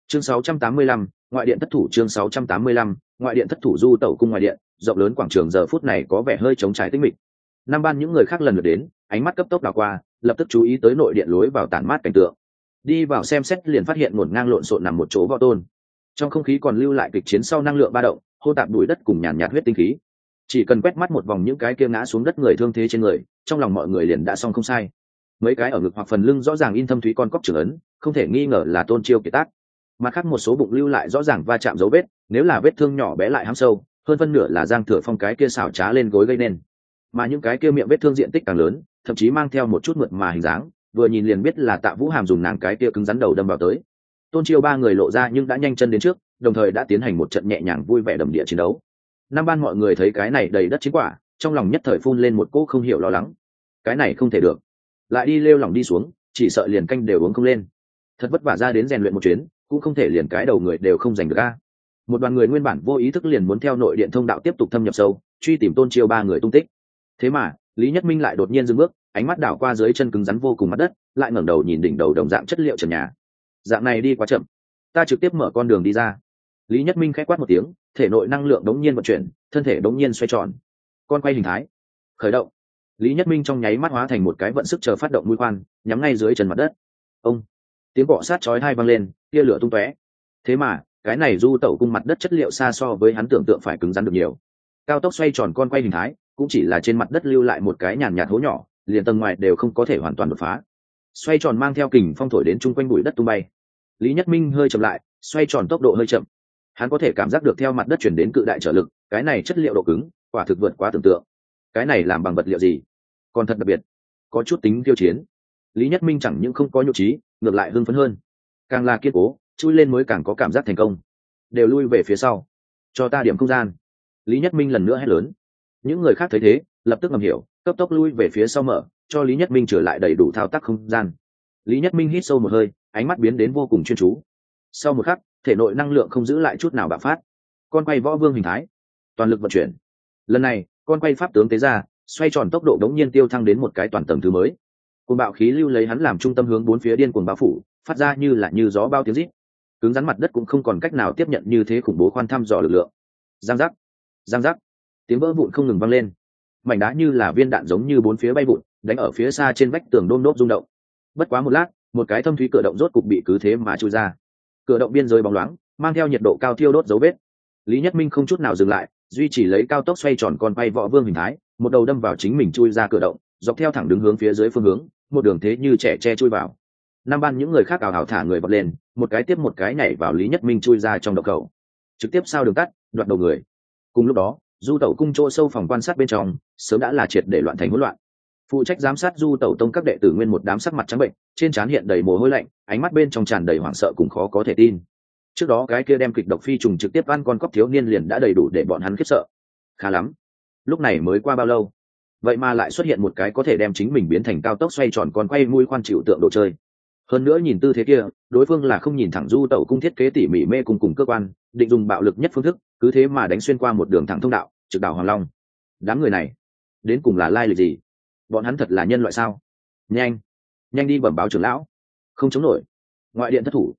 Chương 685, ngoại điện thất thủ. Chương 685, ngoại điện thất thủ. Du tẩu cung ngoài điện, rộng lớn quảng trường giờ phút này có vẻ hơi trống trải tĩnh mịch. Năm ban những người khác lần lượt đến, ánh mắt cấp tốc đảo qua, lập tức chú ý tới nội điện lối vào tản mát cảnh tượng. Đi vào xem xét liền phát hiện ngổn ngang lộn xộn nằm một chỗ võ tôn. Trong không khí còn lưu lại kịch chiến sau năng lượng ba động, hô tạp bụi đất cùng nhàn nhạt huyết tinh khí. Chỉ cần quét mắt một vòng những cái kia ngã xuống đất người thương thế trên người, trong lòng mọi người liền đã xong không sai. Mấy cái ở ngực hoặc phần lưng rõ ràng in thâm thúy con cóc trưởng ấn, không thể nghi ngờ là Tôn Chiêu kiệt tác. Mặt khác một số bụng lưu lại rõ ràng va chạm dấu vết, nếu là vết thương nhỏ bé lại hăm sâu, hơn phân nửa là Giang Thừa Phong cái kia xảo trá lên gối gây nên. Mà những cái kia miệng vết thương diện tích càng lớn, thậm chí mang theo một chút mượt mà hình dáng, vừa nhìn liền biết là Tạ Vũ Hàm dùng nàng cái kia cứng rắn đầu đâm vào tới. Tôn Chiêu ba người lộ ra nhưng đã nhanh chân đến trước, đồng thời đã tiến hành một trận nhẹ nhàng vui vẻ đầm địa chiến đấu. Năm ban mọi người thấy cái này đầy đất chiến quả, trong lòng nhất thời phun lên một cỗ không hiểu lo lắng. Cái này không thể được, lại đi lêu lỏng đi xuống, chỉ sợ liền canh đều uống không lên. Thật vất vả ra đến rèn luyện một chuyến, cũng không thể liền cái đầu người đều không giành được a. Một đoàn người nguyên bản vô ý thức liền muốn theo nội điện thông đạo tiếp tục thâm nhập sâu, truy tìm Tôn Chiêu ba người tung tích. Thế mà Lý Nhất Minh lại đột nhiên dừng bước, ánh mắt đảo qua dưới chân cứng rắn vô cùng mặt đất, lại ngẩng đầu nhìn đỉnh đầu đồng dạng chất liệu trần nhà. Dạng này đi quá chậm, ta trực tiếp mở con đường đi ra. Lý Nhất Minh khẽ quát một tiếng, thể nội năng lượng đống nhiên vận chuyển, thân thể đống nhiên xoay tròn, con quay hình thái khởi động. Lý Nhất Minh trong nháy mắt hóa thành một cái vận sức chờ phát động mũi khoan, nhắm ngay dưới chân mặt đất. Ông, tiếng cọ sát chói tai vang lên, tia lửa tung tóe. Thế mà cái này du tẩu cung mặt đất chất liệu xa so với hắn tưởng tượng phải cứng rắn được nhiều. Cao tốc xoay tròn con quay hình thái, cũng chỉ là trên mặt đất lưu lại một cái nhàn nhạt hố nhỏ, liền tầng ngoài đều không có thể hoàn toàn đột phá. Xoay tròn mang theo kình phong thổi đến chung quanh bụi đất tung bay. Lý Nhất Minh hơi chậm lại, xoay tròn tốc độ hơi chậm. Hắn có thể cảm giác được theo mặt đất chuyển đến cự đại trở lực, cái này chất liệu độ cứng quả thực vượt quá tưởng tượng. Cái này làm bằng vật liệu gì? Còn thật đặc biệt, có chút tính tiêu chiến. Lý Nhất Minh chẳng những không có nhục trí, ngược lại hưng phấn hơn. Càng là kiên cố, chui lên mới càng có cảm giác thành công. Đều lui về phía sau, cho ta điểm không gian. Lý Nhất Minh lần nữa hét lớn. Những người khác thấy thế, lập tức ngầm hiểu, cấp tốc lui về phía sau mở, cho Lý Nhất Minh trở lại đầy đủ thao tác không gian. Lý Nhất Minh hít sâu một hơi, ánh mắt biến đến vô cùng chuyên chú. Sau một khắc, thể nội năng lượng không giữ lại chút nào bạo phát. Con quay võ vương hình thái, toàn lực vận chuyển. Lần này, con quay pháp tướng tế ra, xoay tròn tốc độ đống nhiên tiêu thăng đến một cái toàn tầng thứ mới. Cuồng bạo khí lưu lấy hắn làm trung tâm hướng bốn phía điên cuồng bao phủ, phát ra như gió bao tiếng rít. Cứng rắn mặt đất cũng không còn cách nào tiếp nhận như thế khủng bố khoan thăm dò lực lượng. Giang giác, giang giác, tiếng vỡ vụn không ngừng vang lên. Mảnh đá như là viên đạn giống như bốn phía bay vụn, đánh ở phía xa trên vách tường đôm đốp rung động. Bất quá một lát, một cái thâm thúy cửa động rốt cục bị cứ thế mà chui ra. Cửa động biên giới bóng loáng, mang theo nhiệt độ cao thiêu đốt dấu vết. Lý Nhất Minh không chút nào dừng lại, duy trì lấy cao tốc xoay tròn con quay võ vương hình thái, một đầu đâm vào chính mình chui ra cửa động, dọc theo thẳng đứng hướng phía dưới phương hướng, một đường thế như trẻ tre chui vào. Năm ban những người khác ảo ảo thả người bật lên, một cái tiếp một cái nhảy vào Lý Nhất Minh chui ra trong động khẩu, trực tiếp sao đường tắt, đoạt đầu người. Cùng lúc đó, du tẩu cung chỗ sâu phòng quan sát bên trong sớm đã là triệt để loạn thành hỗn loạn. Phụ trách giám sát du tẩu tông các đệ tử nguyên một đám sắc mặt trắng bệnh, trên trán hiện đầy mồ hôi lạnh, ánh mắt bên trong tràn đầy hoảng sợ cùng khó có thể tin. Trước đó cái kia đem kịch độc phi trùng trực tiếp ăn con cóc thiếu niên liền đã đầy đủ để bọn hắn khiếp sợ. Khá lắm, lúc này mới qua bao lâu, vậy mà lại xuất hiện một cái có thể đem chính mình biến thành cao tốc xoay tròn con quay mũi khoan chịu tượng đồ chơi. Hơn nữa nhìn tư thế kia, đối phương là không nhìn thẳng du tẩu cung thiết kế tỉ mỉ mê cung cùng cơ quan, định dùng bạo lực nhất phương thức, cứ thế mà đánh xuyên qua một đường thẳng thông đạo, trực đảo Hoàng Long. Đám người này đến cùng là lai lịch gì? Bọn hắn thật là nhân loại sao? Nhanh nhanh đi bẩm báo trưởng lão, không chống nổi, ngoại điện thất thủ.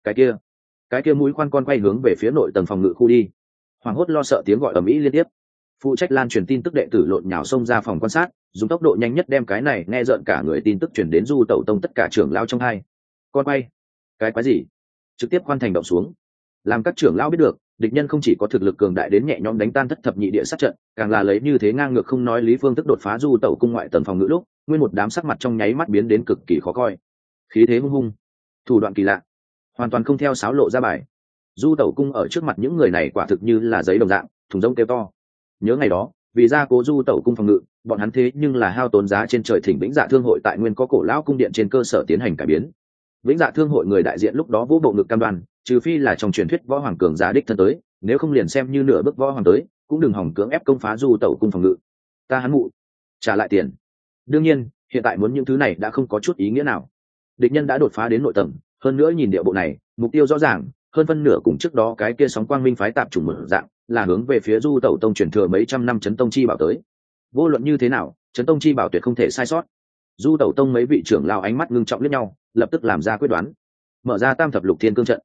Cái kia mũi khoan con quay hướng về phía nội tầng phòng ngự khu đi. Hoàng hốt lo sợ tiếng gọi ầm ĩ liên tiếp. Phụ trách lan truyền tin tức đệ tử lộn nhào xông ra phòng quan sát, dùng tốc độ nhanh nhất đem cái này nghe rợn cả người tin tức truyền đến du tẩu tông tất cả trưởng lão trong hai. Con quay, cái quái gì? Trực tiếp khoan thành động xuống. Làm các trưởng lão biết được, địch nhân không chỉ có thực lực cường đại đến nhẹ nhõm đánh tan thất thập nhị địa sát trận, càng là lấy như thế ngang ngược không nói lý phương thức đột phá du tẩu cung ngoại tầng phòng ngự lúc, nguyên một đám sắc mặt trong nháy mắt biến đến cực kỳ khó coi. Khí thế hung hung, thủ đoạn kỳ lạ, hoàn toàn không theo sáo lộ ra bài. Du tẩu cung ở trước mặt những người này quả thực như là giấy đồng dạng, thùng rông kêu to. Nhớ ngày đó, vì ra cố du tẩu cung phòng ngự, bọn hắn thế nhưng là hao tốn giá trên trời thỉnh Vĩnh Dạ Thương hội tại nguyên có cổ lão cung điện trên cơ sở tiến hành cải biến. Vĩnh Dạ Thương hội người đại diện lúc đó vỗ bộ ngực cam đoan, trừ phi là trong truyền thuyết võ hoàng cường giả đích thân tới, nếu không liền xem như nửa bước võ hoàng tới, cũng đừng hỏng cưỡng ép công phá du tẩu cung phòng ngự. Ta hắn mụ, trả lại tiền. Đương nhiên, hiện tại muốn những thứ này đã không có chút ý nghĩa nào. Địch nhân đã đột phá đến nội tầng, hơn nữa nhìn địa bộ này, mục tiêu rõ ràng, hơn phân nửa cùng trước đó cái kia sóng quang minh phái tạp chủng mở dạng, là hướng về phía du tẩu tông truyền thừa mấy trăm năm chấn tông chi bảo tới. Vô luận như thế nào, chấn tông chi bảo tuyệt không thể sai sót. Du tẩu tông mấy vị trưởng lao ánh mắt ngưng trọng liếc nhau, lập tức làm ra quyết đoán, mở ra tam thập lục thiên cương trận.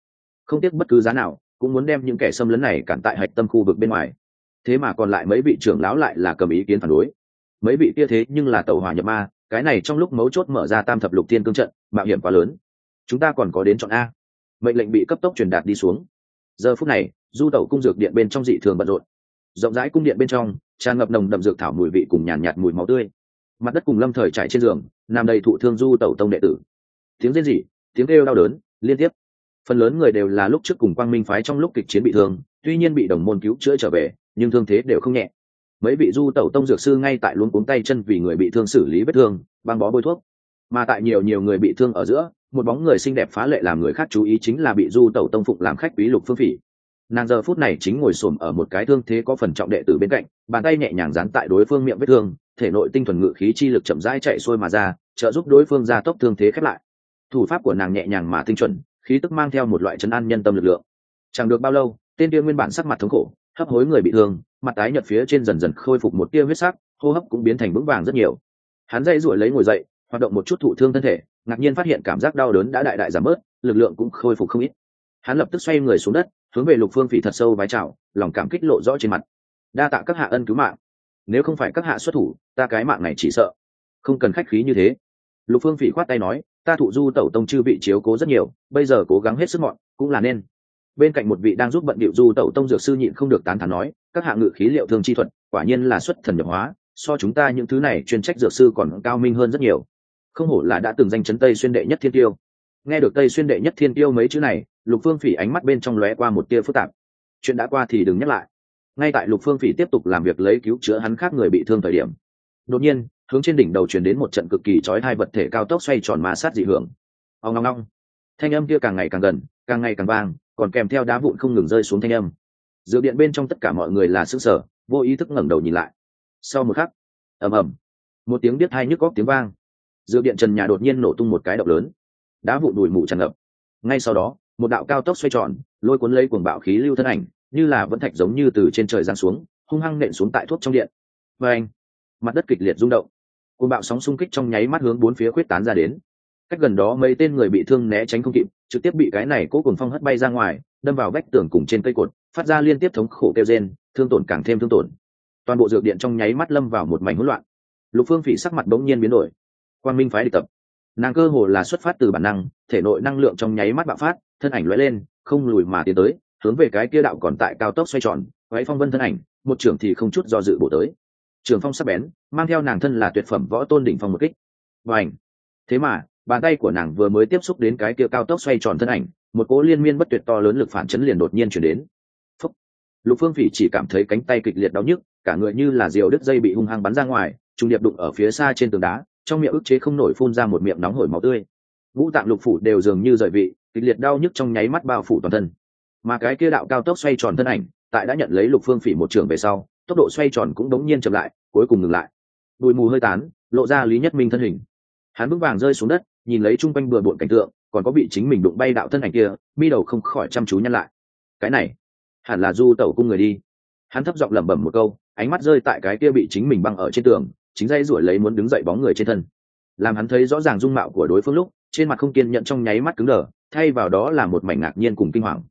không tiếc bất cứ giá nào cũng muốn đem những kẻ xâm lấn này cản tại hạch tâm khu vực bên ngoài. Thế mà còn lại mấy vị trưởng lão lại là cầm ý kiến phản đối. Mấy vị kia thế nhưng là tẩu hỏa nhập ma, cái này trong lúc mấu chốt mở ra tam thập lục thiên cương trận, mạo hiểm quá lớn. Chúng ta còn có đến chọn a. Mệnh lệnh bị cấp tốc truyền đạt đi xuống. Giờ phút này, du tẩu cung dược điện bên trong dị thường bận rộn. Rộng rãi cung điện bên trong tràn ngập nồng đậm dược thảo mùi vị cùng nhàn nhạt mùi máu tươi. Mặt đất cùng lâm thời trải trên giường nằm đầy thụ thương du tẩu tông đệ tử. Tiếng rên rỉ, tiếng kêu đau đớn liên tiếp. Phần lớn người đều là lúc trước cùng Quang Minh phái trong lúc kịch chiến bị thương, tuy nhiên bị đồng môn cứu chữa trở về, nhưng thương thế đều không nhẹ. Mấy vị du tẩu tông dược sư ngay tại luống cuống tay chân vì người bị thương xử lý vết thương, băng bó bôi thuốc. Mà tại nhiều người bị thương ở giữa, một bóng người xinh đẹp phá lệ làm người khác chú ý chính là bị du tẩu tông phụng làm khách quý Lục Phương Phỉ. Nàng giờ phút này chính ngồi xổm ở một cái thương thế có phần trọng đệ tử bên cạnh, bàn tay nhẹ nhàng dán tại đối phương miệng vết thương, thể nội tinh thuần ngự khí chi lực chậm rãi chạy xuôi mà ra, trợ giúp đối phương gia tốc thương thế khép lại. Thủ pháp của nàng nhẹ nhàng mà tinh chuẩn, khí tức mang theo một loại trấn an nhân tâm lực lượng. Chẳng được bao lâu, tên kia nguyên bản sắc mặt thống khổ, hấp hối người bị thương, mặt tái nhợt phía trên dần dần khôi phục một tia huyết sắc, hô hấp cũng biến thành vững vàng rất nhiều. Hắn dây duỗi lấy ngồi dậy, hoạt động một chút thụ thương thân thể, ngạc nhiên phát hiện cảm giác đau đớn đã đại giảm bớt, lực lượng cũng khôi phục không ít. Hắn lập tức xoay người xuống đất, hướng về Lục Phương Phỉ thật sâu vái chào, lòng cảm kích lộ rõ trên mặt. Đa tạ các hạ ân cứu mạng, nếu không phải các hạ xuất thủ, ta cái mạng này chỉ sợ. Không cần khách khí như thế. Lục Phương Phỉ khoát tay nói, ta thụ du tẩu tông chư vị chiếu cố rất nhiều, bây giờ cố gắng hết sức mọn cũng là nên. Bên cạnh một vị đang giúp bận điệu du tẩu tông dược sư nhịn không được tán thán nói, các hạ ngự khí liệu thương chi thuật quả nhiên là xuất thần nhập hóa, so chúng ta những thứ này chuyên trách dược sư còn cao minh hơn rất nhiều. Không hổ là đã từng danh chấn Tây Xuyên đệ nhất thiên tiêu. Nghe được Tây Xuyên đệ nhất thiên tiêu mấy chữ này, Lục Phương Phỉ ánh mắt bên trong lóe qua một tia phức tạp. Chuyện đã qua thì đừng nhắc lại. Ngay tại Lục Phương Phỉ tiếp tục làm việc lấy cứu chữa hắn khác người bị thương thời điểm, đột nhiên hướng trên đỉnh đầu truyền đến một trận cực kỳ chói tai vật thể cao tốc xoay tròn ma sát dị hưởng. Ong ong ong. Thanh âm kia càng ngày càng gần, càng ngày càng vang, còn kèm theo đá vụn không ngừng rơi xuống thanh âm. Dược điện bên trong tất cả mọi người là sững sờ, vô ý thức ngẩng đầu nhìn lại. Sau một khắc, ầm ầm, một tiếng biết hai nhức óc tiếng vang. Dược điện trần nhà đột nhiên nổ tung một cái động lớn, đá vụn bụi mù tràn ngập. Ngay sau đó, một đạo cao tốc xoay tròn, lôi cuốn lấy cuồng bạo khí lưu thân ảnh, như là vẫn thạch giống như từ trên trời giáng xuống, hung hăng nện xuống tại thuốc trong điện. Và anh, mặt đất kịch liệt rung động, cuồng bạo sóng xung kích trong nháy mắt hướng bốn phía khuyết tán ra đến. Cách gần đó mấy tên người bị thương né tránh không kịp, trực tiếp bị cái này cố cuồng phong hất bay ra ngoài, đâm vào vách tường cùng trên cây cột, phát ra liên tiếp thống khổ kêu rên, thương tổn càng thêm thương tổn. Toàn bộ dược điện trong nháy mắt lâm vào một mảnh hỗn loạn. Lục Phương Phỉ sắc mặt bỗng nhiên biến đổi. Quang Minh phái địch tập, nàng cơ hồ là xuất phát từ bản năng, thể nội năng lượng trong nháy mắt bạo phát, thân ảnh lóe lên, không lùi mà tiến tới, hướng về cái kia đạo còn tại cao tốc xoay tròn, váy phong vân thân ảnh, một trưởng thì không chút do dự bổ tới. Trường phong sắc bén, mang theo nàng thân là tuyệt phẩm võ tôn đỉnh phong một kích. Vành. Thế mà, bàn tay của nàng vừa mới tiếp xúc đến cái kia cao tốc xoay tròn thân ảnh, một cỗ liên miên bất tuyệt to lớn lực phản chấn liền đột nhiên chuyển đến. Phúc. Lục Phương Phỉ chỉ cảm thấy cánh tay kịch liệt đau nhức, cả người như là diều đứt dây bị hung hăng bắn ra ngoài, trùng điệp đụng ở phía xa trên tường đá, trong miệng ức chế không nổi phun ra một miệng nóng hổi máu tươi. Ngũ tạng lục phủ đều dường như rời vị, kịch liệt đau nhức trong nháy mắt bao phủ toàn thân. Mà cái kia đạo cao tốc xoay tròn thân ảnh, tại đã nhận lấy Lục Phương Phỉ một trường về sau, tốc độ xoay tròn cũng đống nhiên chậm lại, cuối cùng ngừng lại. Bụi mù hơi tán, lộ ra Lý Nhất Minh thân hình. Hắn vững vàng rơi xuống đất, nhìn lấy chung quanh bừa bộn cảnh tượng, còn có bị chính mình đụng bay đạo thân ảnh kia, mi đầu không khỏi chăm chú nhăn lại. Cái này, hẳn là du tẩu cung người đi. Hắn thấp giọng lẩm bẩm một câu, ánh mắt rơi tại cái kia bị chính mình băng ở trên tường, chính dây rủi lấy muốn đứng dậy bóng người trên thân. Làm hắn thấy rõ ràng dung mạo của đối phương lúc, trên mặt không kiên nhẫn trong nháy mắt cứng đờ, thay vào đó là một mảnh ngạc nhiên cùng kinh hoàng.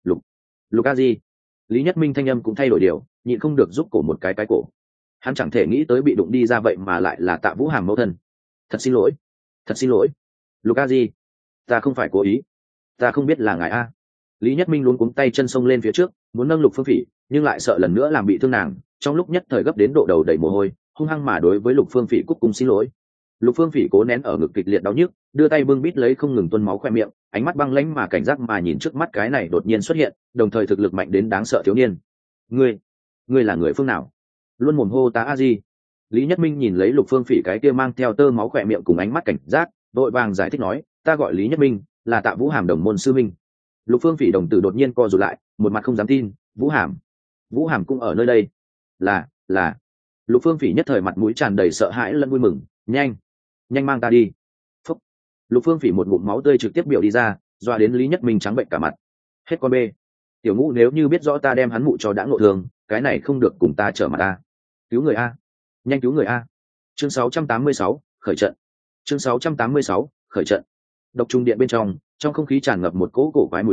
Lục a di. Lý Nhất Minh thanh âm cũng thay đổi điều, nhịn không được giúp cổ một cái cổ. Hắn chẳng thể nghĩ tới bị đụng đi ra vậy mà lại là Tạ Vũ Hàm mẫu thân. Thật xin lỗi, Lục a di, ta không phải cố ý, ta không biết là ngài a. Lý Nhất Minh luống cuống tay chân xông lên phía trước, muốn nâng Lục Phương Phỉ, nhưng lại sợ lần nữa làm bị thương nàng, trong lúc nhất thời gấp đến độ đầu đầy mồ hôi, hung hăng mà đối với Lục Phương Phỉ cúc cung xin lỗi. Lục Phương Phỉ cố nén ở ngực kịch liệt đau nhức, đưa tay bưng bít lấy không ngừng tuôn máu khoe miệng, ánh mắt băng lãnh mà cảnh giác mà nhìn trước mắt cái này đột nhiên xuất hiện, đồng thời thực lực mạnh đến đáng sợ thiếu niên. Ngươi là người phương nào? Luôn mồm hô tá a di. Lý Nhất Minh nhìn lấy Lục Phương Phỉ cái kia mang theo tơ máu khoe miệng cùng ánh mắt cảnh giác, vội vàng giải thích nói, ta gọi Lý Nhất Minh, là Tạ Vũ Hàm đồng môn sư minh. Lục Phương Phỉ đồng tử đột nhiên co rụt lại, một mặt không dám tin, Vũ Hàm cũng ở nơi đây. Là. Lục Phương Phỉ nhất thời mặt mũi tràn đầy sợ hãi lẫn vui mừng, nhanh mang ta đi. Phúc. Lục Phương Phỉ một ngụm máu tươi trực tiếp biểu đi ra, doa đến Lý Nhất Minh trắng bệnh cả mặt. Hết con bê. Tiểu Ngũ nếu như biết rõ ta đem hắn mụ cho đã ngộ thường, cái này không được cùng ta trở mặt ta. Cứu người a, nhanh cứu người a. Chương 686, khởi trận. Chương 686, khởi trận. Độc trung điện bên trong không khí tràn ngập một cỗ cổ quái mùi tanh,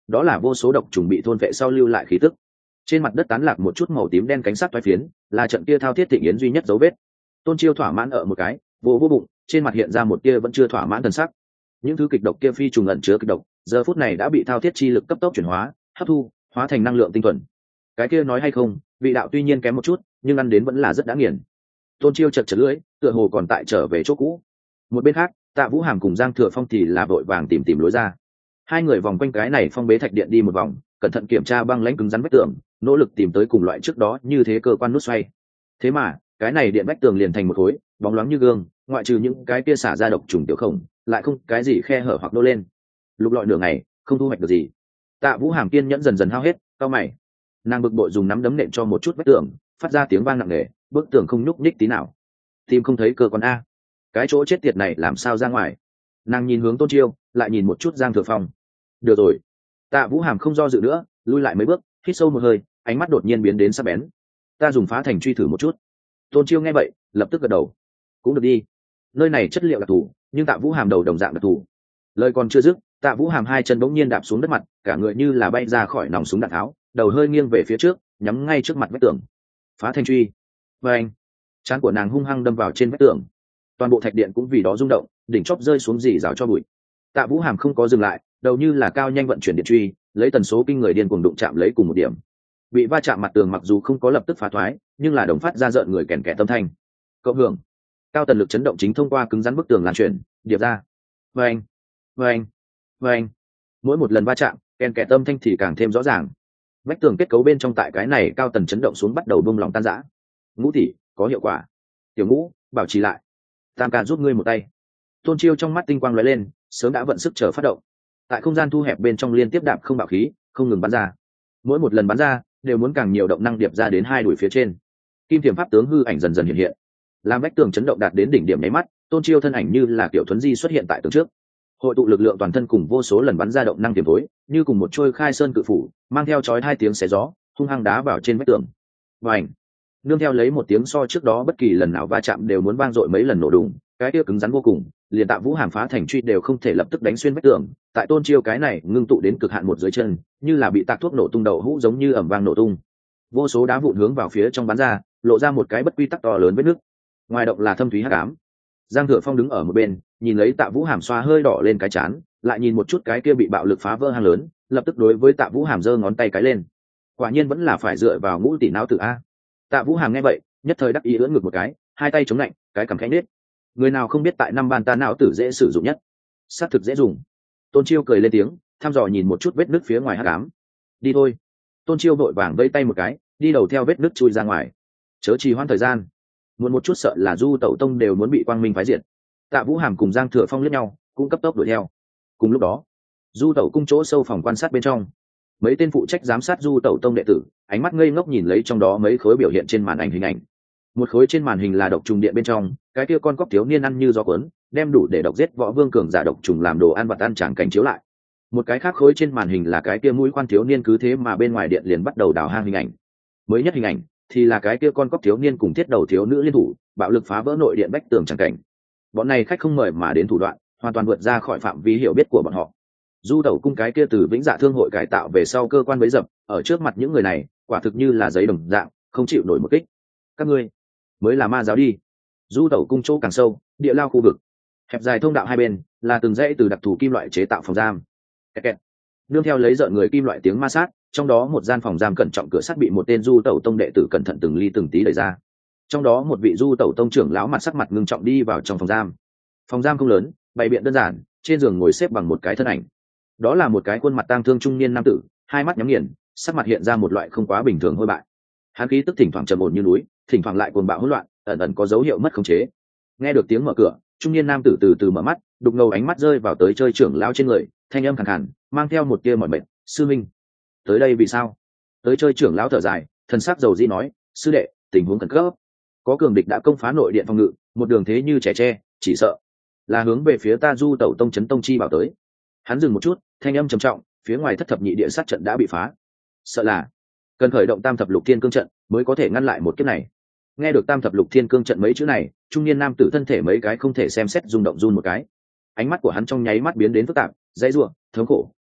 đó là vô số độc trùng bị thôn vệ sau lưu lại khí tức. Trên mặt đất tán lạc một chút màu tím đen cánh sắc toái phiến, là trận kia thao thiết thịnh yến duy nhất dấu vết. Tôn Chiêu thỏa mãn ở một cái, vô bụng, trên mặt hiện ra một tia vẫn chưa thỏa mãn thần sắc. Những thứ kịch độc kia phi trùng ẩn chứa kịch độc, giờ phút này đã bị thao thiết chi lực cấp tốc chuyển hóa, hấp thu, hóa thành năng lượng tinh thuần. Cái kia nói hay không, vị đạo tuy nhiên kém một chút, nhưng ăn đến vẫn là rất đã nghiền. Tôn Chiêu chật chật lưỡi, tựa hồ còn tại trở về chỗ cũ. Một bên khác, Tạ Vũ Hàm cùng Giang Thừa Phong thì là vội vàng tìm lối ra. Hai người vòng quanh cái này phong bế thạch điện đi một vòng, cẩn thận kiểm tra băng lãnh cứng rắn vách tường, nỗ lực tìm tới cùng loại trước đó như thế cơ quan nút xoay. Thế mà cái này điện vách tường liền thành một khối bóng loáng như gương, ngoại trừ những cái kia xả ra độc trùng tiểu khổng, lại không cái gì khe hở hoặc nô lên. Lục lọi nửa ngày không thu hoạch được gì. Tạ Vũ Hàm kiên nhẫn dần dần hao hết, cau mày. Nàng bực bội dùng nắm đấm nện cho một chút vách tường, phát ra tiếng vang nặng nề, bức tường không nhúc nhích tí nào. Tìm không thấy cơ quan a, cái chỗ chết tiệt này làm sao ra ngoài. Nàng nhìn hướng Tôn Chiêu, lại nhìn một chút Giang Thừa Phong. Được rồi. Tạ Vũ Hàm không do dự nữa, lui lại mấy bước, hít sâu một hơi, ánh mắt đột nhiên biến đến sắc bén. Ta dùng phá thành truy thử một chút. Tôn Chiêu nghe vậy, lập tức gật đầu. Cũng được đi. Nơi này chất liệu đặc thù, nhưng Tạ Vũ Hàm đầu đồng dạng đặc thù. Lời còn chưa dứt, Tạ Vũ Hàm hai chân bỗng nhiên đạp xuống đất mặt, cả người như là bay ra khỏi nòng súng đạn tháo, đầu hơi nghiêng về phía trước, nhắm ngay trước mặt vách tường. Phá thành truy. Và anh, trán của nàng hung hăng đâm vào trên vách tường. Toàn bộ thạch điện cũng vì đó rung động, đỉnh chóp rơi xuống rỉ rào cho bụi. Tạ Vũ Hàm không có dừng lại, đầu như là cao nhanh vận chuyển điện truy, lấy tần số kinh người điên cuồng đụng chạm lấy cùng một điểm. Bị va chạm mặt tường mặc dù không có lập tức phá thoái, nhưng là đồng phát ra rợn người kèn kẹt tâm thanh. Cộng hưởng, cao tần lực chấn động chính thông qua cứng rắn bức tường lan truyền, điệp ra. Vâng, vâng, vâng. Mỗi một lần va chạm, kèn kẹt tâm thanh thì càng thêm rõ ràng. Vách tường kết cấu bên trong tại cái này cao tần chấn động xuống bắt đầu bung lòng tan rã. Ngũ tỷ, có hiệu quả. Tiểu Ngũ, bảo trì lại. Tam ca giúp ngươi một tay. Tôn Chiêu trong mắt tinh quang lóe lên, sớm đã vận sức chờ phát động. Tại không gian thu hẹp bên trong liên tiếp đạp không bạo khí, không ngừng bắn ra. Mỗi một lần bắn ra, đều muốn càng nhiều động năng điệp ra đến hai đuổi phía trên. Kim Thiểm pháp tướng hư ảnh dần dần hiện hiện. Làm vách tường chấn động đạt đến đỉnh điểm nháy mắt, Tôn Chiêu thân ảnh như là kiểu thuấn di xuất hiện tại tường trước. Hội tụ lực lượng toàn thân cùng vô số lần bắn ra động năng tiềm tối, như cùng một trôi khai sơn cự phủ, mang theo chói hai tiếng xé gió, hung hăng đá vào trên vách tường. Vành. Nương theo lấy một tiếng so trước đó bất kỳ lần nào va chạm đều muốn vang dội mấy lần nổ đùng, cái kia cứng rắn vô cùng, liền Tạ Vũ Hàm phá thành truy đều không thể lập tức đánh xuyên vách tường. Tại Tôn Chiêu cái này ngưng tụ đến cực hạn một dưới chân, như là bị tạc thuốc nổ tung đầu hũ giống như ầm vang nổ tung. Vô số đá vụn hướng vào phía trong bắn ra, lộ ra một cái bất quy tắc to lớn vết nứt. Ngoài động là thâm thúy hắc ám. Giang Thừa Phong đứng ở một bên, nhìn lấy Tạ Vũ Hàm xoa hơi đỏ lên cái chán, lại nhìn một chút cái kia bị bạo lực phá vỡ hang lớn, lập tức đối với Tạ Vũ Hàm giơ ngón tay cái lên. Quả nhiên vẫn là phải dựa vào Ngũ tỷ não tử a. Tạ Vũ Hàm nghe vậy, nhất thời đắc ý ưỡn ngực một cái, hai tay chống lạnh, cái cằm khẽ nết. Người nào không biết tại năm ban ta não tử dễ sử dụng nhất, xác thực dễ dùng. Tôn Chiêu cười lên tiếng, thăm dò nhìn một chút vết nứt phía ngoài hắc ám. Đi thôi. Tôn Chiêu vội vàng vẫy tay một cái, đi đầu theo vết nứt chui ra ngoài. Chớ trì hoãn thời gian, muốn một chút sợ là Du Tẩu Tông đều muốn bị quang minh phái diệt. Tạ Vũ Hàm cùng Giang Thừa Phong liếc nhau, cũng cấp tốc đuổi theo. Cùng lúc đó, Du Tẩu cung chỗ sâu phòng quan sát bên trong, mấy tên phụ trách giám sát Du Tẩu Tông đệ tử, ánh mắt ngây ngốc nhìn lấy trong đó mấy khối biểu hiện trên màn ảnh hình ảnh. Một khối trên màn hình là độc trùng điện bên trong, cái kia con cóc thiếu niên ăn như gió cuốn, đem đủ để độc giết võ vương cường giả độc trùng làm đồ ăn vặt ăn chẳng cảnh chiếu lại. Một cái khác khối trên màn hình là cái kia mũi khoan thiếu niên cứ thế mà bên ngoài điện liền bắt đầu đào hang hình ảnh. Mới nhất hình ảnh thì là cái kia con cóc thiếu niên cùng thiết đầu thiếu nữ liên thủ, bạo lực phá vỡ nội điện bách tường chẳng cảnh. Bọn này khách không mời mà đến thủ đoạn, hoàn toàn vượt ra khỏi phạm vi hiểu biết của bọn họ. Du Tẩu cung cái kia từ Vĩnh Dạ Thương hội cải tạo về sau cơ quan bấy dập, ở trước mặt những người này, quả thực như là giấy đồng dạng, không chịu nổi một kích. Các ngươi mới là ma giáo đi. Du Tẩu cung chỗ càng sâu, địa lao khu vực, hẹp dài thông đạo hai bên là từng dãy từ đặc thù kim loại chế tạo phòng giam. Kẹt kẹt. Nương theo lấy rợn người kim loại tiếng ma sát, trong đó một gian phòng giam cẩn trọng cửa sắt bị một tên Du Tẩu Tông đệ tử cẩn thận từng ly từng tí đẩy ra. Trong đó một vị Du Tẩu Tông trưởng lão mặt sắc mặt ngưng trọng đi vào trong phòng giam. Phòng giam không lớn, bày biện đơn giản, trên giường ngồi xếp bằng một cái thân ảnh. Đó là một cái khuôn mặt tang thương trung niên nam tử, hai mắt nhắm nghiền, sắc mặt hiện ra một loại không quá bình thường hôi bại. Hắn khí tức thỉnh thoảng trầm ổn như núi, thỉnh thoảng lại cuồng bạo hỗn loạn, ẩn ẩn có dấu hiệu mất khống chế. Nghe được tiếng mở cửa, trung niên nam tử từ từ mở mắt, đục ngầu ánh mắt rơi vào tới chơi trưởng lão trên người, thanh âm khàn khàn, mang theo một tia mỏi mệt. Sư minh, tới đây vì sao? Tới chơi trưởng lão thở dài, thần sắc dầu dĩ nói, sư đệ, tình huống khẩn cấp, có cường địch đã công phá nội điện phòng ngự, một đường thế như trẻ tre, chỉ sợ là hướng về phía ta Du Tẩu Tông chấn tông chi bảo tới. Hắn dừng một chút, thanh âm trầm trọng, phía ngoài thất thập nhị địa sát trận đã bị phá, sợ là cần khởi động tam thập lục thiên cương trận mới có thể ngăn lại một kiếp này. Nghe được tam thập lục thiên cương trận mấy chữ này, trung niên nam tử thân thể mấy cái không thể xem xét rung động run một cái. Ánh mắt của hắn trong nháy mắt biến đến phức tạp, dãy rủa, thống khổ,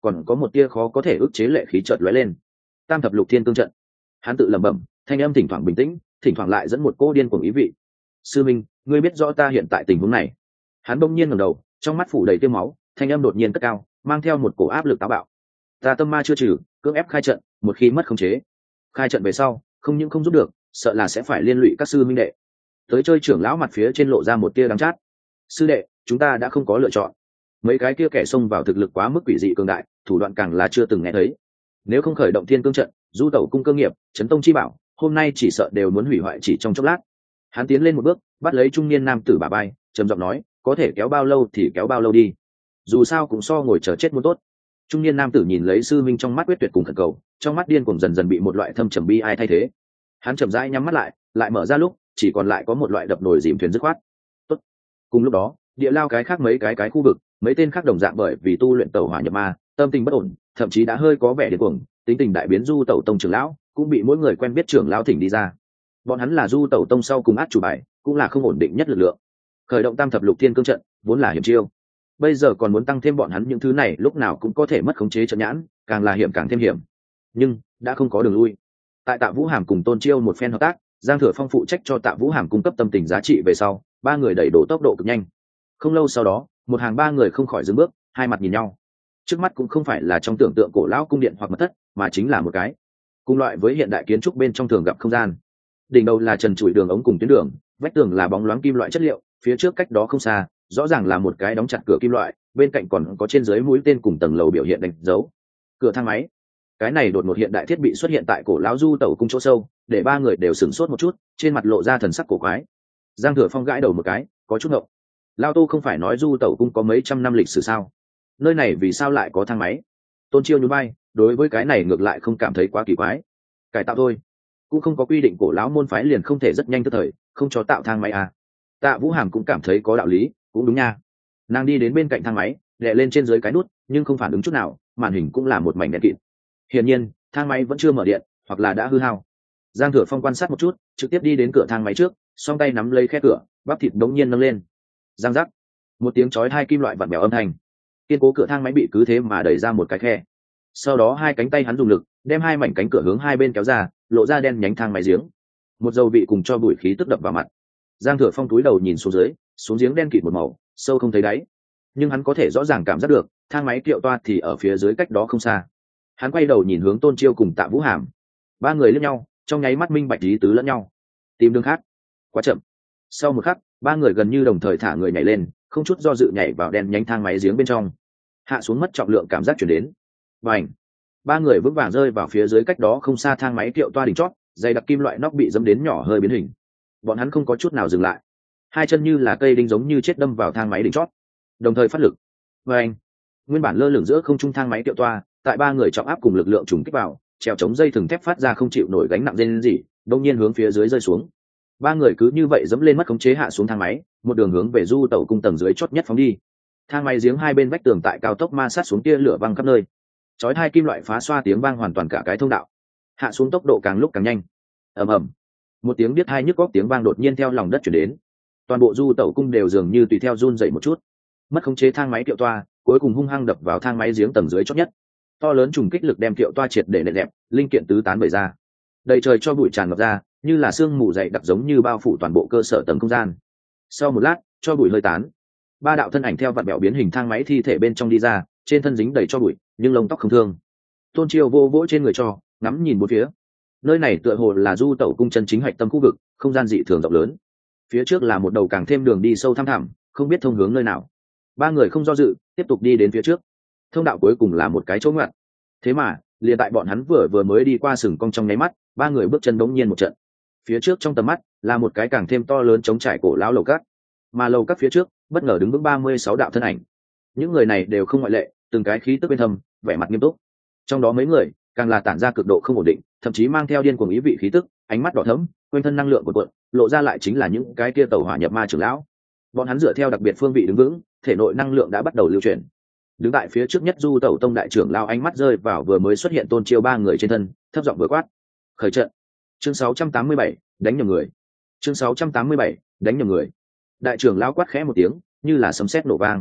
còn có một tia khó có thể ức chế lệ khí chợt lóe lên. Tam thập lục thiên cương trận. Hắn tự lẩm bẩm, thanh âm thỉnh thoảng bình tĩnh, thỉnh thoảng lại dẫn một cô điên cuồng ý vị. Sư minh, ngươi biết rõ ta hiện tại tình huống này. Hắn bỗng nhiên ngẩng đầu, trong mắt phủ đầy tia máu, thanh âm đột nhiên cất cao, mang theo một cổ áp lực táo bạo. Ta tâm ma chưa trừ, cưỡng ép khai trận, một khi mất khống chế, khai trận về sau, không những không giúp được, sợ là sẽ phải liên lụy các sư minh đệ. Tới chơi trưởng lão mặt phía trên lộ ra một tia đắng chát. Sư đệ, chúng ta đã không có lựa chọn. Mấy cái kia kẻ xông vào thực lực quá mức quỷ dị cường đại, thủ đoạn càng là chưa từng nghe thấy. Nếu không khởi động thiên cương trận, du tẩu cung cơ nghiệp, chấn tông chi bảo, hôm nay chỉ sợ đều muốn hủy hoại chỉ trong chốc lát. Hắn tiến lên một bước, bắt lấy trung niên nam tử bả vai, trầm giọng nói, có thể kéo bao lâu thì kéo bao lâu đi, dù sao cũng so ngồi chờ chết muốn tốt. Trung niên nam tử nhìn lấy sư minh trong mắt quyết tuyệt cùng khẩn cầu, trong mắt điên cuồng dần dần bị một loại thâm trầm bi ai thay thế. Hắn chậm rãi nhắm mắt lại mở ra lúc chỉ còn lại có một loại đập nồi dìm thuyền dứt khoát. Tốt. Cùng lúc đó, địa lao cái khác mấy cái khu vực, mấy tên khác đồng dạng bởi vì tu luyện tẩu hỏa nhập ma, tâm tình bất ổn, thậm chí đã hơi có vẻ điên cuồng, tính tình đại biến du tẩu tông trưởng lão cũng bị mỗi người quen biết trưởng lão thỉnh đi ra. Bọn hắn là du tẩu tông sau cùng át chủ bài, cũng là không ổn định nhất lực lượng. Khởi động tam thập lục thiên cương trận vốn là hiểm chiêu, bây giờ còn muốn tăng thêm bọn hắn những thứ này lúc nào cũng có thể mất khống chế trận nhãn, càng là hiểm càng thêm hiểm. Nhưng đã không có đường lui. Tại Tạ Vũ Hàm cùng Tôn Chiêu một phen hợp tác, Giang Thừa Phong phụ trách cho Tạ Vũ Hàm cung cấp tâm tình giá trị về sau, ba người đẩy đổ tốc độ cực nhanh. Không lâu sau đó, một hàng ba người không khỏi dừng bước, hai mặt nhìn nhau. Trước mắt cũng không phải là trong tưởng tượng cổ lão cung điện hoặc mật thất, mà chính là một cái cùng loại với hiện đại kiến trúc bên trong thường gặp không gian. Đỉnh đầu là trần trụi đường ống cùng tuyến đường, vách tường là bóng loáng kim loại chất liệu, phía trước cách đó không xa, rõ ràng là một cái đóng chặt cửa kim loại, bên cạnh còn có trên dưới mũi tên cùng tầng lầu biểu hiện đánh dấu. Cửa thang máy. Cái này đột ngột hiện đại thiết bị xuất hiện tại cổ lão du tẩu cung chỗ sâu, để ba người đều sửng sốt một chút, trên mặt lộ ra thần sắc cổ quái. Giang Thừa Phong gãi đầu một cái, có chút ngộng. Lao Tô không phải nói du tẩu cung có mấy trăm năm lịch sử sao? Nơi này vì sao lại có thang máy? Tôn Chiêu nhún vai, đối với cái này ngược lại không cảm thấy quá kỳ quái. Cải tạo thôi, cũng không có quy định cổ lão môn phái liền không thể rất nhanh tức thời không cho tạo thang máy à. Tạ Vũ Hàm cũng cảm thấy có đạo lý, cũng đúng nha. Nàng đi đến bên cạnh thang máy, đè lên trên dưới cái nút, nhưng không phản ứng chút nào, màn hình cũng là một mảnh đen kịt. Hiển nhiên thang máy vẫn chưa mở điện, hoặc là đã hư hao. Giang Thừa Phong quan sát một chút, trực tiếp đi đến cửa thang máy trước, song tay nắm lấy khe cửa, bắp thịt đống nhiên nâng lên. Giang giác, một tiếng chói hai kim loại vặn bèo âm thanh, kiên cố cửa thang máy bị cứ thế mà đẩy ra một cái khe. Sau đó hai cánh tay hắn dùng lực đem hai mảnh cánh cửa hướng hai bên kéo ra, lộ ra đen nhánh thang máy giếng. Một dầu vị cùng cho bụi khí tức đập vào mặt. Giang Thừa Phong túi đầu nhìn xuống dưới, xuống giếng đen kịt một màu, sâu không thấy đáy. Nhưng hắn có thể rõ ràng cảm giác được, thang máy kiệu toa thì ở phía dưới cách đó không xa. Hắn quay đầu nhìn hướng Tôn Chiêu cùng Tạ Vũ Hàm. Ba người liếc nhau, trong nháy mắt minh bạch ý tứ lẫn nhau. Tìm đường khác. Quá chậm. Sau một khắc, ba người gần như đồng thời thả người nhảy lên, không chút do dự nhảy vào đen nhánh thang máy giếng bên trong. Hạ xuống mất trọng lượng cảm giác chuyển đến. Bành. Ba người vững vàng rơi vào phía dưới cách đó không xa thang máy kiệu toa đỉnh chót, dây đặc kim loại nóc bị dẫm đến nhỏ hơi biến hình. Bọn hắn không có chút nào dừng lại, hai chân như là cây đinh giống như chết đâm vào thang máy đỉnh chót, đồng thời phát lực. Bành. Nguyên bản lơ lửng giữa không trung thang máy kiệu toa, tại ba người trọng áp cùng lực lượng trùng kích vào, trèo chống dây thừng thép phát ra không chịu nổi gánh nặng lên gì, đông nhiên hướng phía dưới rơi xuống. Ba người cứ như vậy dẫm lên mất khống chế hạ xuống thang máy, một đường hướng về du tàu cung tầng dưới chót nhất phóng đi. Thang máy giếng hai bên vách tường tại cao tốc ma sát xuống, tia lửa văng khắp nơi, chói hai kim loại phá xoa tiếng vang hoàn toàn cả cái thông đạo. Hạ xuống tốc độ càng lúc càng nhanh. Ầm ầm, một tiếng biết hai nhức góc tiếng vang đột nhiên theo lòng đất chuyển đến. Toàn bộ du tàu cung đều dường như tùy theo run dậy một chút. Mất khống chế thang máy kiệu toa cuối cùng hung hăng đập vào thang máy giếng tầng dưới chót nhất. To lớn trùng kích lực đem kiệu toa triệt để nện đẹp, linh kiện tứ tán bày ra, đầy trời cho bụi tràn ngập ra, như là sương mù dày đặc giống như bao phủ toàn bộ cơ sở tầng không gian. Sau một lát, cho bụi hơi tán, ba đạo thân ảnh theo vặn bẹo biến hình thang máy thi thể bên trong đi ra, trên thân dính đầy cho bụi, nhưng lông tóc không thương. Tôn Chiêu vô vỗ trên người cho, ngắm nhìn bốn phía. Nơi này tựa hồ là du tẩu cung chân chính hạch tâm khu vực, không gian dị thường rộng lớn. Phía trước là một đầu càng thêm đường đi sâu thăm thẳm, không biết thông hướng nơi nào. Ba người không do dự, tiếp tục đi đến phía trước. Thông đạo cuối cùng là một cái chỗ ngoặt. Thế mà, liền tại bọn hắn vừa mới đi qua sừng cong trong nháy mắt, ba người bước chân bỗng nhiên một trận. Phía trước trong tầm mắt là một cái càng thêm to lớn trống trải cổ lão lầu cát, mà lầu cát phía trước bất ngờ đứng vững 36 đạo thân ảnh. Những người này đều không ngoại lệ, từng cái khí tức bên thâm, vẻ mặt nghiêm túc. Trong đó mấy người càng là tản ra cực độ không ổn định, thậm chí mang theo điên cuồng ý vị khí tức, ánh mắt đỏ thẫm, quanh thân năng lượng cuộn cuộn, lộ ra lại chính là những cái kia tẩu hỏa nhập ma trưởng lão. Bọn hắn dựa theo đặc biệt phương vị đứng vững, thể nội năng lượng đã bắt đầu lưu chuyển. Đứng tại phía trước nhất du tẩu tông đại trưởng lão ánh mắt rơi vào vừa mới xuất hiện Tôn Chiêu ba người trên thân, thấp giọng vừa quát: khởi trận. Chương 687, đánh nhầm người. Chương 687, đánh nhầm người. Đại trưởng lão quát khẽ một tiếng, như là sấm sét nổ vang.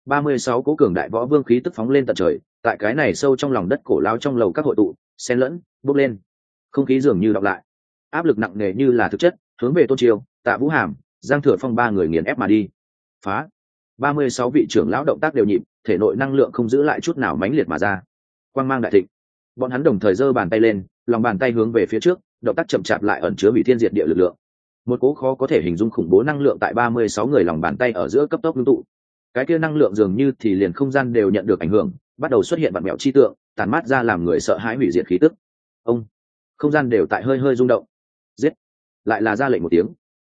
36 cố cường đại võ vương khí tức phóng lên tận trời, tại cái này sâu trong lòng đất cổ lao trong lầu các hội tụ, xen lẫn, bốc lên. Không khí dường như đọc lại, áp lực nặng nề như là thực chất, hướng về Tôn Chiêu, Tạ Vũ Hàm, Giang Thừa Phong ba người nghiền ép mà đi. Phá! 36 vị trưởng lão động tác đều nhịp, thể nội năng lượng không giữ lại chút nào mãnh liệt mà ra. Quang mang đại thịnh. Bọn hắn đồng thời giơ bàn tay lên, lòng bàn tay hướng về phía trước, động tác chậm chạp lại ẩn chứa hủy thiên diệt địa lực lượng. Một cỗ khó có thể hình dung khủng bố năng lượng tại 36 người lòng bàn tay ở giữa cấp tốc ngưng tụ. Cái kia năng lượng dường như thì liền không gian đều nhận được ảnh hưởng, bắt đầu xuất hiện vặn mèo chi tượng, tàn mát ra làm người sợ hãi hủy diệt khí tức. Ông, không gian đều tại hơi hơi rung động. Giết! Lại là ra lệnh một tiếng.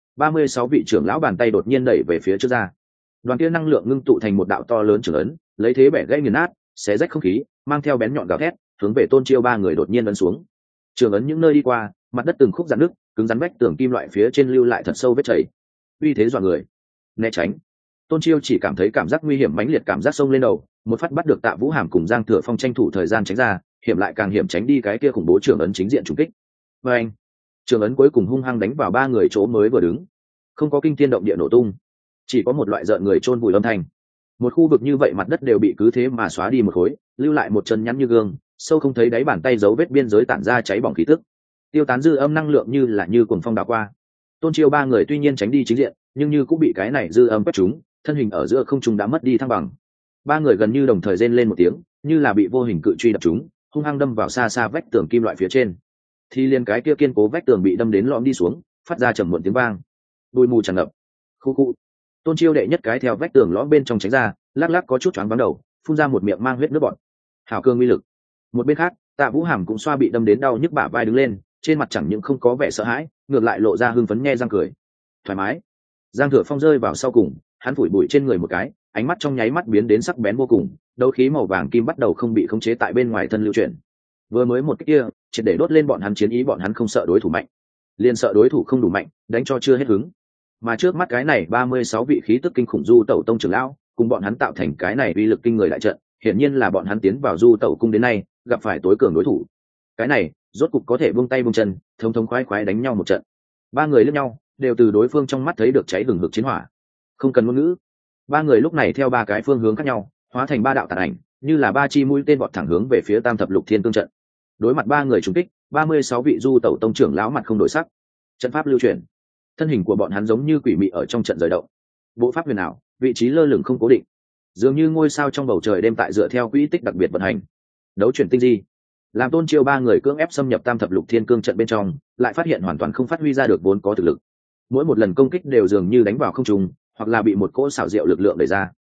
36 vị trưởng lão bàn tay đột nhiên đẩy về phía trước ra. Đoàn kia năng lượng ngưng tụ thành một đạo to lớn trường ấn, lấy thế bẻ gãy nghiền nát, xé rách không khí, mang theo bén nhọn gào thét, hướng về Tôn Chiêu ba người đột nhiên ấn xuống. Trường ấn những nơi đi qua, mặt đất từng khúc rạn nứt, cứng rắn vách tường kim loại phía trên lưu lại thật sâu vết chảy. Uy thế dọa người. Né tránh. Tôn Chiêu chỉ cảm thấy cảm giác nguy hiểm mãnh liệt cảm giác xông lên đầu, một phát bắt được Tạ Vũ Hàm cùng Giang Thừa Phong tranh thủ thời gian tránh ra, hiểm lại càng hiểm tránh đi cái kia khủng bố trường ấn chính diện trùng kích. Và anh, trường ấn cuối cùng hung hăng đánh vào ba người chỗ mới vừa đứng. Không có kinh thiên động địa nổ tung, chỉ có một loại rợn người chôn vùi âm thanh. Một khu vực như vậy mặt đất đều bị cứ thế mà xóa đi một khối, lưu lại một chân nhắn như gương, sâu không thấy đáy bàn tay dấu vết biên giới tản ra cháy bỏng khí tức. Tiêu tán dư âm năng lượng như là như cuồng phong đảo qua. Tôn Chiêu ba người tuy nhiên tránh đi chính diện, nhưng như cũng bị cái này dư âm quét trúng, thân hình ở giữa không trung đã mất đi thăng bằng. Ba người gần như đồng thời rên lên một tiếng, như là bị vô hình cự truy đập trúng, hung hăng đâm vào xa xa vách tường kim loại phía trên. Thì liền cái kia kiên cố vách tường bị đâm đến lõm đi xuống, phát ra trầm muộn tiếng vang. Bụi mù tràn ngập. Khu khu. Tôn Chiêu đệ nhất cái theo vách tường lõm bên trong tránh ra, lắc lắc có chút choáng váng đầu, phun ra một miệng mang huyết nước bọt. Hảo cương uy lực. Một bên khác, Tạ Vũ Hàm cũng xoa bị đâm đến đau nhức bả vai đứng lên, trên mặt chẳng những không có vẻ sợ hãi, ngược lại lộ ra hưng phấn nhe răng cười. Thoải mái. Giang Thừa Phong rơi vào sau cùng, hắn phủi bụi trên người một cái, ánh mắt trong nháy mắt biến đến sắc bén vô cùng, đấu khí màu vàng kim bắt đầu không bị khống chế tại bên ngoài thân lưu chuyển. Vừa mới một cái kia, triệt để đốt lên bọn hắn chiến ý, bọn hắn không sợ đối thủ mạnh, liền sợ đối thủ không đủ mạnh, đánh cho chưa hết hứng. Mà trước mắt cái này 36 vị khí tức kinh khủng du tẩu tông trưởng lão, cùng bọn hắn tạo thành cái này uy lực kinh người đại trận, hiển nhiên là bọn hắn tiến vào du tẩu cung đến nay, gặp phải tối cường đối thủ. Cái này, rốt cục có thể buông tay buông chân, thống thống khoái khoái đánh nhau một trận. Ba người liếc nhau, đều từ đối phương trong mắt thấy được cháy hừng hực chiến hỏa. Không cần ngôn ngữ, ba người lúc này theo ba cái phương hướng khác nhau, hóa thành ba đạo tàn ảnh, như là ba chi mũi tên vọt thẳng hướng về phía Tam Thập Lục Thiên Cương trận. Đối mặt ba người trùng kích, 36 vị du tẩu tông trưởng lão mặt không đổi sắc. Trận pháp lưu chuyển, thân hình của bọn hắn giống như quỷ mị ở trong trận rời động. Bộ pháp huyền ảo, vị trí lơ lửng không cố định, dường như ngôi sao trong bầu trời đêm tại dựa theo quỹ tích đặc biệt vận hành. Đấu chuyển tinh di, làm Tôn Chiêu ba người cưỡng ép xâm nhập Tam Thập Lục Thiên Cương trận bên trong, lại phát hiện hoàn toàn không phát huy ra được vốn có thực lực. Mỗi một lần công kích đều dường như đánh vào không trung, hoặc là bị một cỗ xảo diệu lực lượng đẩy ra.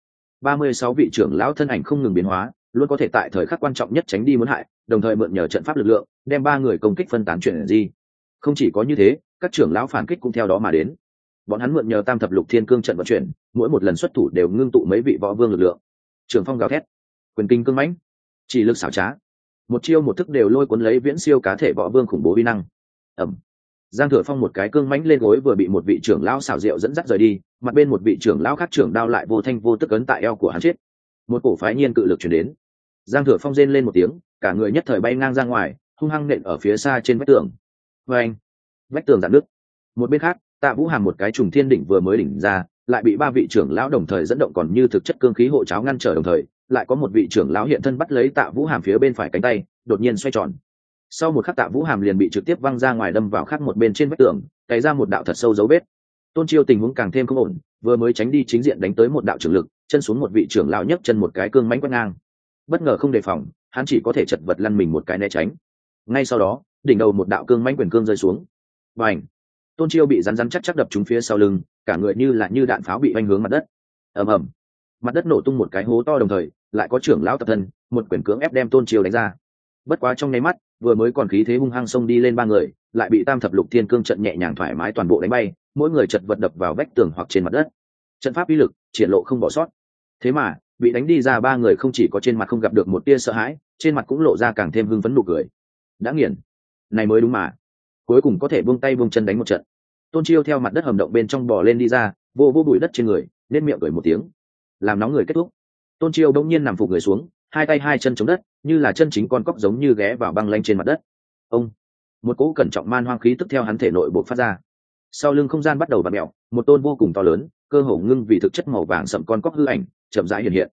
36 vị trưởng lão thân ảnh không ngừng biến hóa, luôn có thể tại thời khắc quan trọng nhất tránh đi muốn hại, đồng thời mượn nhờ trận pháp lực lượng, đem ba người công kích phân tán chuyển di. Không chỉ có như thế, các trưởng lão phản kích cũng theo đó mà đến. Bọn hắn mượn nhờ Tam Thập Lục Thiên Cương trận vận chuyển, mỗi một lần xuất thủ đều ngưng tụ mấy vị võ vương lực lượng. Trường phong gào thét, quyền kinh cương mãnh, chỉ lực xảo trá, một chiêu một thức đều lôi cuốn lấy viễn siêu cá thể võ vương khủng bố uy năng. Ẩm. Giang Thừa Phong một cái cương mãnh lên gối vừa bị một vị trưởng lão xảo diệu dẫn dắt rời đi, mặt bên một vị trưởng lão khác trưởng đao lại vô thanh vô tức ấn tại eo của hắn chết. Một cổ phái nhiên cự lực truyền đến. Giang Thừa Phong rên lên một tiếng, cả người nhất thời bay ngang ra ngoài, hung hăng nện ở phía xa trên vách tường. Oeng! Vách tường rạn nứt. Một bên khác, Tạ Vũ Hàm một cái trùng thiên đỉnh vừa mới đỉnh ra, lại bị ba vị trưởng lão đồng thời dẫn động còn như thực chất cương khí hộ cháo ngăn trở, đồng thời lại có một vị trưởng lão hiện thân bắt lấy Tạ Vũ Hàm phía bên phải cánh tay, đột nhiên xoay tròn. Sau một khắc Tạ Vũ Hàm liền bị trực tiếp văng ra ngoài, đâm vào khác một bên trên vách tường, cày ra một đạo thật sâu dấu vết. Tôn Chiêu tình huống càng thêm không ổn, vừa mới tránh đi chính diện đánh tới một đạo trưởng lực, chân xuống một vị trưởng lão nhấc chân một cái cương mãnh quét ngang. Bất ngờ không đề phòng, hắn chỉ có thể chật vật lăn mình một cái né tránh. Ngay sau đó, đỉnh đầu một đạo cương mãnh quyền cương rơi xuống. Bành! Tôn Chiêu bị rắn chắc đập trúng phía sau lưng, cả người như đạn pháo bị vanh hướng mặt đất. Ầm ầm! Mặt đất nổ tung một cái hố to, đồng thời lại có trưởng lão tập thân, một quyền cưỡng ép đem Tôn Chiêu đánh ra. Bất quá trong nháy mắt, vừa mới còn khí thế hung hăng xông đi lên ba người, lại bị Tam Thập Lục Thiên Cương trận nhẹ nhàng thoải mái toàn bộ đánh bay, mỗi người chật vật đập vào vách tường hoặc trên mặt đất. Trận pháp uy lực triển lộ không bỏ sót. Thế mà, bị đánh đi ra ba người không chỉ có trên mặt không gặp được một tia sợ hãi, trên mặt cũng lộ ra càng thêm hưng phấn nụ cười. Đã nghiền, này mới đúng mà. Cuối cùng có thể buông tay buông chân đánh một trận. Tôn Chiêu theo mặt đất hầm động bên trong bò lên đi ra, vô bụi đất trên người, nên miệng cười một tiếng. Làm nóng người kết thúc. Tôn Chiêu bỗng nhiên nằm phục người xuống, hai tay hai chân chống đất, như là chân chính con cóc giống như ghé vào băng lanh trên mặt đất. Ông, một cỗ cẩn trọng man hoang khí tức theo hắn thể nội bộc phát ra. Sau lưng không gian bắt đầu vặn mèo, một tôn vô cùng to lớn, cơ hồ ngưng vì thực chất màu vàng sậm con cóc hư ảnh chậm rãi hiện hiện.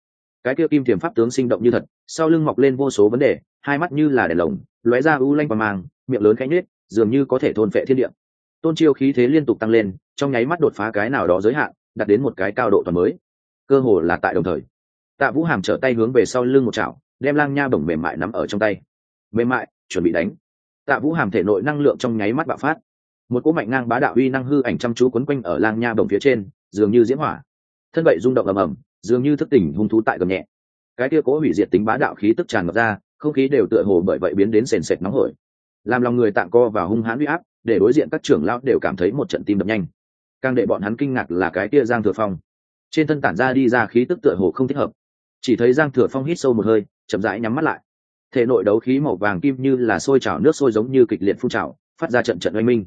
cái kia kim thiềm pháp tướng sinh động như thật, sau lưng mọc lên vô số vấn đề, hai mắt như là đèn lồng lóe ra u lanh và màng, miệng lớn khẽ nhếch, dường như có thể thôn phệ thiên địa. Tôn Chiêu khí thế liên tục tăng lên, trong nháy mắt đột phá cái nào đó giới hạn, đạt đến một cái cao độ toàn mới. Cơ hồ là tại đồng thời, Tạ Vũ Hàm trở tay hướng về sau lưng một chảo, đem Lang Nha bổng mềm mại nắm ở trong tay. Mềm mại, chuẩn bị đánh. Tạ Vũ Hàm thể nội năng lượng trong nháy mắt bạo phát, một cỗ mạnh ngang bá đạo uy năng hư ảnh chăm chú quấn quanh ở Lang Nha bổng phía trên, dường như diễm hỏa. Thân vậy rung động ầm ầm, dường như thức tỉnh hung thú tại gầm nhẹ. Cái kia cỗ hủy diệt tính bá đạo khí tức tràn ngập ra, không khí đều tựa hồ bởi vậy biến đến sền sệt nóng hổi, làm lòng người tạng co và hung hãn uy áp, để đối diện các trưởng lão đều cảm thấy một trận tim đập nhanh. Càng để bọn hắn kinh ngạc là cái kia Giang Thừa Phong, trên thân tản ra đi ra khí tức tựa hồ không thích hợp. Chỉ thấy Giang Thừa Phong hít sâu một hơi, chậm rãi nhắm mắt lại. Thể nội đấu khí màu vàng kim như là sôi trào nước sôi giống như kịch liệt phun trào, phát ra trận trận oanh minh.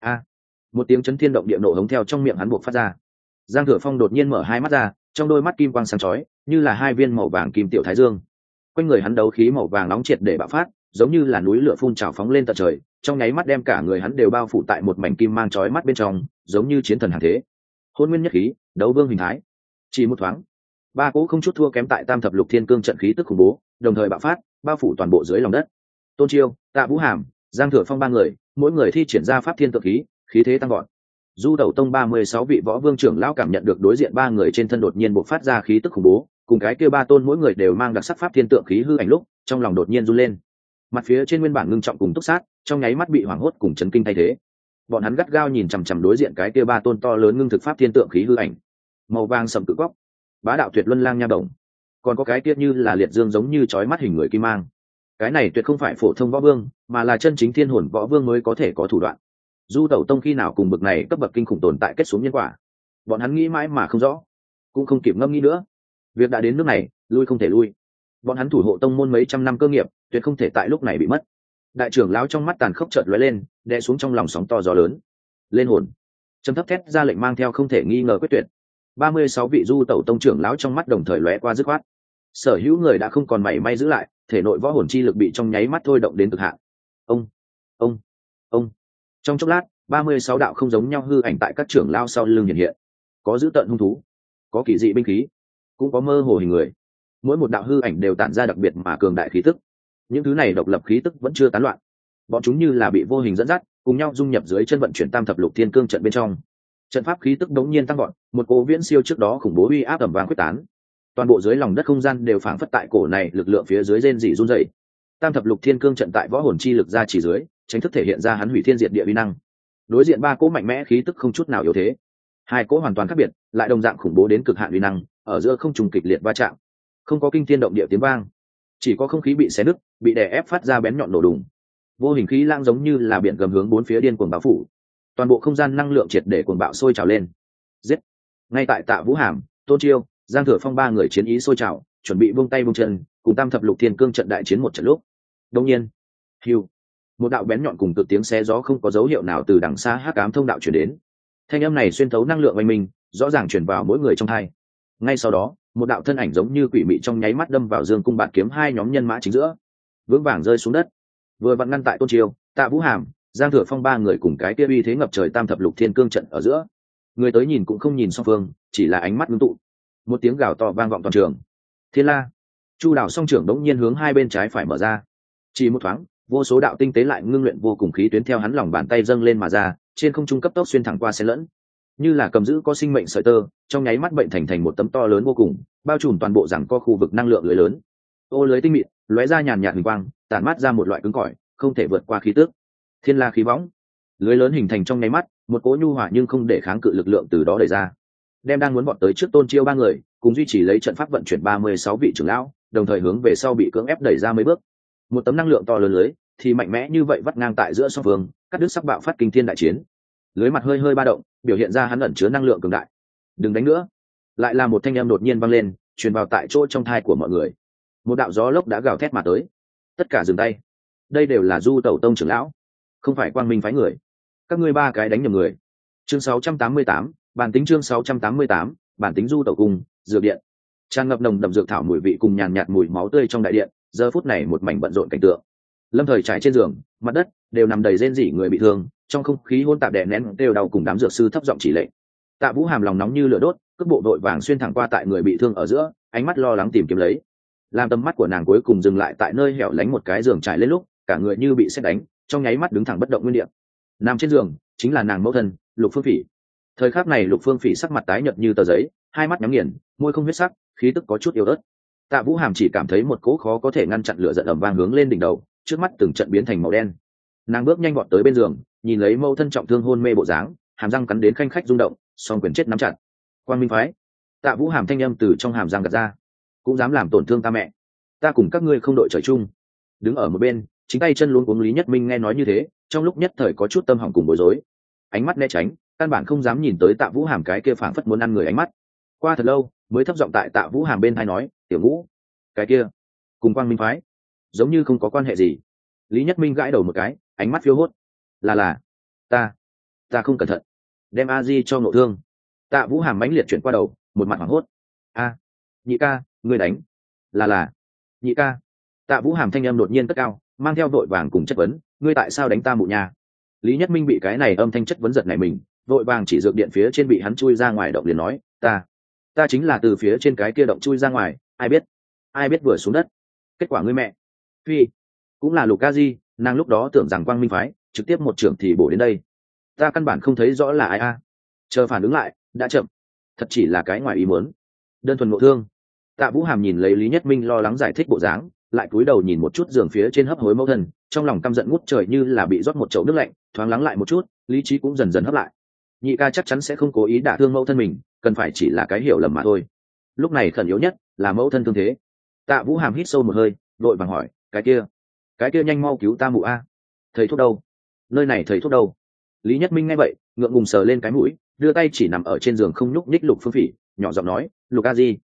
Một tiếng chấn thiên động địa nổ hống theo trong miệng hắn buộc phát ra. Giang Thừa Phong đột nhiên mở hai mắt ra, trong đôi mắt kim quang sáng chói, như là hai viên màu vàng kim tiểu thái dương. Quanh người hắn đấu khí màu vàng nóng triệt để bạo phát, giống như là núi lửa phun trào phóng lên tận trời, trong nháy mắt đem cả người hắn đều bao phủ tại một mảnh kim mang chói mắt bên trong, giống như chiến thần hàng thế. Hôn nguyên nhất khí, đấu vương hình thái. Chỉ một thoáng, ba cỗ không chút thua kém tại Tam Thập Lục Thiên Cương trận khí tức khủng bố, đồng thời bạo phát, bao phủ toàn bộ dưới lòng đất. Tôn Chiêu, Tạ Vũ Hàm, Giang Thừa Phong ba người, mỗi người thi triển ra pháp thiên tượng khí, khí thế tăng vọt. Du Tẩu Tông 36 vị võ vương trưởng lão cảm nhận được đối diện ba người trên thân đột nhiên bộc phát ra khí tức khủng bố, cùng cái kia ba tôn mỗi người đều mang đặc sắc pháp thiên tượng khí hư ảnh lúc, trong lòng đột nhiên run lên. Mặt phía trên nguyên bản ngưng trọng cùng túc sát, trong nháy mắt bị hoảng hốt cùng chấn kinh thay thế. Bọn hắn gắt gao nhìn chằm chằm đối diện cái kia ba tôn to lớn ngưng thực pháp thiên tượng khí hư ảnh. Màu vàng sẫm cự góc, bá đạo tuyệt luân lang nha đồng, còn có cái kia như là liệt dương giống như chói mắt hình người kim mang. Cái này tuyệt không phải phổ thông võ vương, mà là chân chính thiên hồn võ vương mới có thể có thủ đoạn. Du Tẩu Tông khi nào cùng bực này cấp bậc kinh khủng tồn tại kết xuống nhân quả, bọn hắn nghĩ mãi mà không rõ, cũng không kịp ngâm nghĩ nữa. Việc đã đến nước này, lui không thể lui. Bọn hắn thủ hộ tông môn mấy trăm năm cơ nghiệp, tuyệt không thể tại lúc này bị mất. Đại trưởng lão trong mắt tàn khốc chợt lóe lên, đè xuống trong lòng sóng to gió lớn. Lên hồn, trầm thấp thét ra lệnh mang theo không thể nghi ngờ quyết tuyệt. 36 vị Du Tẩu Tông trưởng lão trong mắt đồng thời lóe qua dứt khoát. Sở hữu người đã không còn mảy may giữ lại, thể nội võ hồn chi lực bị trong nháy mắt thôi động đến cực hạn. Ông, ông. Trong chốc lát, 36 đạo không giống nhau hư ảnh tại các trưởng lão sau lưng hiện hiện. Có dữ tợn hung thú, có kỳ dị binh khí, cũng có mơ hồ hình người. Mỗi một đạo hư ảnh đều tản ra đặc biệt mà cường đại khí tức. Những thứ này độc lập khí tức vẫn chưa tán loạn, bọn chúng như là bị vô hình dẫn dắt, cùng nhau dung nhập dưới chân vận chuyển Tam Thập Lục Thiên Cương trận bên trong. Trận pháp khí tức đống nhiên tăng vọt, một cỗ viễn siêu trước đó khủng bố uy áp ầm vang quyết tán. Toàn bộ dưới lòng đất không gian đều phảng phất tại cổ này lực lượng phía dưới rên rỉ run rẩy. Tam Thập Lục Thiên Cương trận tại võ hồn chi lực ra chỉ dưới, chính thức thể hiện ra hắn hủy thiên diệt địa uy năng. Đối diện ba cỗ mạnh mẽ khí tức không chút nào yếu thế, hai cỗ hoàn toàn khác biệt, lại đồng dạng khủng bố đến cực hạn uy năng, ở giữa không trùng kịch liệt va chạm. Không có kinh thiên động địa tiếng vang, chỉ có không khí bị xé nứt, bị đè ép phát ra bén nhọn nổ đùng. Vô hình khí lãng giống như là biển gầm hướng bốn phía điên cuồng bao phủ, toàn bộ không gian năng lượng triệt để cuồng bạo sôi trào lên. Giết! Ngay tại Tạ Vũ Hàm, Tôn Chiêu, Giang Thừa Phong ba người chiến ý sôi trào, chuẩn bị buông tay buông chân, cùng Tam Thập Lục Thiên Cương trận đại chiến một trận lúc. Đột nhiên, hưu, một đạo bén nhọn cùng cực tiếng xé gió không có dấu hiệu nào từ đằng xa hắc ám thông đạo truyền đến. Thanh âm này xuyên thấu năng lượng oanh minh, rõ ràng truyền vào mỗi người trong tai. Ngay sau đó, một đạo thân ảnh giống như quỷ mị trong nháy mắt đâm vào dương cung bạt kiếm hai nhóm nhân mã chính giữa, vững vàng rơi xuống đất, vừa vặn ngăn tại Tôn Chiêu, Tạ Vũ Hàm, Giang Thừa Phong ba người cùng cái kia uy thế ngập trời Tam Thập Lục Thiên Cương trận ở giữa. Người tới nhìn cũng không nhìn song phương, chỉ là ánh mắt ngưng tụ. Một tiếng gào to vang vọng toàn trường. Thiên La, Chu Đào song trưởng đống nhiên hướng hai bên trái phải mở ra. Chỉ một thoáng, vô số đạo tinh tế lại ngưng luyện vô cùng khí tuyến theo hắn lòng bàn tay dâng lên mà ra, trên không trung cấp tốc xuyên thẳng qua xen lẫn, như là cầm giữ có sinh mệnh sợi tơ, trong nháy mắt bệnh thành một tấm to lớn vô cùng, bao trùm toàn bộ rằng co khu vực năng lượng lưới lớn. Ô lưới tinh mịn, lóe ra nhàn nhạt huỳnh quang, tản mát ra một loại cứng cỏi, không thể vượt qua khí tước. Thiên La khí võng, lưới lớn hình thành trong nháy mắt, một cỗ nhu hòa nhưng không để kháng cự lực lượng từ đó đẩy ra, đem đang muốn vọt tới trước Tôn Chiêu ba người, cùng duy trì lấy trận pháp vận chuyển 36 vị trưởng lão, đồng thời hướng về sau bị cưỡng ép đẩy ra mấy bước. Một tấm năng lượng to lớn lưới thì mạnh mẽ như vậy vắt ngang tại giữa song phương, cắt đứt sắc bạo phát kinh thiên đại chiến. Lưới mặt hơi hơi ba động, biểu hiện ra hắn ẩn chứa năng lượng cường đại. Đừng đánh nữa! Lại là một thanh âm đột nhiên vang lên, truyền vào tại chỗ trong thai của mọi người. Một đạo gió lốc đã gào thét mà tới. Tất cả dừng tay. Đây đều là Du Tẩu Tông trưởng lão, không phải Quang Minh phái người. Các ngươi ba cái đánh nhầm người. Chương 688, bản tính chương 688, bản tính Du Tẩu Cung, dược điện. Tràn ngập nồng đậm dược thảo mùi vị cùng nhàn nhạt mùi máu tươi trong đại điện, giờ phút này một mảnh bận rộn cảnh tượng. Lâm Thời trải trên giường, mặt đất đều nằm đầy rên rỉ người bị thương, trong không khí hỗn tạp đè nén đều đau cùng đám dược sư thấp giọng chỉ lệnh. Tạ Vũ Hàm lòng nóng như lửa đốt, cước bộ đội vàng xuyên thẳng qua tại người bị thương ở giữa, ánh mắt lo lắng tìm kiếm lấy. Làm tầm mắt của nàng cuối cùng dừng lại tại nơi hẻo lánh một cái giường trải lên lúc, cả người như bị sét đánh, trong nháy mắt đứng thẳng bất động nguyên địa. Nằm trên giường chính là nàng mẫu thân, Lục Phương Phỉ. Thời khắc này Lục Phương Phỉ sắc mặt tái nhợt như tờ giấy, hai mắt nhắm nghiền, môi không huyết sắc, khí tức có chút yếu ớt. Tạ Vũ Hàm chỉ cảm thấy một cỗ khó có thể ngăn chặn lửa giận ầm vang hướng lên đỉnh đầu, trước mắt từng trận biến thành màu đen. Nàng bước nhanh vọt tới bên giường, nhìn lấy mẫu thân trọng thương hôn mê bộ dáng, hàm răng cắn đến khanh khách rung động, song quyền chết nắm chặt. Quang Minh phái. Tạ Vũ Hàm thanh âm từ trong hàm răng gạt ra, cũng dám làm tổn thương ta mẹ, ta cùng các ngươi không đội trời chung. Đứng ở một bên, chính tay chân luống cuống Lý Nhất Minh nghe nói như thế, trong lúc nhất thời có chút tâm hỏng cùng bối rối, ánh mắt né tránh, căn bản không dám nhìn tới Tạ Vũ Hàm cái kia phảng phất muốn ăn người ánh mắt. Qua thật lâu mới thấp giọng tại Tạ Vũ Hàm bên tai nói, tiểu Ngũ, cái kia cùng Quang Minh phái giống như không có quan hệ gì. Lý Nhất Minh gãi đầu một cái, ánh mắt phiêu hốt, là ta không cẩn thận đem a di cho ngộ thương. Tạ Vũ Hàm mãnh liệt chuyển qua đầu, một mặt hoảng hốt, nhị ca ngươi đánh, là nhị ca. Tạ Vũ Hàm thanh âm đột nhiên cất cao, mang theo vội vàng cùng chất vấn, ngươi tại sao đánh ta mụ nhà? Lý Nhất Minh bị cái này âm thanh chất vấn giật này mình, vội vàng chỉ dược điện phía trên bị hắn chui ra ngoài động liền nói, ta chính là từ phía trên cái kia động chui ra ngoài, ai biết vừa xuống đất, kết quả ngươi mẹ phi cũng là Lục A Di, nàng lúc đó tưởng rằng Quang Minh phái trực tiếp một trưởng thì bổ đến đây, ta căn bản không thấy rõ là ai chờ phản ứng lại đã chậm, thật chỉ là cái ngoài ý muốn, đơn thuần ngộ thương. Tạ Vũ Hàm nhìn lấy Lý Nhất Minh lo lắng giải thích bộ dáng, lại cúi đầu nhìn một chút giường phía trên hấp hối mẫu thân, trong lòng căm giận ngút trời như là bị rót một chậu nước lạnh, thoáng lắng lại một chút, lý trí cũng dần dần hấp lại. Nhị ca chắc chắn sẽ không cố ý đả thương mẫu thân mình, cần phải chỉ là cái hiểu lầm mà thôi. Lúc này khẩn yếu nhất là mẫu thân thương thế. Tạ Vũ Hàm hít sâu một hơi, vội vàng hỏi, cái kia nhanh mau cứu ta mụ a. Thầy thuốc đâu? Nơi này thầy thuốc đâu? Lý Nhất Minh nghe vậy, ngượng ngùng sờ lên cái mũi, đưa tay chỉ nằm ở trên giường không nhúc nhích Lục Phương Phỉ, nhỏ giọng nói, Lục A Di,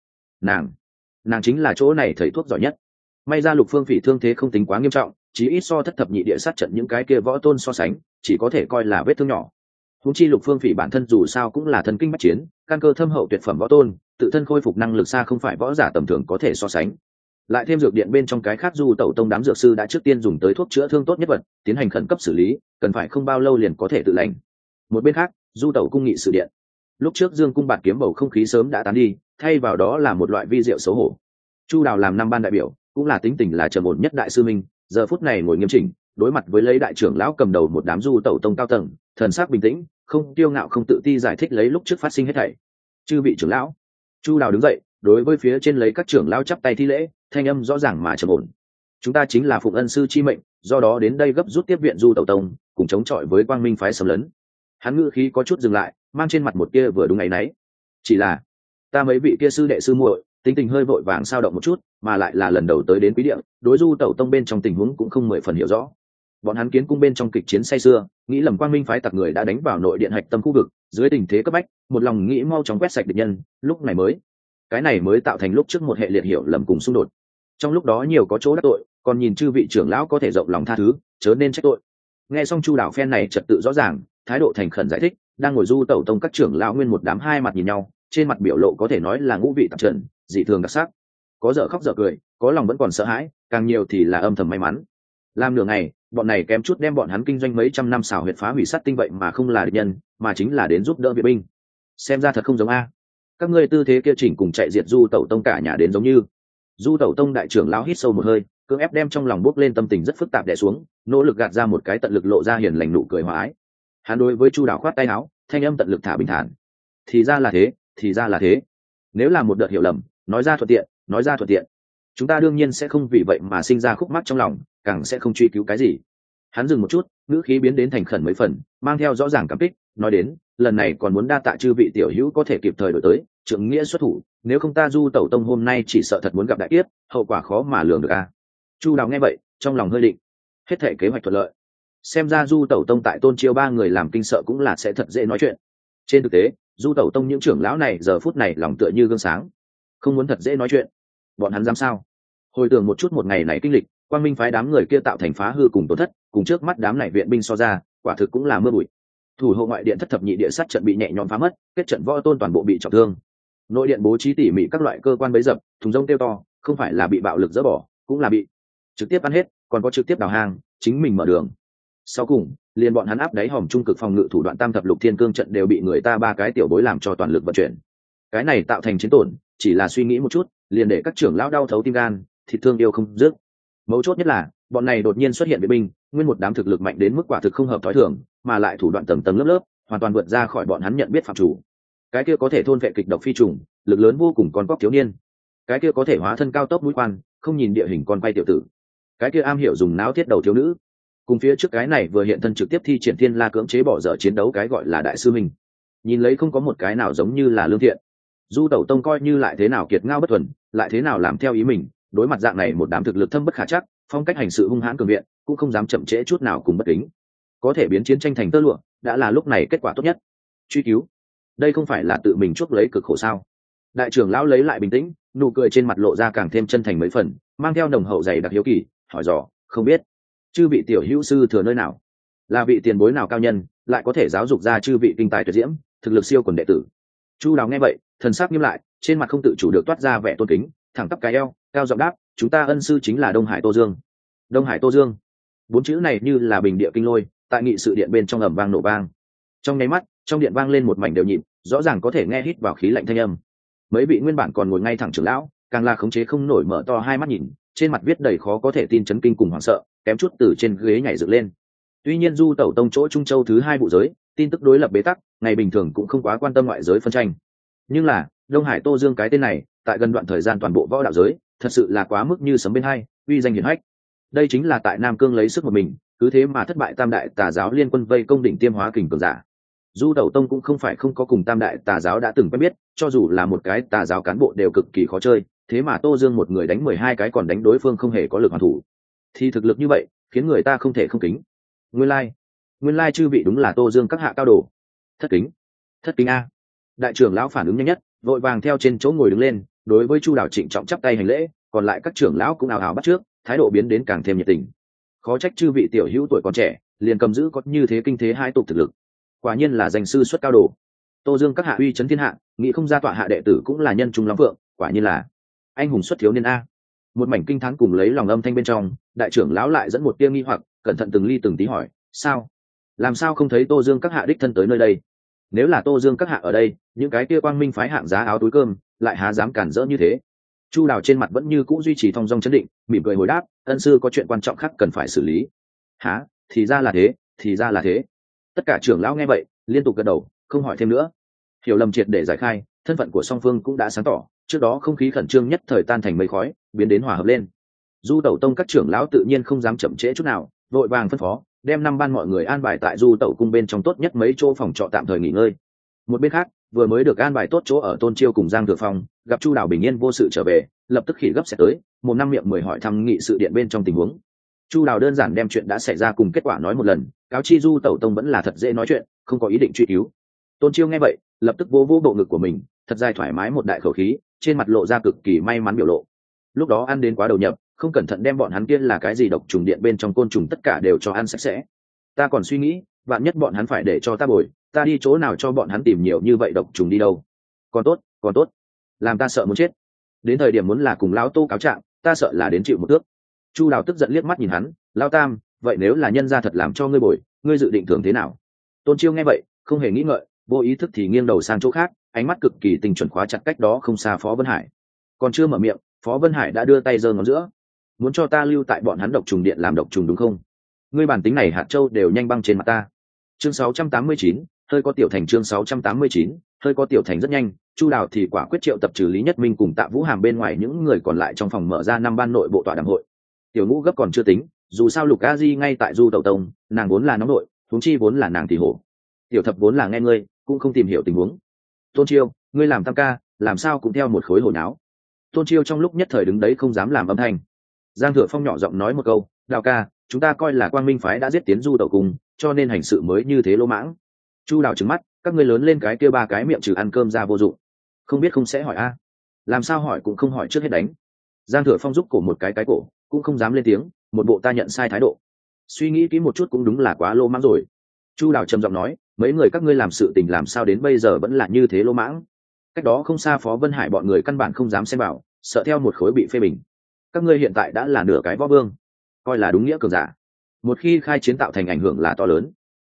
nàng chính là chỗ này thầy thuốc giỏi nhất. May ra Lục Phương Phỉ thương thế không tính quá nghiêm trọng, chí ít so thất thập nhị địa sát trận những cái kia võ tôn so sánh, chỉ có thể coi là vết thương nhỏ. Huống chi Lục Phương Phỉ bản thân dù sao cũng là thần kinh bách chiến, căn cơ thâm hậu tuyệt phẩm võ tôn, tự thân khôi phục năng lực xa không phải võ giả tầm thường có thể so sánh. Lại thêm dược điện bên trong cái khác Du Tẩu Tông đám dược sư đã trước tiên dùng tới thuốc chữa thương tốt nhất vật, tiến hành khẩn cấp xử lý, cần phải không bao lâu liền có thể tự lành. Một bên khác, Du Tẩu cung nghị sự điện. Lúc trước Dương cung bạt kiếm bầu không khí sớm đã tán đi, thay vào đó là một loại vi diệu xấu hổ. Chu Đào làm năm ban đại biểu, cũng là tính tình là trầm ổn nhất đại sư minh, giờ phút này ngồi nghiêm chỉnh, đối mặt với lấy đại trưởng lão cầm đầu một đám Du Tẩu Tông cao tầng, thần sắc bình tĩnh, không kiêu ngạo không tự ti giải thích lấy lúc trước phát sinh hết thảy. Chư vị trưởng lão. Chu Đào đứng dậy, đối với phía trên lấy các trưởng lão chắp tay thi lễ, thanh âm rõ ràng mà trầm ổn. Chúng ta chính là phụng ân sư chi mệnh, do đó đến đây gấp rút tiếp viện Du Tẩu Tông, cùng chống chọi với Quang Minh phái xâm lấn. Hắn ngữ khí có chút dừng lại, mang trên mặt một kia vừa đúng ngày nấy. Chỉ là ta mấy vị kia sư đệ sư muội, tính tình hơi vội vàng sao động một chút, mà lại là lần đầu tới đến quý địa, đối Du Tẩu Tông bên trong tình huống cũng không mười phần hiểu rõ. Bọn hắn kiến cung bên trong kịch chiến say sưa, nghĩ lầm Quang Minh phái tặc người đã đánh vào nội điện hạch tâm khu vực, dưới tình thế cấp bách, một lòng nghĩ mau chóng quét sạch địch nhân, lúc này mới tạo thành lúc trước một hệ liệt hiểu lầm cùng xung đột. Trong lúc đó nhiều có chỗ đắc tội, còn nhìn chư vị trưởng lão có thể rộng lòng tha thứ, chớ nên trách tội. Nghe xong Chu Đảo phen này trật tự rõ ràng, thái độ thành khẩn giải thích, đang ngồi Du Tẩu Tông các trưởng lão nguyên một đám hai mặt nhìn nhau, trên mặt biểu lộ có thể nói là ngũ vị tạp trần, dị thường đặc sắc. Có dở khóc dở cười, có lòng vẫn còn sợ hãi, càng nhiều thì là âm thầm may mắn. Làm nửa ngày, bọn này kém chút đem bọn hắn kinh doanh mấy trăm năm xảo huyệt phá hủy sát tinh vậy mà không là địch nhân, mà chính là đến giúp đỡ viện binh. Xem ra thật không giống a. Các ngươi tư thế kia chỉnh cùng chạy diệt Du Tẩu Tông cả nhà đến giống như. Du Tẩu Tông đại trưởng lão hít sâu một hơi, cưỡng ép đem trong lòng bốc lên tâm tình rất phức tạp đè xuống, nỗ lực gạt ra một cái tận lực lộ ra hiền lành nụ cười hòa ái. Hắn đối với Chu Đảo khoát tay áo, thanh âm tận lực thả bình thản. Thì ra là thế. Nếu là một đợt hiểu lầm, nói ra thuận tiện. Chúng ta đương nhiên sẽ không vì vậy mà sinh ra khúc mắc trong lòng, càng sẽ không truy cứu cái gì. Hắn dừng một chút, ngữ khí biến đến thành khẩn mấy phần, mang theo rõ ràng cảm kích, nói đến, lần này còn muốn đa tạ chư vị tiểu hữu có thể kịp thời đổi tới, trượng nghĩa xuất thủ, nếu không ta Du Tẩu Tông hôm nay chỉ sợ thật muốn gặp đại kiếp, hậu quả khó mà lường được a. Chu Đào nghe vậy, trong lòng hơi định, hết thể kế hoạch thuận lợi. Xem ra Du Tẩu Tông tại Tôn Chiêu ba người làm kinh sợ cũng là sẽ thật dễ nói chuyện. Trên thực tế, Du Tẩu Tông những trưởng lão này giờ phút này lòng tựa như gương sáng, không muốn thật dễ nói chuyện. Bọn hắn dám sao? Hồi tưởng một chút một ngày này kinh lịch, Quang Minh phái đám người kia tạo thành phá hư cùng tổn thất, cùng trước mắt đám này viện binh so ra, quả thực cũng là mưa bụi. Thủ hộ ngoại điện thất thập nhị địa sát trận bị nhẹ nhõm phá mất, kết trận võ tôn toàn bộ bị trọng thương. Nội điện bố trí tỉ mỉ các loại cơ quan bấy dập, thùng rông tiêu to, không phải là bị bạo lực dỡ bỏ, cũng là bị trực tiếp ăn hết, còn có trực tiếp đào hang, chính mình mở đường. Sau cùng, liền bọn hắn áp đáy hòm trung cực phòng ngự thủ đoạn tam thập lục thiên cương trận đều bị người ta ba cái tiểu bối làm cho toàn lực vận chuyển. Cái này tạo thành chiến tổn, chỉ là suy nghĩ một chút liền để các trưởng lão đau thấu tim gan, thịt thương yêu không dứt. Mấu chốt nhất là bọn này đột nhiên xuất hiện vệ binh, nguyên một đám thực lực mạnh đến mức quả thực không hợp thói thường, mà lại thủ đoạn tầng tầng lớp lớp, hoàn toàn vượt ra khỏi bọn hắn nhận biết phạm chủ. Cái kia có thể thôn vệ kịch độc phi trùng, lực lớn vô cùng con cóc thiếu niên. Cái kia có thể hóa thân cao tốc mũi quan, không nhìn địa hình con quay tiểu tử. Cái kia am hiểu dùng náo thiết đầu thiếu nữ. Cùng phía trước cái này vừa hiện thân trực tiếp thi triển thiên la cưỡng chế bỏ dở chiến đấu cái gọi là đại sư minh. Nhìn lấy không có một cái nào giống như là lương thiện. Du Tẩu Tông coi như lại thế nào kiệt ngao bất thuần, lại thế nào làm theo ý mình, đối mặt dạng này một đám thực lực thâm bất khả chắc, phong cách hành sự hung hãn cường viện, cũng không dám chậm trễ chút nào cùng bất kính. Có thể biến chiến tranh thành tơ lụa, đã là lúc này kết quả tốt nhất. Truy cứu, đây không phải là tự mình chuốc lấy cực khổ sao? Đại trưởng lão lấy lại bình tĩnh, nụ cười trên mặt lộ ra càng thêm chân thành mấy phần, mang theo nồng hậu dày đặc hiếu kỳ, hỏi dò, không biết, chư vị tiểu hữu sư thừa nơi nào, là vị tiền bối nào cao nhân, lại có thể giáo dục ra chư vị kinh tài tuyệt diễm, thực lực siêu quần đệ tử. Chu Đào nghe vậy, thần sắc nghiêm lại, trên mặt không tự chủ được toát ra vẻ tôn kính, thẳng tắp cái eo, cao giọng đáp, chúng ta ân sư chính là Đông Hải Tô Dương. Đông Hải Tô Dương, bốn chữ này như là bình địa kinh lôi, tại nghị sự điện bên trong ầm vang nổ vang. Trong nháy mắt, trong điện vang lên một mảnh đều nhịp, rõ ràng có thể nghe hít vào khí lạnh thanh âm. Mấy vị nguyên bản còn ngồi ngay thẳng trưởng lão, càng là khống chế không nổi mở to hai mắt nhìn, trên mặt viết đầy khó có thể tin chấn kinh cùng hoảng sợ, kém chút từ trên ghế nhảy dựng lên. Tuy nhiên Du Tẩu Tông chỗ Trung Châu thứ hai vụ giới, tin tức đối lập bế tắc, ngày bình thường cũng không quá quan tâm ngoại giới phân tranh. Nhưng là, Đông Hải Tô Dương cái tên này, tại gần đoạn thời gian toàn bộ võ đạo giới, thật sự là quá mức như sấm bên hai, uy danh hiển hách. Đây chính là tại Nam Cương lấy sức một mình, cứ thế mà thất bại Tam Đại Tà giáo liên quân vây công đỉnh Tiêm Hóa Kình cường giả. Du Tẩu Tông cũng không phải không có cùng Tam Đại Tà giáo đã từng quen biết, cho dù là một cái tà giáo cán bộ đều cực kỳ khó chơi, thế mà Tô Dương một người đánh 12 cái còn đánh đối phương không hề có lực hoàn thủ. Thì thực lực như vậy, khiến người ta không thể không kính. Nguyên lai chư vị đúng là Tô Dương các hạ cao đồ. Thất kính a. Đại trưởng lão phản ứng nhanh nhất, vội vàng theo trên chỗ ngồi đứng lên, đối với Chu Đào trịnh trọng chắp tay hành lễ, còn lại các trưởng lão cũng ào ào bắt trước, thái độ biến đến càng thêm nhiệt tình. Khó trách chư vị tiểu hữu tuổi còn trẻ, liền cầm giữ có như thế kinh thế hai tục thực lực. Quả nhiên là danh sư xuất cao đồ. Tô Dương các hạ uy chấn thiên hạ, nghĩ không ra tọa hạ đệ tử cũng là nhân trung lắm vượng, quả nhiên là anh hùng xuất thiếu niên a. Một mảnh kinh thán cùng lấy lòng âm thanh bên trong, đại trưởng lão lại dẫn một tia nghi hoặc, cẩn thận từng ly từng tí hỏi, sao? Làm sao không thấy Tô Dương các hạ đích thân tới nơi đây? Nếu là Tô Dương các hạ ở đây, những cái kia quang minh phái hạng giá áo túi cơm, lại há dám cản rỡ như thế? Chu Đào trên mặt vẫn như cũ duy trì thong dong chấn định, mỉm cười hồi đáp, ân sư có chuyện quan trọng khác cần phải xử lý. Hả? Thì ra là thế. Tất cả trưởng lão nghe vậy, liên tục gật đầu, không hỏi thêm nữa. Hiểu lầm triệt để giải khai, thân phận của song phương cũng đã sáng tỏ, trước đó không khí khẩn trương nhất thời tan thành mây khói, biến đến hòa hợp lên. Du Tẩu Tông các trưởng lão tự nhiên không dám chậm trễ chút nào, vội vàng phân phó, đem 5 ban mọi người an bài tại Du Tẩu cung bên trong tốt nhất mấy chỗ phòng trọ tạm thời nghỉ ngơi. Một bên khác, vừa mới được an bài tốt chỗ ở Tôn Chiêu cùng Giang Thừa Phong, gặp Chu Đào bình yên vô sự trở về, lập tức khỉ gấp sẽ tới, một năm miệng 10 hỏi thăm nghị sự điện bên trong tình huống. Chu Đào đơn giản đem chuyện đã xảy ra cùng kết quả nói một lần, cáo chi Du Tẩu Tông vẫn là thật dễ nói chuyện, không có ý định truy cứu. Tôn Chiêu nghe vậy, lập tức vỗ vỗ bộ ngực của mình, thật dài thoải mái một đại khẩu khí, trên mặt lộ ra cực kỳ may mắn biểu lộ. Lúc đó ăn đến quá đầu nhập, không cẩn thận đem bọn hắn kia là cái gì độc trùng điện bên trong côn trùng tất cả đều cho ăn sạch sẽ. Ta còn suy nghĩ, vạn nhất bọn hắn phải để cho ta bồi, ta đi chỗ nào cho bọn hắn tìm nhiều như vậy độc trùng đi đâu? Còn tốt, làm ta sợ muốn chết. Đến thời điểm muốn là cùng lão Tô cáo trạng, ta sợ là đến chịu một tước. Chu Đào tức giận liếc mắt nhìn hắn, lão Tam, vậy nếu là nhân gia thật làm cho ngươi bồi, ngươi dự định thưởng thế nào? Tôn Chiêu nghe vậy, không hề nghĩ ngợi, vô ý thức thì nghiêng đầu sang chỗ khác, ánh mắt cực kỳ tình chuẩn khóa chặt cách đó không xa Phó Vân Hải. Còn chưa mở miệng, Phó Vân Hải đã đưa tay giơ ngón giữa, muốn cho ta lưu tại bọn hắn độc trùng điện làm độc trùng đúng không? Ngươi bản tính này hạt châu đều nhanh băng trên mặt ta. Chương 689, hơi có tiểu thành. Chương 689, hơi có tiểu thành rất nhanh. Chu Đào thì quả quyết triệu tập trừ Lý Nhất Minh cùng Tạ Vũ Hàm bên ngoài những người còn lại trong phòng mở ra 5 ban nội bộ tọa đàm hội. Tiểu Ngũ gấp còn chưa tính, dù sao Lục A Di ngay tại Du Tẩu Tông, nàng vốn là nóng nội, huống chi vốn là nàng thì hổ. Tiểu Thập vốn là nghe ngươi, cũng không tìm hiểu tình huống. Tôn Chiêu, ngươi làm tam ca, làm sao cũng theo một khối hổ não. Tôn Chiêu trong lúc nhất thời đứng đấy không dám làm âm thanh. Giang Thừa Phong nhỏ giọng nói một câu, Đào ca, chúng ta coi là Quang Minh phái đã giết tiến Du Tẩu Cung, cho nên hành sự mới như thế lỗ mãng. Chu Đào trừng mắt, các ngươi lớn lên cái kia 3 cái miệng trừ ăn cơm ra vô dụng, không biết không sẽ hỏi a. Làm sao hỏi cũng không hỏi trước hết đánh. Giang Thừa Phong giúp cổ một cái cổ, cũng không dám lên tiếng, một bộ ta nhận sai thái độ. Suy nghĩ kỹ một chút cũng đúng là quá lỗ mãng rồi. Chu Đào trầm giọng nói, mấy người các ngươi làm sự tình làm sao đến bây giờ vẫn là như thế lỗ mãng. Cách đó không xa Phó Vân Hải bọn người căn bản không dám xem vào, sợ theo một khối bị phê bình. Các ngươi hiện tại đã là nửa cái võ vương, coi là đúng nghĩa cường giả. Một khi khai chiến tạo thành ảnh hưởng là to lớn.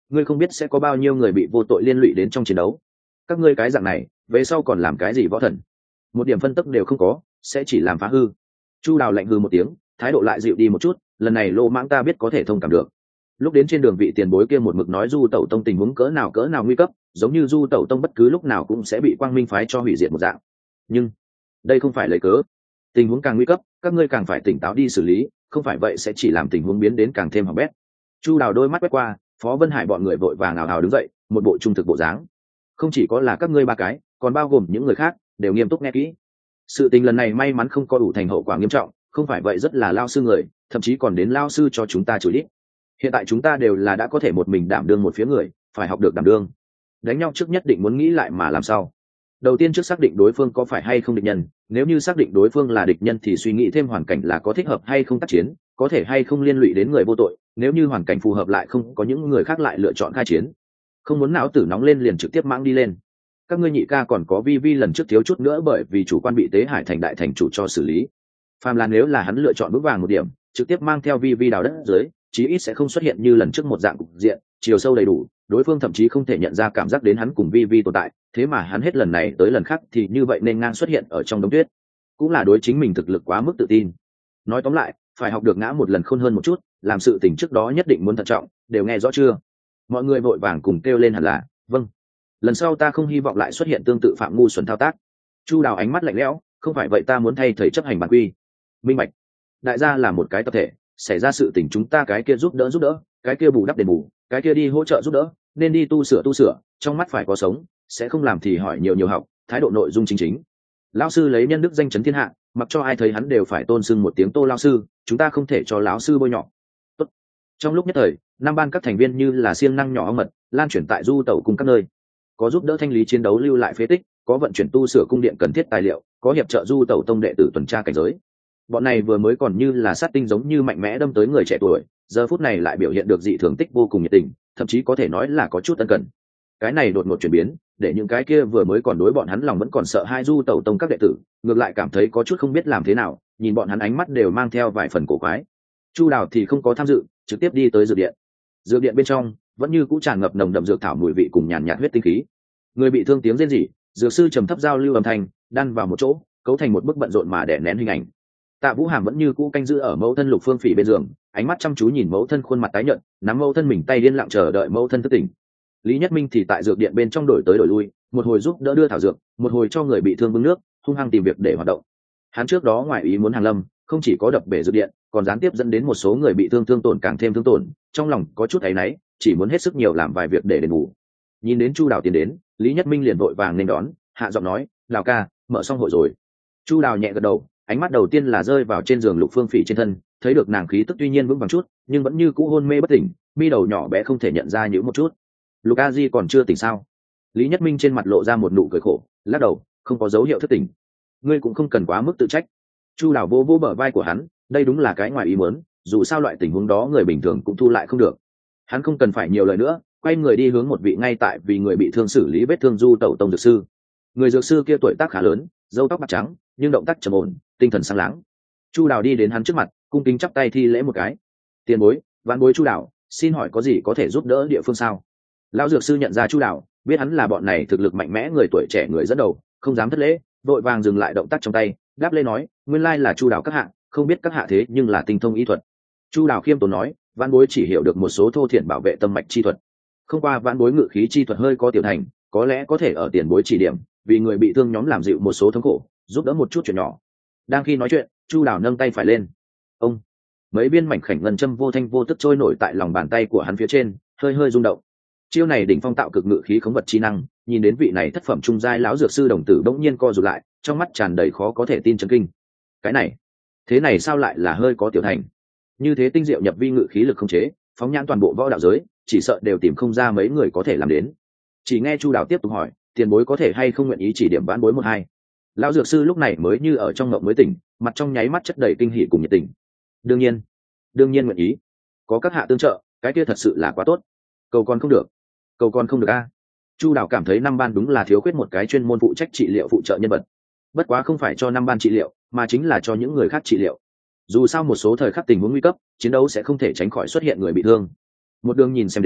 ngươi không biết sẽ có bao nhiêu người bị vô tội liên lụy đến trong chiến đấu. Các ngươi cái dạng này về sau còn làm cái gì võ thần, một điểm phân tức đều không có, sẽ chỉ làm phá hư. Chu Đào lạnh hư một tiếng, thái độ lại dịu đi một chút, lần này Lô Mãng ta biết có thể thông cảm được. Lúc đến trên đường vị tiền bối kia một mực nói Du Tẩu Tông tình huống cỡ nào nguy cấp, giống như Du Tẩu Tông bất cứ lúc nào cũng sẽ bị Quang Minh phái cho hủy diệt một dạng. Nhưng đây không phải lời cớ, tình huống càng nguy cấp, các ngươi càng phải tỉnh táo đi xử lý, không phải vậy sẽ chỉ làm tình huống biến đến càng thêm hỏng bét. Chu Đào đôi mắt quét qua, Phó Vân Hải bọn người vội vàng ào ào đứng dậy, một bộ trung thực bộ dáng. Không chỉ có là các ngươi ba cái, còn bao gồm những người khác, đều nghiêm túc nghe kỹ. Sự tình lần này may mắn không có đủ thành hậu quả nghiêm trọng, không phải vậy rất là lao sư người, thậm chí còn đến lao sư cho chúng ta chửi đít. Hiện tại chúng ta đều là đã có thể một mình đảm đương một phía người, phải học được đảm đương. Đánh nhau trước nhất định muốn nghĩ lại mà làm sao. Đầu tiên trước xác định đối phương có phải hay không địch nhân, nếu như xác định đối phương là địch nhân thì suy nghĩ thêm hoàn cảnh là có thích hợp hay không tác chiến, có thể hay không liên lụy đến người vô tội, nếu như hoàn cảnh phù hợp lại không có những người khác lại lựa chọn khai chiến. Không muốn não tử nóng lên liền trực tiếp mãng đi lên. Các ngươi nhị ca còn có vi vi lần trước thiếu chút nữa bởi vì chủ quan bị Tế Hải thành đại thành chủ cho xử lý. Phàm là nếu là hắn lựa chọn vững vàng một điểm, trực tiếp mang theo vi vi đào đất dưới, chí ít sẽ không xuất hiện như lần trước một dạng cục diện, chiều sâu đầy đủ, đối phương thậm chí không thể nhận ra cảm giác đến hắn cùng vi vi tồn tại, thế mà hắn hết lần này tới lần khác thì như vậy nên ngang xuất hiện ở trong đống tuyết, cũng là đối chính mình thực lực quá mức tự tin. Nói tóm lại, phải học được ngã một lần khôn hơn một chút, làm sự tình trước đó nhất định muốn thận trọng, đều nghe rõ chưa? Mọi người vội vàng cùng kêu lên hẳn là vâng. Lần sau ta không hy vọng lại xuất hiện tương tự phạm ngu xuẩn thao tác. Chu Đào ánh mắt lạnh lẽo, không phải vậy ta muốn thay thầy chấp hành bản quy. Minh bạch. Đại gia là một cái tập thể, xảy ra sự tình chúng ta cái kia giúp đỡ, cái kia bù đắp đền bù, cái kia đi hỗ trợ giúp đỡ, nên đi tu sửa, trong mắt phải có sống, sẽ không làm thì hỏi nhiều học, thái độ nội dung chính. Lão sư lấy nhân đức danh chấn thiên hạ, mặc cho ai thấy hắn đều phải tôn sưng một tiếng Tô lão sư, chúng ta không thể cho lão sư bôi nhọ. Tốt. Trong lúc nhất thời, năm ban các thành viên như là siêng năng nhỏ ong mật, lan chuyển tại Du Tẩu cùng các nơi. Có giúp đỡ thanh lý chiến đấu lưu lại phế tích, có vận chuyển tu sửa cung điện cần thiết tài liệu, có hiệp trợ Du Tẩu Tông đệ tử tuần tra cảnh giới. Bọn này vừa mới còn như là sát tinh giống như mạnh mẽ đâm tới người trẻ tuổi, giờ phút này lại biểu hiện được dị thường tích vô cùng nhiệt tình, thậm chí có thể nói là có chút ân cần. Cái này đột ngột chuyển biến, để những cái kia vừa mới còn đối bọn hắn lòng vẫn còn sợ hai Du Tẩu Tông các đệ tử, ngược lại cảm thấy có chút không biết làm thế nào, nhìn bọn hắn ánh mắt đều mang theo vài phần cổ quái. Chu Đào thì không có tham dự, trực tiếp đi tới dược điện. Dược điện bên trong vẫn như cũ tràn ngập nồng đậm dược thảo mùi vị cùng nhàn nhạt huyết tinh khí. Người bị thương tiếng rên rỉ, dược sư trầm thấp giao lưu âm thanh, đan vào một chỗ, cấu thành một bức bận rộn mà đè nén hình ảnh. Tạ Vũ Hàm vẫn như cũ canh giữ ở mẫu thân Lục Phương Phỉ bên giường, ánh mắt chăm chú nhìn mẫu thân khuôn mặt tái nhợt, nắm mẫu thân mình tay điên lặng chờ đợi mẫu thân thức tỉnh. Lý Nhất Minh thì tại dược điện bên trong đổi tới đổi lui, một hồi giúp đỡ đưa thảo dược, một hồi cho người bị thương bưng nước, hung hăng tìm việc để hoạt động. Hắn trước đó ngoài ý muốn hàng lâm, không chỉ có đập bể dược điện, còn gián tiếp dẫn đến một số người bị thương tổn càng thêm thương tổn, trong lòng có chút áy náy, chỉ muốn hết sức nhiều làm vài việc để đền bù. Nhìn đến Chu Đào tiến đến, Lý Nhất Minh liền vội vàng nên đón, hạ giọng nói, "Đào ca, mở xong hội rồi." Chu Đào nhẹ gật đầu, ánh mắt đầu tiên là rơi vào trên giường Lục Phương Phỉ trên thân, thấy được nàng khí tức tuy nhiên vững vàng chút, nhưng vẫn như cũ hôn mê bất tỉnh, mi đầu nhỏ bé không thể nhận ra nhíu một chút. "Lục A Di còn chưa tỉnh sao?" Lý Nhất Minh trên mặt lộ ra một nụ cười khổ, lắc đầu, "Không có dấu hiệu thức tỉnh." "Ngươi cũng không cần quá mức tự trách." Chu Đào vô vô bờ vai của hắn, đây đúng là cái ngoài ý muốn, dù sao loại tình huống đó người bình thường cũng thu lại không được. Hắn không cần phải nhiều lời nữa, quay người đi hướng một vị ngay tại vì người bị thương xử lý vết thương Du Tẩu Tông dược sư. Người dược sư kia tuổi tác khá lớn, râu tóc bạc trắng, nhưng động tác trầm ổn, tinh thần sáng láng. Chu Đào đi đến hắn trước mặt, cung kính chắp tay thi lễ một cái. "Tiền bối, vạn bối Chu Đào, xin hỏi có gì có thể giúp đỡ địa phương sao?" Lão dược sư nhận ra Chu Đào, biết hắn là bọn này thực lực mạnh mẽ người tuổi trẻ người dẫn đầu, không dám thất lễ, vội vàng dừng lại động tác trong tay, đáp lễ nói, "Nguyên lai là Chu Đào các hạ, không biết các hạ thế nhưng là tinh thông y thuật." Chu Đào khiêm tốn nói, "Vạn bối chỉ hiểu được một số thô thiển bảo vệ tâm mạch chi thuật, không qua vạn bối ngự khí chi thuật hơi có tiểu thành, có lẽ có thể ở tiền bối chỉ điểm, vì người bị thương nhóm làm dịu một số thống khổ, giúp đỡ một chút chuyện nhỏ." Đang khi nói chuyện, Chu Đào nâng tay phải lên, ông, mấy viên mảnh khảnh ngân châm vô thanh vô tức trôi nổi tại lòng bàn tay của hắn phía trên, hơi hơi rung động. Chiêu này đỉnh phong tạo cực ngự khí khống vật chi năng, nhìn đến vị này thất phẩm trung giai lão dược sư đồng tử bỗng nhiên co rụt lại, trong mắt tràn đầy khó có thể tin chấn kinh. Cái này, thế này sao lại là hơi có tiểu thành? Như thế tinh diệu nhập vi ngự khí lực khống chế, phóng nhãn toàn bộ võ đạo giới, chỉ sợ đều tìm không ra mấy người có thể làm đến. Chỉ nghe Chu Đào tiếp tục hỏi, "Tiền bối có thể hay không nguyện ý chỉ điểm vãn bối một hai?" Lão dược sư lúc này mới như ở trong ngộng mới tỉnh, mặt trong nháy mắt chất đầy kinh hỉ cùng nhiệt tình. Đương nhiên nguyện ý. Có các hạ tương trợ, cái kia thật sự là quá tốt. Cầu còn không được. Cầu còn không được a. Chu Đào cảm thấy năm ban đúng là thiếu khuyết một cái chuyên môn phụ trách trị liệu phụ trợ nhân vật. Bất quá không phải cho năm ban trị liệu, mà chính là cho những người khác trị liệu. Dù sao một số thời khắc tình huống nguy cấp, chiến đấu sẽ không thể tránh khỏi xuất hiện người bị thương. Một đường nhìn xem đến,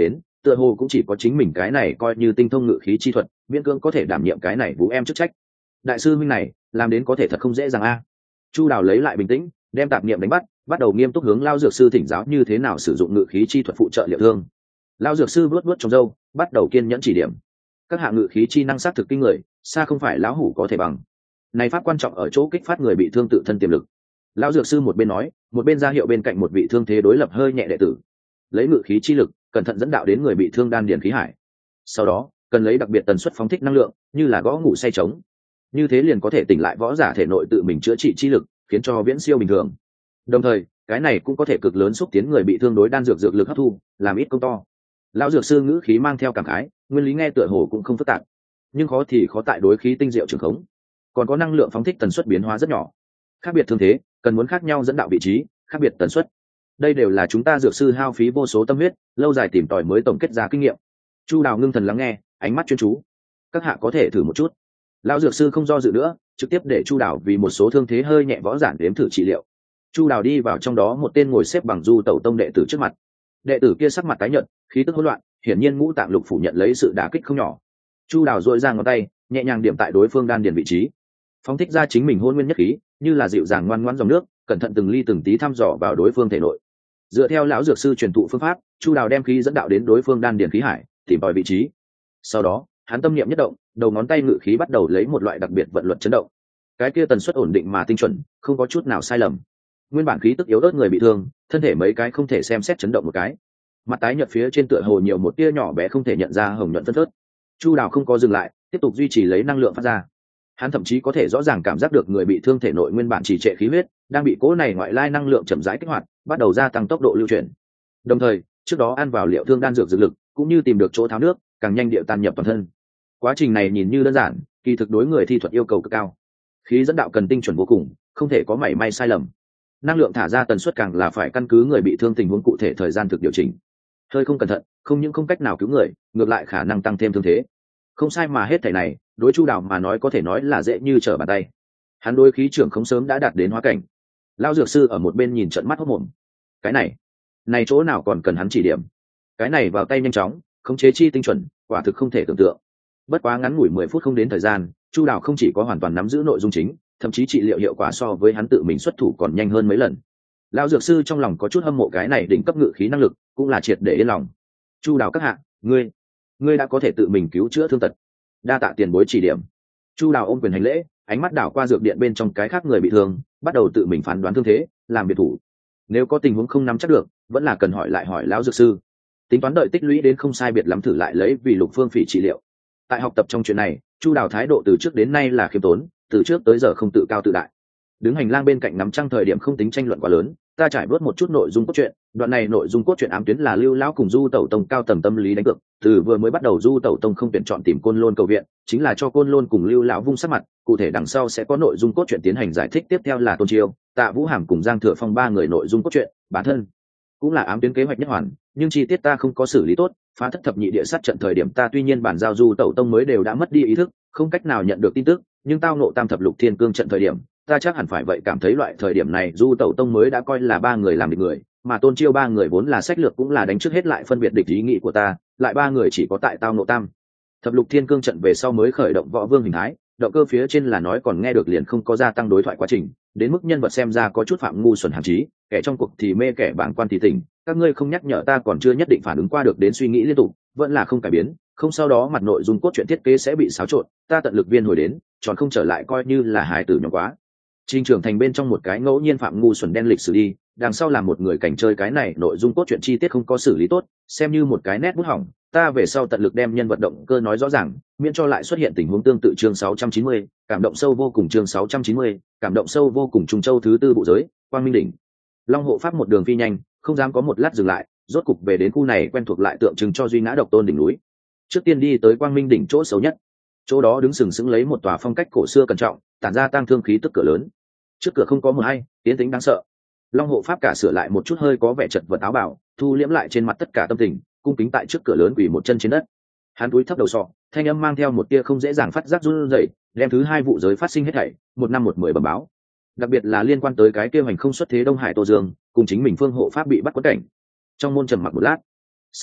tựa hồ cũng chỉ có chính mình cái này coi như tinh thông ngự khí chi thuật miễn cưỡng có thể đảm nhiệm cái này vũ em chức trách. Đại sư minh này làm đến có thể thật không dễ dàng a. Chu Đào lấy lại bình tĩnh, đem tạp niệm đánh bắt đầu nghiêm túc hướng Lao Dược Sư thỉnh giáo như thế nào sử dụng ngự khí chi thuật phụ trợ liệu thương. Lao Dược Sư vuốt vuốt trong râu, bắt đầu kiên nhẫn chỉ điểm. Các hạng ngự khí chi năng sát thực kinh người, xa không phải lão hủ có thể bằng. Này pháp quan trọng ở chỗ kích phát người bị thương tự thân tiềm lực. Lão Dược Sư một bên nói, một bên ra hiệu bên cạnh một vị thương thế đối lập hơi nhẹ đệ tử, lấy ngự khí chi lực cẩn thận dẫn đạo đến người bị thương đan điền khí hải. Sau đó cần lấy đặc biệt tần suất phóng thích năng lượng, như là gõ ngủ say trống, như thế liền có thể tỉnh lại võ giả thể nội tự mình chữa trị chi lực, khiến cho viễn siêu bình thường. Đồng thời cái này cũng có thể cực lớn xúc tiến người bị thương đối đan dược lực hấp thu, làm ít công to. Lão Dược Sư ngữ khí mang theo cảm khái, nguyên lý nghe tựa hồ cũng không phức tạp, nhưng khó thì khó tại đối khí tinh diệu trường khống, còn có năng lượng phóng thích tần suất biến hóa rất nhỏ, khác biệt thương thế cần muốn khác nhau dẫn đạo vị trí, khác biệt tần suất. Đây đều là chúng ta dược sư hao phí vô số tâm huyết, lâu dài tìm tòi mới tổng kết ra kinh nghiệm. Chu Đào ngưng thần lắng nghe, ánh mắt chuyên chú. Các hạ có thể thử một chút. Lão Dược Sư không do dự nữa, trực tiếp để Chu Đào vì một số thương thế hơi nhẹ võ giản đếm thử trị liệu. Chu Đào đi vào trong đó một tên ngồi xếp bằng du tẩu tông đệ tử trước mặt. Đệ tử kia sắc mặt tái nhợt, khí tức hỗn loạn, hiển nhiên ngũ tạng lục phủ nhận lấy sự đả kích không nhỏ. Chu Đào duỗi ra ngón tay, nhẹ nhàng điểm tại đối phương đan điền vị trí, phóng thích ra chính mình hôn nguyên nhất khí, như là dịu dàng ngoan ngoãn dòng nước, cẩn thận từng ly từng tí thăm dò vào đối phương thể nội. Dựa theo lão dược sư truyền thụ phương pháp, Chu Đào đem khí dẫn đạo đến đối phương đan điền khí hải, tìm tòi vị trí. Sau đó hắn tâm niệm nhất động, đầu ngón tay ngự khí bắt đầu lấy một loại đặc biệt vận luật chấn động. Cái kia tần suất ổn định mà tinh chuẩn, không có chút nào sai lầm. Nguyên bản khí tức yếu ớt người bị thương, thân thể mấy cái không thể xem xét chấn động một cái, mặt tái nhợt phía trên tựa hồ nhiều một tia nhỏ bé không thể nhận ra hồng nhuận phân phớt. Chu Đào không có dừng lại, tiếp tục duy trì lấy năng lượng phát ra. Hắn thậm chí có thể rõ ràng cảm giác được người bị thương thể nội nguyên bản trì trệ khí huyết đang bị cỗ này ngoại lai năng lượng chậm rãi kích hoạt, bắt đầu gia tăng tốc độ lưu chuyển. Đồng thời trước đó ăn vào liệu thương đan dược dược lực cũng như tìm được chỗ tháo nước, càng nhanh điệu tan nhập toàn thân. Quá trình này nhìn như đơn giản, kỳ thực đối người thi thuật yêu cầu cực cao. Khí dẫn đạo cần tinh chuẩn vô cùng, không thể có mảy may sai lầm. Năng lượng thả ra tần suất càng là phải căn cứ người bị thương tình huống cụ thể thời gian thực điều chỉnh. Hơi không cẩn thận, không những không cách nào cứu người, ngược lại khả năng tăng thêm thương thế. Không sai mà hết thảy này, đối Chu Đào mà nói có thể nói là dễ như trở bàn tay. Hắn đối khí trưởng không sớm đã đạt đến hóa cảnh. Lão Dược Sư ở một bên nhìn trợn mắt hốt mồm. Cái này chỗ nào còn cần hắn chỉ điểm? Cái này vào tay nhanh chóng, khống chế chi tinh chuẩn, quả thực không thể tưởng tượng. Bất quá ngắn ngủi 10 phút không đến thời gian, Chu Đào không chỉ có hoàn toàn nắm giữ nội dung chính, thậm chí trị liệu hiệu quả so với hắn tự mình xuất thủ còn nhanh hơn mấy lần. Lão Dược Sư trong lòng có chút hâm mộ cái này đỉnh cấp ngự khí năng lực, cũng là triệt để yên lòng. Chu Đào các hạ, ngươi đã có thể tự mình cứu chữa thương tật, đa tạ tiền bối chỉ điểm. Chu Đào ôm quyền hành lễ, ánh mắt đảo qua dược điện bên trong cái khác người bị thương, bắt đầu tự mình phán đoán thương thế, làm biệt thủ. Nếu có tình huống không nắm chắc được, vẫn là cần hỏi Lão Dược Sư. Tính toán đợi tích lũy đến không sai biệt lắm thử lại lấy vì Lục Phương Phỉ trị liệu. Tại học tập trong chuyện này, Chu Đào thái độ từ trước đến nay là khiêm tốn, từ trước tới giờ không tự cao tự đại. Đứng hành lang bên cạnh ngắm trăng thời điểm không tính tranh luận quá lớn, ta trải bớt một chút nội dung cốt truyện. Đoạn này nội dung cốt truyện ám tuyến là Lưu lão cùng Du Tẩu Tông cao tầng tâm lý đánh cược. Từ vừa mới bắt đầu Du Tẩu Tông không tuyển chọn tìm Côn Lôn cầu viện, chính là cho Côn Lôn cùng Lưu lão vung sát mặt. Cụ thể đằng sau sẽ có nội dung cốt truyện tiến hành giải thích, tiếp theo là Tôn Chiêu, Tạ Vũ Hàm cùng Giang Thừa Phong ba người nội dung cốt truyện. Bản thân cũng là ám tuyến kế hoạch nhất hoàn, nhưng chi tiết ta không có xử lý tốt. Phá thất thập nhị địa sát trận thời điểm ta tuy nhiên bản giao Du Tẩu Tông mới đều đã mất đi ý thức, không cách nào nhận được tin tức, nhưng tao nộ tam thập lục thiên cương trận thời điểm, ta chắc hẳn phải vậy cảm thấy loại thời điểm này Du Tẩu Tông mới đã coi là ba người làm địch người, mà Tôn Chiêu ba người vốn là sách lược cũng là đánh trước hết lại phân biệt địch ý nghĩ của ta, lại ba người chỉ có tại tao nộ tam thập lục thiên cương trận về sau mới khởi động võ vương hình thái. Động cơ phía trên là nói còn nghe được liền không có gia tăng đối thoại quá trình, đến mức nhân vật xem ra có chút phạm ngu xuẩn hàn chí, kẻ trong cuộc thì mê kẻ bảng quan thì tỉnh. Các ngươi không nhắc nhở ta còn chưa nhất định phản ứng qua được, đến suy nghĩ liên tục vẫn là không cải biến, không sau đó mặt nội dung cốt truyện thiết kế sẽ bị xáo trộn. Ta tận lực viên hồi đến, tròn không trở lại coi như là hài tử nhỏ quá. Trình trưởng thành bên trong một cái ngẫu nhiên phạm ngu xuẩn đen lịch sử đi, đằng sau làm một người cảnh chơi cái này nội dung cốt truyện chi tiết không có xử lý tốt, xem như một cái nét bút hỏng. Ta về sau tận lực đem nhân vật động cơ nói rõ ràng, miễn cho lại xuất hiện tình huống tương tự. Chương 690, cảm động sâu vô cùng. Chương 690, cảm động sâu vô cùng. Trung Châu thứ tư bộ giới, Quang Minh đỉnh. Long hộ pháp một đường phi nhanh, không dám có một lát dừng lại, rốt cục về đến khu này quen thuộc lại tượng trưng cho duy ngã độc tôn đỉnh núi. Trước tiên đi tới Quang Minh đỉnh chỗ xấu nhất, chỗ đó đứng sừng sững lấy một tòa phong cách cổ xưa cẩn trọng, tản ra tang thương khí tức cửa lớn. Trước cửa không có một ai, tiến tính đáng sợ. Long hộ pháp cả sửa lại một chút hơi có vẻ chật vật áo bào, thu liễm lại trên mặt tất cả tâm tình, cung kính tại trước cửa lớn quỳ một chân trên đất. Hắn cúi thấp đầu sọ, thanh âm mang theo một tia không dễ dàng phát giác run rẩy, đem thứ hai vụ giới phát sinh hết thảy, một năm một mười bẩm báo. Đặc biệt là liên quan tới cái kế hoạch không xuất thế Đông Hải Tô Dương, cùng chính mình Phương hộ pháp bị bắt quất cảnh. Trong môn trầm mặc một lát, sau đó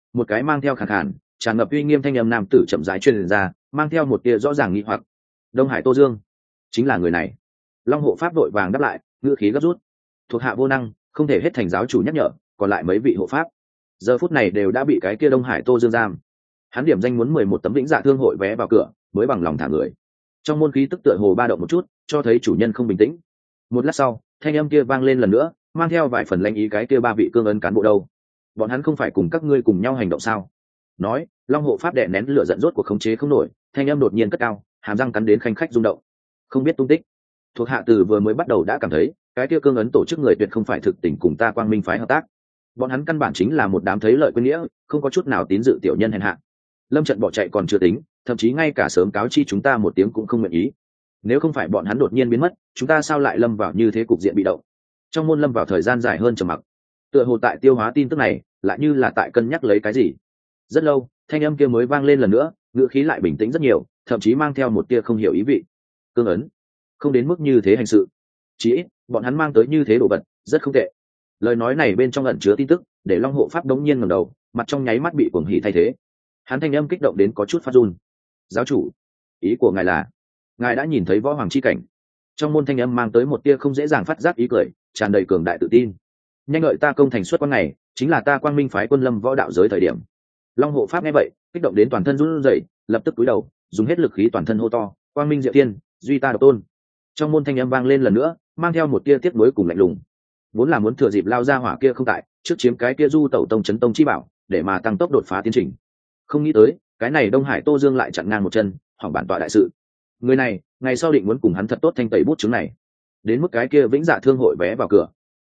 một cái mang theo khàn khàn tràn ngập uy nghiêm thanh âm nam tử chậm rãi truyền ra, mang theo một tia rõ ràng nghi hoặc. Đông Hải Tô Dương, chính là người này. Long hộ pháp đội vàng đáp lại, ngữ khí gấp rút. Thuộc hạ vô năng, không thể hết thành giáo chủ nhắc nhở, còn lại mấy vị hộ pháp giờ phút này đều đã bị cái kia Đông Hải Tô Dương giam. Hắn điểm danh muốn 11 tấm vĩnh dạ thương hội vé vào cửa mới bằng lòng thả người. Trong môn khí tức tựa hồ ba động một chút, cho thấy chủ nhân không bình tĩnh. Một lát sau, thanh âm kia vang lên lần nữa, mang theo vài phần lanh ý. Cái kia ba vị cương ấn cán bộ đâu? Bọn hắn không phải cùng các ngươi cùng nhau hành động sao? Nói, Long hộ pháp đè nén lửa giận rốt cuộc khống chế không nổi, thanh âm đột nhiên cất cao, hàm răng cắn đến khanh khách rung động. Không biết tung tích. Thuộc hạ từ vừa mới bắt đầu đã cảm thấy, cái kia cương ấn tổ chức người tuyệt không phải thực tình cùng ta Quang Minh phái hợp tác. Bọn hắn căn bản chính là một đám thấy lợi quên nghĩa, không có chút nào tín dự tiểu nhân hèn hạ. Lâm trận bỏ chạy còn chưa tính, thậm chí ngay cả sớm cáo chi chúng ta một tiếng cũng không nguyện ý. Nếu không phải bọn hắn đột nhiên biến mất, chúng ta sao lại lâm vào như thế cục diện bị động? Trong môn lâm vào thời gian dài hơn trầm mặc, tựa hồ tại tiêu hóa tin tức này, lại như là tại cân nhắc lấy cái gì. Rất lâu, thanh âm kia mới vang lên lần nữa, ngữ khí lại bình tĩnh rất nhiều, thậm chí mang theo một tia không hiểu ý vị. Cương ấn, không đến mức như thế hành sự. Chỉ ít, bọn hắn mang tới như thế đồ vật, rất không tệ. Lời nói này bên trong ẩn chứa tin tức, để Long hộ pháp đống nhiên ngẩng đầu, mặt trong nháy mắt bị cuồng hỉ thay thế. Hắn thanh âm kích động đến có chút phát run. Giáo chủ, ý của ngài là, ngài đã nhìn thấy võ hoàng chi cảnh? Trong môn thanh âm mang tới một tia không dễ dàng phát giác ý cười, tràn đầy cường đại tự tin. Nhanh lợi ta công thành suốt quan ngày, chính là ta Quang Minh phái quân lâm võ đạo giới thời điểm. Long hộ pháp nghe vậy, kích động đến toàn thân run rẩy, lập tức cúi đầu, dùng hết lực khí toàn thân hô to, Quang Minh Diệu Thiên, duy ta độc tôn. Trong môn thanh âm vang lên lần nữa, mang theo một tia tiếc nuối cùng lạnh lùng. Vốn là muốn thừa dịp lao ra hỏa kia không tại, trước chiếm cái kia Du Tẩu Tông chấn tông chi bảo, để mà tăng tốc đột phá tiến trình. Không nghĩ tới, cái này Đông Hải Tô Dương lại chặn ngang một chân, hỏng bản tọa đại sự. Người này, ngày sau định muốn cùng hắn thật tốt thanh tẩy bút chứng này. Đến mức cái kia vĩnh dạ thương hội vé vào cửa.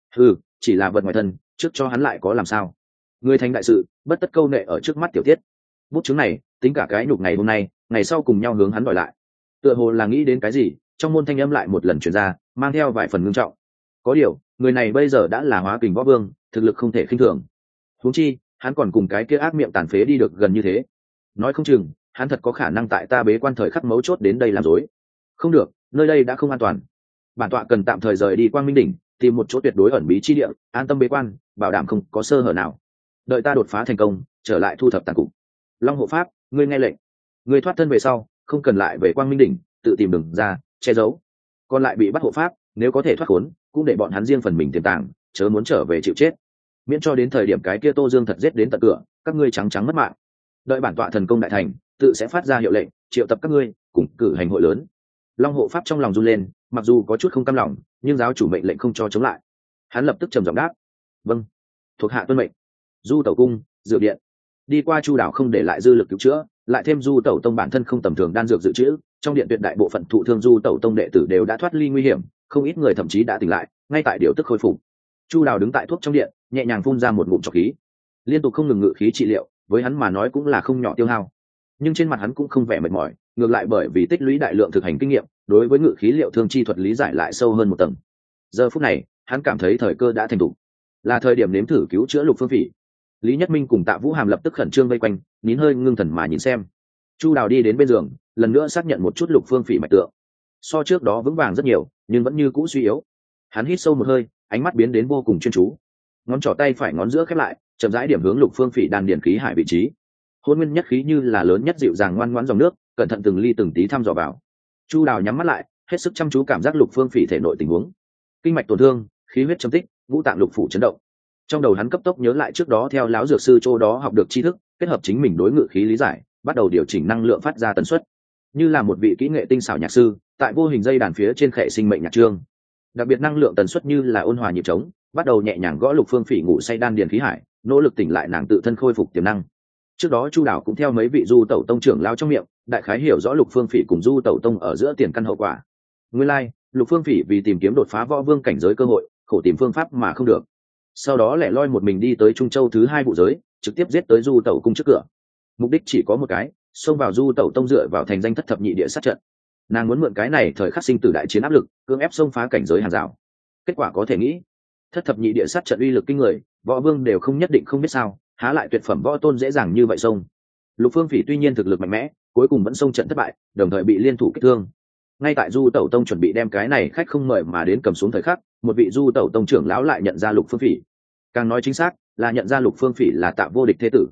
Chỉ là vật ngoài thân, trước cho hắn lại có làm sao? Người thành đại sự, bất tất câu nệ ở trước mắt tiểu tiết. Bút chứng này, tính cả cái nhục ngày hôm nay, ngày sau cùng nhau hướng hắn đòi lại. Tựa hồ là nghĩ đến cái gì, trong môn thanh âm lại một lần truyền ra, mang theo vài phần ngưng trọng. Có điều, người này bây giờ đã là hóa kình võ vương, thực lực không thể khinh thường. Huống chi, hắn còn cùng cái kia ác miệng tàn phế đi được gần như thế. Nói không chừng, hắn thật có khả năng tại ta bế quan thời khắc mấu chốt đến đây làm rối. Không được, nơi đây đã không an toàn. Bản tọa cần tạm thời rời đi Quang Minh đỉnh, tìm một chỗ tuyệt đối ẩn bí chi địa, an tâm bế quan, bảo đảm không có sơ hở nào. Đợi ta đột phá thành công, trở lại thu thập tàn cục. Long hộ pháp, ngươi nghe lệnh. Ngươi thoát thân về sau, không cần lại về Quang Minh đỉnh, tự tìm đường ra, che giấu. Còn lại bị bắt hộ pháp, nếu có thể thoát khốn, cũng để bọn hắn riêng phần mình tiềm tàng, chớ muốn trở về chịu chết. Miễn cho đến thời điểm cái kia Tô Dương thật giết đến tận cửa, các ngươi trắng trắng mất mạng. Đợi bản tọa thần công đại thành, tự sẽ phát ra hiệu lệnh, triệu tập các ngươi, cùng cử hành hội lớn. Long hộ pháp trong lòng run lên, mặc dù có chút không cam lòng, nhưng giáo chủ mệnh lệnh không cho chống lại. Hắn lập tức trầm giọng đáp: vâng, thuộc hạ tuân mệnh. Du Tẩu cung, dược điện. Đi qua Chu đảo không để lại dư lực cứu chữa, lại thêm Du Tẩu tông bản thân không tầm thường đan dược dự trữ, trong điện tuyệt đại bộ phận thụ thương Du Tẩu tông đệ tử đều đã thoát ly nguy hiểm, không ít người thậm chí đã tỉnh lại, ngay tại điều tức khôi phục. Chu đào đứng tại thuốc trong điện, nhẹ nhàng phun ra một ngụm trọc khí, liên tục không ngừng ngự khí trị liệu, với hắn mà nói cũng là không nhỏ tiêu hao. Nhưng trên mặt hắn cũng không vẻ mệt mỏi, ngược lại bởi vì tích lũy đại lượng thực hành kinh nghiệm, đối với ngự khí liệu thương chi thuật lý giải lại sâu hơn một tầng. Giờ phút này, hắn cảm thấy thời cơ đã thành thủ, là thời điểm nếm thử cứu chữa Lục Phương Phỉ. Lý Nhất Minh cùng Tạ Vũ Hàm lập tức khẩn trương vây quanh, nín hơi ngưng thần mà nhìn xem. Chu đào đi đến bên giường, lần nữa xác nhận một chút Lục Phương Phỉ mạch tượng, so trước đó vững vàng rất nhiều, nhưng vẫn như cũ suy yếu. Hắn hít sâu một hơi, ánh mắt biến đến vô cùng chuyên chú, ngón trỏ tay phải ngón giữa khép lại, chậm rãi điểm hướng Lục Phương Phỉ đan điền khí hải vị trí. Hôn nguyên nhất khí như là lớn nhất dịu dàng ngoan ngoãn dòng nước, cẩn thận từng ly từng tí thăm dò vào. Chu đào nhắm mắt lại, hết sức chăm chú cảm giác Lục Phương Phỉ thể nội tình huống. Kinh mạch tổn thương, khí huyết chấm tích, ngũ tạng lục phủ chấn động. Trong đầu hắn cấp tốc nhớ lại trước đó theo lão dược sư chỗ đó học được tri thức, kết hợp chính mình đối ngự khí lý giải, bắt đầu điều chỉnh năng lượng phát ra tần suất. Như là một vị kỹ nghệ tinh xảo nhạc sư, tại vô hình dây đàn phía trên khệ sinh mệnh nhạc chương. Đặc biệt năng lượng tần suất như là ôn hòa nhịp trống, bắt đầu nhẹ nhàng gõ Lục Phương Phỉ ngủ say đan điền khí hải, nỗ lực tỉnh lại nàng tự thân khôi phục tiềm năng. Trước đó Chu đảo cũng theo mấy vị Du Tẩu tông trưởng lao trong miệng, đại khái hiểu rõ Lục Phương Phỉ cùng Du Tẩu tông ở giữa tiền căn hậu quả. Nguyên lai, Lục Phương Phỉ vì tìm kiếm đột phá võ vương cảnh giới cơ hội, khổ tìm phương pháp mà không được. Sau đó lẻ loi một mình đi tới Trung Châu thứ hai vụ giới, trực tiếp giết tới Du Tẩu cung trước cửa. Mục đích chỉ có một cái, xông vào Du Tẩu tông dựa vào thành danh thất thập nhị địa sát trận. Nàng muốn mượn cái này thời khắc sinh tử đại chiến áp lực, cưỡng ép xông phá cảnh giới hàng rào. Kết quả có thể nghĩ, thất thập nhị địa sát trận uy lực kinh người, võ vương đều không nhất định không biết sao, há lại tuyệt phẩm võ tôn dễ dàng như vậy xông. Lục Phương Phỉ tuy nhiên thực lực mạnh mẽ, cuối cùng vẫn xông trận thất bại, đồng thời bị liên thủ kích thương. Ngay tại Du Tẩu tông chuẩn bị đem cái này khách không mời mà đến cầm xuống thời khắc, một vị Du Tẩu tông trưởng lão lại nhận ra Lục Phương Phỉ. Càng nói chính xác là nhận ra Lục Phương Phỉ là Tạ Vô Địch thế tử.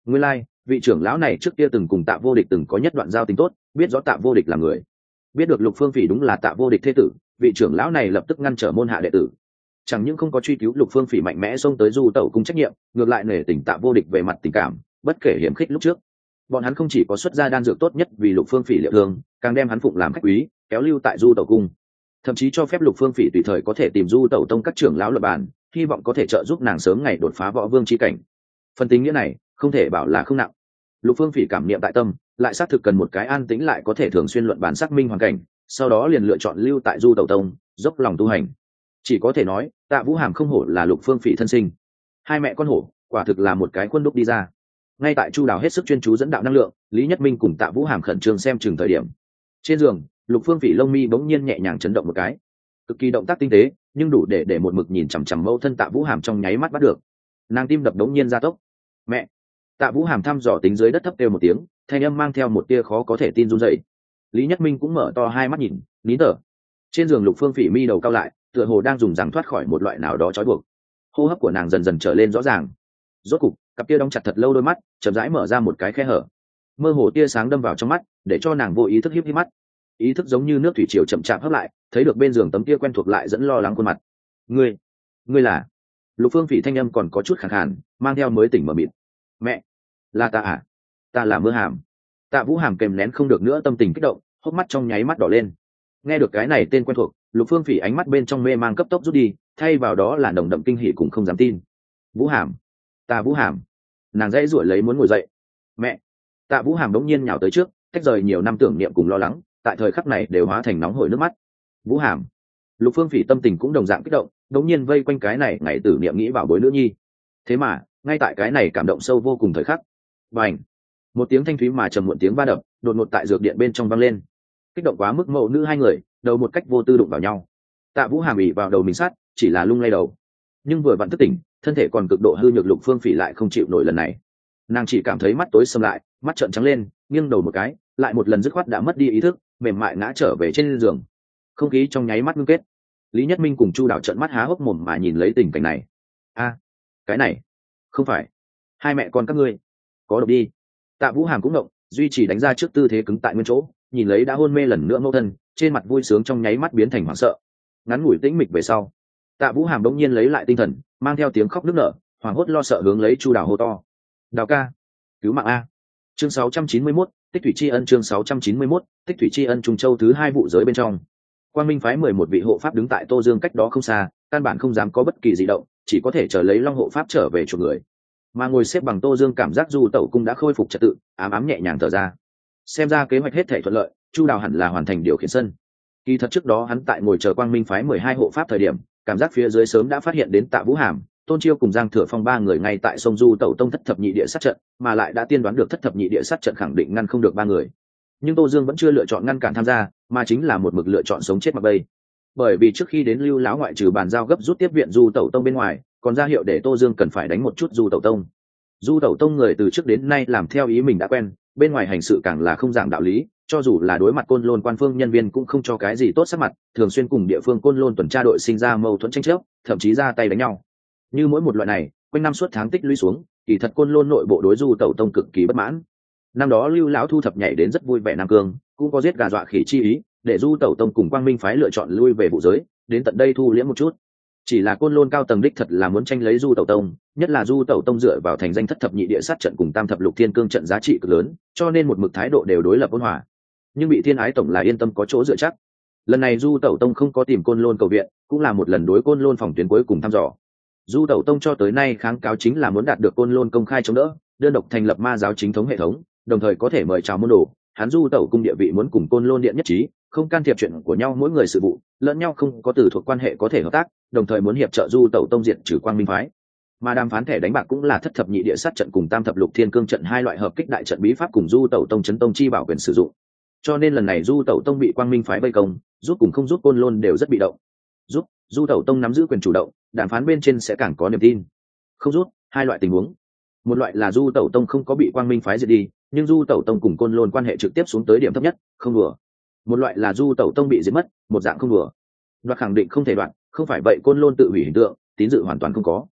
Nguyên lai, vị trưởng lão này trước kia từng cùng Tạ Vô Địch từng có nhất đoạn giao tình tốt, biết rõ Tạ Vô Địch là người. Biết được Lục Phương Phỉ đúng là Tạ Vô Địch thế tử, vị trưởng lão này lập tức ngăn trở môn hạ đệ tử. Chẳng những không có truy cứu Lục Phương Phỉ mạnh mẽ xông tới Du Tẩu cung trách nhiệm, ngược lại nể tình Tạ Vô Địch về mặt tình cảm, bất kể hiểm khích lúc trước. Bọn hắn không chỉ có xuất ra đan dược tốt nhất vì Lục Phương Phỉ liệu thương, càng đem hắn phụng làm khách quý, kéo lưu tại Du Tẩu cung. Thậm chí cho phép Lục Phương Phỉ tùy thời có thể tìm Du Tẩu tông các trưởng lão luận bàn, hy vọng có thể trợ giúp nàng sớm ngày đột phá võ vương chi cảnh. Phần tính nghĩa này, không thể bảo là không nặng. Lục Phương Phỉ cảm niệm tại tâm, lại xác thực cần một cái an tĩnh lại có thể thường xuyên luận bàn xác minh hoàn cảnh, sau đó liền lựa chọn lưu tại Du Tẩu tông, dốc lòng tu hành. Chỉ có thể nói, Tạ Vũ Hàm không hổ là Lục Phương Phỉ thân sinh. Hai mẹ con hổ, quả thực là một cái khuôn đúc đi ra. Ngay tại Chu Đào hết sức chuyên chú dẫn đạo năng lượng, Lý Nhất Minh cùng Tạ Vũ Hàm khẩn trương xem chừng thời điểm. Trên giường, Lục Phương Phỉ lông mi bỗng nhiên nhẹ nhàng chấn động một cái, cực kỳ động tác tinh tế, nhưng đủ để một mực nhìn chằm chằm mẫu thân Tạ Vũ Hàm trong nháy mắt bắt được. Nàng tim đập đống nhiên gia tốc. Mẹ! Tạ Vũ Hàm thăm dò tính dưới đất thấp kêu một tiếng, thanh âm mang theo một tia khó có thể tin run rẩy. Lý Nhất Minh cũng mở to hai mắt nhìn, nín thở. Trên giường Lục Phương Phỉ mi đầu cao lại, tựa hồ đang dùng rằng thoát khỏi một loại nào đó trói buộc. Hô hấp của nàng dần dần trở lên rõ ràng. Rốt cục, cặp tia đóng chặt thật lâu đôi mắt, chậm rãi mở ra một cái khe hở. Mơ hồ tia sáng đâm vào trong mắt, để cho nàng vô ý thức híp híp mắt. Ý thức giống như nước thủy triều chậm chạp hấp lại, thấy được bên giường tấm tia quen thuộc lại dẫn lo lắng khuôn mặt. Ngươi là? Lục Phương Phỉ thanh âm còn có chút khàn khàn, mang theo mới tỉnh mở miệng. Mẹ, là ta à? Ta là Mưa Hàm. Tạ Vũ Hàm kèm nén không được nữa tâm tình kích động, hốc mắt trong nháy mắt đỏ lên. Nghe được cái này tên quen thuộc, Lục Phương Phỉ ánh mắt bên trong mê mang cấp tốc rút đi, thay vào đó là nồng đậm kinh hỉ cũng không dám tin. Vũ Hàm, ta Vũ Hàm. Nàng dãy ruổi lấy muốn ngồi dậy. Mẹ! Tạ Vũ Hàm đống nhiên nhào tới trước, tách rời nhiều năm tưởng niệm cùng lo lắng, tại thời khắc này đều hóa thành nóng hổi nước mắt. Vũ Hàm! Lục Phương Phỉ tâm tình cũng đồng dạng kích động, đống nhiên vây quanh cái này ngày tưởng niệm nghĩ bảo bối nữ nhi. Thế mà, ngay tại cái này cảm động sâu vô cùng thời khắc. Bành! Một tiếng thanh thúy mà trầm muộn tiếng va đập, đột ngột tại dược điện bên trong vang lên. Kích động quá mức mẫu nữ hai người, đầu một cách vô tư đụng vào nhau. Tạ Vũ Hàm ỉ vào đầu mình sát, chỉ là lung lay đầu. Nhưng vừa vặn thức tỉnh, thân thể còn cực độ hư nhược Lục Phương Phỉ lại không chịu nổi lần này. Nàng chỉ cảm thấy mắt tối sầm lại, mắt trợn trắng lên, nghiêng đầu một cái, lại một lần dứt khoát đã mất đi ý thức, mềm mại ngã trở về trên giường. Không khí trong nháy mắt ngưng kết. Lý Nhất Minh cùng Chu Đào trợn mắt há hốc mồm mà nhìn lấy tình cảnh này. A, cái này, không phải hai mẹ con các ngươi có độc đi. Tạ Vũ Hàm cũng động, duy trì đánh ra trước tư thế cứng tại nguyên chỗ, nhìn lấy đã hôn mê lần nữa mẫu thân, trên mặt vui sướng trong nháy mắt biến thành hoảng sợ. Ngắn ngủi tĩnh mịch về sau, Tạ Vũ Hàm đống nhiên lấy lại tinh thần, mang theo tiếng khóc nức nở, hoảng hốt lo sợ hướng lấy Chu Đào hô to. Đào ca, cứu mạng a. Chương 691, Tích Thủy Tri Ân. Chương 691, Tích Thủy Tri Ân. Trung Châu thứ hai vụ giới bên trong, Quang Minh phái 11 vị hộ pháp đứng tại Tô Dương cách đó không xa, căn bản không dám có bất kỳ dị động, chỉ có thể chờ lấy Long hộ pháp trở về chuộc người. Mà ngồi xếp bằng Tô Dương cảm giác Du Tẩu cung đã khôi phục trật tự, ám ám nhẹ nhàng thở ra. Xem ra kế hoạch hết thể thuận lợi, Chu Đào hẳn là hoàn thành điều khiển sân. Kỳ thật trước đó hắn tại ngồi chờ Quang Minh phái 12 hộ pháp thời điểm, cảm giác phía dưới sớm đã phát hiện đến Tạ Vũ Hàm, Tôn Chiêu cùng Giang Thừa Phong ba người ngay tại sông Du Tẩu tông thất thập nhị địa sát trận, mà lại đã tiên đoán được thất thập nhị địa sát trận khẳng định ngăn không được ba người. Nhưng Tô Dương vẫn chưa lựa chọn ngăn cản tham gia, mà chính là một mực lựa chọn sống chết mặc bay. Bởi vì trước khi đến Lưu lão ngoại trừ bàn giao gấp rút tiếp viện Du Tẩu tông bên ngoài, còn ra hiệu để Tô Dương cần phải đánh một chút Du Tẩu tông. Du Tẩu tông người từ trước đến nay làm theo ý mình đã quen, bên ngoài hành sự càng là không giảng đạo lý, cho dù là đối mặt Côn Lôn quan phương nhân viên cũng không cho cái gì tốt sắc mặt, thường xuyên cùng địa phương Côn Lôn tuần tra đội sinh ra mâu thuẫn tranh chấp, thậm chí ra tay đánh nhau. Như mỗi một loại này, quanh năm suốt tháng tích lũy xuống, kỳ thật Côn Lôn nội bộ đối Du Tẩu tông cực kỳ bất mãn. Năm đó Lưu lão thu thập nhảy đến rất vui vẻ Nam Cương, cũng có giết gà dọa khỉ chi ý, để Du Tẩu tông cùng Quang Minh phái lựa chọn lui về vụ giới, đến tận đây thu liễm một chút. Chỉ là Côn Lôn cao tầng đích thật là muốn tranh lấy Du Tẩu tông, nhất là Du Tẩu tông dựa vào thành danh thất thập nhị địa sát trận cùng tam thập lục thiên cương trận giá trị cực lớn, cho nên một mực thái độ đều đối lập ôn hòa. Nhưng bị Thiên Ái tổng là yên tâm có chỗ dựa chắc. Lần này Du Tẩu tông không có tìm Côn Lôn cầu viện, cũng là một lần đối Côn Lôn phòng tuyến cuối cùng thăm dò. Du Tẩu tông cho tới nay kháng cáo chính là muốn đạt được Côn Lôn công khai chống đỡ, đơn độc thành lập ma giáo chính thống hệ thống, đồng thời có thể mời chào môn đồ. Hắn Du Tẩu cung địa vị muốn cùng Côn Lôn điện nhất trí, không can thiệp chuyện của nhau mỗi người sự vụ, lẫn nhau không có từ thuộc quan hệ có thể hợp tác, đồng thời muốn hiệp trợ Du Tẩu tông diệt trừ Quang Minh phái. Mà đàm phán thẻ đánh bạc cũng là thất thập nhị địa sát trận cùng tam thập lục thiên cương trận hai loại hợp kích đại trận bí pháp cùng Du Tẩu tông chấn tông chi bảo quyền sử dụng. Cho nên lần này Du Tẩu tông bị Quang Minh phái vây công, giúp cùng không giúp Côn Lôn đều rất bị động. Giúp, Du Tẩu tông nắm giữ quyền chủ động, đàm phán bên trên sẽ càng có niềm tin. Không giúp, hai loại tình huống. Một loại là Du Tẩu tông không có bị Quang Minh phái diệt đi, nhưng Du Tẩu tông cùng Côn Lôn quan hệ trực tiếp xuống tới điểm thấp nhất, không đùa. Một loại là Du Tẩu tông bị diệt mất, một dạng không đùa. Đoạt khẳng định không thể đoạt, không phải vậy Côn Lôn tự hủy hình tượng, tín dự hoàn toàn không có.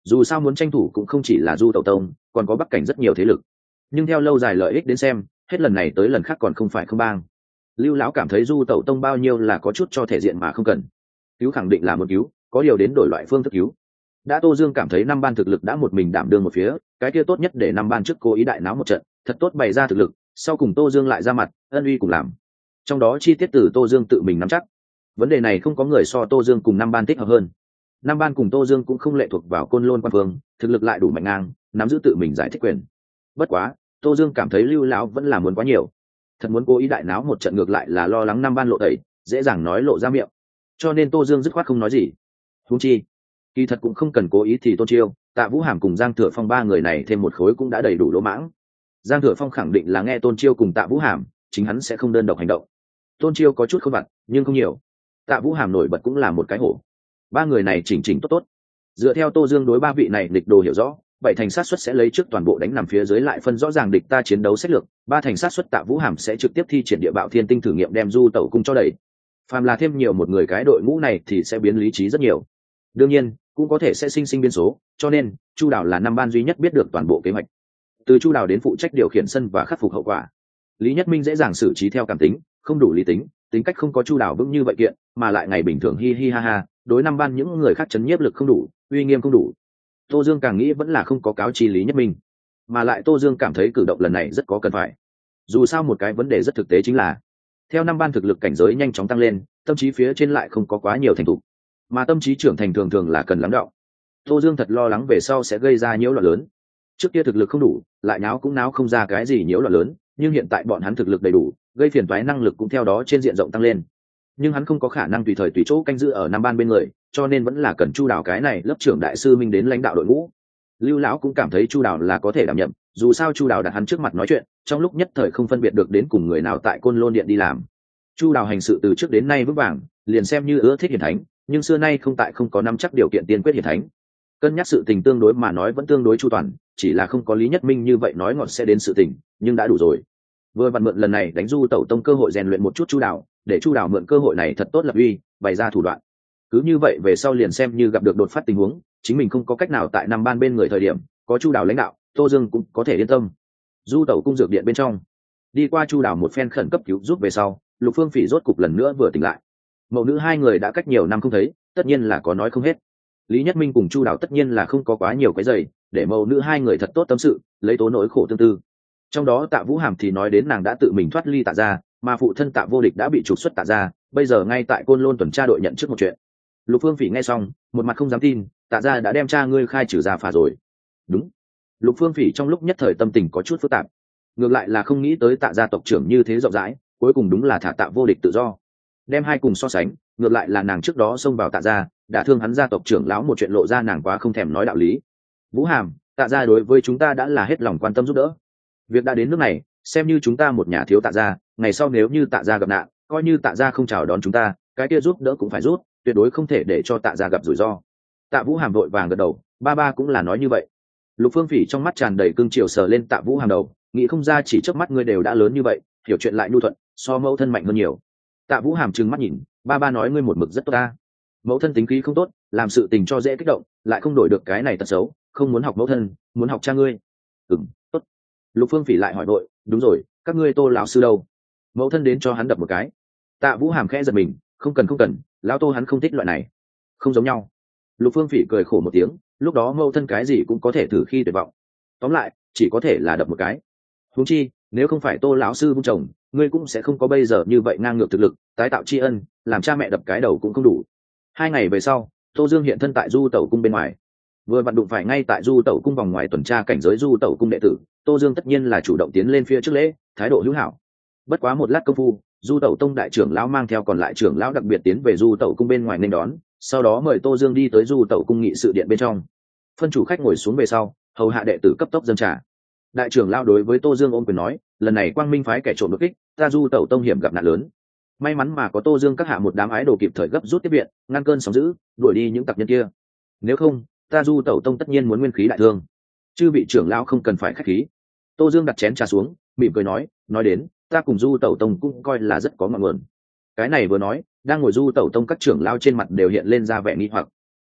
dù sao muốn tranh thủ cũng không chỉ là du tẩu tông, còn có bắc cảnh rất nhiều thế lực. Nhưng theo lâu dài lợi ích đến xem, hết lần này tới lần khác còn không phải không bang. Lưu lão cảm thấy du tẩu tông bao nhiêu là có chút cho thể diện mà không cần. Cứu khẳng định là một cứu, có điều đến đổi loại phương thức cứu. Đã Tô Dương cảm thấy năm ban thực lực đã một mình đảm đương một phía, cái kia tốt nhất để năm ban trước cố ý đại náo một trận, thật tốt bày ra thực lực, sau cùng Tô Dương lại ra mặt, ân uy cùng làm. Trong đó chi tiết từ Tô Dương tự mình nắm chắc. Vấn đề này không có người so Tô Dương cùng năm ban thích hợp hơn. Năm ban cùng Tô Dương cũng không lệ thuộc vào Côn Lôn quan phương, thực lực lại đủ mạnh ngang, nắm giữ tự mình giải thích quyền. Bất quá, Tô Dương cảm thấy Lưu lão vẫn là muốn quá nhiều. Thật muốn cố ý đại náo một trận ngược lại là lo lắng năm ban lộ tẩy, dễ dàng nói lộ ra miệng. Cho nên Tô Dương dứt khoát không nói gì. Huống chi, kỳ thật cũng không cần cố ý thì Tôn Chiêu, Tạ Vũ Hàm cùng Giang Thừa Phong ba người này thêm một khối cũng đã đầy đủ lỗ mãng. Giang Thừa Phong khẳng định là nghe Tôn Chiêu cùng Tạ Vũ Hàm, chính hắn sẽ không đơn độc hành động. Tôn Chiêu có chút không vặt, nhưng không nhiều. Tạ Vũ Hàm nổi bật cũng là một cái hổ. Ba người này chỉnh chỉnh tốt tốt. Dựa theo Tô Dương đối ba vị này địch đồ hiểu rõ, bảy thành sát suất sẽ lấy trước toàn bộ đánh nằm phía dưới lại phân rõ ràng địch ta chiến đấu sách lược, ba thành sát suất Tạ Vũ Hàm sẽ trực tiếp thi triển địa bạo thiên tinh thử nghiệm đem du tẩu cung cho đẩy. Phàm là thêm nhiều một người cái đội ngũ này thì sẽ biến lý trí rất nhiều. Đương nhiên, cũng có thể sẽ sinh biến số, cho nên Chu Đào là năm ban duy nhất biết được toàn bộ kế hoạch. Từ Chu Đào đến phụ trách điều khiển sân và khắc phục hậu quả. Lý Nhất Minh dễ dàng xử trí theo cảm tính, không đủ lý tính, tính cách không có Chu Đào vững như vậy kiện, mà lại ngày bình thường hi hi ha ha, đối năm ban những người khác chấn nhiếp lực không đủ, uy nghiêm không đủ. Tô Dương càng nghĩ vẫn là không có cáo chi Lý Nhất Minh, mà lại Tô Dương cảm thấy cử động lần này rất có cần phải. Dù sao một cái vấn đề rất thực tế chính là, theo năm ban thực lực cảnh giới nhanh chóng tăng lên, tâm trí phía trên lại không có quá nhiều thành thục, mà tâm trí trưởng thành thường thường là cần lắng đọng. Tô Dương thật lo lắng về sau sẽ gây ra nhiễu loạn lớn. Trước kia thực lực không đủ, lại náo cũng náo không ra cái gì nhiễu loạn lớn, nhưng hiện tại bọn hắn thực lực đầy đủ, gây phiền toái năng lực cũng theo đó trên diện rộng tăng lên. Nhưng hắn không có khả năng tùy thời tùy chỗ canh giữ ở năm ban bên người, cho nên vẫn là cần Chu Đào cái này lớp trưởng đại sư minh đến lãnh đạo đội ngũ. Lưu lão cũng cảm thấy Chu Đào là có thể đảm nhiệm, dù sao Chu Đào đặt hắn trước mặt nói chuyện, trong lúc nhất thời không phân biệt được đến cùng người nào tại Côn Lôn điện đi làm. Chu Đào hành sự từ trước đến nay vững vàng, liền xem như ưa thích hiển thánh, nhưng xưa nay không có nắm chắc điều kiện tiên quyết hiển thánh. Cân nhắc sự tình tương đối mà nói vẫn tương đối chu toàn, chỉ là không có Lý Nhất Minh như vậy nói ngọt sẽ đến sự tình, nhưng đã đủ rồi. Vừa vặn mượn lần này đánh du tẩu tông cơ hội rèn luyện một chút Chu Đào, để Chu Đào mượn cơ hội này thật tốt lập uy, bày ra thủ đoạn. Cứ như vậy về sau liền xem như gặp được đột phát tình huống, chính mình không có cách nào tại năm ban bên người thời điểm, có Chu Đào lãnh đạo, Tô Dương cũng có thể yên tâm. Du tẩu cung dược điện bên trong, đi qua Chu Đào một phen khẩn cấp cứu giúp về sau, Lục Phương Phỉ rốt cục lần nữa vừa tỉnh lại. Mẫu nữ hai người đã cách nhiều năm không thấy, tất nhiên là có nói không hết. Lý Nhất Minh cùng Chu Đào tất nhiên là không có quá nhiều cái giày, để mẫu nữ hai người thật tốt tâm sự, lấy tố nỗi khổ tương tư. Trong đó Tạ Vũ Hàm thì nói đến nàng đã tự mình thoát ly Tạ gia, mà phụ thân Tạ Vô Địch đã bị trục xuất Tạ gia, bây giờ ngay tại Côn Lôn tuần tra đội nhận trước một chuyện. Lục Phương Phỉ nghe xong, một mặt không dám tin, Tạ gia đã đem cha ngươi khai trừ gia phả rồi. Đúng. Lục Phương Phỉ trong lúc nhất thời tâm tình có chút phức tạp. Ngược lại là không nghĩ tới Tạ gia tộc trưởng như thế rộng rãi, cuối cùng đúng là thả Tạ Vô Địch tự do. Đem hai cùng so sánh, ngược lại là nàng trước đó xông vào Tạ gia, đã thương hắn gia tộc trưởng lão một chuyện lộ ra nàng quá không thèm nói đạo lý. Vũ Hàm, Tạ gia đối với chúng ta đã là hết lòng quan tâm giúp đỡ. Việc đã đến nước này, xem như chúng ta một nhà thiếu Tạ gia, ngày sau nếu như Tạ gia gặp nạn, coi như Tạ gia không chào đón chúng ta, cái kia giúp đỡ cũng phải giúp, tuyệt đối không thể để cho Tạ gia gặp rủi ro. Tạ Vũ Hàm vội vàng gật đầu, ba cũng là nói như vậy. Lục Phương Phỉ trong mắt tràn đầy cương triều sờ lên Tạ Vũ Hàm đầu, nghĩ không ra chỉ trước mắt ngươi đều đã lớn như vậy, hiểu chuyện lại nhu thuận, so mẫu thân mạnh hơn nhiều. Tạ Vũ Hàm trừng mắt nhìn, ba nói ngươi một mực rất tốt ta. Mẫu thân tính khí không tốt, làm sự tình cho dễ kích động, lại không đổi được cái này tật xấu, không muốn học mẫu thân, muốn học cha ngươi. Tốt. Lục Phương Phỉ lại hỏi vội, đúng rồi, các ngươi Tô lão sư đâu? Mẫu thân đến cho hắn đập một cái. Tạ Vũ Hàm khẽ giật mình, không cần, lão Tô hắn không thích loại này. Không giống nhau. Lục Phương Phỉ cười khổ một tiếng, lúc đó mẫu thân cái gì cũng có thể thử khi tuyệt vọng. Tóm lại, chỉ có thể là đập một cái. Huống chi, nếu không phải Tô lão sư vung chồng, ngươi cũng sẽ không có bây giờ như vậy ngang ngược thực lực, tái tạo tri ân, làm cha mẹ đập cái đầu cũng không đủ. 2 ngày về sau, Tô Dương hiện thân tại Du Tẩu cung bên ngoài. Vừa vặn đụng phải ngay tại Du Tẩu cung vòng ngoài tuần tra cảnh giới Du Tẩu cung đệ tử, Tô Dương tất nhiên là chủ động tiến lên phía trước lễ, thái độ hữu hảo. Bất quá một lát công phu, Du Tẩu tông đại trưởng lão mang theo còn lại trưởng lão đặc biệt tiến về Du Tẩu cung bên ngoài nên đón, sau đó mời Tô Dương đi tới Du Tẩu cung nghị sự điện bên trong. Phân chủ khách ngồi xuống về sau, hầu hạ đệ tử cấp tốc dâng trà. Đại trưởng lão đối với Tô Dương ôm quyền nói, lần này Quang Minh phái kẻ trộm đột kích, ta Du Tẩu tông hiểm gặp nạn lớn. May mắn mà có Tô Dương các hạ một đám ái đồ kịp thời gấp rút tiếp viện, ngăn cơn sóng dữ, đuổi đi những tặc nhân kia. Nếu không, ta Du Tẩu tông tất nhiên muốn nguyên khí đại thương. Chư vị trưởng lão không cần phải khách khí. Tô Dương đặt chén trà xuống, mỉm cười nói đến, ta cùng Du Tẩu tông cũng coi là rất có ngọn nguồn. Cái này vừa nói, đang ngồi Du Tẩu tông các trưởng lão trên mặt đều hiện lên ra vẻ nghi hoặc.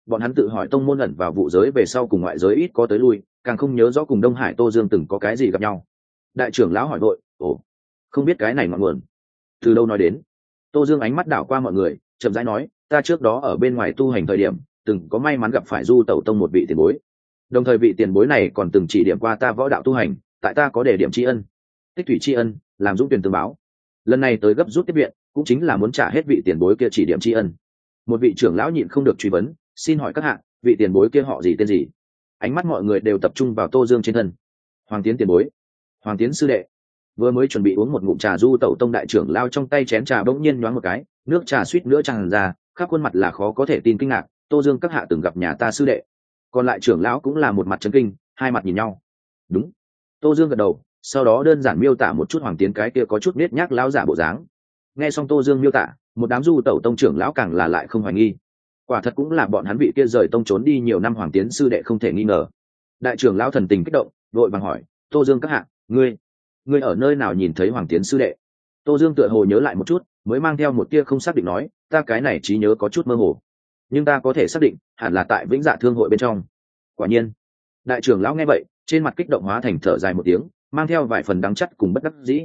bọn hắn tự hỏi tông môn ẩn vào vụ giới về sau cùng ngoại giới ít có tới lui, càng không nhớ rõ cùng Đông Hải Tô Dương từng có cái gì gặp nhau. Đại trưởng lão hỏi vội, ồ, không biết cái này ngọn nguồn từ đâu nói đến. Tô Dương ánh mắt đảo qua mọi người, chậm rãi nói, ta trước đó ở bên ngoài tu hành thời điểm từng có may mắn gặp phải Du Tẩu Tông một vị tiền bối, đồng thời vị tiền bối này còn từng chỉ điểm qua ta võ đạo tu hành, tại ta có đề điểm tri ân, tích thủy tri ân, làm dũng tuyển tương báo. Lần này tới gấp rút tiếp viện cũng chính là muốn trả hết vị tiền bối kia chỉ điểm tri ân. Một vị trưởng lão nhịn không được truy vấn, xin hỏi các hạ, vị tiền bối kia họ gì tên gì? Ánh mắt mọi người đều tập trung vào Tô Dương trên thân. Hoàng Tiến tiền bối, Hoàng Tiến sư đệ. Vừa mới chuẩn bị uống một ngụm trà Du Tẩu Tông đại trưởng lao trong tay chén trà bỗng nhiên nhoáng một cái, nước trà suýt nữa tràn ra, khắp khuôn mặt là khó có thể tin kinh ngạc. Tô Dương các hạ từng gặp nhà ta sư đệ. Còn lại trưởng lão cũng là một mặt chấn kinh, hai mặt nhìn nhau. Đúng. Tô Dương gật đầu, sau đó đơn giản miêu tả một chút Hoàng Tiến cái kia có chút nết nhác lão giả bộ dáng. Nghe xong Tô Dương miêu tả, một đám Du Tẩu Tông trưởng lão càng là lại không hoài nghi. Quả thật cũng là bọn hắn vị kia rời tông trốn đi nhiều năm Hoàng Tiến sư đệ không thể nghi ngờ. Đại trưởng lão thần tình kích động, vội vàng hỏi, Tô Dương các hạ, ngươi ở nơi nào nhìn thấy Hoàng Tiến sư đệ? Tô Dương tựa hồ nhớ lại một chút, mới mang theo một tia không xác định nói, ta cái này trí nhớ có chút mơ hồ, nhưng ta có thể xác định hẳn là tại Vĩnh Dạ Thương hội bên trong. Quả nhiên. Đại trưởng lão nghe vậy, trên mặt kích động hóa thành thở dài một tiếng, mang theo vài phần đắng chắt cùng bất đắc dĩ,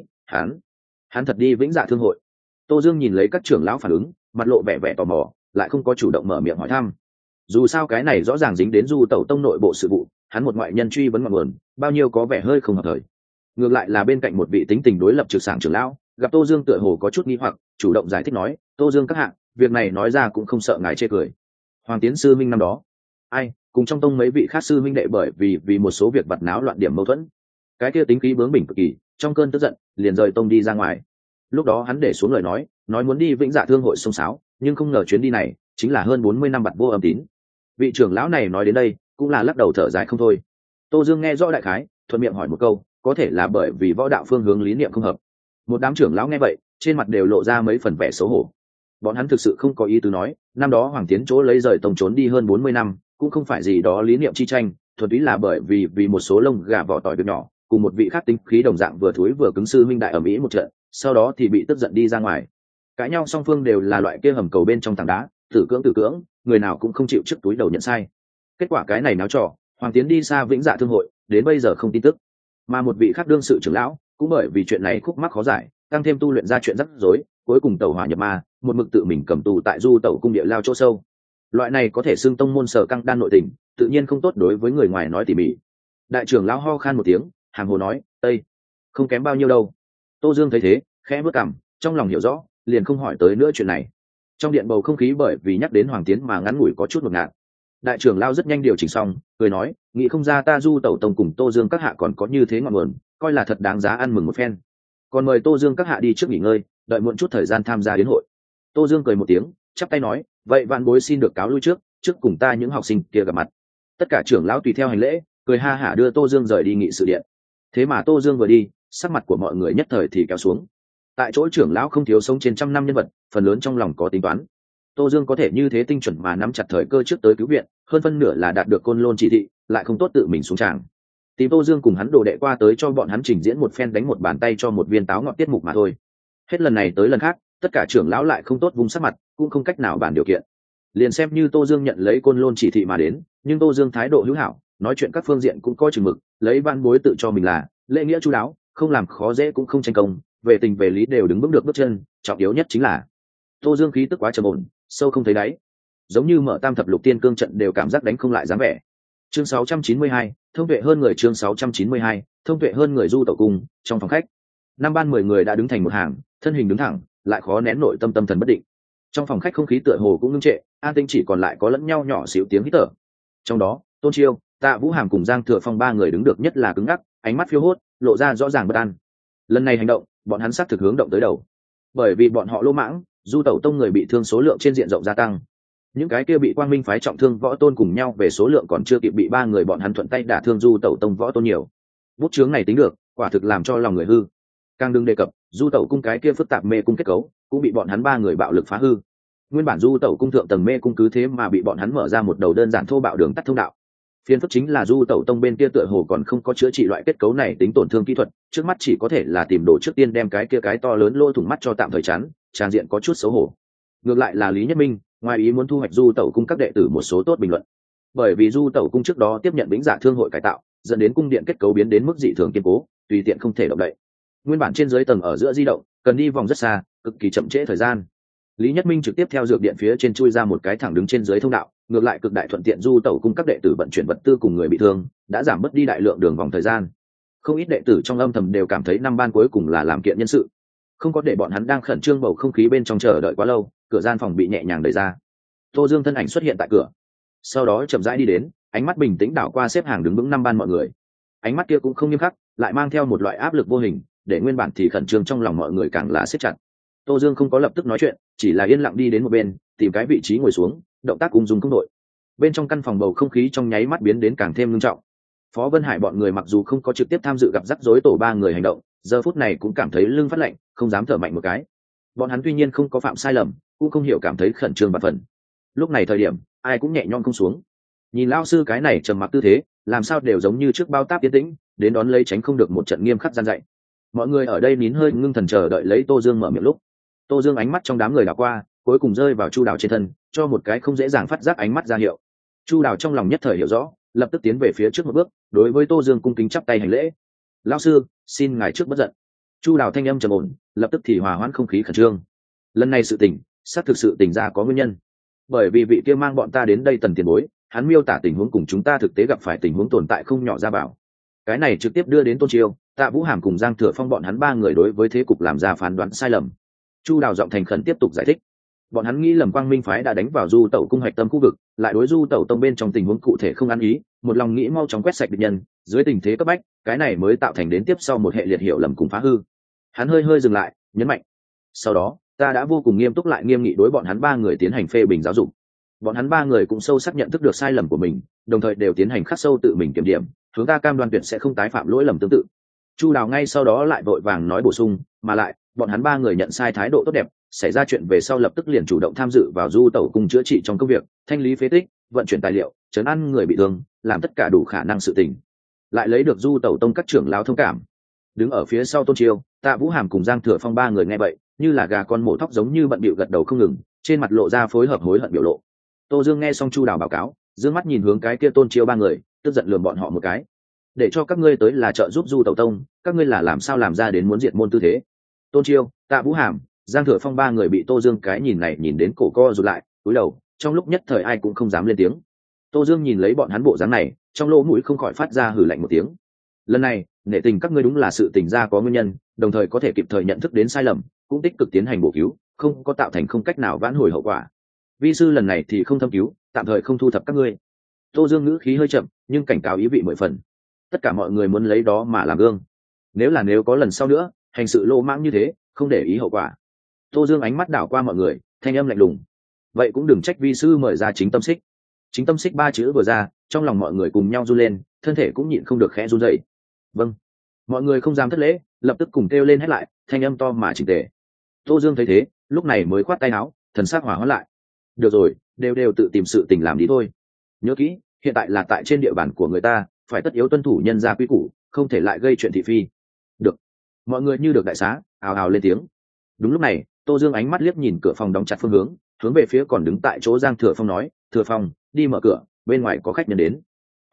hắn thật đi Vĩnh Dạ Thương hội? Tô Dương nhìn lấy các trưởng lão phản ứng, mặt lộ vẻ vẻ tò mò, lại không có chủ động mở miệng hỏi thăm. Dù sao cái này rõ ràng dính đến Du Tẩu Tông nội bộ sự vụ, hắn một ngoại nhân truy vấn ngọn nguồn, bao nhiêu có vẻ hơi không hợp thời. Ngược lại là bên cạnh một vị tính tình đối lập trực sảng trưởng lão, gặp Tô Dương tựa hồ có chút nghi hoặc, chủ động giải thích nói, Tô Dương các hạ, việc này nói ra cũng không sợ ngài chê cười. Hoàng Tiến sư minh năm đó, ai cùng trong tông mấy vị khác sư minh đệ bởi vì một số việc vặt náo loạn điểm mâu thuẫn, cái kia tính khí bướng bỉnh cực kỳ, trong cơn tức giận liền rời tông đi ra ngoài. Lúc đó hắn để xuống lời nói muốn đi Vĩnh Dạ Thương hội xông xáo, nhưng không ngờ chuyến đi này chính là hơn 40 năm bặt vô âm tín. Vị trưởng lão này nói đến đây cũng là lắc đầu thở dài không thôi. Tô Dương nghe rõ đại khái, thuận miệng hỏi một câu, có thể là bởi vì võ đạo phương hướng lý niệm không hợp. Một đám trưởng lão nghe vậy, trên mặt đều lộ ra mấy phần vẻ xấu hổ. Bọn hắn thực sự không có ý tứ nói, năm đó Hoàng Tiến chỗ lấy rời tông trốn đi hơn 40 năm, cũng không phải gì đó lý niệm chi tranh, thuần túy là bởi vì một số lông gà vỏ tỏi việc nhỏ, cùng một vị khác tính khí đồng dạng vừa thúi vừa cứng sư minh đại ầm ĩ một trận, sau đó thì bị tức giận đi ra ngoài. Cãi nhau song phương đều là loại kia hầm cầu bên trong tảng đá, tử cưỡng, người nào cũng không chịu trước túi đầu nhận sai. Kết quả cái này náo trò, Hoàng Tiến đi xa Vĩnh Dạ Thương hội, đến bây giờ không tin tức. Mà một vị khác đương sự trưởng lão cũng bởi vì chuyện này khúc mắc khó giải, tăng thêm tu luyện ra chuyện rắc rối, cuối cùng tẩu hỏa nhập ma, một mực tự mình cầm tù tại Du Tẩu cung địa lao chỗ sâu. Loại này có thể xưng tông môn sở căng đan nội tình, tự nhiên không tốt đối với người ngoài nói tỉ mỉ. Đại trưởng lão ho khan một tiếng, hàng hồ nói, tây không kém bao nhiêu đâu. Tô Dương thấy thế, khẽ bước cằm, trong lòng hiểu rõ, liền không hỏi tới nữa chuyện này. Trong điện bầu không khí bởi vì nhắc đến Hoàng Tiến mà ngắn ngủi có chút ngột ngạt. Đại trưởng lão rất nhanh điều chỉnh xong, cười nói, nghĩ không ra ta Du Tẩu Tông cùng Tô Dương các hạ còn có như thế ngọn nguồn, coi là thật đáng giá ăn mừng một phen. Còn mời Tô Dương các hạ đi trước nghỉ ngơi, đợi muộn chút thời gian tham gia đến hội. Tô Dương cười một tiếng, chắp tay nói, vậy vạn bối xin được cáo lui trước cùng ta những học sinh kia gặp mặt. Tất cả trưởng lão tùy theo hành lễ, cười ha hả đưa Tô Dương rời đi nghị sự điện. Thế mà Tô Dương vừa đi, sắc mặt của mọi người nhất thời thì kéo xuống. Tại chỗ trưởng lão không thiếu sống trên 100 năm nhân vật, phần lớn trong lòng có tính toán. Tô Dương có thể như thế tinh chuẩn mà nắm chặt thời cơ trước tới cứu viện, hơn phân nửa là đạt được Côn Lôn chỉ thị, lại không tốt tự mình xuống tràng. Tìm Tô Dương cùng hắn đồ đệ qua tới cho bọn hắn trình diễn một phen đánh một bàn tay cho một viên táo ngọt tiết mục mà thôi. Hết lần này tới lần khác, tất cả trưởng lão lại không tốt vùng sắc mặt, cũng không cách nào bàn điều kiện. Liền xem như Tô Dương nhận lấy Côn Lôn chỉ thị mà đến, nhưng Tô Dương thái độ hữu hảo, nói chuyện các phương diện cũng có chừng mực, lấy văn bối tự cho mình là lễ nghĩa chu đáo, không làm khó dễ cũng không tranh công, về tình về lý đều đứng vững được bước chân. Trọng yếu nhất chính là Tô Dương khí tức quá trầm ổn, sâu không thấy đáy, giống như mở tam thập lục tiên cương trận đều cảm giác đánh không lại dáng vẻ. Chương 692, thông tuệ hơn người. Chương 692, thông tuệ hơn người. Du Tẩu cung, trong phòng khách, năm ban 10 người đã đứng thành một hàng, thân hình đứng thẳng, lại khó nén nội tâm thần bất định. Trong phòng khách không khí tựa hồ cũng ngưng trệ, an tĩnh, chỉ còn lại có lẫn nhau nhỏ xíu tiếng hít thở. Trong đó, Tôn Chiêu, Tạ Vũ Hàm cùng Giang Thừa Phong ba người đứng được nhất là cứng ngắc, ánh mắt phiêu hốt, lộ ra rõ ràng bất an. Lần này hành động, bọn hắn xác thực hướng động tới đầu. Bởi vì bọn họ lỗ mãng, Du Tẩu Tông người bị thương số lượng trên diện rộng gia tăng. Những cái kia bị Quang Minh phái trọng thương võ tôn cùng nhau về số lượng còn chưa kịp bị ba người bọn hắn thuận tay đả thương Du Tẩu Tông võ tôn nhiều. Bút chướng này tính được, quả thực làm cho lòng người hư. Càng đừng đề cập, Du Tẩu cung cái kia phức tạp mê cung kết cấu, cũng bị bọn hắn ba người bạo lực phá hư. Nguyên bản Du Tẩu cung thượng tầng mê cung cứ thế mà bị bọn hắn mở ra một đầu đơn giản thô bạo đường tắt thông đạo. Phiền phức chính là Du Tẩu Tông bên kia tựa hồ còn không có chữa trị loại kết cấu này tính tổn thương kỹ thuật, trước mắt chỉ có thể là tìm đồ trước tiên đem cái kia cái to lớn lỗ thủng mắt cho tạm thời chắn, trang diện có chút xấu hổ. Ngược lại là Lý Nhất Minh, ngoài ý muốn thu hoạch du tẩu cung các đệ tử một số tốt bình luận. Bởi vì du tẩu cung trước đó tiếp nhận Vĩnh Dạ Thương hội cải tạo, dẫn đến cung điện kết cấu biến đến mức dị thường kiên cố, tùy tiện không thể động đậy. Nguyên bản trên dưới tầng ở giữa di động, cần đi vòng rất xa, cực kỳ chậm trễ thời gian. Lý Nhất Minh trực tiếp theo dược điện phía trên chui ra một cái thẳng đứng trên dưới thông đạo, ngược lại cực đại thuận tiện du tẩu cung các đệ tử vận chuyển vật tư cùng người bị thương, đã giảm bớt đi đại lượng đường vòng thời gian. Không ít đệ tử trong âm thầm đều cảm thấy năm ban cuối cùng là làm kiện nhân sự, không có để bọn hắn đang khẩn trương bầu không khí bên trong chờ đợi quá lâu. Cửa gian phòng bị nhẹ nhàng đẩy ra, Tô Dương thân ảnh xuất hiện tại cửa, sau đó chậm rãi đi đến, ánh mắt bình tĩnh đảo qua xếp hàng đứng vững năm ban mọi người. Ánh mắt kia cũng không nghiêm khắc, lại mang theo một loại áp lực vô hình, để nguyên bản thì khẩn trương trong lòng mọi người càng là siết chặt. Tô Dương không có lập tức nói chuyện, chỉ là yên lặng đi đến một bên, tìm cái vị trí ngồi xuống, động tác ung dung không đội. Bên trong căn phòng bầu không khí trong nháy mắt biến đến càng thêm nghiêm trọng. Phó Vân Hải bọn người mặc dù không có trực tiếp tham dự gặp rắc rối tổ ba người hành động, giờ phút này cũng cảm thấy lưng phát lạnh, không dám thở mạnh một cái. Bọn hắn tuy nhiên không có phạm sai lầm, cũng không hiểu cảm thấy khẩn trương và phần. Lúc này thời điểm, ai cũng nhẹ nhõm không xuống. Nhìn lão sư cái này trầm mặc tư thế, làm sao đều giống như trước bao táp tiến tĩnh, đến đón lấy tránh không được một trận nghiêm khắc gian dạy. Mọi người ở đây nín hơi ngưng thần chờ đợi lấy Tô Dương mở miệng lúc. Tô Dương ánh mắt trong đám người đảo qua, cuối cùng rơi vào Chu Đào trên thân, cho một cái không dễ dàng phát giác ánh mắt ra hiệu. Chu Đào trong lòng nhất thời hiểu rõ, lập tức tiến về phía trước một bước, đối với Tô Dương cung kính chắp tay hành lễ. Lão sư, xin ngài trước bất giận. Chu Đào thanh âm trầm ổn, lập tức thì hòa hoãn không khí khẩn trương. Lần này sự tình, xác thực sự tình ra có nguyên nhân. Bởi vì vị kia mang bọn ta đến đây Tần tiền bối, hắn miêu tả tình huống cùng chúng ta thực tế gặp phải tình huống tồn tại không nhỏ ra bảo. Cái này trực tiếp đưa đến Tôn Chiêu, Tạ Vũ Hàm cùng Giang Thừa Phong bọn hắn ba người đối với thế cục làm ra phán đoán sai lầm. Chu Đào giọng thành khẩn tiếp tục giải thích. Bọn hắn nghĩ lầm Quang Minh phái đã đánh vào Du Tẩu cung hạch tâm khu vực, lại đối Du Tẩu tông bên trong tình huống cụ thể không ăn ý, một lòng nghĩ mau chóng quét sạch địch nhân, dưới tình thế cấp bách, cái này mới tạo thành đến tiếp sau một hệ liệt hiểu lầm cùng phá hư. Hắn hơi dừng lại, nhấn mạnh. Sau đó, ta đã vô cùng nghiêm túc lại nghiêm nghị đối bọn hắn ba người tiến hành phê bình giáo dục. Bọn hắn ba người cũng sâu sắc nhận thức được sai lầm của mình, đồng thời đều tiến hành khắc sâu tự mình kiểm điểm, chúng ta cam đoan tuyệt sẽ không tái phạm lỗi lầm tương tự. Chu Đào ngay sau đó lại vội vàng nói bổ sung, mà lại, bọn hắn ba người nhận sai thái độ tốt đẹp, xảy ra chuyện về sau lập tức liền chủ động tham dự vào Du Tẩu cung chữa trị trong công việc, thanh lý phế tích, vận chuyển tài liệu, trấn an người bị thương, làm tất cả đủ khả năng sự tình. Lại lấy được Du Tẩu tông các trưởng lão thông cảm. Đứng ở phía sau Tôn Chiêu, Tạ Vũ Hàm cùng Giang Thừa Phong ba người nghe vậy, như là gà con mổ thóc giống như bận bịu gật đầu không ngừng, trên mặt lộ ra phối hợp hối hận biểu lộ. Tô Dương nghe xong Chu Đào báo cáo, dương mắt nhìn hướng cái kia Tôn Chiêu ba người, tức giận lườm bọn họ một cái. Để cho các ngươi tới là trợ giúp Du Tẩu tông, các ngươi là làm sao làm ra đến muốn diệt môn tư thế? Tôn Chiêu, Tạ Vũ Hàm, Giang Thừa Phong ba người bị Tô Dương cái nhìn này nhìn đến cổ co rụt lại, cúi đầu, trong lúc nhất thời ai cũng không dám lên tiếng. Tô Dương nhìn lấy bọn hắn bộ dáng này, trong lỗ mũi không khỏi phát ra hừ lạnh một tiếng. Lần này, nể tình các ngươi đúng là sự tình ra có nguyên nhân, đồng thời có thể kịp thời nhận thức đến sai lầm, cũng tích cực tiến hành bổ cứu, không có tạo thành không cách nào vãn hồi hậu quả. Vi sư lần này thì không thâm cứu, tạm thời không thu thập các ngươi. Tô Dương ngữ khí hơi chậm, nhưng cảnh cáo ý vị mười phần. Tất cả mọi người muốn lấy đó mà làm gương. Nếu có lần sau nữa, hành sự lô mãng như thế, không để ý hậu quả. Tô Dương ánh mắt đảo qua mọi người, thanh âm lạnh lùng. Vậy cũng đừng trách vi sư mời ra chính tâm xích. Chính tâm xích ba chữ vừa ra, trong lòng mọi người cùng nhau run lên, thân thể cũng nhịn không được khẽ run dậy. Vâng. Mọi người không dám thất lễ, lập tức cùng kêu lên hét lại, thanh âm to mà chỉnh tề. Tô Dương thấy thế, lúc này mới khoát tay áo, thần sắc hòa hoãn lại. Được rồi, đều tự tìm sự tình làm đi thôi. Nhớ kỹ, hiện tại là tại trên địa bàn của người ta, phải tất yếu tuân thủ nhân gia quy củ, không thể lại gây chuyện thị phi. Được. Mọi người như được đại xá, ào ào lên tiếng. Đúng lúc này, Tô Dương ánh mắt liếc nhìn cửa phòng đóng chặt phương hướng về phía còn đứng tại chỗ Giang Thừa Phong nói, Thừa Phong, đi mở cửa, bên ngoài có khách nhân đến.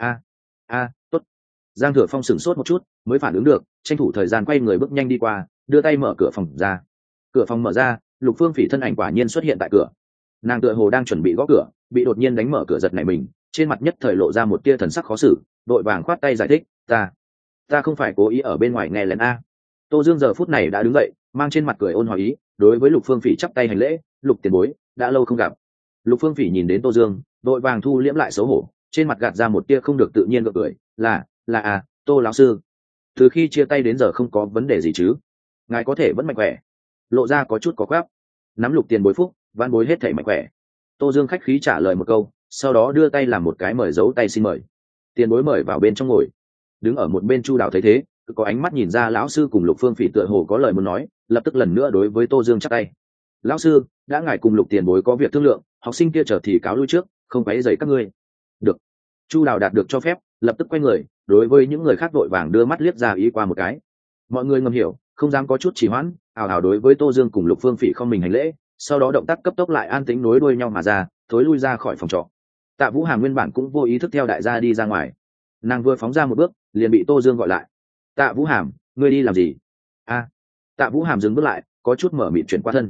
Tốt. Giang Thừa Phong sửng sốt một chút, mới phản ứng được, tranh thủ thời gian quay người bước nhanh đi qua, đưa tay mở cửa phòng ra. Cửa phòng mở ra, Lục Phương Phỉ thân ảnh quả nhiên xuất hiện tại cửa. Nàng tựa hồ đang chuẩn bị gõ cửa, bị đột nhiên đánh mở cửa giật nảy mình, trên mặt nhất thời lộ ra một tia thần sắc khó xử, đội vàng khoát tay giải thích, ta không phải cố ý ở bên ngoài nghe lén a. Tô Dương giờ phút này đã đứng dậy, mang trên mặt cười ôn hòa ý, đối với Lục Phương Phỉ chắp tay hành lễ, Lục tiền bối, đã lâu không gặp. Lục Phương Phỉ nhìn đến Tô Dương, đội vàng thu liễm lại xấu hổ, trên mặt gạt ra một tia không được tự nhiên gượng cười, là Tô lão sư, từ khi chia tay đến giờ không có vấn đề gì chứ? Ngài có thể vẫn mạnh khỏe. Lộ ra có chút có quáp, nắm Lục tiền bối phúc, van bối hết thảy mạnh khỏe. Tô Dương khách khí trả lời một câu, sau đó đưa tay làm một cái mời dấu tay xin mời. Tiền bối mời vào bên trong ngồi. Đứng ở một bên Chu Đào thấy thế, có ánh mắt nhìn ra lão sư cùng Lục Phương Phỉ tựa hồ có lời muốn nói, lập tức lần nữa đối với Tô Dương chắp tay. Lão sư, đã ngài cùng Lục tiền bối có việc thương lượng, học sinh kia chờ thì cáo lui trước, không quấy rầy các ngươi. Được. Chu Đào đạt được cho phép, lập tức quay người, đối với những người khác vội vàng đưa mắt liếc ra ý qua một cái. Mọi người ngầm hiểu, không dám có chút trì hoãn, ào ào đối với Tô Dương cùng Lục Phương Phỉ không mình hành lễ, sau đó động tác cấp tốc lại an tĩnh nối đuôi nhau mà ra, thối lui ra khỏi phòng trọ. Tạ Vũ Hàm nguyên bản cũng vô ý thức theo đại gia đi ra ngoài, nàng vừa phóng ra một bước liền bị Tô Dương gọi lại. Tạ Vũ Hàm, ngươi đi làm gì? A. Tạ Vũ Hàm dừng bước lại, có chút mở miệng chuyển qua thân.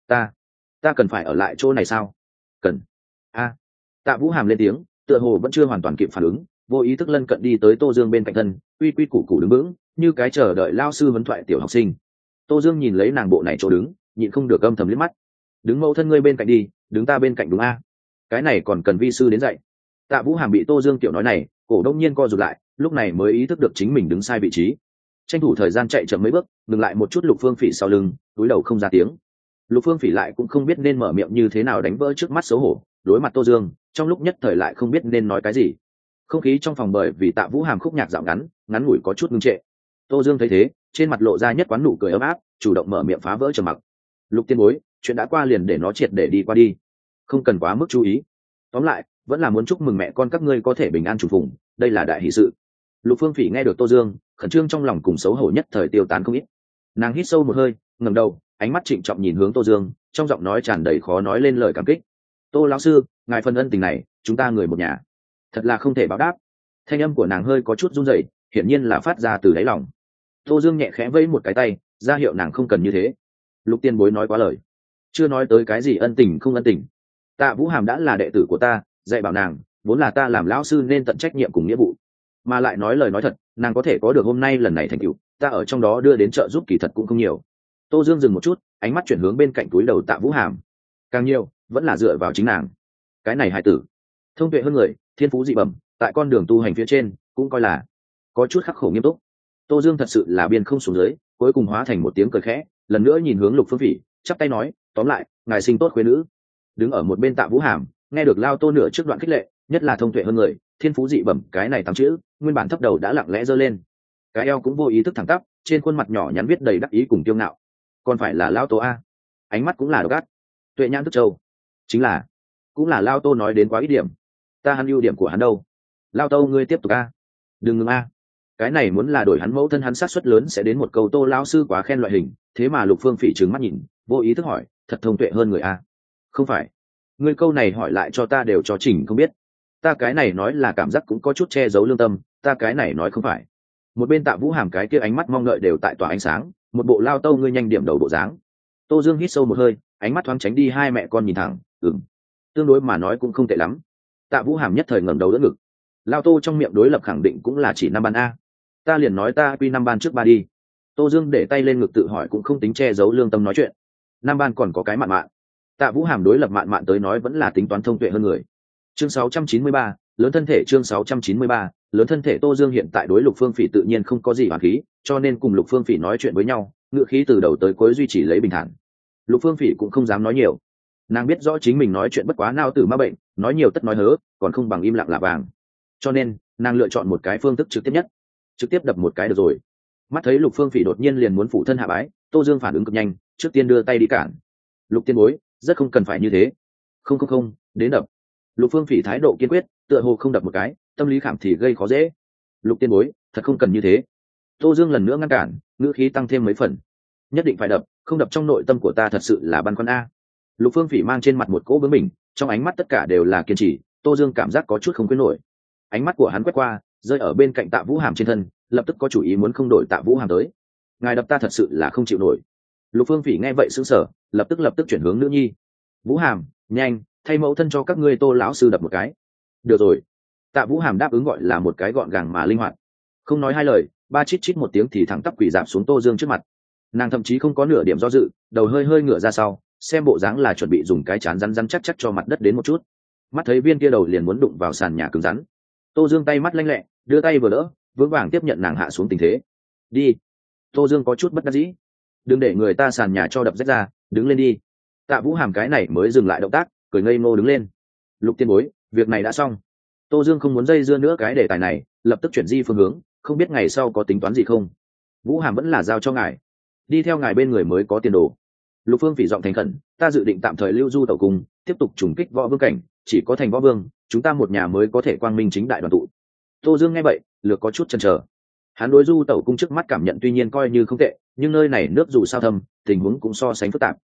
Ta cần phải ở lại chỗ này sao? Cần. A. Tạ Vũ Hàm lên tiếng, tựa hồ vẫn chưa hoàn toàn kịp phản ứng, vô ý thức lân cận đi tới Tô Dương bên cạnh thân, quy quy củ củ đứng vững, như cái chờ đợi lao sư vấn thoại tiểu học sinh. Tô Dương nhìn lấy nàng bộ này chỗ đứng, nhịn không được âm thầm liếc mắt. Đứng mẫu thân ngươi bên cạnh đi, đứng ta bên cạnh đúng a? Cái này còn cần vi sư đến dạy. Tạ Vũ Hàm bị Tô Dương tiểu nói này, cổ đông nhiên co rụt lại, lúc này mới ý thức được chính mình đứng sai vị trí, tranh thủ thời gian chạy chậm mấy bước, ngừng lại một chút Lục Phương Phỉ sau lưng, cúi đầu không ra tiếng. Lục Phương Phỉ lại cũng không biết nên mở miệng như thế nào đánh vỡ trước mắt xấu hổ, đối mặt Tô Dương, trong lúc nhất thời lại không biết nên nói cái gì. Không khí trong phòng bởi vì Tạ Vũ Hàm khúc nhạc dạo ngắn ngủi có chút ngưng trệ. Tô Dương thấy thế, trên mặt lộ ra nhất quán nụ cười ấm áp, chủ động mở miệng phá vỡ trầm mặc. Lục Tiên Bối, chuyện đã qua liền để nó triệt để đi qua đi, không cần quá mức chú ý. Tóm lại, vẫn là muốn chúc mừng mẹ con các ngươi có thể bình an trùng phùng, đây là đại hỷ sự. Lục Phương Phỉ nghe được Tô Dương, khẩn trương trong lòng cùng xấu hổ nhất thời tiêu tán không ít. Nàng hít sâu một hơi, ngẩng đầu, ánh mắt trịnh trọng nhìn hướng Tô Dương, trong giọng nói tràn đầy khó nói lên lời cảm kích. Tô lão sư, ngài phần ân tình này, chúng ta người một nhà, thật là không thể báo đáp. Thanh âm của nàng hơi có chút run rẩy, hiển nhiên là phát ra từ đáy lòng. Tô Dương nhẹ khẽ vẫy một cái tay, ra hiệu nàng không cần như thế. Lục Tiên Bối nói quá lời, chưa nói tới cái gì ân tình không ân tình. Tạ Vũ Hàm đã là đệ tử của ta, dạy bảo nàng, vốn là ta làm lão sư nên tận trách nhiệm cùng nghĩa vụ. Mà lại nói lời nói thật, nàng có thể có được hôm nay lần này thành tựu, ta ở trong đó đưa đến trợ giúp kỳ thật cũng không nhiều. Tô Dương dừng một chút, ánh mắt chuyển hướng bên cạnh túi đầu Tạ Vũ Hàm. Càng nhiều, vẫn là dựa vào chính nàng. Cái này hài tử, thông tuệ hơn người, thiên phú dị bẩm, tại con đường tu hành phía trên, cũng coi là có chút khắc khổ nghiêm túc. Tô Dương thật sự là biên không xuống dưới, cuối cùng hóa thành một tiếng cười khẽ, lần nữa nhìn hướng Lục Phương Phỉ, chắp tay nói, tóm lại, ngài sinh tốt khuê nữ. Đứng ở một bên Tạ Vũ Hàm, nghe được lao Tô nửa trước đoạn khích lệ, nhất là thông tuệ hơn người, thiên phú dị bẩm, cái này tám chữ, nguyên bản thấp đầu đã lặng lẽ giơ lên, cái eo cũng vô ý thức thẳng tắp, trên khuôn mặt nhỏ nhắn viết đầy đắc ý cùng kiêu ngạo. Còn phải là lao Tô a? Ánh mắt cũng là độc ác, tuệ nhãn tức châu, chính là, cũng là lao Tô nói đến quá ít điểm, ta hắn ưu điểm của hắn đâu? Lao Tô ngươi tiếp tục a, đừng ngừng a. Cái này muốn là đổi hắn mẫu thân hắn sát suất lớn sẽ đến một câu Tô lão sư quá khen loại hình, thế mà Lục Phương Phỉ trừng mắt nhìn, vô ý thức hỏi, thật thông tuệ hơn người a? Không phải, ngươi câu này hỏi lại cho ta đều cho chỉnh không biết. Ta cái này nói là cảm giác cũng có chút che giấu lương tâm, ta cái này nói không phải. Một bên Tạ Vũ Hàm cái kia ánh mắt mong đợi đều tại tỏa ánh sáng, một bộ lao Tô ngươi nhanh điểm đầu bộ dáng. Tô Dương hít sâu một hơi, ánh mắt thoáng tránh đi hai mẹ con nhìn thẳng, tương đối mà nói cũng không tệ lắm. Tạ Vũ Hàm nhất thời ngẩng đầu đỡ ngực. Lao Tô trong miệng đối lập khẳng định cũng là chỉ năm ban a. Ta liền nói ta quy năm ban trước ba đi. Tô Dương để tay lên ngực tự hỏi cũng không tính che giấu lương tâm nói chuyện. Năm ban còn có cái mạn mạn. Tạ Vũ Hàm đối lập mạn mạn tới nói vẫn là tính toán thông tuệ hơn người. Chương 693, lớn thân thể. Chương 693, lớn thân thể. Tô Dương hiện tại đối Lục Phương Phỉ tự nhiên không có gì hoàn khí, cho nên cùng Lục Phương Phỉ nói chuyện với nhau, ngữ khí từ đầu tới cuối duy trì lấy bình thản. Lục Phương Phỉ cũng không dám nói nhiều, nàng biết rõ chính mình nói chuyện bất quá nao tử ma bệnh, nói nhiều tất nói hớ, còn không bằng im lặng là vàng. Cho nên nàng lựa chọn một cái phương thức trực tiếp nhất, trực tiếp đập một cái được rồi. Mắt thấy Lục Phương Phỉ đột nhiên liền muốn phụ thân hạ bái, Tô Dương phản ứng cực nhanh, trước tiên đưa tay đi cản. Lục Tiên Bối, rất không cần phải như thế. Không, đến đập. Lục Phương Phỉ thái độ kiên quyết, tựa hồ không đập một cái, tâm lý khảm thì gây khó dễ. Lục Tiên Bối, thật không cần như thế. Tô Dương lần nữa ngăn cản, ngữ khí tăng thêm mấy phần. Nhất định phải đập, không đập trong nội tâm của ta thật sự là băn khoăn a. Lục Phương Phỉ mang trên mặt một cỗ bướng bỉnh, trong ánh mắt tất cả đều là kiên trì. Tô Dương cảm giác có chút không quyết nổi. Ánh mắt của hắn quét qua, rơi ở bên cạnh Tạ Vũ Hàm trên thân, lập tức có chủ ý muốn không đổi Tạ Vũ Hàm tới. Ngài đập ta thật sự là không chịu nổi. Lục Phương Phỉ nghe vậy sững sờ, lập tức chuyển hướng nữ nhi. Vũ Hàm, nhanh, thay mẫu thân cho các ngươi Tô lão sư đập một cái. Được rồi. Tạ Vũ Hàm đáp ứng gọi là một cái gọn gàng mà linh hoạt. Không nói hai lời, ba chít chít một tiếng thì thẳng tắp quỳ dạp xuống Tô Dương trước mặt. Nàng thậm chí không có nửa điểm do dự, đầu hơi ngửa ra sau, xem bộ dáng là chuẩn bị dùng cái chán rắn chắc cho mặt đất đến một chút. Mắt thấy viên kia đầu liền muốn đụng vào sàn nhà cứng rắn, Tô Dương tay mắt lanh lẹ, đưa tay vừa đỡ, vững vàng tiếp nhận nàng hạ xuống tình thế. Đi. Tô Dương có chút bất đắc dĩ. Đừng để người ta sàn nhà cho đập rách ra, đứng lên đi. Tạ Vũ Hàm cái này mới dừng lại động tác, cười ngây ngô đứng lên. Lục Tiên Bối, việc này đã xong. Tô Dương không muốn dây dưa nữa cái đề tài này, lập tức chuyển di phương hướng, không biết ngày sau có tính toán gì không. Vũ Hàm vẫn là giao cho ngài, đi theo ngài bên người mới có tiền đồ. Lục Phương Phỉ giọng thành khẩn, ta dự định tạm thời lưu du tẩu cung, tiếp tục trùng kích võ vương cảnh, chỉ có thành võ vương, chúng ta một nhà mới có thể quang minh chính đại đoàn tụ. Tô Dương nghe vậy, lược có chút chần chờ. Hắn đối du tẩu cung trước mắt cảm nhận tuy nhiên coi như không tệ, nhưng nơi này nước dù sao thâm, tình huống cũng so sánh phức tạp.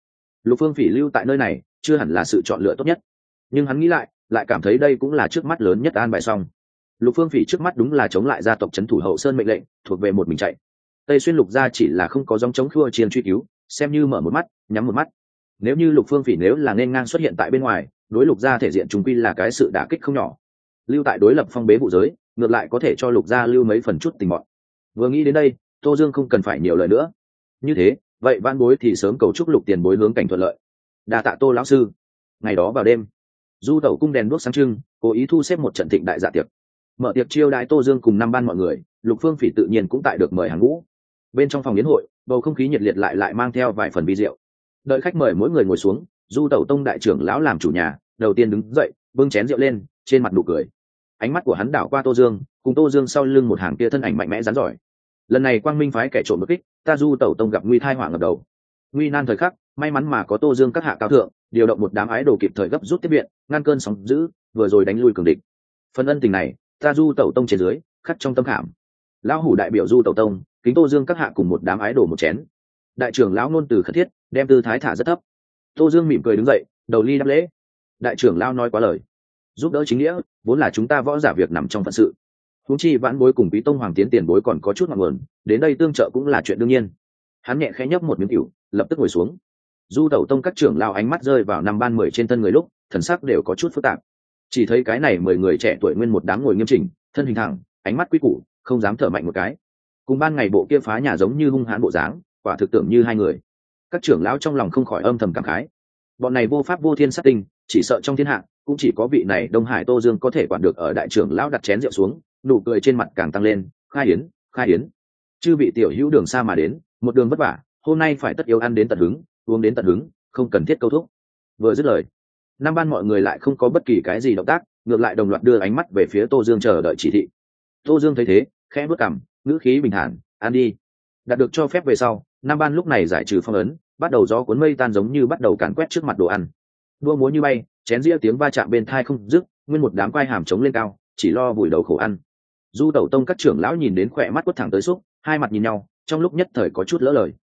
Lục Phương Phỉ lưu tại nơi này chưa hẳn là sự chọn lựa tốt nhất, nhưng hắn nghĩ lại cảm thấy đây cũng là trước mắt lớn nhất an bài xong. Lục Phương Phỉ trước mắt đúng là chống lại gia tộc trấn thủ hậu sơn mệnh lệnh, thuộc về một mình chạy. Tây Xuyên Lục gia chỉ là không có dòng chống khua chiên truy cứu, xem như mở một mắt nhắm một mắt. Nếu như Lục Phương Phỉ nếu là nên ngang xuất hiện tại bên ngoài, đối Lục gia thể diện chúng quy là cái sự đả kích không nhỏ. Lưu tại đối lập phong bế vụ giới, ngược lại có thể cho Lục gia lưu mấy phần chút tình mọn. Vừa nghĩ đến đây, Tô Dương không cần phải nhiều lời nữa. Như thế, vậy van bối thì sớm cầu chúc Lục tiền bối hướng cảnh thuận lợi. Đa tạ Tô lão sư. Ngày đó vào đêm, Du Tẩu cung đèn đuốc sáng trưng, cố ý thu xếp một trận thịnh đại dạ tiệc. Mở tiệc chiêu đãi Tô Dương cùng năm ban mọi người, Lục Phương Phỉ tự nhiên cũng tại được mời hàng ngũ. Bên trong phòng yến hội, bầu không khí nhiệt liệt lại mang theo vài phần vi diệu. Đợi khách mời mỗi người ngồi xuống, Du Tẩu tông đại trưởng lão làm chủ nhà, đầu tiên đứng dậy, bưng chén rượu lên, trên mặt nụ cười. Ánh mắt của hắn đảo qua Tô Dương, cùng Tô Dương sau lưng một hàng kia thân ảnh mạnh mẽ rắn giỏi. Lần này Quang Minh phái kẻ trộm bất kích, ta Du Tẩu tông gặp nguy tai họa ngập đầu. Nguy nan thời khắc, may mắn mà có Tô Dương các hạ cao thượng, điều động một đám ái đồ kịp thời gấp rút tiếp viện, ngăn cơn sóng dữ, vừa rồi đánh lui cường địch. Phần ân tình này, ta Du Tẩu tông trên dưới, khắc trong tâm khảm. Lão hủ đại biểu Du Tẩu tông, kính Tô Dương các hạ cùng một đám ái đồ một chén. Đại trưởng lão ngôn từ khất thiết, đem tư thái thả rất thấp. Tô Dương mỉm cười đứng dậy, đầu ly đáp lễ. Đại trưởng lão nói quá lời, giúp đỡ chính nghĩa vốn là chúng ta võ giả việc nằm trong phận sự. Huống chi vãn bối cùng Quý tông hoàng tiến tiền bối còn có chút ngọn nguồn, đến đây tương trợ cũng là chuyện đương nhiên. Hắn nhẹ khẽ nhấp một miếng rượu, lập tức ngồi xuống. Du Tẩu tông các trưởng lão ánh mắt rơi vào năm ban 10 trên thân người lúc, thần sắc đều có chút phức tạp. Chỉ thấy cái này 10 người trẻ tuổi nguyên một đám ngồi nghiêm chỉnh, thân hình thẳng, ánh mắt quý củ, không dám thở mạnh một cái. Cùng ban ngày bộ kia phá nhà giống như hung hãn bộ dáng, quả thực tưởng như hai người. Các trưởng lão trong lòng không khỏi âm thầm cảm khái. Bọn này vô pháp vô thiên sát tinh, chỉ sợ trong thiên hạ cũng chỉ có vị này Đông Hải Tô Dương có thể quản được. Ở đại trưởng lão đặt chén rượu xuống, nụ cười trên mặt càng tăng lên. Khai yến, khai yến. Chư vị tiểu hữu đường xa mà đến, một đường vất vả, hôm nay phải tất yếu ăn đến tận hứng, uống đến tận hứng, không cần thiết câu thúc. Vừa dứt lời, năm ban mọi người lại không có bất kỳ cái gì động tác, ngược lại đồng loạt đưa ánh mắt về phía Tô Dương chờ đợi chỉ thị. Tô Dương thấy thế, khẽ bước cằm, ngữ khí bình thản, ăn đi. Đạt được cho phép về sau, năm ban lúc này giải trừ phong ấn, bắt đầu gió cuốn mây tan giống như bắt đầu càn quét trước mặt đồ ăn. Đua múa như bay, chén dĩa tiếng va chạm bên thai không dứt, nguyên một đám quai hàm trống lên cao, chỉ lo vùi đầu khổ ăn. Du Tẩu tông các trưởng lão nhìn đến khỏe mắt quất thẳng tới xúc, hai mặt nhìn nhau, trong lúc nhất thời có chút lỡ lời.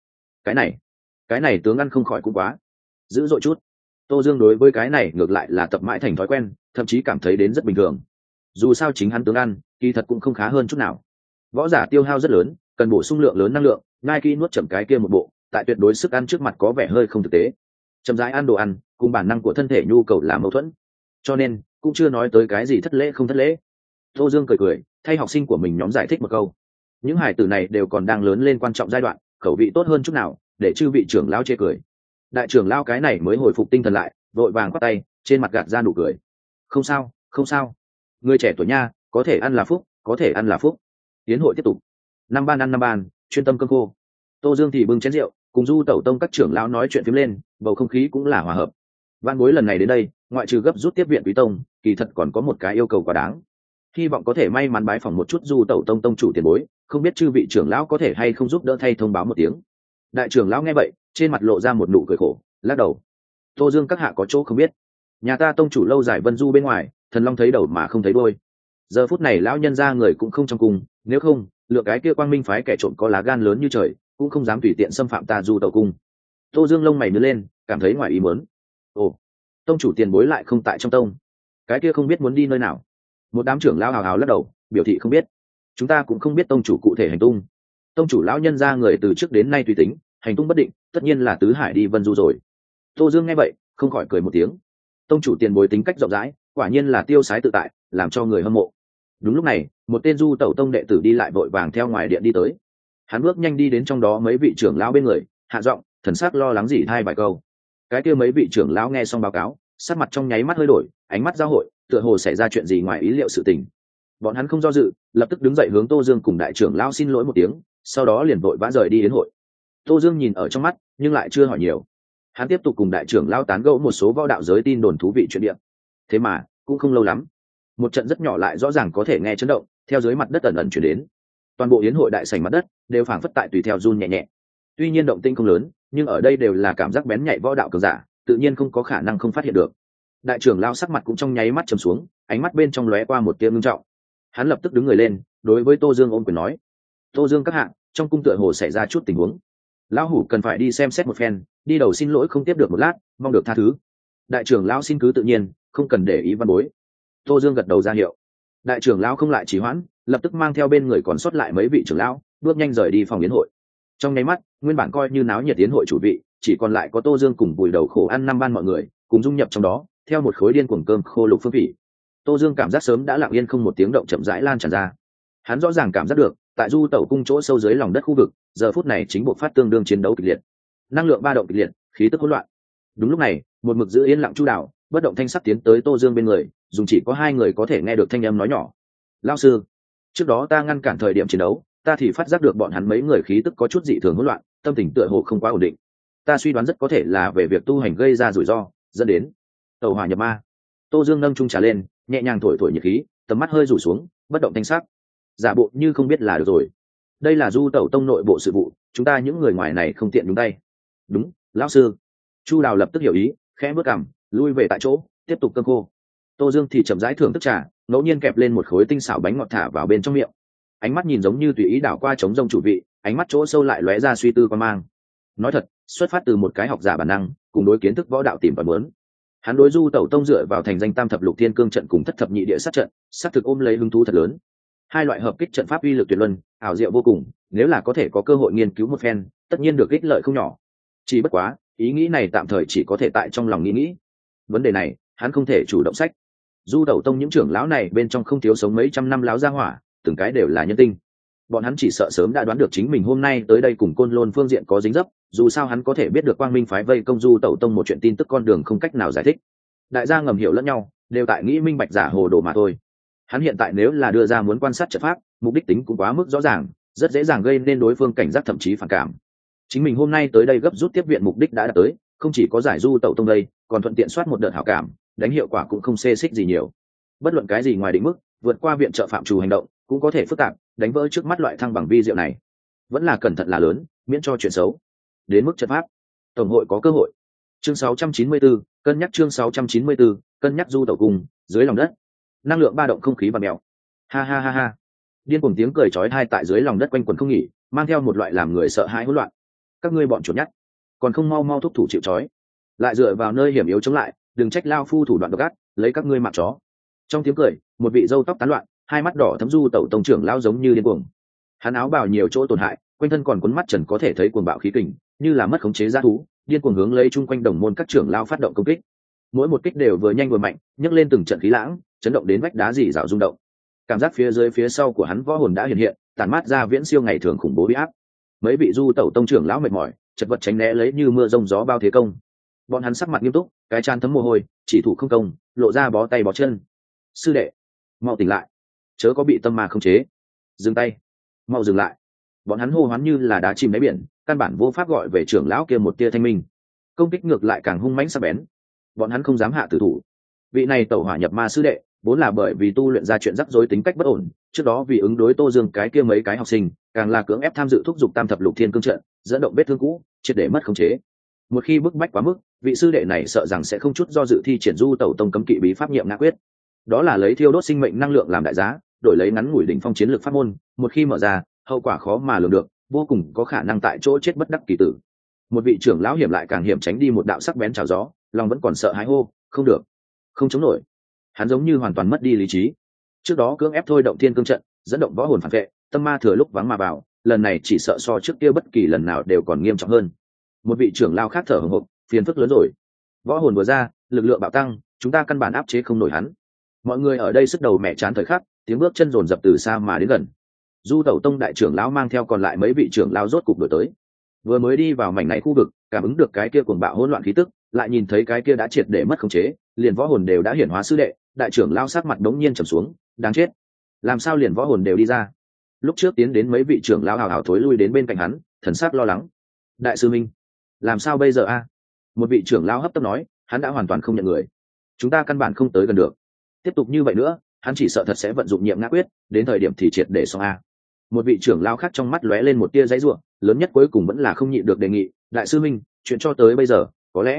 Cái này tướng ăn không khỏi cũng quá dữ dội chút. Tô Dương đối với cái này ngược lại là tập mãi thành thói quen, thậm chí cảm thấy đến rất bình thường. Dù sao chính hắn tướng ăn, kỳ thật cũng không khá hơn chút nào. Võ giả tiêu hao rất lớn, cần bổ sung lượng lớn năng lượng, ngay khi nuốt chậm cái kia một bộ, tại tuyệt đối sức ăn trước mặt có vẻ hơi không thực tế. Chậm rãi ăn đồ ăn, cùng bản năng của thân thể nhu cầu là mâu thuẫn, cho nên cũng chưa nói tới cái gì thất lễ không thất lễ. Tô Dương cười thay học sinh của mình nhóm giải thích một câu. Những hải tử này đều còn đang lớn lên quan trọng giai đoạn, khẩu vị tốt hơn chút nào, để chư vị trưởng lão chê cười. Đại trưởng lão cái này mới hồi phục tinh thần lại, vội vàng quát tay, trên mặt gạt ra nụ cười. Không sao, không sao. Người trẻ tuổi nha, có thể ăn là phúc, có thể ăn là phúc. Tiến hội tiếp tục. Năm ban ăn năm ban, chuyên tâm cơm khô. Tô Dương thì bưng chén rượu, cùng Du Tẩu tông các trưởng lão nói chuyện phím lên, bầu không khí cũng là hòa hợp. Vạn bối lần này đến đây, ngoại trừ gấp rút tiếp viện Quý tông, kỳ thật còn có một cái yêu cầu quá đáng. Hy vọng có thể may mắn bái phỏng một chút Du Tẩu tông tông chủ tiền bối, không biết chư vị trưởng lão có thể hay không giúp đỡ thay thông báo một tiếng. Đại trưởng lão nghe vậy, trên mặt lộ ra một nụ cười khổ, lắc đầu. Tô Dương các hạ có chỗ không biết, nhà ta tông chủ lâu dài vân du bên ngoài, thần long thấy đầu mà không thấy đuôi. Giờ phút này lão nhân ra người cũng không trong cung, nếu không lựa cái kia Quang Minh phái kẻ trộm có lá gan lớn như trời, cũng không dám tùy tiện xâm phạm ta Du Tẩu cung. Tô Dương lông mày nhướng lên, cảm thấy ngoài ý muốn. Ồ, tông chủ tiền bối lại không tại trong tông, cái kia không biết muốn đi nơi nào. Một đám trưởng lão hào hào lắc đầu, biểu thị không biết. Chúng ta cũng không biết tông chủ cụ thể hành tung. Tông chủ lão nhân ra người từ trước đến nay tùy tính, hành tung bất định, tất nhiên là tứ hải đi vân du rồi. Tô Dương nghe vậy, không khỏi cười một tiếng. Tông chủ tiền bối tính cách rộng rãi, quả nhiên là tiêu sái tự tại, làm cho người hâm mộ. Đúng lúc này, một tên Du Tẩu tông đệ tử đi lại vội vàng theo ngoài điện đi tới. Hắn bước nhanh đi đến trong đó mấy vị trưởng lão bên người, hạ giọng, thần sắc lo lắng gì thay vài câu. Cái kia mấy vị trưởng lão nghe xong báo cáo, sắc mặt trong nháy mắt hơi đổi, ánh mắt giao hội, tựa hồ xảy ra chuyện gì ngoài ý liệu sự tình. Bọn hắn không do dự, lập tức đứng dậy hướng Tô Dương cùng đại trưởng lão xin lỗi một tiếng, sau đó liền vội vã rời đi đến hội. Tô Dương nhìn ở trong mắt, nhưng lại chưa hỏi nhiều. Hắn tiếp tục cùng đại trưởng lão tán gẫu một số võ đạo giới tin đồn thú vị chuyện địa. Thế mà cũng không lâu lắm, một trận rất nhỏ lại rõ ràng có thể nghe chấn động theo dưới mặt đất ẩn ẩn chuyển đến. Toàn bộ yến hội đại sảnh mặt đất đều phảng phất tại tùy theo run nhẹ nhẹ. Tuy nhiên động tĩnh không lớn, nhưng ở đây đều là cảm giác bén nhạy võ đạo cường giả, tự nhiên không có khả năng không phát hiện được. Đại trưởng lão sắc mặt cũng trong nháy mắt trầm xuống, ánh mắt bên trong lóe qua một tia ngưng trọng. Hắn lập tức đứng người lên, đối với Tô Dương ôm quyền nói: Tô Dương các hạ, trong cung tựa hồ xảy ra chút tình huống. Lão hủ cần phải đi xem xét một phen, đi đầu xin lỗi không tiếp được một lát, mong được tha thứ. Đại trưởng lão xin cứ tự nhiên, không cần để ý văn bối. Tô Dương gật đầu ra hiệu. Đại trưởng lão không lại trì hoãn, lập tức mang theo bên người còn sót lại mấy vị trưởng lão, bước nhanh rời đi phòng yến hội. Trong nháy mắt, nguyên bản coi như náo nhiệt yến hội chủ vị, chỉ còn lại có Tô Dương cùng vùi đầu khổ ăn năm ban mọi người, cùng dung nhập trong đó, theo một khối điên cuồng cơm khô lục phương vị. Tô Dương cảm giác sớm đã lặng yên không một tiếng động chậm rãi lan tràn ra. Hắn rõ ràng cảm giác được, tại Du Tẩu cung chỗ sâu dưới lòng đất khu vực, giờ phút này chính bộ phát tương đương chiến đấu kịch liệt, năng lượng ba động kịch liệt, khí tức hỗn loạn. Đúng lúc này, một mực giữ yên lặng Chu Đào, bất động thanh sắc tiến tới Tô Dương bên người, dùng chỉ có hai người có thể nghe được thanh âm nói nhỏ. Lão sư, trước đó ta ngăn cản thời điểm chiến đấu, ta thì phát giác được bọn hắn mấy người khí tức có chút dị thường hỗn loạn, tâm tình tựa hồ không quá ổn định. Ta suy đoán rất có thể là về việc tu hành gây ra rủi ro, dẫn đến tẩu hỏa nhập ma. Tô Dương nâng chung trà lên, nhẹ nhàng thổi thổi nhiệt khí, tầm mắt hơi rủ xuống, bất động thanh sắc, giả bộ như không biết là được rồi. Đây là Du Tẩu tông nội bộ sự vụ, chúng ta những người ngoài này không tiện nhúng tay. Đúng, lão sư. Chu Đào lập tức hiểu ý, khẽ bước cằm, lui về tại chỗ, tiếp tục cơm khô. Tô Dương thì chậm rãi thưởng thức trà, ngẫu nhiên kẹp lên một khối tinh xảo bánh ngọt thả vào bên trong miệng. Ánh mắt nhìn giống như tùy ý đảo qua trống rông chủ vị, ánh mắt chỗ sâu lại lóe ra suy tư quan mang. Nói thật, xuất phát từ một cái học giả bản năng, cùng đối kiến thức võ đạo tìm tòi muốn. Hắn đối Du Tẩu tông dựa vào thành danh tam thập lục thiên cương trận cùng thất thập nhị địa sát trận, sát thực ôm lấy hứng thú thật lớn. Hai loại hợp kích trận pháp uy lực tuyệt luân, ảo diệu vô cùng, nếu là có thể có cơ hội nghiên cứu một phen, tất nhiên được ích lợi không nhỏ. Chỉ bất quá, ý nghĩ này tạm thời chỉ có thể tại trong lòng nghĩ. Vấn đề này, hắn không thể chủ động sách. Du Tẩu tông những trưởng lão này bên trong không thiếu sống mấy trăm năm lão gia hỏa, từng cái đều là nhân tinh. Bọn hắn chỉ sợ sớm đã đoán được chính mình hôm nay tới đây cùng Côn Lôn phương diện có dính dấp, dù sao hắn có thể biết được Quang Minh phái vây công Du Tẩu tông một chuyện tin tức con đường không cách nào giải thích. Đại gia ngầm hiểu lẫn nhau, đều tại nghĩ minh bạch giả hồ đồ mà thôi. Hắn hiện tại nếu là đưa ra muốn quan sát trận pháp, mục đích tính cũng quá mức rõ ràng, rất dễ dàng gây nên đối phương cảnh giác thậm chí phản cảm. Chính mình hôm nay tới đây gấp rút tiếp viện mục đích đã đạt tới, không chỉ có giải Du Tẩu tông đây, còn thuận tiện soát một đợt hảo cảm, đánh hiệu quả cũng không xê xích gì nhiều. Bất luận cái gì ngoài định mức, vượt qua viện trợ phạm trù hành động, cũng có thể phức tạp, đánh vỡ trước mắt loại thăng bằng vi diệu này. Vẫn là cẩn thận là lớn, miễn cho chuyện xấu. Đến mức trận pháp, tổng hội có cơ hội. Chương 694, cân nhắc chương 694, cân nhắc Du Tẩu cung, dưới lòng đất. Năng lượng ba động không khí và mèo. Ha ha ha ha. Điên cuồng tiếng cười chói tai tại dưới lòng đất quanh quẩn không nghỉ, mang theo một loại làm người sợ hãi hỗn loạn. Các ngươi bọn chuột nhắt, còn không mau mau thúc thủ chịu trói, lại dựa vào nơi hiểm yếu chống lại, đừng trách lao phu thủ đoạn độc ác, lấy các ngươi mạng chó. Trong tiếng cười, một vị râu tóc tán loạn, hai mắt đỏ thấm Du Tẩu tông trưởng lao giống như điên cuồng. Hắn áo bào nhiều chỗ tổn hại, quanh thân còn cuốn mắt trần có thể thấy cuồng bạo khí kình, như là mất khống chế dã thú, điên cuồng hướng lấy chung quanh đồng môn các trưởng lao phát động công kích. Mỗi một kích đều vừa nhanh vừa mạnh, nhấc lên từng trận khí lãng, chấn động đến vách đá rỉ rào rung động. Cảm giác phía dưới phía sau của hắn võ hồn đã hiện hiện, tản mát ra viễn siêu ngày thường khủng bố uy áp. Mấy vị Du Tẩu tông trưởng lão mệt mỏi, chật vật tránh né lấy như mưa rông gió bao thế công. Bọn hắn sắc mặt nghiêm túc, cái trán thấm mồ hôi, chỉ thủ không công, lộ ra bó tay bó chân. Sư đệ, mau tỉnh lại, chớ có bị tâm ma khống chế. Dừng tay, mau dừng lại. Bọn hắn hô hoán như là đá chìm đáy biển, căn bản vô pháp gọi về trưởng lão kia một tia thanh minh. Công kích ngược lại càng hung mãnh sắc bén. Bọn hắn không dám hạ tử thủ. Vị này tẩu hỏa nhập ma sư đệ, vốn là bởi vì tu luyện ra chuyện rắc rối tính cách bất ổn, trước đó vì ứng đối Tô Dương cái kia mấy cái học sinh, càng là cưỡng ép tham dự thúc giục tam thập lục thiên cương trận, dẫn động vết thương cũ, triệt để mất khống chế. Một khi bức bách quá mức, vị sư đệ này sợ rằng sẽ không chút do dự thi triển Du Tẩu tông cấm kỵ bí pháp nhiệm ngã quyết. Đó là lấy thiêu đốt sinh mệnh năng lượng làm đại giá, đổi lấy ngắn ngủi đỉnh phong chiến lược pháp môn, một khi mở ra, hậu quả khó mà lường được, vô cùng có khả năng tại chỗ chết bất đắc kỳ tử. Một vị trưởng lão hiểm lại càng hiểm tránh đi một đạo sắc bén chảo gió, lòng vẫn còn sợ hãi hô, không được, không chống nổi. Hắn giống như hoàn toàn mất đi lý trí. Trước đó cưỡng ép thôi động thiên cương trận, dẫn động võ hồn phản vệ, tâm ma thừa lúc vắng mà vào, lần này chỉ sợ so trước kia bất kỳ lần nào đều còn nghiêm trọng hơn. Một vị trưởng lão khác thở hổn hộc, phiền phức lớn rồi. Võ hồn vừa ra, lực lượng bạo tăng, chúng ta căn bản áp chế không nổi hắn. Mọi người ở đây sức đầu mẹ chán thời khắc, tiếng bước chân dồn dập từ xa mà đến gần. Du Tẩu tông đại trưởng lão mang theo còn lại mấy vị trưởng lão rốt cục đuổi tới. Vừa mới đi vào mảnh này khu vực, cảm ứng được cái kia cuồng bạo hỗn loạn khí tức, lại nhìn thấy cái kia đã triệt để mất khống chế, liền võ hồn đều đã hiển hóa sư đệ, đại trưởng lão sắc mặt đống nhiên trầm xuống, đáng chết, làm sao liền võ hồn đều đi ra? Lúc trước tiến đến mấy vị trưởng lão hào hào thối lui đến bên cạnh hắn, thần sắc lo lắng. Đại sư minh, làm sao bây giờ a? Một vị trưởng lão hấp tấp nói, hắn đã hoàn toàn không nhận người, chúng ta căn bản không tới gần được. Tiếp tục như vậy nữa, hắn chỉ sợ thật sẽ vận dụng nhiệm ngã quyết, đến thời điểm thì triệt để xong a. Một vị trưởng lão khác trong mắt lóe lên một tia giãy giụa, lớn nhất cuối cùng vẫn là không nhịn được đề nghị, đại sư minh, chuyện cho tới bây giờ,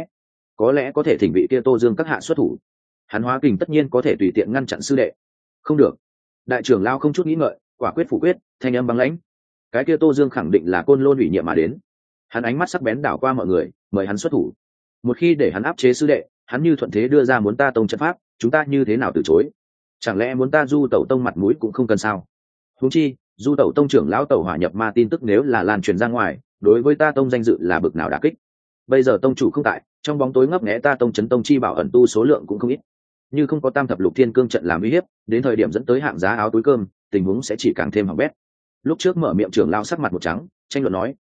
có lẽ có thể thỉnh vị kia Tô Dương các hạ xuất thủ. Hắn hóa kình tất nhiên có thể tùy tiện ngăn chặn sư đệ. Không được. Đại trưởng lão không chút nghĩ ngợi, quả quyết phủ quyết, thanh âm băng lãnh. Cái kia Tô Dương khẳng định là Côn Lôn ủy nhiệm mà đến. Hắn ánh mắt sắc bén đảo qua mọi người, mời hắn xuất thủ. Một khi để hắn áp chế sư đệ, hắn như thuận thế đưa ra muốn ta tông trận pháp, chúng ta như thế nào từ chối? Chẳng lẽ muốn ta du tẩu tông mặt mũi cũng không cần sao? Huống chi du tẩu tông trưởng lão tẩu hỏa nhập ma tin tức nếu là lan truyền ra ngoài, đối với ta tông danh dự là bực nào đả kích. Bây giờ tông chủ không tại, trong bóng tối ngấp nghé ta tông chấn tông chi bảo ẩn tu số lượng cũng không ít, như không có tam thập lục thiên cương trận làm uy hiếp, đến thời điểm dẫn tới hạng giá áo túi cơm, tình huống sẽ chỉ càng thêm hỏng bét. Lúc trước mở miệng trưởng lão sắc mặt một trắng, tranh luận nói,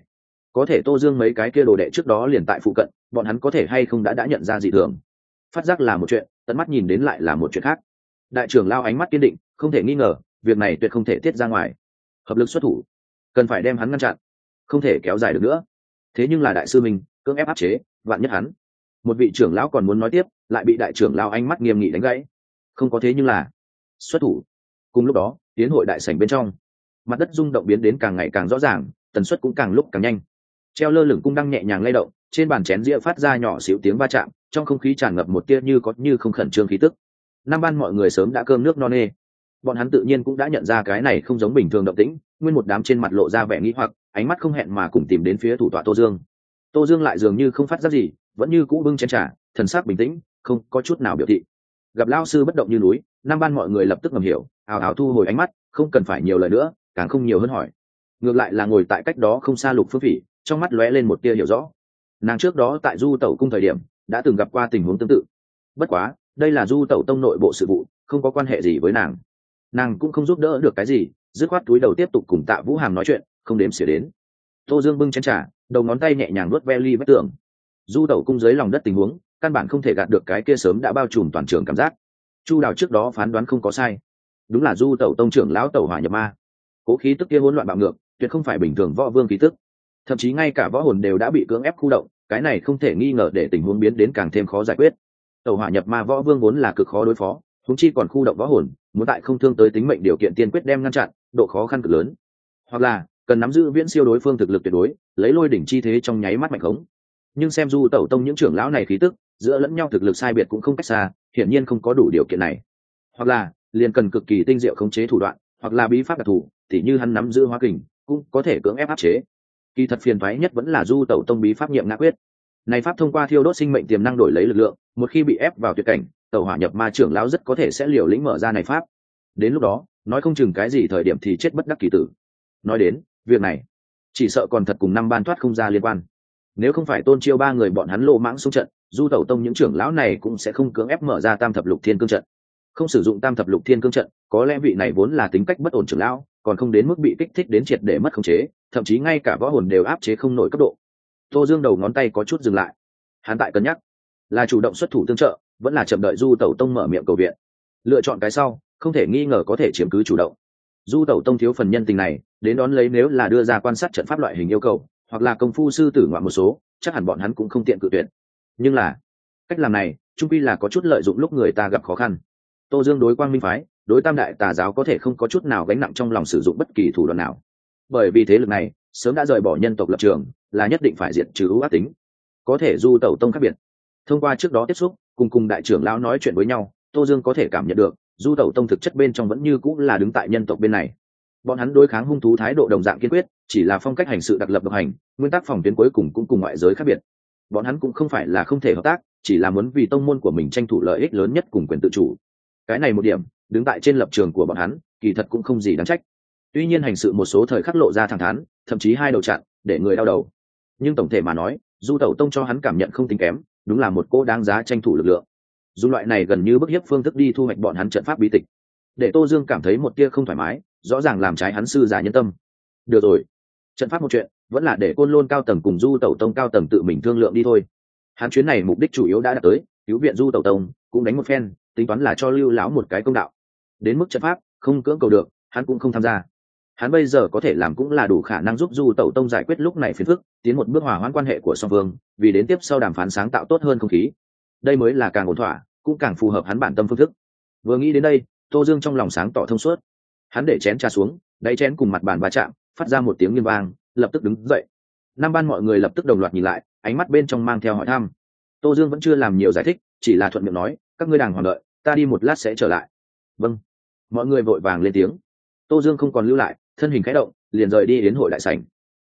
có thể Tô Dương mấy cái kia đồ đệ trước đó liền tại phụ cận, bọn hắn có thể hay không đã nhận ra dị thường. Phát giác là một chuyện, tận mắt nhìn đến lại là một chuyện khác. Đại trưởng lão ánh mắt kiên định, không thể nghi ngờ, việc này tuyệt không thể tiết ra ngoài. Hợp lực xuất thủ, cần phải đem hắn ngăn chặn, không thể kéo dài được nữa. Thế nhưng là đại sư mình cưỡng ép áp chế, vạn nhất hắn. Một vị trưởng lão còn muốn nói tiếp, lại bị đại trưởng lão ánh mắt nghiêm nghị đánh gãy. Không có thế nhưng là xuất thủ. Cùng lúc đó, tiến hội đại sảnh bên trong, mặt đất rung động biến đến càng ngày càng rõ ràng, tần suất cũng càng lúc càng nhanh. Treo lơ lửng cung đăng nhẹ nhàng lay động, trên bàn chén dĩa phát ra nhỏ xíu tiếng va chạm, trong không khí tràn ngập một tia như có như không khẩn trương khí tức. Năm ban mọi người sớm đã cơm nước no nê, bọn hắn tự nhiên cũng đã nhận ra cái này không giống bình thường động tĩnh, nguyên một đám trên mặt lộ ra vẻ nghi hoặc, ánh mắt không hẹn mà cùng tìm đến phía thủ tọa Tô Dương. Tô Dương lại dường như không phát giác gì, vẫn như cũ bưng chén trà, thần sắc bình tĩnh, không có chút nào biểu thị. Gặp lão sư bất động như núi, năm ban mọi người lập tức ngầm hiểu, ào ào thu hồi ánh mắt, không cần phải nhiều lời nữa, càng không nhiều hơn hỏi. Ngược lại là ngồi tại cách đó không xa Lục Phương Phỉ, trong mắt lóe lên một tia hiểu rõ. Nàng trước đó tại Du Tẩu cung thời điểm đã từng gặp qua tình huống tương tự, bất quá đây là Du Tẩu tông nội bộ sự vụ, không có quan hệ gì với nàng cũng không giúp đỡ được cái gì, dứt khoát túi đầu tiếp tục cùng Tạ Vũ Hàm nói chuyện, không đếm xỉa đến. Tô Dương bưng chén trà, đầu ngón tay nhẹ nhàng nuốt ve ly vách tường. Du Tẩu cung dưới lòng đất tình huống, căn bản không thể gạt được cái kia sớm đã bao trùm toàn trường cảm giác. Chu Đào trước đó phán đoán không có sai, đúng là Du Tẩu tông trưởng lão tẩu hỏa nhập ma. Cố khí tức kia hỗn loạn bạo ngược, tuyệt không phải bình thường võ vương khí tức, thậm chí ngay cả võ hồn đều đã bị cưỡng ép khu động, cái này không thể nghi ngờ để tình huống biến đến càng thêm khó giải quyết. Tẩu hỏa nhập ma võ vương vốn là cực khó đối phó, huống chi còn khu động võ hồn, muốn tại không thương tới tính mệnh điều kiện tiên quyết đem ngăn chặn, độ khó khăn cực lớn. Hoặc là cần nắm giữ viễn siêu đối phương thực lực tuyệt đối, lấy lôi đỉnh chi thế trong nháy mắt mạnh khống. Nhưng xem Du Tẩu tông những trưởng lão này khí tức, giữa lẫn nhau thực lực sai biệt cũng không cách xa, hiển nhiên không có đủ điều kiện này. Hoặc là liền cần cực kỳ tinh diệu khống chế thủ đoạn, hoặc là bí pháp đặc thù, tỉ như hắn nắm giữ hóa kình, cũng có thể cưỡng ép áp chế. Kỳ thật phiền toái nhất vẫn là Du Tẩu tông bí pháp nhiệm ngã quyết. Này pháp thông qua thiêu đốt sinh mệnh tiềm năng đổi lấy lực lượng, một khi bị ép vào tuyệt cảnh, tẩu hỏa nhập ma trưởng lão rất có thể sẽ liều lĩnh mở ra này pháp. Đến lúc đó, nói không chừng cái gì thời điểm thì chết bất đắc kỳ tử. Nói đến việc này, chỉ sợ còn thật cùng năm ban thoát không ra liên quan. Nếu không phải Tôn Chiêu ba người bọn hắn lô mãng xung trận, Du Tẩu tông những trưởng lão này cũng sẽ không cưỡng ép mở ra tam thập lục thiên cương trận. Không sử dụng tam thập lục thiên cương trận, có lẽ vị này vốn là tính cách bất ổn trưởng lão, còn không đến mức bị kích thích đến triệt để mất khống chế, thậm chí ngay cả võ hồn đều áp chế không nổi cấp độ. Tô Dương đầu ngón tay có chút dừng lại, hắn tại cân nhắc, là chủ động xuất thủ tương trợ, vẫn là chậm đợi Du Tẩu tông mở miệng cầu viện. Lựa chọn cái sau, không thể nghi ngờ có thể chiếm cứ chủ động. Du Tẩu tông thiếu phần nhân tình này, đến đón lấy nếu là đưa ra quan sát trận pháp loại hình yêu cầu, hoặc là công phu sư tử ngoạn một số, chắc hẳn bọn hắn cũng không tiện cự tuyệt. Nhưng là cách làm này, chung quy là có chút lợi dụng lúc người ta gặp khó khăn. Tô Dương đối Quang Minh phái, đối Tam đại tà giáo có thể không có chút nào gánh nặng trong lòng sử dụng bất kỳ thủ đoạn nào, bởi vì thế lực này sớm đã rời bỏ nhân tộc lập trường, là nhất định phải diệt trừ ưu ác tính. Có thể Du Tẩu tông khác biệt, thông qua trước đó tiếp xúc cùng đại trưởng lão nói chuyện với nhau, Tô Dương có thể cảm nhận được Du Tẩu tông thực chất bên trong vẫn như cũng là đứng tại nhân tộc bên này. Bọn hắn đối kháng hung thú thái độ đồng dạng kiên quyết, chỉ là phong cách hành sự đặc lập độc hành, nguyên tắc phòng tuyến cuối cùng cũng cùng ngoại giới khác biệt. Bọn hắn cũng không phải là không thể hợp tác, chỉ là muốn vì tông môn của mình tranh thủ lợi ích lớn nhất cùng quyền tự chủ. Cái này một điểm, đứng tại trên lập trường của bọn hắn, kỳ thật cũng không gì đáng trách. Tuy nhiên hành sự một số thời khắc lộ ra thẳng thắn, thậm chí hai đầu chặn, để người đau đầu. Nhưng tổng thể mà nói, Du Tẩu tông cho hắn cảm nhận không tính kém, đúng là một cô đáng giá tranh thủ lực lượng. Dù loại này gần như bức hiếp phương thức đi thu hoạch bọn hắn trận pháp bí tịch, để Tô Dương cảm thấy một tia không thoải mái, rõ ràng làm trái hắn sư giả nhân tâm. Được rồi, trận pháp một chuyện, vẫn là để Côn Lôn cao tầng cùng Du Tẩu tông cao tầng tự mình thương lượng đi thôi. Hắn chuyến này mục đích chủ yếu đã đạt tới, cứu viện Du Tẩu tông, cũng đánh một phen, tính toán là cho Lưu lão một cái công đạo. Đến mức trận pháp không cưỡng cầu được, hắn cũng không tham gia. Hắn bây giờ có thể làm cũng là đủ khả năng giúp Du Tẩu tông giải quyết lúc này phiền phức, tiến một bước hòa hoãn quan hệ của song phương, vì đến tiếp sau đàm phán sáng tạo tốt hơn không khí. Đây mới là càng ổn thỏa, cũng càng phù hợp hắn bản tâm phương thức. Vừa nghĩ đến đây, Tô Dương trong lòng sáng tỏ thông suốt. Hắn để chén trà xuống, đáy chén cùng mặt bàn va chạm, phát ra một tiếng nghiêng vang, lập tức đứng dậy. Năm ban mọi người lập tức đồng loạt nhìn lại, ánh mắt bên trong mang theo hỏi thăm. Tô Dương vẫn chưa làm nhiều giải thích, chỉ là thuận miệng nói, các ngươi đàng hoàng đợi, ta đi một lát sẽ trở lại. Vâng. Mọi người vội vàng lên tiếng. Tô Dương không còn lưu lại, thân hình khẽ động, liền rời đi đến hội đại sảnh.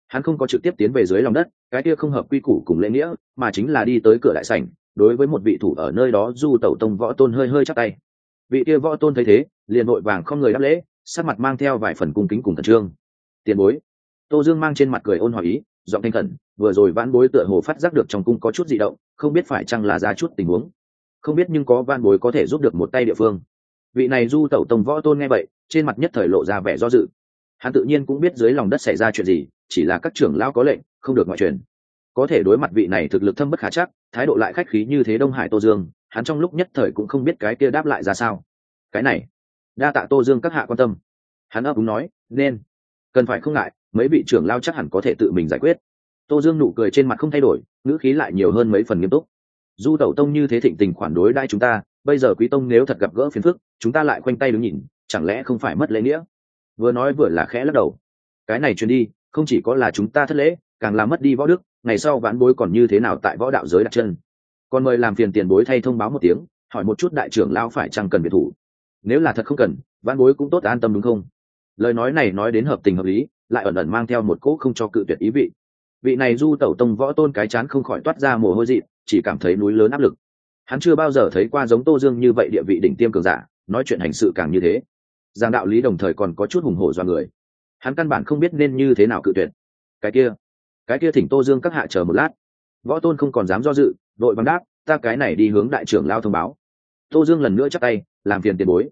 Hắn không có trực tiếp tiến về dưới lòng đất, cái kia không hợp quy củ cùng lễ nghĩa, mà chính là đi tới cửa đại sảnh, đối với một vị thủ ở nơi đó du tẩu tông võ tôn hơi hơi chắp tay. Vị kia võ tôn thấy thế, liền vội vàng không người đáp lễ, sắc mặt mang theo vài phần cung kính cùng khẩn trương. Tiền bối. Tô Dương mang trên mặt cười ôn hòa ý, giọng thanh khẩn, vừa rồi vãn bối tựa hồ phát giác được trong cung có chút dị động, không biết phải chăng là ra chút tình huống. Không biết nhưng có vãn bối có thể giúp được một tay địa phương. Vị này du tẩu tông võ tôn nghe vậy, trên mặt nhất thời lộ ra vẻ do dự. Hắn tự nhiên cũng biết dưới lòng đất xảy ra chuyện gì, chỉ là các trưởng lão có lệnh, không được ngoại truyền. Có thể đối mặt vị này thực lực thâm bất khả chắc, thái độ lại khách khí như thế Đông Hải Tô Dương, hắn trong lúc nhất thời cũng không biết cái kia đáp lại ra sao. Cái này, đa tạ Tô Dương các hạ quan tâm. Hắn ấp úng nói, nên, cần phải không ngại, mấy vị trưởng lao chắc hẳn có thể tự mình giải quyết. Tô Dương nụ cười trên mặt không thay đổi, ngữ khí lại nhiều hơn mấy phần nghiêm túc. Du tẩu tông như thế thịnh tình khoản đối đãi chúng ta, bây giờ quý tông nếu thật gặp gỡ phiền phức, chúng ta lại khoanh tay đứng nhìn, chẳng lẽ không phải mất lễ nghĩa? Vừa nói vừa là khẽ lắc đầu. Cái này truyền đi, không chỉ có là chúng ta thất lễ, càng là mất đi võ đức, ngày sau vãn bối còn như thế nào tại võ đạo giới đặt chân. Còn mời làm phiền tiền bối thay thông báo một tiếng, hỏi một chút đại trưởng lão phải chăng cần biệt thủ. Nếu là thật không cần, vãn bối cũng tốt an tâm đúng không? Lời nói này nói đến hợp tình hợp lý, lại ẩn ẩn mang theo một cỗ không cho cự tuyệt ý vị. Vị này du tẩu tông võ tôn cái chán không khỏi toát ra mồ hôi dị, chỉ cảm thấy núi lớn áp lực. Hắn chưa bao giờ thấy qua giống Tô Dương như vậy địa vị đỉnh tiêm cường giả, nói chuyện hành sự càng như thế. Giảng đạo lý đồng thời còn có chút hùng hổ do người. Hắn căn bản không biết nên như thế nào cự tuyệt. Cái kia thỉnh Tô Dương các hạ chờ một lát. Võ tôn không còn dám do dự, đội vàng đáp, ta cái này đi hướng đại trưởng lao thông báo. Tô Dương lần nữa chắp tay, làm phiền tiền bối.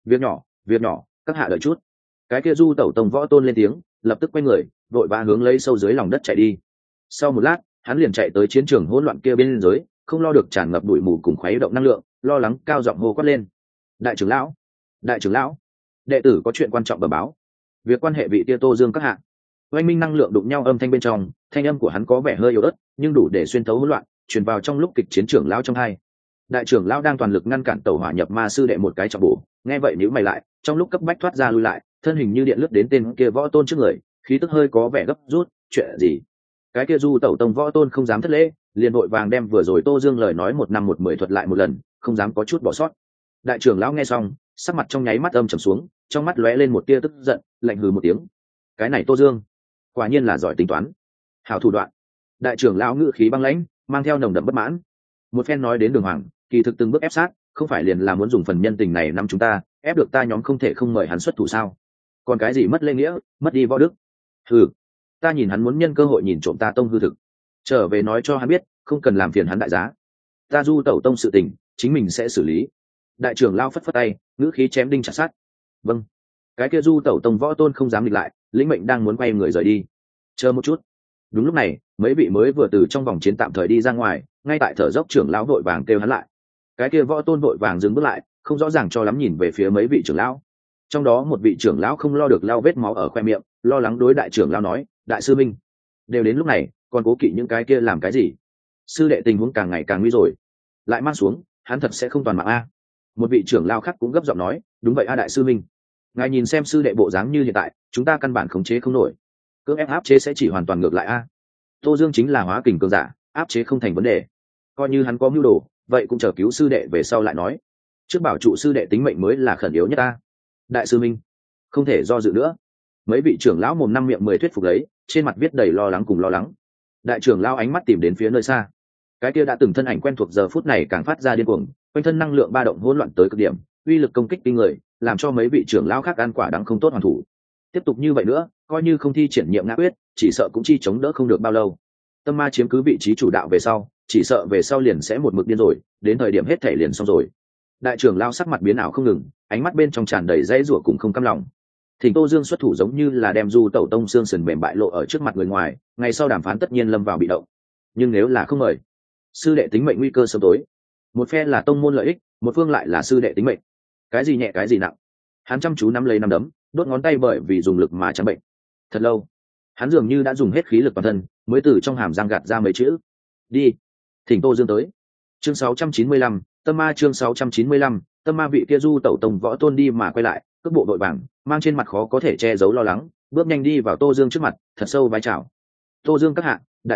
Việc nhỏ, các hạ đợi chút. Cái kia du tẩu tông võ tôn lên tiếng, lập tức quay người, đội vã hướng lấy sâu dưới lòng đất chạy đi. Sau một lát, hắn liền chạy tới chiến trường hỗn loạn kia bên dưới, không lo được tràn ngập bụi mù cùng khuấy động năng lượng, lo lắng cao giọng hô quát lên. Đại trưởng lão, đệ tử có chuyện quan trọng bẩm báo. Việc quan hệ vị tia Tô Dương các hạ. Oanh minh năng lượng đụng nhau âm thanh bên trong, thanh âm của hắn có vẻ hơi yếu ớt, nhưng đủ để xuyên thấu hỗn loạn, truyền vào trong lúc kịch chiến trưởng lão trong hai. Đại trưởng lão đang toàn lực ngăn cản tẩu hỏa nhập ma sư đệ một cái trọng bổ, nghe vậy nhíu mày lại, trong lúc cấp bách thoát ra lui lại, thân hình như điện lướt đến tên kia võ tôn trước người, khí tức hơi có vẻ gấp rút, chuyện gì? Cái kia du tẩu tông võ tôn không dám thất lễ, liền vội vàng đem vừa rồi Tô Dương lời nói 1 năm 1 10 thuật lại một lần, không dám có chút bỏ sót. Đại trưởng lão nghe xong, sắc mặt trong nháy mắt âm trầm xuống, trong mắt lóe lên một tia tức giận, lạnh hừ một tiếng. Cái này Tô Dương, quả nhiên là giỏi tính toán, hảo thủ đoạn. Đại trưởng lão ngữ khí băng lãnh, mang theo nồng đậm bất mãn. Một phen nói đến Đường Hoàng, kỳ thực từng bước ép sát, không phải liền là muốn dùng phần nhân tình này nắm chúng ta, ép được ta nhóm không thể không mời hắn xuất thủ sao? Còn cái gì mất lễ nghĩa, mất đi võ đức? Hừ, ta nhìn hắn muốn nhân cơ hội nhìn trộm ta tông hư thực, trở về nói cho hắn biết, không cần làm phiền hắn đại giá. Ta du tẩu tông sự tình, chính mình sẽ xử lý. Đại trưởng lao phất phất tay, ngữ khí chém đinh chặt sắt. Vâng. Cái kia du tẩu tông võ tôn không dám địch lại, lĩnh mệnh đang muốn quay người rời đi. Chờ một chút. Đúng lúc này, mấy vị mới vừa từ trong vòng chiến tạm thời đi ra ngoài, ngay tại thở dốc trưởng lão vội vàng kêu hắn lại. Cái kia võ tôn vội vàng dừng bước lại, không rõ ràng cho lắm nhìn về phía mấy vị trưởng lão. Trong đó một vị trưởng lão không lo được lau vết máu ở khoe miệng, lo lắng đối đại trưởng lão nói, đại sư minh, đều đến lúc này, còn cố kỵ những cái kia làm cái gì? Sư đệ tình huống càng ngày càng nguy rồi, lại mang xuống, hắn thật sẽ không toàn mạng a. Một vị trưởng lão khác cũng gấp giọng nói, đúng vậy a đại sư minh, ngài nhìn xem sư đệ bộ dáng như hiện tại, chúng ta căn bản khống chế không nổi, cưỡng ép áp chế sẽ chỉ hoàn toàn ngược lại a. Tô Dương chính là hóa kình cường giả, áp chế không thành vấn đề, coi như hắn có mưu đồ, vậy cũng chờ cứu sư đệ về sau lại nói, trước bảo trụ sư đệ tính mệnh mới là khẩn yếu nhất ta. Đại sư minh, không thể do dự nữa. Mấy vị trưởng lão mồm 5 miệng 10 thuyết phục lấy, trên mặt viết đầy lo lắng cùng lo lắng. Đại trưởng lão ánh mắt tìm đến phía nơi xa, cái kia đã từng thân ảnh quen thuộc giờ phút này càng phát ra điên cuồng, quanh thân năng lượng ba động hỗn loạn tới cực điểm, uy lực công kích kinh người, làm cho mấy vị trưởng lão khác ăn quả đắng không tốt hoàn thủ. Tiếp tục như vậy nữa, coi như không thi triển nhiệm ngã quyết, chỉ sợ cũng chi chống đỡ không được bao lâu. Tâm ma chiếm cứ vị trí chủ đạo về sau, chỉ sợ về sau liền sẽ một mực điên rồi, đến thời điểm hết thể liền xong rồi. Đại trưởng lão sắc mặt biến ảo không ngừng, ánh mắt bên trong tràn đầy dãy rủa cùng không cam lòng. Thỉnh Tô Dương xuất thủ giống như là đem du tẩu tông xương sườn mềm bại lộ ở trước mặt người ngoài, ngày sau đàm phán tất nhiên lâm vào bị động. Nhưng nếu là không mời, sư đệ tính mệnh nguy cơ sớm tối. Một phe là tông môn lợi ích, một phương lại là sư đệ tính mệnh. Cái gì nhẹ cái gì nặng? Hắn chăm chú nắm lấy nắm đấm, đốt ngón tay bởi vì dùng lực mà trắng bệnh. Thật lâu, hắn dường như đã dùng hết khí lực toàn thân, mới từ trong hàm răng gạt ra mấy chữ. Đi. Thỉnh Tô Dương tới. Chương 695, Tâm Ma chương 695, Tâm Ma vị kia du tẩu tông võ tôn đi mà quay lại, cước bộ đội vàng, mang trên mặt khó có thể che giấu lo lắng, bước nhanh đi vào Tô Dương trước mặt, thật sâu vái chào. Tô Dương các hạ, đại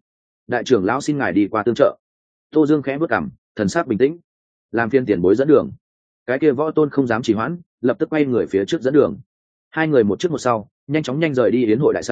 trưởng lão xin ngài đi qua tương trợ. Tô Dương khẽ bước cằm, thần sắc bình tĩnh, làm phiên tiền bối dẫn đường. Cái kia võ tôn không dám trì hoãn, lập tức quay người phía trước dẫn đường. Hai người một trước một sau, nhanh chóng rời đi yến hội đại sảnh,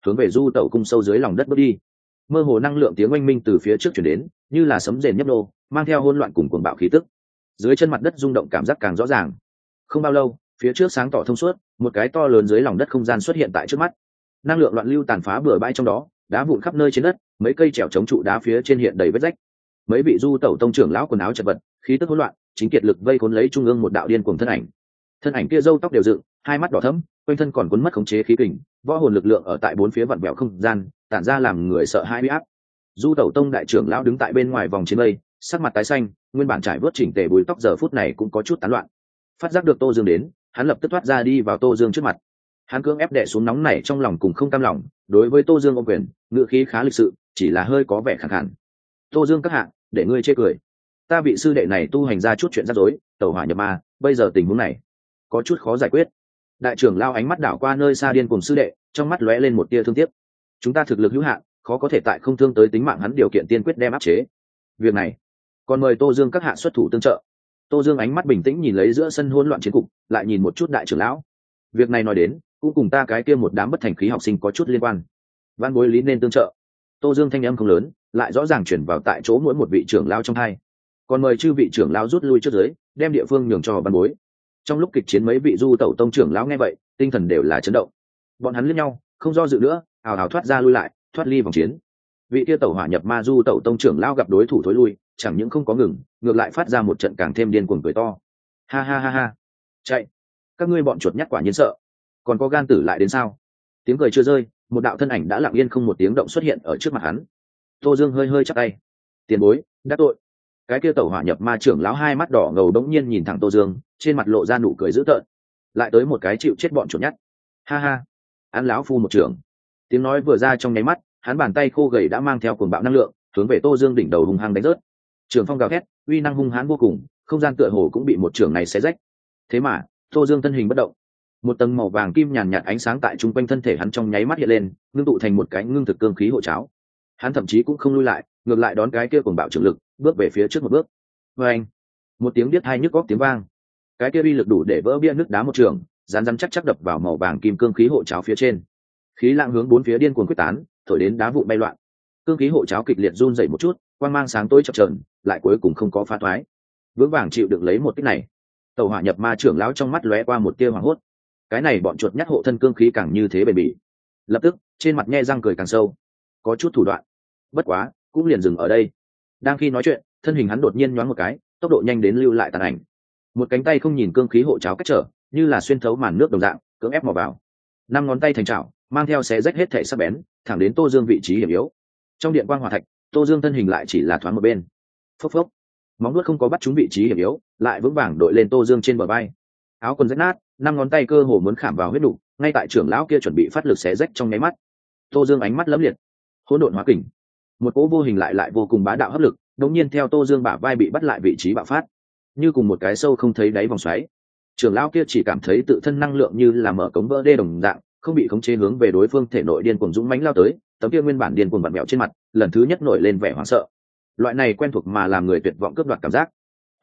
hướng về du tẩu cung sâu dưới lòng đất bước đi. Mơ hồ năng lượng tiếng oanh minh từ phía trước chuyển đến, như là sấm rền nhấp nô, mang theo hỗn loạn cùng cuồng bạo khí tức. Dưới chân mặt đất rung động cảm giác càng rõ ràng. Không bao lâu, phía trước sáng tỏ thông suốt, một cái to lớn dưới lòng đất không gian xuất hiện tại trước mắt. Năng lượng loạn lưu tàn phá bừa bãi trong đó, đá vụn khắp nơi trên đất, mấy cây trèo chống trụ đá phía trên hiện đầy vết rách. Mấy vị du tẩu tông trưởng lão quần áo chật vật, khí tức hỗn loạn, chính kiệt lực vây cuốn lấy trung ương một đạo điên cuồng thân ảnh. Thân ảnh kia râu tóc đều dựng, hai mắt đỏ thẫm, quanh thân còn cuốn mất khống chế khí kình, võ hồn lực lượng ở tại bốn phía vặn vẹo không gian, tản ra làm người sợ hãi uy áp. Du tẩu tông đại trưởng lão đứng tại bên ngoài vòng chiến mây, sắc mặt tái xanh, nguyên bản trải vớt chỉnh tề búi tóc giờ phút này cũng có chút tán loạn. Phát giác được Tô Dương đến, hắn lập tức thoát ra đi vào Tô Dương trước mặt. Hắn cưỡng ép đè xuống nóng nảy trong lòng cùng không cam lòng, đối với Tô Dương ôm quyền, ngữ khí khá lịch sự, chỉ là hơi có vẻ khẳng khàn. Tô Dương các hạ, để ngươi chê cười. Ta vị sư đệ này tu hành ra chút chuyện rắc rối, tẩu hỏa nhập ma, bây giờ tình huống này có chút khó giải quyết. Đại trưởng lao ánh mắt đảo qua nơi xa điên cùng sư đệ, trong mắt lóe lên một tia thương tiếc. Chúng ta thực lực hữu hạn, khó có thể tại không thương tới tính mạng hắn điều kiện tiên quyết đem áp chế. Việc này, còn mời Tô Dương các hạ xuất thủ tương trợ. Tô Dương ánh mắt bình tĩnh nhìn lấy giữa sân hỗn loạn chiến cục, lại nhìn một chút đại trưởng lão. Việc này nói đến, cũng cùng ta cái kia một đám bất thành khí học sinh có chút liên quan. Văn bối lý nên tương trợ. Tô Dương thanh âm không lớn, lại rõ ràng chuyển vào tại chỗ mỗi một vị trưởng lão trong hai. Còn mời chư vị trưởng lão rút lui trước dưới, đem địa phương nhường cho văn bối. Trong lúc kịch chiến mấy vị du tẩu tông trưởng lão nghe vậy, tinh thần đều là chấn động. Bọn hắn liếc nhau, không do dự nữa, ào ào thoát ra lui lại, thoát ly vòng chiến. Vị kia tẩu hỏa nhập ma du tẩu tông trưởng lão gặp đối thủ thối lui, chẳng những không có ngừng, ngược lại phát ra một trận càng thêm điên cuồng cười to. Ha ha ha ha, chạy! Các ngươi bọn chuột nhắt quả nhiên sợ, còn có gan tử lại đến sao? Tiếng cười chưa rơi, một đạo thân ảnh đã lặng yên không một tiếng động xuất hiện ở trước mặt hắn. Tô Dương hơi hơi chắp tay. Tiền bối, đắc tội. Cái kia tẩu hỏa nhập ma trưởng lão hai mắt đỏ ngầu đống nhiên nhìn thẳng Tô Dương, trên mặt lộ ra nụ cười dữ tợn. Lại tới một cái chịu chết bọn chuột nhắt. Ha ha, ăn lão phu một trưởng. Tiếng nói vừa ra trong nháy mắt, hắn bàn tay khô gầy đã mang theo cuồng bạo năng lượng, hướng về Tô Dương đỉnh đầu hung hăng đánh rớt. Trường phong gào thét, uy năng hung hãn vô cùng, không gian tựa hồ cũng bị một trưởng này xé rách. Thế mà, Tô Dương thân hình bất động. Một tầng màu vàng kim nhàn nhạt ánh sáng tại trung quanh thân thể hắn trong nháy mắt hiện lên, ngưng tụ thành một cái ngưng thực cương khí hộ cháo. Hắn thậm chí cũng không lui lại, ngược lại đón cái kia cuồng bạo trưởng lực, bước về phía trước một bước. Và anh, một tiếng biết hai nhức góc tiếng vang. Cái kia uy lực đủ để vỡ bia nước đá một trường, rán rán chắc chắc đập vào màu vàng kim cương khí hộ cháo phía trên. Khí lạng hướng bốn phía điên cuồng quyết tán, thổi đến đá vụn bay loạn. Cương khí hộ cháo kịch liệt run rẩy một chút, quang mang sáng tối chập chờn, lại cuối cùng không có phá thoái. Vững vàng chịu đựng lấy một kích này. Tẩu hỏa nhập ma trưởng lão trong mắt lóe qua một tia hoảng hốt. Cái này bọn chuột nhắt hộ thân cương khí càng như thế bền bỉ. Lập tức, trên mặt nhe răng cười càng sâu. Có chút thủ đoạn. Bất quá, cũng liền dừng ở đây. Đang khi nói chuyện, thân hình hắn đột nhiên nhoáng một cái, tốc độ nhanh đến lưu lại tàn ảnh. Một cánh tay không nhìn cương khí hộ cháo cách trở, như là xuyên thấu màn nước đồng dạng, cưỡng ép mò vào. Năm ngón tay thành chảo, mang theo xé rách hết thể sắc bén, thẳng đến Tô Dương vị trí hiểm yếu. Trong điện quang hỏa thạch, Tô Dương thân hình lại chỉ là thoáng một bên. Phốc phốc, móng nuốt không có bắt trúng vị trí hiểm yếu, lại vững vàng đội lên Tô Dương trên bờ vai. Áo quần rách nát, năm ngón tay cơ hồ muốn khảm vào huyết nục, ngay tại trưởng lão kia chuẩn bị phát lực xé rách trong nháy mắt. Tô Dương ánh mắt lấm liệt, hỗn độn hóa kình, một cỗ vô hình lại vô cùng bá đạo hấp lực, đống nhiên theo Tô Dương bả vai bị bắt lại vị trí bạo phát, như cùng một cái sâu không thấy đáy vòng xoáy. Trưởng lão kia chỉ cảm thấy tự thân năng lượng như là mở cống vỡ đê đồng dạng, không bị khống chế hướng về đối phương thể nội điên cuồng dũng mãnh lao tới, tấm kia nguyên bản điên cuồng vặn mèo trên mặt, lần thứ nhất nổi lên vẻ hoảng sợ. Loại này quen thuộc mà làm người tuyệt vọng cướp đoạt cảm giác.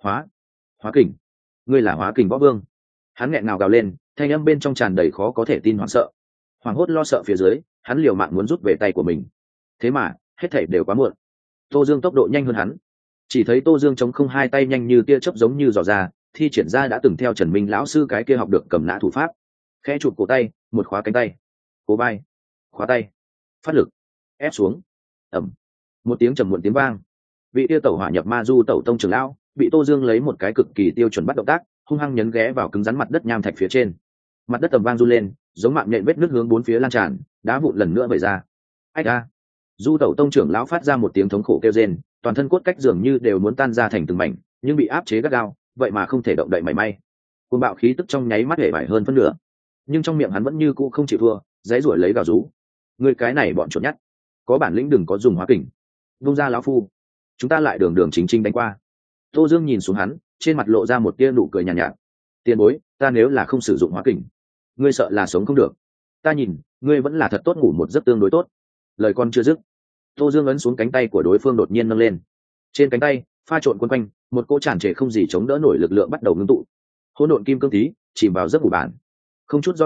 Hóa kình, ngươi là Hóa kình võ vương. Hắn nghẹn ngào gào lên, thanh âm bên trong tràn đầy khó có thể tin hoảng sợ. Hoảng hốt lo sợ phía dưới, hắn liều mạng muốn rút về tay của mình. Thế mà, hết thảy đều quá muộn. Tô Dương tốc độ nhanh hơn hắn. Chỉ thấy Tô Dương chống không hai tay nhanh như tia chớp giống như giò ra, thi triển ra đã từng theo Trần Minh lão sư cái kia học được cầm nã thủ pháp. Khẽ chụp cổ tay, một khóa cánh tay, cố vai, khóa tay, phát lực, ép xuống. Ầm. Một tiếng trầm muộn tiếng vang. Vị tiêu tẩu hỏa nhập ma du tẩu tông trưởng lão, bị Tô Dương lấy một cái cực kỳ tiêu chuẩn bắt động tác, hung hăng nhấn ghé vào cứng rắn mặt đất nham thạch phía trên. Mặt đất tầm vang run lên, giống mạng nhện vết nước hướng bốn phía lan tràn, đá vụn lần nữa vẩy ra. Ách a! Du tẩu tông trưởng lão phát ra một tiếng thống khổ kêu rên, toàn thân cốt cách dường như đều muốn tan ra thành từng mảnh, nhưng bị áp chế gắt gao, vậy mà không thể động đậy mảy may. Cuồng bạo khí tức trong nháy mắt hể vải hơn phân nửa, nhưng trong miệng hắn vẫn như cũ không chịu thua, giãy giụa lấy gào rú. Người cái này bọn chuột nhắt, có bản lĩnh đừng có dùng hóa kình, vung ra lão phu, chúng ta lại đường đường chính chính đánh qua. Tô Dương nhìn xuống hắn, trên mặt lộ ra một tia nụ cười nhàn nhạt. Tiền bối, ta nếu là không sử dụng hóa kình, ngươi sợ là sống không được. Ta nhìn, ngươi vẫn là thật tốt ngủ một giấc tương đối tốt. Lời con chưa dứt, Tô Dương ấn xuống cánh tay của đối phương đột nhiên nâng lên. Trên cánh tay, pha trộn quấn quanh, một cỗ tràn trề không gì chống đỡ nổi lực lượng bắt đầu ngưng tụ. Hỗn độn kim cương tí, chìm vào giấc ngủ bản. Không chút do dự,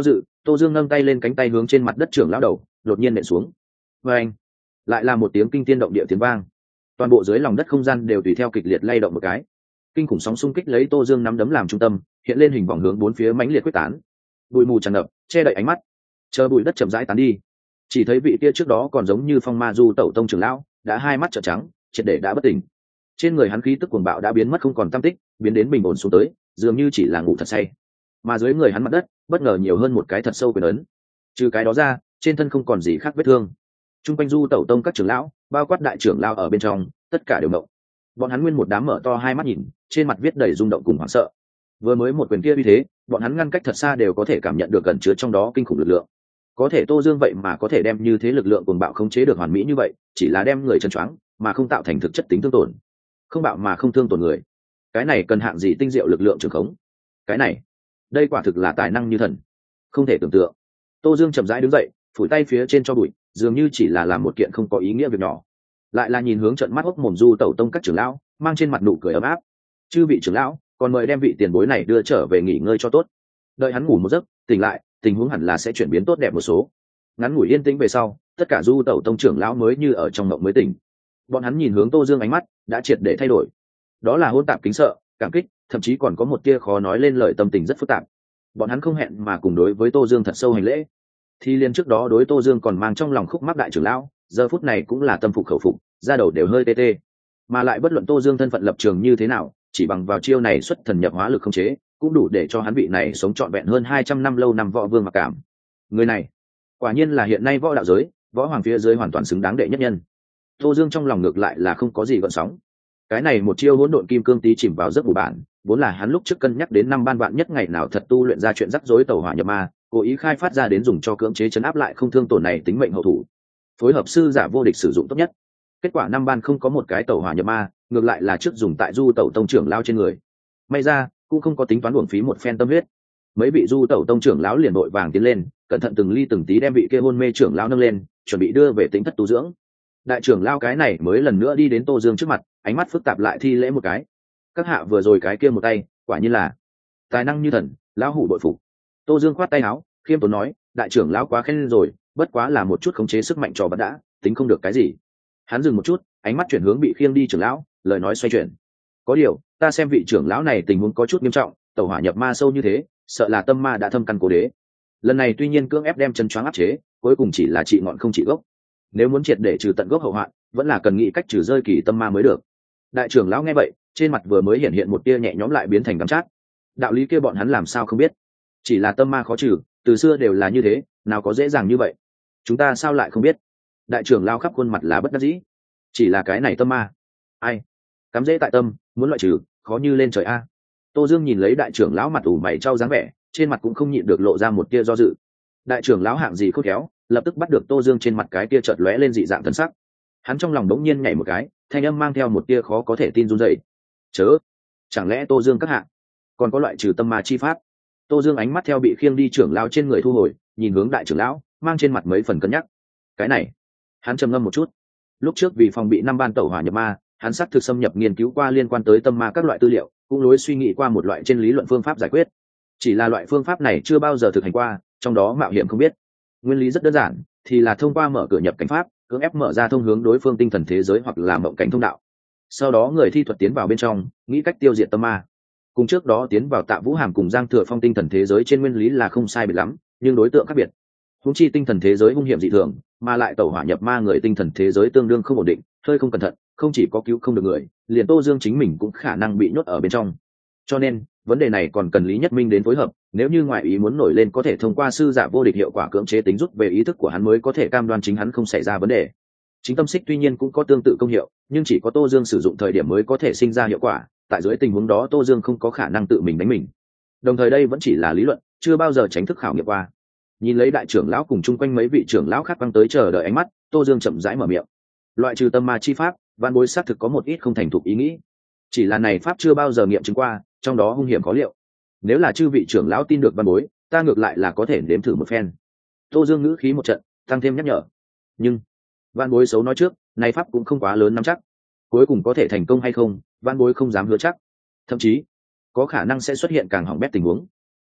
Tô Dương nâng tay lên cánh tay hướng trên mặt đất trưởng lão đầu đột nhiên nện xuống. Và anh lại là một tiếng kinh thiên động địa tiếng vang, toàn bộ dưới lòng đất không gian đều tùy theo kịch liệt lay động một cái. Kinh khủng sóng xung kích lấy Tô Dương nắm đấm làm trung tâm, hiện lên hình vòng hướng bốn phía mãnh liệt quyết tán. Bụi mù tràn ngập, che đậy ánh mắt. Chờ bụi đất chậm rãi tán đi, chỉ thấy vị kia trước đó còn giống như phong ma du tẩu tông trưởng lão đã hai mắt trợn trắng, triệt để đã bất tỉnh. Trên người hắn khí tức cuồng bạo đã biến mất không còn tăm tích, biến đến bình ổn xuống tới, dường như chỉ là ngủ thật say. Mà dưới người hắn mặt đất bất ngờ nhiều hơn một cái thật sâu quyền ấn. Trừ cái đó ra, trên thân không còn gì khác vết thương. Trung quanh du tẩu tông các trưởng lão, bao quát đại trưởng lão ở bên trong, tất cả đều động. Bọn hắn nguyên một đám mở to hai mắt nhìn, trên mặt viết đầy rung động cùng hoảng sợ. Vừa mới một quyền kia như thế, bọn hắn ngăn cách thật xa đều có thể cảm nhận được gần chứa trong đó kinh khủng lực lượng. Có thể Tô Dương vậy mà có thể đem như thế lực lượng cuồng bạo khống chế được hoàn mỹ như vậy, chỉ là đem người chân choáng, mà không tạo thành thực chất tính thương tổn. Không bạo mà không thương tổn người. Cái này cần hạng gì tinh diệu lực lượng trường khống? Cái này, đây quả thực là tài năng như thần, không thể tưởng tượng. Tô Dương chậm rãi đứng dậy, phủi tay phía trên cho bụi, dường như chỉ là làm một kiện không có ý nghĩa việc nhỏ. Lại là nhìn hướng trận mắt hốc mồm du tẩu tông các trưởng lão, mang trên mặt nụ cười ấm áp. Chư vị trưởng lão, còn mời đem vị tiền bối này đưa trở về nghỉ ngơi cho tốt. Đợi hắn ngủ một giấc, tỉnh lại, tình huống hẳn là sẽ chuyển biến tốt đẹp một số. Ngắn ngủi yên tĩnh về sau, tất cả du tẩu tông trưởng lão mới như ở trong mộng mới tỉnh. Bọn hắn nhìn hướng Tô Dương ánh mắt đã triệt để thay đổi. Đó là hỗn tạp kính sợ, cảm kích, thậm chí còn có một tia khó nói lên lời tâm tình rất phức tạp. Bọn hắn không hẹn mà cùng đối với Tô Dương thật sâu hành lễ. Thì liên trước đó đối Tô Dương còn mang trong lòng khúc mắc đại trưởng lão, giờ phút này cũng là tâm phục khẩu phục, da đầu đều hơi tê tê. Mà lại bất luận Tô Dương thân phận lập trường như thế nào, chỉ bằng vào chiêu này xuất thần nhập hóa lực không chế, cũng đủ để cho hắn vị này sống trọn vẹn hơn 200 năm lâu năm võ vương mặc cảm. Người này, quả nhiên là hiện nay võ đạo giới, võ hoàng phía dưới hoàn toàn xứng đáng đệ nhất nhân. Tô Dương trong lòng ngược lại là không có gì gợn sóng. Cái này một chiêu hỗn độn kim cương tí chìm vào giấc ngủ bản, vốn là hắn lúc trước cân nhắc đến năm ban vạn nhất ngày nào thật tu luyện ra chuyện rắc rối tẩu hỏa nhập ma, cố ý khai phát ra đến dùng cho cưỡng chế chấn áp lại không thương tổn này tính mệnh hậu thủ. Phối hợp sư giả vô địch sử dụng tốt nhất. Kết quả năm ban không có một cái tẩu hỏa nhập ma, ngược lại là trước dùng tại du tẩu tông trưởng lao trên người. May ra cũng không có tính toán uổng phí một phen tâm huyết. Mấy vị du tẩu tông trưởng lão liền vội vàng tiến lên, cẩn thận từng ly từng tí đem vị kia hôn mê trưởng lão nâng lên, chuẩn bị đưa về tính thất tu dưỡng. Đại trưởng lao cái này mới lần nữa đi đến Tô Dương trước mặt, ánh mắt phức tạp lại thi lễ một cái. Các hạ vừa rồi cái kia một tay, quả nhiên là tài năng như thần, lão hủ bội phục. Tô Dương khoát tay áo, khiêm tốn nói, đại trưởng lão quá khen rồi, bất quá là một chút khống chế sức mạnh trò vật đã, tính không được cái gì. Hắn dừng một chút, ánh mắt chuyển hướng bị khiêng đi trưởng lão, lời nói xoay chuyển. Có điều, ta xem vị trưởng lão này tình huống có chút nghiêm trọng, tẩu hỏa nhập ma sâu như thế, sợ là tâm ma đã thâm căn cố đế. Lần này tuy nhiên cưỡng ép đem chân choáng áp chế, cuối cùng chỉ là trị ngọn không trị gốc. Nếu muốn triệt để trừ tận gốc hậu hoạn, vẫn là cần nghĩ cách trừ rơi kỳ tâm ma mới được. Đại trưởng lão nghe vậy, trên mặt vừa mới hiện hiện một tia nhẹ nhõm lại biến thành đắng chát. Đạo lý kia bọn hắn làm sao không biết, chỉ là tâm ma khó trừ, từ xưa đều là như thế, nào có dễ dàng như vậy. Chúng ta sao lại không biết? Đại trưởng lão khắp khuôn mặt là bất đắc dĩ. Chỉ là cái này tâm ma, ai cắm dễ tại tâm, muốn loại trừ, khó như lên trời a. Tô Dương nhìn lấy đại trưởng lão mặt ủ mày trao dáng vẻ, trên mặt cũng không nhịn được lộ ra một tia do dự. Đại trưởng lão hạng gì khôn khéo, lập tức bắt được Tô Dương trên mặt cái tia chợt lóe lên dị dạng thần sắc. Hắn trong lòng đống nhiên nhảy một cái, thanh âm mang theo một tia khó có thể tin run rẩy. Chớ, chẳng lẽ Tô Dương các hạ còn có loại trừ tâm ma chi pháp? Tô Dương ánh mắt theo bị khiêng đi trưởng lão trên người thu hồi, nhìn hướng đại trưởng lão, mang trên mặt mấy phần cân nhắc. Cái này, hắn trầm ngâm một chút. Lúc trước vì phòng bị năm ban tẩu hỏa nhập ma, hắn xác thực xâm nhập nghiên cứu qua liên quan tới tâm ma các loại tư liệu, cũng lối suy nghĩ qua một loại trên lý luận phương pháp giải quyết. Chỉ là loại phương pháp này chưa bao giờ thực hành qua, trong đó mạo hiểm không biết. Nguyên lý rất đơn giản, thì là thông qua mở cửa nhập cảnh pháp, cưỡng ép mở ra thông hướng đối phương tinh thần thế giới hoặc là mộng cảnh thông đạo. Sau đó người thi thuật tiến vào bên trong, nghĩ cách tiêu diệt tâm ma. Cùng trước đó tiến vào Tạ Vũ Hàm cùng Giang Thừa Phong tinh thần thế giới trên nguyên lý là không sai biệt lắm, nhưng đối tượng khác biệt. Huống chi tinh thần thế giới hung hiểm dị thường, mà lại tẩu hỏa nhập ma người tinh thần thế giới tương đương không ổn định, hơi không cẩn thận, không chỉ có cứu không được người, liền Tô Dương chính mình cũng khả năng bị nhốt ở bên trong. Cho nên, vấn đề này còn cần Lý Nhất Minh đến phối hợp, nếu như ngoại ý muốn nổi lên có thể thông qua sư giả vô địch hiệu quả cưỡng chế tính rút về ý thức của hắn mới có thể cam đoan chính hắn không xảy ra vấn đề. Chính tâm xích tuy nhiên cũng có tương tự công hiệu, nhưng chỉ có Tô Dương sử dụng thời điểm mới có thể sinh ra hiệu quả, tại dưới tình huống đó Tô Dương không có khả năng tự mình đánh mình. Đồng thời đây vẫn chỉ là lý luận, chưa bao giờ tránh thức khảo nghiệm qua. Nhìn lấy đại trưởng lão cùng chung quanh mấy vị trưởng lão khác băng tới chờ đợi ánh mắt, Tô Dương chậm rãi mở miệng. Loại trừ tâm ma chi pháp, văn bối xác thực có một ít không thành thục ý nghĩ. Chỉ là này pháp chưa bao giờ nghiệm chứng qua, trong đó hung hiểm khó liệu. Nếu là chư vị trưởng lão tin được văn bối, ta ngược lại là có thể nếm thử một phen. Tô Dương ngữ khí một trận, tăng thêm nhắc nhở. Nhưng văn bối xấu nói trước, này pháp cũng không quá lớn nắm chắc. Cuối cùng có thể thành công hay không, văn bối không dám hứa chắc. Thậm chí có khả năng sẽ xuất hiện càng hỏng bét tình huống.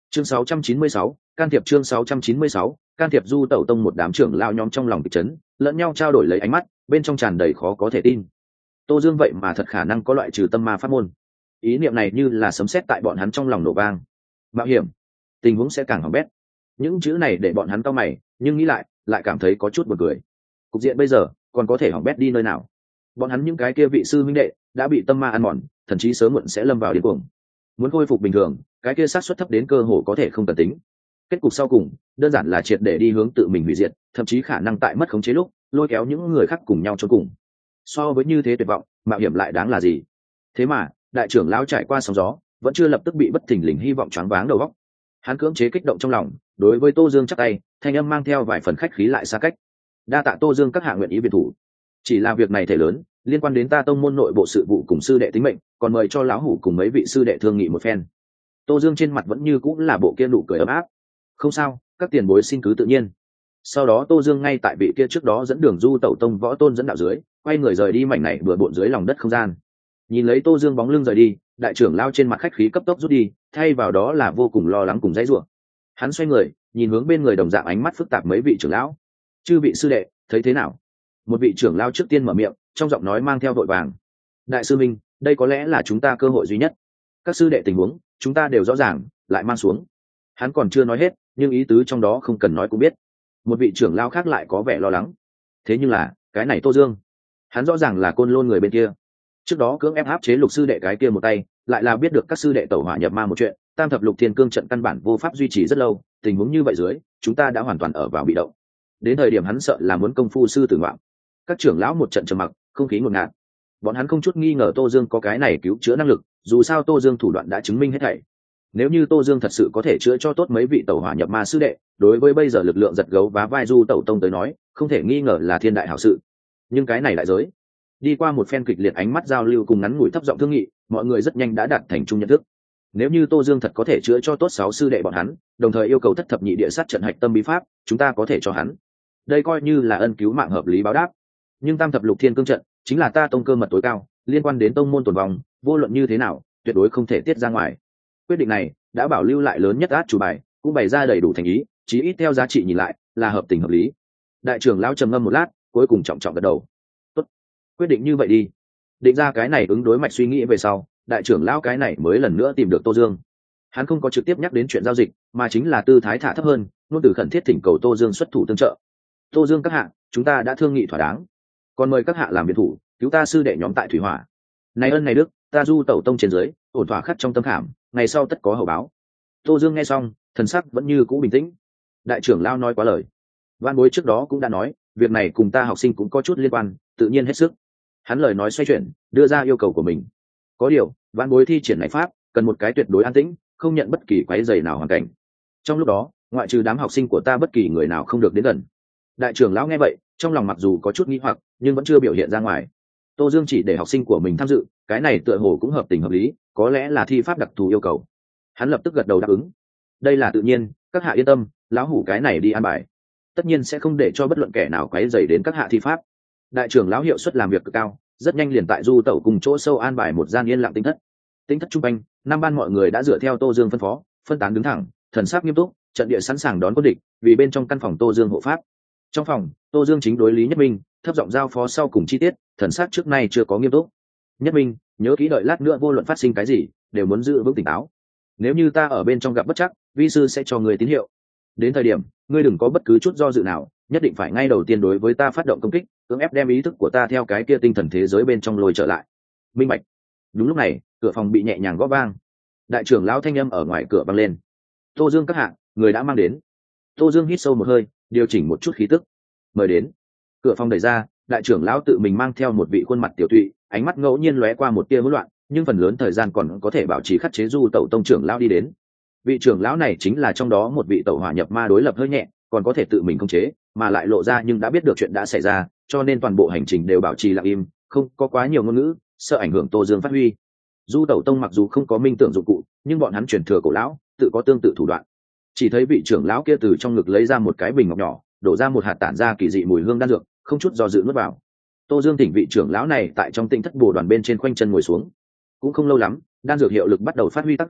Chương 696, can thiệp. Chương 696, can thiệp. Du Tẩu Tông một đám trưởng lao nhóm trong lòng kịch chấn, lẫn nhau trao đổi lấy ánh mắt, bên trong tràn đầy khó có thể tin. Tô Dương vậy mà thật khả năng có loại trừ tâm ma pháp môn. Ý niệm này như là sấm sét tại bọn hắn trong lòng nổ vang. Mạo hiểm, tình huống sẽ càng hỏng bét. Những chữ này để bọn hắn cau mày, nhưng nghĩ lại cảm thấy có chút buồn cười. Cục diện bây giờ còn có thể hỏng bét đi nơi nào? Bọn hắn những cái kia vị sư huynh đệ đã bị tâm ma ăn mòn, thậm chí sớm muộn sẽ lâm vào điên cuồng. Muốn khôi phục bình thường, cái kia xác suất thấp đến cơ hồ có thể không cần tính. Kết cục sau cùng đơn giản là triệt để đi hướng tự mình hủy diệt, thậm chí khả năng tại mất khống chế lúc lôi kéo những người khác cùng nhau chôn cùng. So với như thế tuyệt vọng, mạo hiểm lại đáng là gì? Thế mà đại trưởng lão trải qua sóng gió vẫn chưa lập tức bị bất thình lình hy vọng choáng váng đầu óc. Hắn cưỡng chế kích động trong lòng, đối với Tô Dương chắp tay, thanh âm mang theo vài phần khách khí lại xa cách. Đa tạ Tô Dương các hạ nguyện ý viện thủ. Chỉ là việc này thể lớn, liên quan đến ta tông môn nội bộ sự vụ cùng sư đệ tính mệnh, còn mời cho lão hủ cùng mấy vị sư đệ thương nghị một phen. Tô Dương trên mặt vẫn như cũng là bộ kia nụ cười ấm áp. Không sao, các tiền bối xin cứ tự nhiên. Sau đó Tô Dương ngay tại vị kia trước đó dẫn đường Du Tẩu Tông võ tôn dẫn đạo dưới, quay người rời đi mảnh này bừa bộn dưới lòng đất không gian. Nhìn lấy Tô Dương bóng lưng rời đi, đại trưởng lao trên mặt khách khí cấp tốc rút đi, thay vào đó là vô cùng lo lắng cùng dãy rủa. Hắn xoay người, nhìn hướng bên người đồng dạng ánh mắt phức tạp mấy vị trưởng lão. Chư vị sư đệ, thấy thế nào? Một vị trưởng lao trước tiên mở miệng, trong giọng nói mang theo vội vàng. Đại sư minh, đây có lẽ là chúng ta cơ hội duy nhất. Các sư đệ tình huống chúng ta đều rõ ràng, lại mang xuống. Hắn còn chưa nói hết, nhưng ý tứ trong đó không cần nói cũng biết. Một vị trưởng lao khác lại có vẻ lo lắng. Thế nhưng là cái này Tô Dương, hắn rõ ràng là Côn Lôn người bên kia, trước đó cưỡng ép áp chế lục sư đệ cái kia một tay, lại là biết được các sư đệ tẩu hỏa nhập ma một chuyện, tam thập lục thiên cương trận căn bản vô pháp duy trì rất lâu. Tình huống như vậy dưới, chúng ta đã hoàn toàn ở vào bị động. Đến thời điểm hắn sợ là muốn công phu sư tử ngoạm. Các trưởng lão một trận trầm mặc, không khí ngột ngạt. Bọn hắn không chút nghi ngờ Tô Dương có cái này cứu chữa năng lực, dù sao Tô Dương thủ đoạn đã chứng minh hết thảy. Nếu như Tô Dương thật sự có thể chữa cho tốt mấy vị tẩu hỏa nhập ma sư đệ, đối với bây giờ lực lượng giật gấu vá vai Du Tẩu Tông tới nói, không thể nghi ngờ là thiên đại hảo sự. Nhưng cái này đại giới. Đi qua một phen kịch liệt ánh mắt giao lưu cùng ngắn ngủi thấp giọng thương nghị, mọi người rất nhanh đã đạt thành chung nhận thức. Nếu như Tô Dương thật có thể chữa cho tốt 6 sư đệ bọn hắn, đồng thời yêu cầu thất thập nhị địa sát trận hạch tâm bí pháp, chúng ta có thể cho hắn. Đây coi như là ân cứu mạng hợp lý báo đáp. Nhưng tam thập lục thiên cương trận chính là ta tông cơ mật tối cao, liên quan đến tông môn tồn vong, vô luận như thế nào, tuyệt đối không thể tiết ra ngoài. Quyết định này đã bảo lưu lại lớn nhất át chủ bài, cũng bày ra đầy đủ thành ý, chí ít theo giá trị nhìn lại là hợp tình hợp lý. Đại trưởng lão trầm ngâm một lát, cuối cùng trọng trọng gật đầu. Tốt, quyết định như vậy đi. Định ra cái này ứng đối mạch suy nghĩ về sau, đại trưởng lão cái này mới lần nữa tìm được Tô Dương. Hắn không có trực tiếp nhắc đến chuyện giao dịch, mà chính là tư thái thả thấp hơn, luôn từ khẩn thiết thỉnh cầu Tô Dương xuất thủ tương trợ. Tô Dương các hạ, chúng ta đã thương nghị thỏa đáng, còn mời các hạ làm biệt thủ, cứu ta sư đệ nhóm tại thủy hỏa. Này ân này đức, ta Du Tẩu Tông trên dưới ổn thỏa khắc trong tâm khảm, ngày sau tất có hậu báo. Tô Dương nghe xong, thần sắc vẫn như cũ bình tĩnh. Đại trưởng lão nói quá lời, văn bối trước đó cũng đã nói, việc này cùng ta học sinh cũng có chút liên quan, tự nhiên hết sức. Hắn lời nói xoay chuyển, đưa ra yêu cầu của mình. Có điều văn bối thi triển này pháp cần một cái tuyệt đối an tĩnh, không nhận bất kỳ quấy rầy nào hoàn cảnh. Trong lúc đó ngoại trừ đám học sinh của ta bất kỳ người nào không được đến gần. Đại trưởng lão nghe vậy, trong lòng mặc dù có chút nghi hoặc, nhưng vẫn chưa biểu hiện ra ngoài. Tô Dương chỉ để học sinh của mình tham dự, cái này tựa hồ cũng hợp tình hợp lý, có lẽ là thi pháp đặc thù yêu cầu. Hắn lập tức gật đầu đáp ứng. Đây là tự nhiên, các hạ yên tâm, lão hủ cái này đi an bài, tất nhiên sẽ không để cho bất luận kẻ nào quấy rầy đến các hạ thi pháp. Đại trưởng lão hiệu suất làm việc cực cao, rất nhanh liền tại Du Tẩu cùng chỗ sâu an bài một gian yên lặng tinh thất. Tinh thất trung quanh, năm ban mọi người đã dựa theo Tô Dương phân phó, phân tán đứng thẳng, thần sắc nghiêm túc, trận địa sẵn sàng đón quân địch, vì bên trong căn phòng Tô Dương hộ pháp. Trong phòng, Tô Dương chính đối Lý Nhất Minh, thấp giọng giao phó sau cùng chi tiết, thần sắc trước nay chưa có nghiêm túc. Nhất Minh, nhớ kỹ đợi lát nữa vô luận phát sinh cái gì, đều muốn giữ vững tỉnh táo. Nếu như ta ở bên trong gặp bất trắc, vi sư sẽ cho người tín hiệu. Đến thời điểm, ngươi đừng có bất cứ chút do dự nào, nhất định phải ngay đầu tiên đối với ta phát động công kích, cưỡng ép đem ý thức của ta theo cái kia tinh thần thế giới bên trong lôi trở lại. Minh bạch. Đúng lúc này, cửa phòng bị nhẹ nhàng gõ vang. Đại trưởng lão thanh âm ở ngoài cửa vang lên. Tô Dương các hạ, người đã mang đến. Tô Dương hít sâu một hơi, điều chỉnh một chút khí tức. Mời đến. Cửa phòng đẩy ra, đại trưởng lão tự mình mang theo một vị khuôn mặt tiểu tụy, ánh mắt ngẫu nhiên lóe qua một tia hỗn loạn, nhưng phần lớn thời gian còn có thể bảo trì khắc chế Du Tẩu Tông trưởng lão đi đến. Vị trưởng lão này chính là trong đó một vị tẩu hỏa nhập ma đối lập hơi nhẹ, còn có thể tự mình khống chế, mà lại lộ ra nhưng đã biết được chuyện đã xảy ra, cho nên toàn bộ hành trình đều bảo trì lặng im, không có quá nhiều ngôn ngữ, sợ ảnh hưởng Tô Dương phát huy. Du Tẩu Tông mặc dù không có minh tưởng dụng cụ, nhưng bọn hắn truyền thừa cổ lão, tự có tương tự thủ đoạn. Chỉ thấy vị trưởng lão kia từ trong ngực lấy ra một cái bình ngọc nhỏ, đổ ra một hạt tản ra kỳ dị mùi hương đan dược, không chút do dự nuốt vào. Tô Dương thỉnh vị trưởng lão này tại trong tinh thất bồ đoàn bên trên khoanh chân ngồi xuống. Cũng không lâu lắm, đan dược hiệu lực bắt đầu phát huy tác dụng,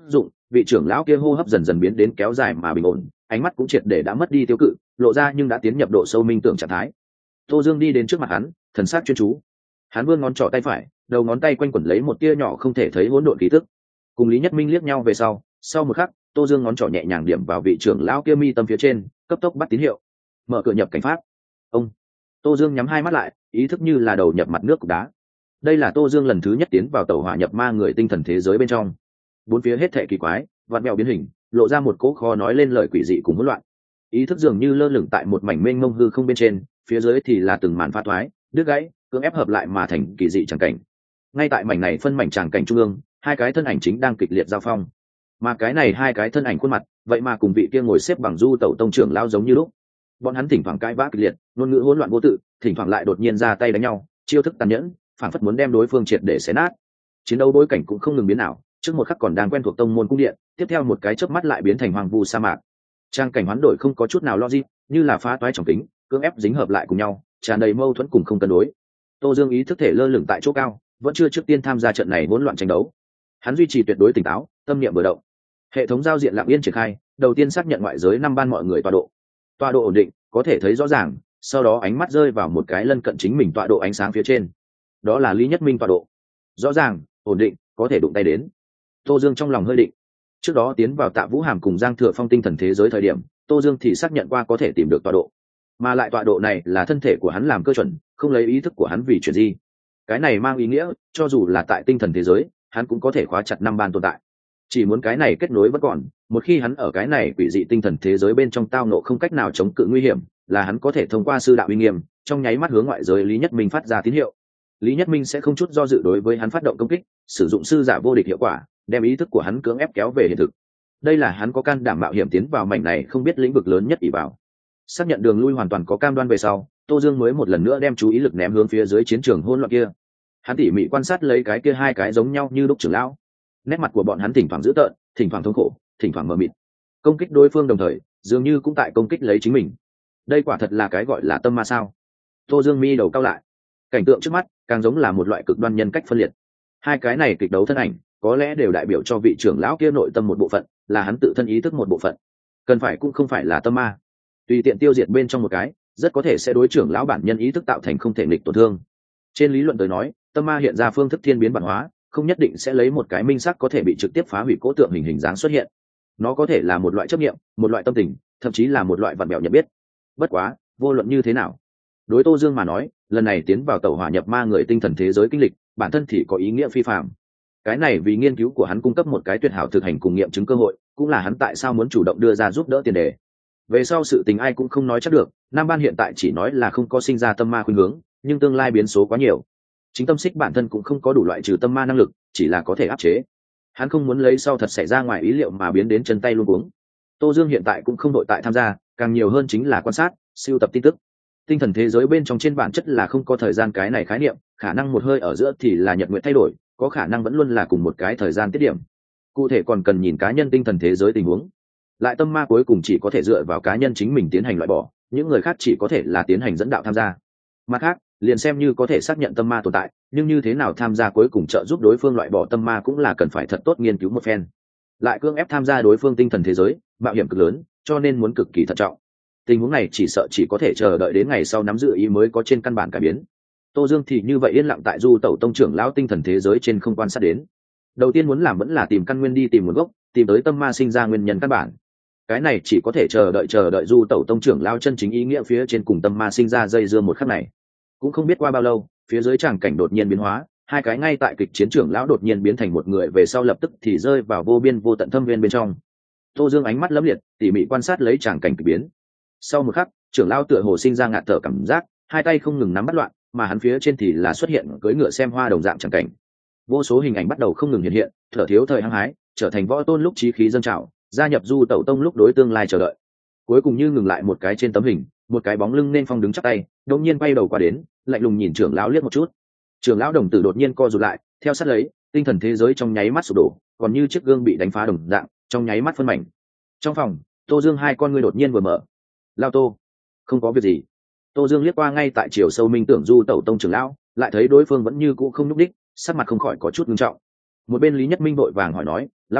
vị trưởng lão kia hô hấp dần dần biến đến kéo dài mà bình ổn, ánh mắt cũng triệt để đã mất đi tiêu cự, lộ ra nhưng đã tiến nhập độ sâu minh tưởng trạng thái. Tô Dương đi đến trước mặt hắn, thần sắc chuyên chú. Hắn vươn ngón trỏ tay phải, đầu ngón tay quanh quẩn lấy một tia nhỏ không thể thấy hỗn độn khí tức. Cùng Lý Nhất Minh liếc nhau về sau một khắc, Tô Dương ngón trỏ nhẹ nhàng điểm vào vị trưởng lão kia mi tâm phía trên, cấp tốc bắt tín hiệu. Mở cửa nhập cảnh pháp. Ông. Tô Dương nhắm hai mắt lại, ý thức như là đầu nhập mặt nước cục đá. Đây là Tô Dương lần thứ nhất tiến vào tàu hỏa nhập ma người tinh thần thế giới bên trong. Bốn phía hết thảy kỳ quái, vặn vẹo biến hình, lộ ra một cỗ khó nói lên lời quỷ dị cùng hỗn loạn. Ý thức dường như lơ lửng tại một mảnh mênh mông hư không bên trên, phía dưới thì là từng màn pha thoái, đứt gãy, cưỡng ép hợp lại mà thành kỳ dị tràng cảnh. Ngay tại mảnh này phân mảnh tràng cảnh trung ương, hai cái thân ảnh chính đang kịch liệt giao phong. Mà cái này hai cái thân ảnh khuôn mặt, vậy mà cùng vị kia ngồi xếp bằng du tẩu tông trưởng lao giống như lúc. Bọn hắn thỉnh thoảng cãi vã kịch liệt, ngôn ngữ hỗn loạn vô tự, thỉnh thoảng lại đột nhiên ra tay đánh nhau, chiêu thức tàn nhẫn, phản phất muốn đem đối phương triệt để xé nát. Chiến đấu bối cảnh cũng không ngừng biến ảo, trước một khắc còn đang quen thuộc tông môn cung điện, tiếp theo một cái chớp mắt lại biến thành hoang vu sa mạc. Trang cảnh hoán đổi không có chút nào logic, như là phá toái trọng kính, cưỡng ép dính hợp lại cùng nhau, tràn đầy mâu thuẫn cùng không cân đối. Tô Dương ý thức thể lơ lửng tại chỗ cao, vẫn chưa trước tiên tham gia trận này hỗn loạn tranh đấu. Hắn duy trì tuyệt đối tỉnh táo, tâm niệm vừa động. Hệ thống giao diện lặng yên triển khai, đầu tiên xác nhận ngoại giới 5 ban mọi người tọa độ ổn định, có thể thấy rõ ràng, sau đó ánh mắt rơi vào một cái lân cận chính mình tọa độ ánh sáng phía trên. Đó là Lý Nhất Minh tọa độ. Rõ ràng, ổn định, có thể đụng tay đến. Tô Dương trong lòng hơi định. Trước đó tiến vào Tạ Vũ Hàm cùng Giang Thừa Phong tinh thần thế giới thời điểm, Tô Dương thì xác nhận qua có thể tìm được tọa độ. Mà lại tọa độ này là thân thể của hắn làm cơ chuẩn, không lấy ý thức của hắn vì chuyện gì. Cái này mang ý nghĩa, cho dù là tại tinh thần thế giới, hắn cũng có thể khóa chặt 5 ban tồn tại. Chỉ muốn cái này kết nối vẫn còn, một khi hắn ở cái này quỷ dị tinh thần thế giới bên trong tao nộ không cách nào chống cự nguy hiểm, là hắn có thể thông qua sư đạo uy nghiêm, trong nháy mắt hướng ngoại giới Lý Nhất Minh phát ra tín hiệu. Lý Nhất Minh sẽ không chút do dự đối với hắn phát động công kích, sử dụng sư giả vô địch hiệu quả, đem ý thức của hắn cưỡng ép kéo về hiện thực. Đây là hắn có can đảm mạo hiểm tiến vào mảnh này không biết lĩnh vực lớn nhất ỷ vào. Xác nhận đường lui hoàn toàn có cam đoan về sau, Tô Dương mới một lần nữa đem chú ý lực ném hướng phía dưới chiến trường hỗn loạn kia. Hắn tỉ mỉ quan sát lấy cái kia hai cái giống nhau như đúc trưởng lão. Nét mặt của bọn hắn thỉnh thoảng dữ tợn, thỉnh thoảng thống khổ, thỉnh thoảng mờ mịt. Công kích đối phương đồng thời, dường như cũng tại công kích lấy chính mình. Đây quả thật là cái gọi là tâm ma sao? Tô Dương mi đầu cao lại. Cảnh tượng trước mắt càng giống là một loại cực đoan nhân cách phân liệt. Hai cái này kịch đấu thân ảnh, có lẽ đều đại biểu cho vị trưởng lão kia nội tâm một bộ phận, là hắn tự thân ý thức một bộ phận. Cần phải cũng không phải là tâm ma. Tùy tiện tiêu diệt bên trong một cái, rất có thể sẽ đối trưởng lão bản nhân ý thức tạo thành không thể nghịch tổn thương. Trên lý luận tới nói, tâm ma hiện ra phương thức thiên biến bản hóa, không nhất định sẽ lấy một cái minh sắc có thể bị trực tiếp phá hủy cố tượng hình dáng xuất hiện. Nó có thể là một loại chấp niệm, một loại tâm tình, thậm chí là một loại vặn vẹo nhận biết. Bất quá, vô luận như thế nào, đối Tô Dương mà nói, lần này tiến vào tẩu hỏa nhập ma người tinh thần thế giới kinh lịch, bản thân thì có ý nghĩa phi phàm. Cái này vì nghiên cứu của hắn cung cấp một cái tuyệt hảo thực hành cùng nghiệm chứng cơ hội, cũng là hắn tại sao muốn chủ động đưa ra giúp đỡ tiền đề. Về sau sự tình ai cũng không nói chắc được, Nam Ban hiện tại chỉ nói là không có sinh ra tâm ma khuynh hướng, nhưng tương lai biến số quá nhiều. Chính Tâm Xích bản thân cũng không có đủ loại trừ tâm ma năng lực, chỉ là có thể áp chế. Hắn không muốn lấy sau thật xảy ra ngoài ý liệu mà biến đến chân tay luống cuống. Tô Dương hiện tại cũng không đội tại tham gia, càng nhiều hơn chính là quan sát, sưu tập tin tức. Tinh thần thế giới bên trong trên bản chất là không có thời gian cái này khái niệm, khả năng một hơi ở giữa thì là nhật nguyện thay đổi, có khả năng vẫn luôn là cùng một cái thời gian tiết điểm. Cụ thể còn cần nhìn cá nhân tinh thần thế giới tình huống. Lại tâm ma cuối cùng chỉ có thể dựa vào cá nhân chính mình tiến hành loại bỏ, những người khác chỉ có thể là tiến hành dẫn đạo tham gia. Mặt khác, liền xem như có thể xác nhận tâm ma tồn tại, nhưng như thế nào tham gia cuối cùng trợ giúp đối phương loại bỏ tâm ma cũng là cần phải thật tốt nghiên cứu một phen. Lại cưỡng ép tham gia đối phương tinh thần thế giới, mạo hiểm cực lớn, cho nên muốn cực kỳ thận trọng. Tình huống này chỉ sợ chỉ có thể chờ đợi đến ngày sau nắm giữ ý mới có trên căn bản cải biến. Tô Dương thì như vậy yên lặng tại du tẩu tông trưởng lão tinh thần thế giới trên không quan sát đến. Đầu tiên muốn làm vẫn là tìm căn nguyên đi tìm nguồn gốc, tìm tới tâm ma sinh ra nguyên nhân căn bản. Cái này chỉ có thể chờ đợi du tẩu tông trưởng lão chân chính ý nghĩa phía trên cùng tâm ma sinh ra dây dưa một khắc này. Cũng không biết qua bao lâu, phía dưới tràng cảnh đột nhiên biến hóa, hai cái ngay tại kịch chiến trưởng lão đột nhiên biến thành một người về sau lập tức thì rơi vào vô biên vô tận thâm viên bên trong. Tô Dương ánh mắt lấm liệt, tỉ mỉ quan sát lấy tràng cảnh kỳ biến. Sau một khắc, trưởng lão tựa hồ sinh ra ngạt thở cảm giác, hai tay không ngừng nắm bắt loạn, mà hắn phía trên thì là xuất hiện cưỡi ngựa xem hoa đồng dạng tràng cảnh. Vô số hình ảnh bắt đầu không ngừng hiện hiện, thở thiếu thời hăng hái, trở thành võ tôn lúc chí khí dâng trào, gia nhập du tẩu tông lúc đối tương lai chờ đợi. Cuối cùng như ngừng lại một cái trên tấm hình, một cái bóng lưng nên phong đứng chắp tay, đột nhiên quay đầu qua đến, lạnh lùng nhìn trưởng lão liếc một chút. Trưởng lão đồng tử đột nhiên co rụt lại, theo sát lấy, tinh thần thế giới trong nháy mắt sụp đổ, còn như chiếc gương bị đánh phá đồng dạng, trong nháy mắt phân mảnh. Trong phòng, Tô Dương hai con ngươi đột nhiên vừa mở. Lao Tô, không có việc gì. Tô Dương liếc qua ngay tại chiều sâu minh tưởng du tẩu tông trưởng lão, lại thấy đối phương vẫn như cũ không nhúc đích, sắc mặt không khỏi có chút nghiêm trọng. Một bên Lý Nhất Minh vội vàng hỏi nói, Lao Tô,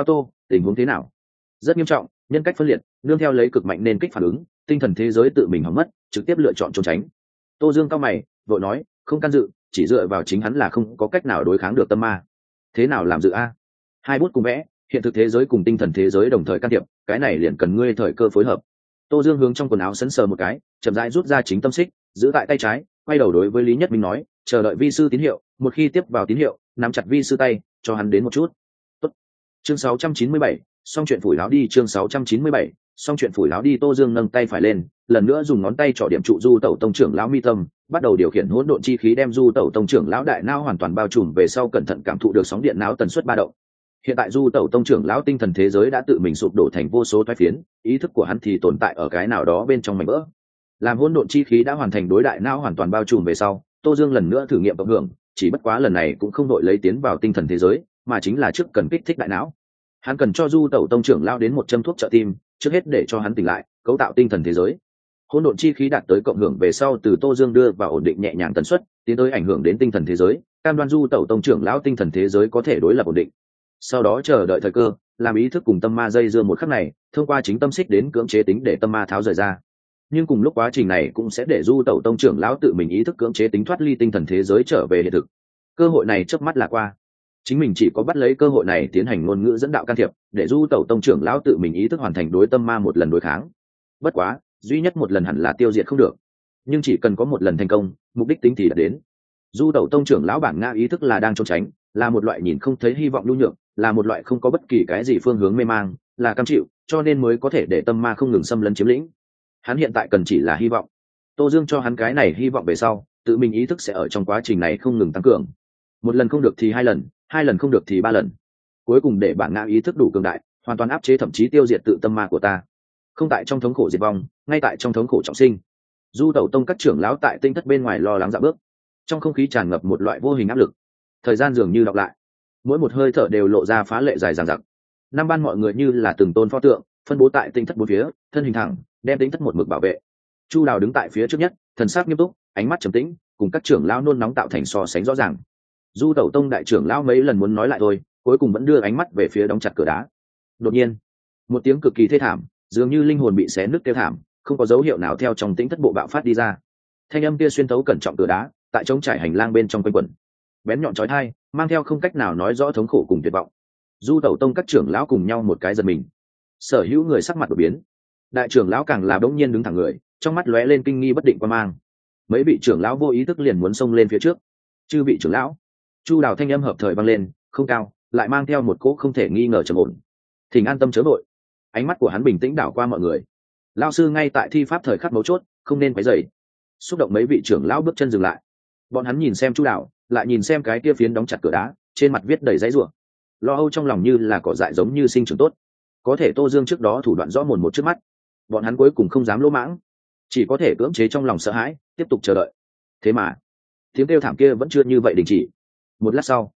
tình huống thế nào? Rất nghiêm trọng, nhân cách phân liệt, nương theo lấy cực mạnh nên kích phản ứng, tinh thần thế giới tự mình hỏng mất, trực tiếp lựa chọn trốn tránh. Tô Dương cao mày vội nói, không can dự, chỉ dựa vào chính hắn là không có cách nào đối kháng được tâm ma. Thế nào làm dự a? Hai bút cùng vẽ, hiện thực thế giới cùng tinh thần thế giới đồng thời can thiệp, cái này liền cần ngươi thời cơ phối hợp. Tô Dương hướng trong quần áo sấn sờ một cái, chậm rãi rút ra chính tâm xích, giữ tại tay trái, quay đầu đối với Lý Nhất Minh nói, chờ đợi vi sư tín hiệu, một khi tiếp vào tín hiệu, nắm chặt vi sư tay, cho hắn đến một chút. Tốt. Chương 697, xong chuyện phủi láo đi. Chương 697, xong chuyện phủi láo đi. Tô Dương nâng tay phải lên, lần nữa dùng ngón tay trỏ điểm trụ Du Tẩu Tông trưởng lão mi tâm, bắt đầu điều khiển hỗn độn chi khí đem Du Tẩu Tông trưởng lão đại não hoàn toàn bao trùm, về sau cẩn thận cảm thụ được sóng điện não tần suất ba động. Hiện tại Du Tẩu Tông trưởng lão tinh thần thế giới đã tự mình sụp đổ thành vô số toái phiến, ý thức của hắn thì tồn tại ở cái nào đó bên trong mảnh vỡ. Làm hỗn độn chi khí đã hoàn thành đối đại não hoàn toàn bao trùm về sau, Tô Dương lần nữa thử nghiệm cộng hưởng, chỉ bất quá lần này cũng không đội lấy tiến vào tinh thần thế giới, mà chính là trước cần kích thích đại não. Hắn cần cho Du Tẩu Tông trưởng lão đến một châm thuốc trợ tim, trước hết để cho hắn tỉnh lại, cấu tạo tinh thần thế giới. Hỗn độn chi khí đạt tới cộng hưởng về sau, từ Tô Dương đưa vào ổn định nhẹ nhàng tần suất, tiến tới ảnh hưởng đến tinh thần thế giới, cam đoan Du Tẩu Tông trưởng lão tinh thần thế giới có thể đối lập ổn định. Sau đó chờ đợi thời cơ, làm ý thức cùng tâm ma dây dưa một khắc này, thông qua chính tâm xích đến cưỡng chế tính để tâm ma tháo rời ra. Nhưng cùng lúc quá trình này cũng sẽ để Du Tẩu Tông trưởng lão tự mình ý thức cưỡng chế tính thoát ly tinh thần thế giới trở về hiện thực. Cơ hội này chớp mắt là qua, chính mình chỉ có bắt lấy cơ hội này tiến hành ngôn ngữ dẫn đạo can thiệp, để Du Tẩu Tông trưởng lão tự mình ý thức hoàn thành đối tâm ma một lần đối kháng. Bất quá, duy nhất một lần hẳn là tiêu diệt không được, nhưng chỉ cần có một lần thành công, mục đích tính thì đã đến. Du Tẩu Tông trưởng lão bản ngã ý thức là đang trốn tránh, là một loại nhìn không thấy hy vọng nhu nhược, là một loại không có bất kỳ cái gì phương hướng mê mang, là cam chịu, cho nên mới có thể để tâm ma không ngừng xâm lấn chiếm lĩnh. Hắn hiện tại cần chỉ là hy vọng. Tô Dương cho hắn cái này hy vọng về sau, tự mình ý thức sẽ ở trong quá trình này không ngừng tăng cường. Một lần không được thì hai lần, hai lần không được thì ba lần, cuối cùng để bản ngã ý thức đủ cường đại, hoàn toàn áp chế thậm chí tiêu diệt tự tâm ma của ta. Không tại trong thống khổ diệt vong, ngay tại trong thống khổ trọng sinh. Du Tẩu Tông các trưởng lão tại tinh thất bên ngoài lo lắng dạo bước, trong không khí tràn ngập một loại vô hình áp lực. Thời gian dường như đọc lại, mỗi một hơi thở đều lộ ra phá lệ dài dằng dặc. Năm ban mọi người như là từng tôn pho tượng, phân bố tại tinh thất bốn phía, thân hình thẳng, đem tinh thất một mực bảo vệ. Chu Đào đứng tại phía trước nhất, thần sắc nghiêm túc, ánh mắt trầm tĩnh, cùng các trưởng lão nôn nóng tạo thành so sánh rõ ràng. Du Tẩu Tông đại trưởng lão mấy lần muốn nói lại thôi, cuối cùng vẫn đưa ánh mắt về phía đóng chặt cửa đá. Đột nhiên, một tiếng cực kỳ thê thảm, dường như linh hồn bị xé nứt kêu thảm, không có dấu hiệu nào theo trong tĩnh thất bộ bạo phát đi ra. Thanh âm kia xuyên thấu cẩn trọng cửa đá, tại trống trải hành lang bên trong quanh quẩn, bén nhọn chói tai, mang theo không cách nào nói rõ thống khổ cùng tuyệt vọng. Du Tẩu Tông các trưởng lão cùng nhau một cái giật mình, sở hữu người sắc mặt đổi biến. Đại trưởng lão càng là bỗng nhiên đứng thẳng người, trong mắt lóe lên kinh nghi bất định quan mang. Mấy vị trưởng lão vô ý thức liền muốn xông lên phía trước. Chư vị trưởng lão, Chu Đào thanh âm hợp thời vang lên, không cao, lại mang theo một cỗ không thể nghi ngờ trầm ổn. Thỉnh an tâm chớ vội. Ánh mắt của hắn bình tĩnh đảo qua mọi người. Lão sư ngay tại thi pháp thời khắc mấu chốt, không nên quấy rầy. Xúc động mấy vị trưởng lão bước chân dừng lại. Bọn hắn nhìn xem Chu Đào, lại nhìn xem cái kia phiến đóng chặt cửa đá, trên mặt viết đầy dãy rủa. Lo âu trong lòng như là cỏ dại giống như sinh trưởng tốt. Có thể Tô Dương trước đó thủ đoạn rõ mồn một trước mắt, bọn hắn cuối cùng không dám lỗ mãng, chỉ có thể cưỡng chế trong lòng sợ hãi, tiếp tục chờ đợi. Thế mà, tiếng kêu thảm kia vẫn chưa như vậy đình chỉ. Một lát sau,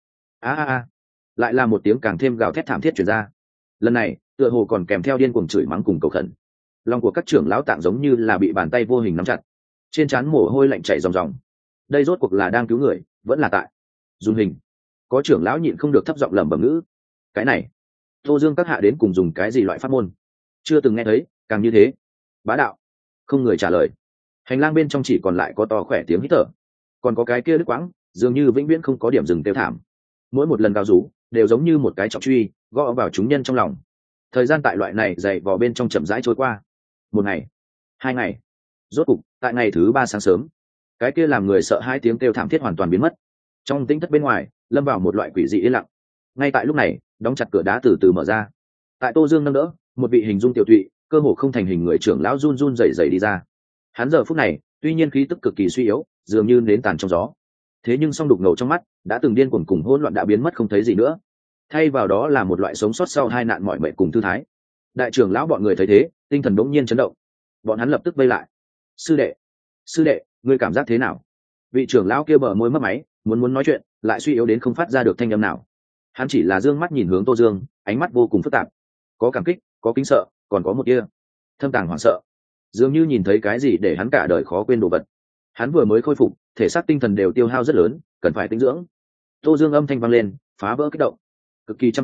lại là một tiếng càng thêm gào thét thảm thiết truyền ra. Lần này, tựa hồ còn kèm theo điên cuồng chửi mắng cùng cầu khẩn. Lòng của các trưởng lão tạng giống như là bị bàn tay vô hình nắm chặt, trên trán mồ hôi lạnh chảy ròng ròng. Đây rốt cuộc là đang cứu người, vẫn là tại dùng hình. Có trưởng lão nhịn không được thấp giọng lẩm bẩm ngữ. Cái này, Tô Dương các hạ đến cùng dùng cái gì loại pháp môn? Chưa từng nghe thấy, càng như thế bá đạo. Không người trả lời. Hành lang bên trong chỉ còn lại có to khỏe tiếng hít thở, còn có cái kia đứt quãng, dường như vĩnh viễn không có điểm dừng kêu thảm. Mỗi một lần gào rú đều giống như một cái trọng truy gõ vào chúng nhân trong lòng. Thời gian tại loại này dày vò bên trong chậm rãi trôi qua. Một ngày, hai ngày, rốt cục tại ngày thứ ba sáng sớm, cái kia làm người sợ hai tiếng kêu thảm thiết hoàn toàn biến mất. Trong tĩnh thất bên ngoài lâm vào một loại quỷ dị yên lặng. Ngay tại lúc này, đóng chặt cửa đá từ từ mở ra. Tại Tô Dương nâng đỡ, một vị hình dung tiểu thụy, cơ hồ không thành hình người trưởng lão run run rẩy rẩy đi ra. Hắn giờ phút này tuy nhiên khí tức cực kỳ suy yếu, dường như nến tàn trong gió, thế nhưng song đục ngầu trong mắt đã từng điên cuồng cùng hỗn loạn đã biến mất không thấy gì nữa, thay vào đó là một loại sống sót sau hai nạn mọi mệnh cùng thư thái. Đại trưởng lão bọn người thấy thế, tinh thần đống nhiên chấn động. Bọn hắn lập tức vây lại. Sư đệ, ngươi cảm giác thế nào? Vị trưởng lão kia bờ môi mấp máy, muốn nói chuyện, lại suy yếu đến không phát ra được thanh âm nào. Hắn chỉ là dương mắt nhìn hướng Tô Dương, ánh mắt vô cùng phức tạp, có cảm kích, có kính sợ, còn có một tia thâm tàng hoảng sợ, dường như nhìn thấy cái gì để hắn cả đời khó quên đồ vật. Hắn vừa mới khôi phục, thể xác tinh thần đều tiêu hao rất lớn, cần phải tinh dưỡng. Tô Dương âm thanh vang lên, phá vỡ kích động. Cực kỳ chăm sóc,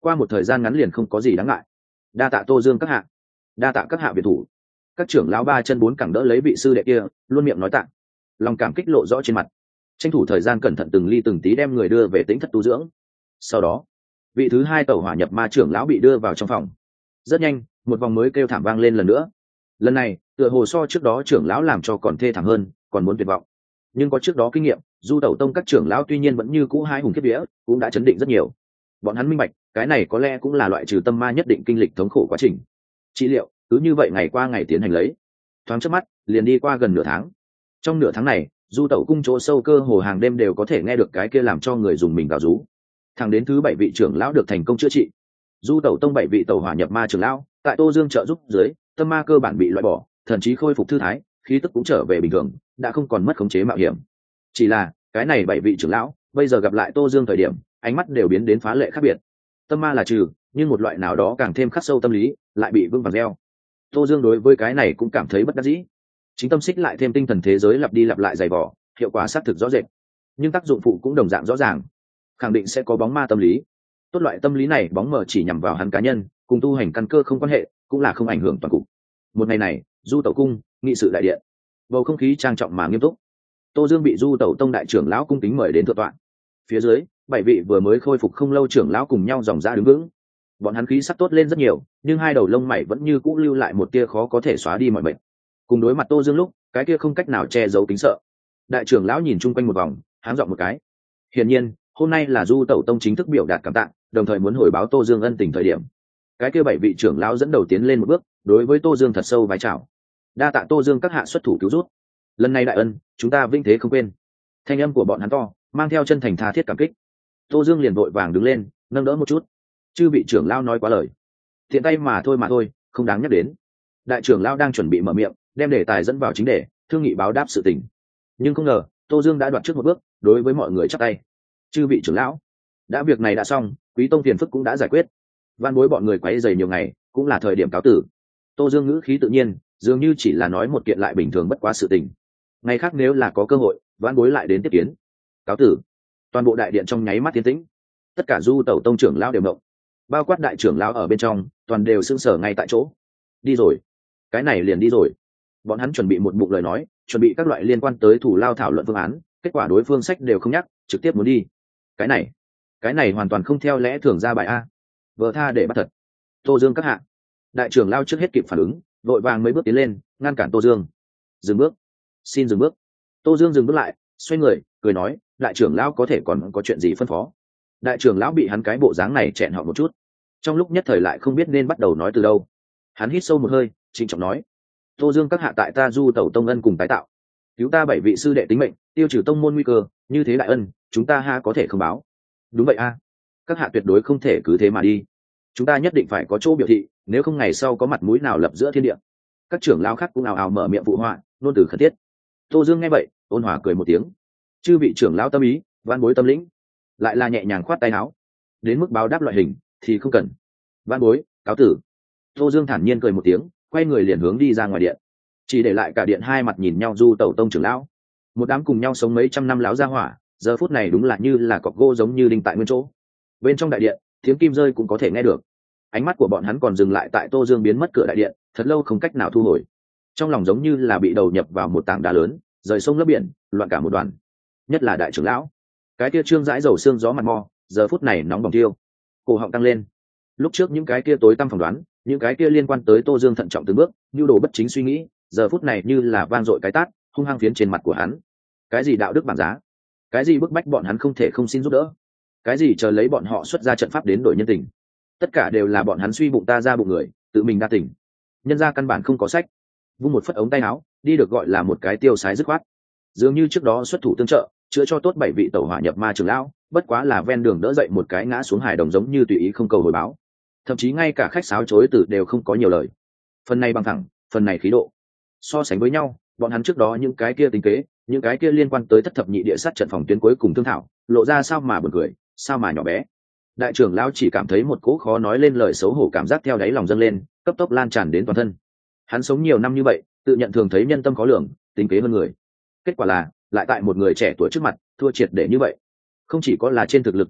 qua một thời gian ngắn liền không có gì đáng ngại. Đa tạ Tô Dương các hạ, đa tạ các hạ biệt thủ. Các trưởng lão ba chân bốn cẳng đỡ lấy vị sư đệ kia, luôn miệng nói tạ, lòng cảm kích lộ rõ trên mặt, tranh thủ thời gian cẩn thận từng ly từng tí đem người đưa về tĩnh thất tu dưỡng. Sau đó vị thứ hai tẩu hỏa nhập ma trưởng lão bị đưa vào trong phòng. Rất nhanh một vòng mới kêu thảm vang lên lần nữa. Lần này tựa hồ so trước đó trưởng lão làm cho còn thê thảm hơn, còn muốn tuyệt vọng. Nhưng có trước đó kinh nghiệm, du tẩu tông các trưởng lão tuy nhiên vẫn như cũ hai hùng kiếp vía, cũng đã chấn định rất nhiều. Bọn hắn minh bạch cái này có lẽ cũng là loại trừ tâm ma nhất định kinh lịch thống khổ quá trình. Trị liệu cứ như vậy ngày qua ngày tiến hành lấy, thoáng chớp mắt liền đi qua gần nửa tháng. Trong nửa tháng này du tẩu cung chỗ sâu cơ hồ hàng đêm đều có thể nghe được cái kia làm cho người dùng mình gào rú. Thẳng đến thứ 7 vị trưởng lão được thành công chữa trị, du tẩu tông 7 vị tẩu hỏa nhập ma trưởng lão tại Tô Dương trợ giúp dưới, tâm ma cơ bản bị loại bỏ, thậm chí khôi phục thư thái, khí tức cũng trở về bình thường, đã không còn mất khống chế mạo hiểm. Chỉ là cái này 7 vị trưởng lão bây giờ gặp lại Tô Dương thời điểm, ánh mắt đều biến đến phá lệ khác biệt. Tâm ma là trừ, nhưng một loại nào đó càng thêm khắc sâu tâm lý lại bị vương vàng gieo. Tô Dương đối với cái này cũng cảm thấy bất đắc dĩ. Chính tâm xích lại thêm tinh thần thế giới lặp đi lặp lại dày vỏ, hiệu quả xác thực rõ rệt, nhưng tác dụng phụ cũng đồng dạng rõ ràng, khẳng định sẽ có bóng ma tâm lý. Tốt loại tâm lý này bóng mờ chỉ nhằm vào hắn cá nhân, cùng tu hành căn cơ không quan hệ, cũng là không ảnh hưởng toàn cục. Một ngày này du tẩu cung nghị sự đại điện, bầu không khí trang trọng mà nghiêm túc. Tô Dương bị du tẩu tông đại trưởng lão cung kính mời đến thượng tọa. Phía dưới 7 vị vừa mới khôi phục không lâu trưởng lão cùng nhau dòng ra đứng vững. Bọn hắn khí sắc tốt lên rất nhiều, nhưng hai đầu lông mày vẫn như cũ lưu lại một tia khó có thể xóa đi mọi bệnh. Cùng đối mặt Tô Dương lúc, cái kia không cách nào che giấu kính sợ. Đại trưởng lão nhìn chung quanh một vòng, háng giọng một cái. Hiển nhiên hôm nay là du tẩu tông chính thức biểu đạt cảm tạ, đồng thời muốn hồi báo Tô Dương ân tình thời điểm. Cái kia 7 vị trưởng lão dẫn đầu tiến lên một bước, đối với Tô Dương thật sâu vái chào. Đa tạ Tô Dương các hạ xuất thủ cứu rút, lần này đại ân chúng ta vinh thế không quên. Thanh âm của bọn hắn to, mang theo chân thành tha thiết cảm kích. Tô Dương liền vội vàng đứng lên, nâng đỡ một chút. Chư vị trưởng lão nói quá lời, thiện tay mà thôi, không đáng nhắc đến. Đại trưởng lão đang chuẩn bị mở miệng, đem đề tài dẫn vào chính đề, thương nghị báo đáp sự tình. Nhưng không ngờ Tô Dương đã đoạt trước một bước, đối với mọi người chắp tay. Chư vị trưởng lão, đã việc này đã xong, quý tông phiền phức cũng đã giải quyết, van bối bọn người quấy rầy nhiều ngày, cũng là thời điểm cáo tử. Tô Dương ngữ khí tự nhiên, dường như chỉ là nói một kiện lại bình thường bất quá sự tình. Ngày khác nếu là có cơ hội, van bối lại đến tiếp kiến. Cáo tử. Toàn bộ đại điện trong nháy mắt tiến tĩnh, tất cả du tẩu tông trưởng lão đều động, bao quát đại trưởng lão ở bên trong, toàn đều sững sờ ngay tại chỗ. Đi rồi? Cái này liền đi rồi? Bọn hắn chuẩn bị một bụng lời nói, chuẩn bị các loại liên quan tới thủ lao thảo luận phương án, kết quả đối phương sách đều không nhắc, trực tiếp muốn đi. Cái này hoàn toàn không theo lẽ thường ra bài a. Vợ tha để bắt thật. Tô Dương các hạ. Đại trưởng lao trước hết kịp phản ứng, vội vàng mấy bước tiến lên, ngăn cản Tô Dương. Dừng bước, xin dừng bước. Tô Dương dừng bước lại, xoay người cười nói, đại trưởng lão có thể còn có chuyện gì phân phó. Đại trưởng lão bị hắn cái bộ dáng này chẹn họ một chút, trong lúc nhất thời lại không biết nên bắt đầu nói từ đâu. Hắn hít sâu một hơi, trịnh trọng nói, Tô Dương các hạ tại ta du tẩu tông ân cùng tái tạo, cứu ta 7 vị sư đệ tính mệnh, tiêu trừ tông môn nguy cơ, như thế đại ân chúng ta ha có thể không báo. Đúng vậy a, các hạ tuyệt đối không thể cứ thế mà đi, chúng ta nhất định phải có chỗ biểu thị, nếu không ngày sau có mặt mũi nào lập giữa thiên địa. Các trưởng lão khác cũng ào ào mở miệng phụ họa, nôn từ khẩn thiết. Tô Dương nghe vậy ôn hòa cười một tiếng, chư vị trưởng lão tâm ý, van bối tâm lĩnh. Lại là nhẹ nhàng khoát tay áo, đến mức báo đáp loại hình thì không cần. Van bối cáo tử. Tô Dương thản nhiên cười một tiếng, quay người liền hướng đi ra ngoài điện, chỉ để lại cả điện hai mặt nhìn nhau du tẩu tông trưởng lão. Một đám cùng nhau sống mấy trăm năm láo gia hỏa, giờ phút này đúng là như là cọc gỗ giống như đinh tại nguyên chỗ. Bên trong đại điện tiếng kim rơi cũng có thể nghe được. Ánh mắt của bọn hắn còn dừng lại tại Tô Dương biến mất cửa đại điện, thật lâu không cách nào thu hồi. Trong lòng giống như là bị đầu nhập vào một tảng đá lớn, rời sông lấp biển, loạn cả một đoàn. Nhất là đại trưởng lão, cái kia trương dãi dầu xương gió mặt mò, giờ phút này nóng bỏng tiêu, cổ họng tăng lên. Lúc trước những cái kia tối tăm phỏng đoán, những cái kia liên quan tới Tô Dương thận trọng từng bước, nhu đồ bất chính suy nghĩ, giờ phút này như là vang dội cái tát, hung hăng phiến trên mặt của hắn. Cái gì đạo đức bản giá, cái gì bức bách bọn hắn không thể không xin giúp đỡ, cái gì chờ lấy bọn họ xuất ra trận pháp đến đổi nhân tình, tất cả đều là bọn hắn suy bụng ta ra bụng người, tự mình đa tình. Nhân ra căn bản không có sách, vung một phất ống tay áo, đi được gọi là một cái tiêu sái dứt khoát. Dường như trước đó xuất thủ tương trợ, chữa cho tốt 7 vị tẩu hỏa nhập ma trưởng lão, bất quá là ven đường đỡ dậy một cái ngã xuống hài đồng giống như tùy ý không cầu hồi báo. Thậm chí ngay cả khách sáo chối từ đều không có nhiều lời. Phần này bằng thẳng, phần này khí độ. So sánh với nhau, bọn hắn trước đó những cái kia tính kế, những cái kia liên quan tới thất thập nhị địa sát trận phòng tuyến cuối cùng thương thảo, lộ ra sao mà buồn cười, sao mà nhỏ bé. Đại trưởng lão chỉ cảm thấy một cỗ khó nói lên lời xấu hổ cảm giác theo đáy lòng dâng lên, cấp tốc lan tràn đến toàn thân. Hắn sống nhiều năm như vậy, tự nhận thường thấy nhân tâm khó lường, tính kế hơn người. Kết quả là, lại tại một người trẻ tuổi trước mặt, thua triệt để như vậy. Không chỉ có là trên thực lực chênh lệch,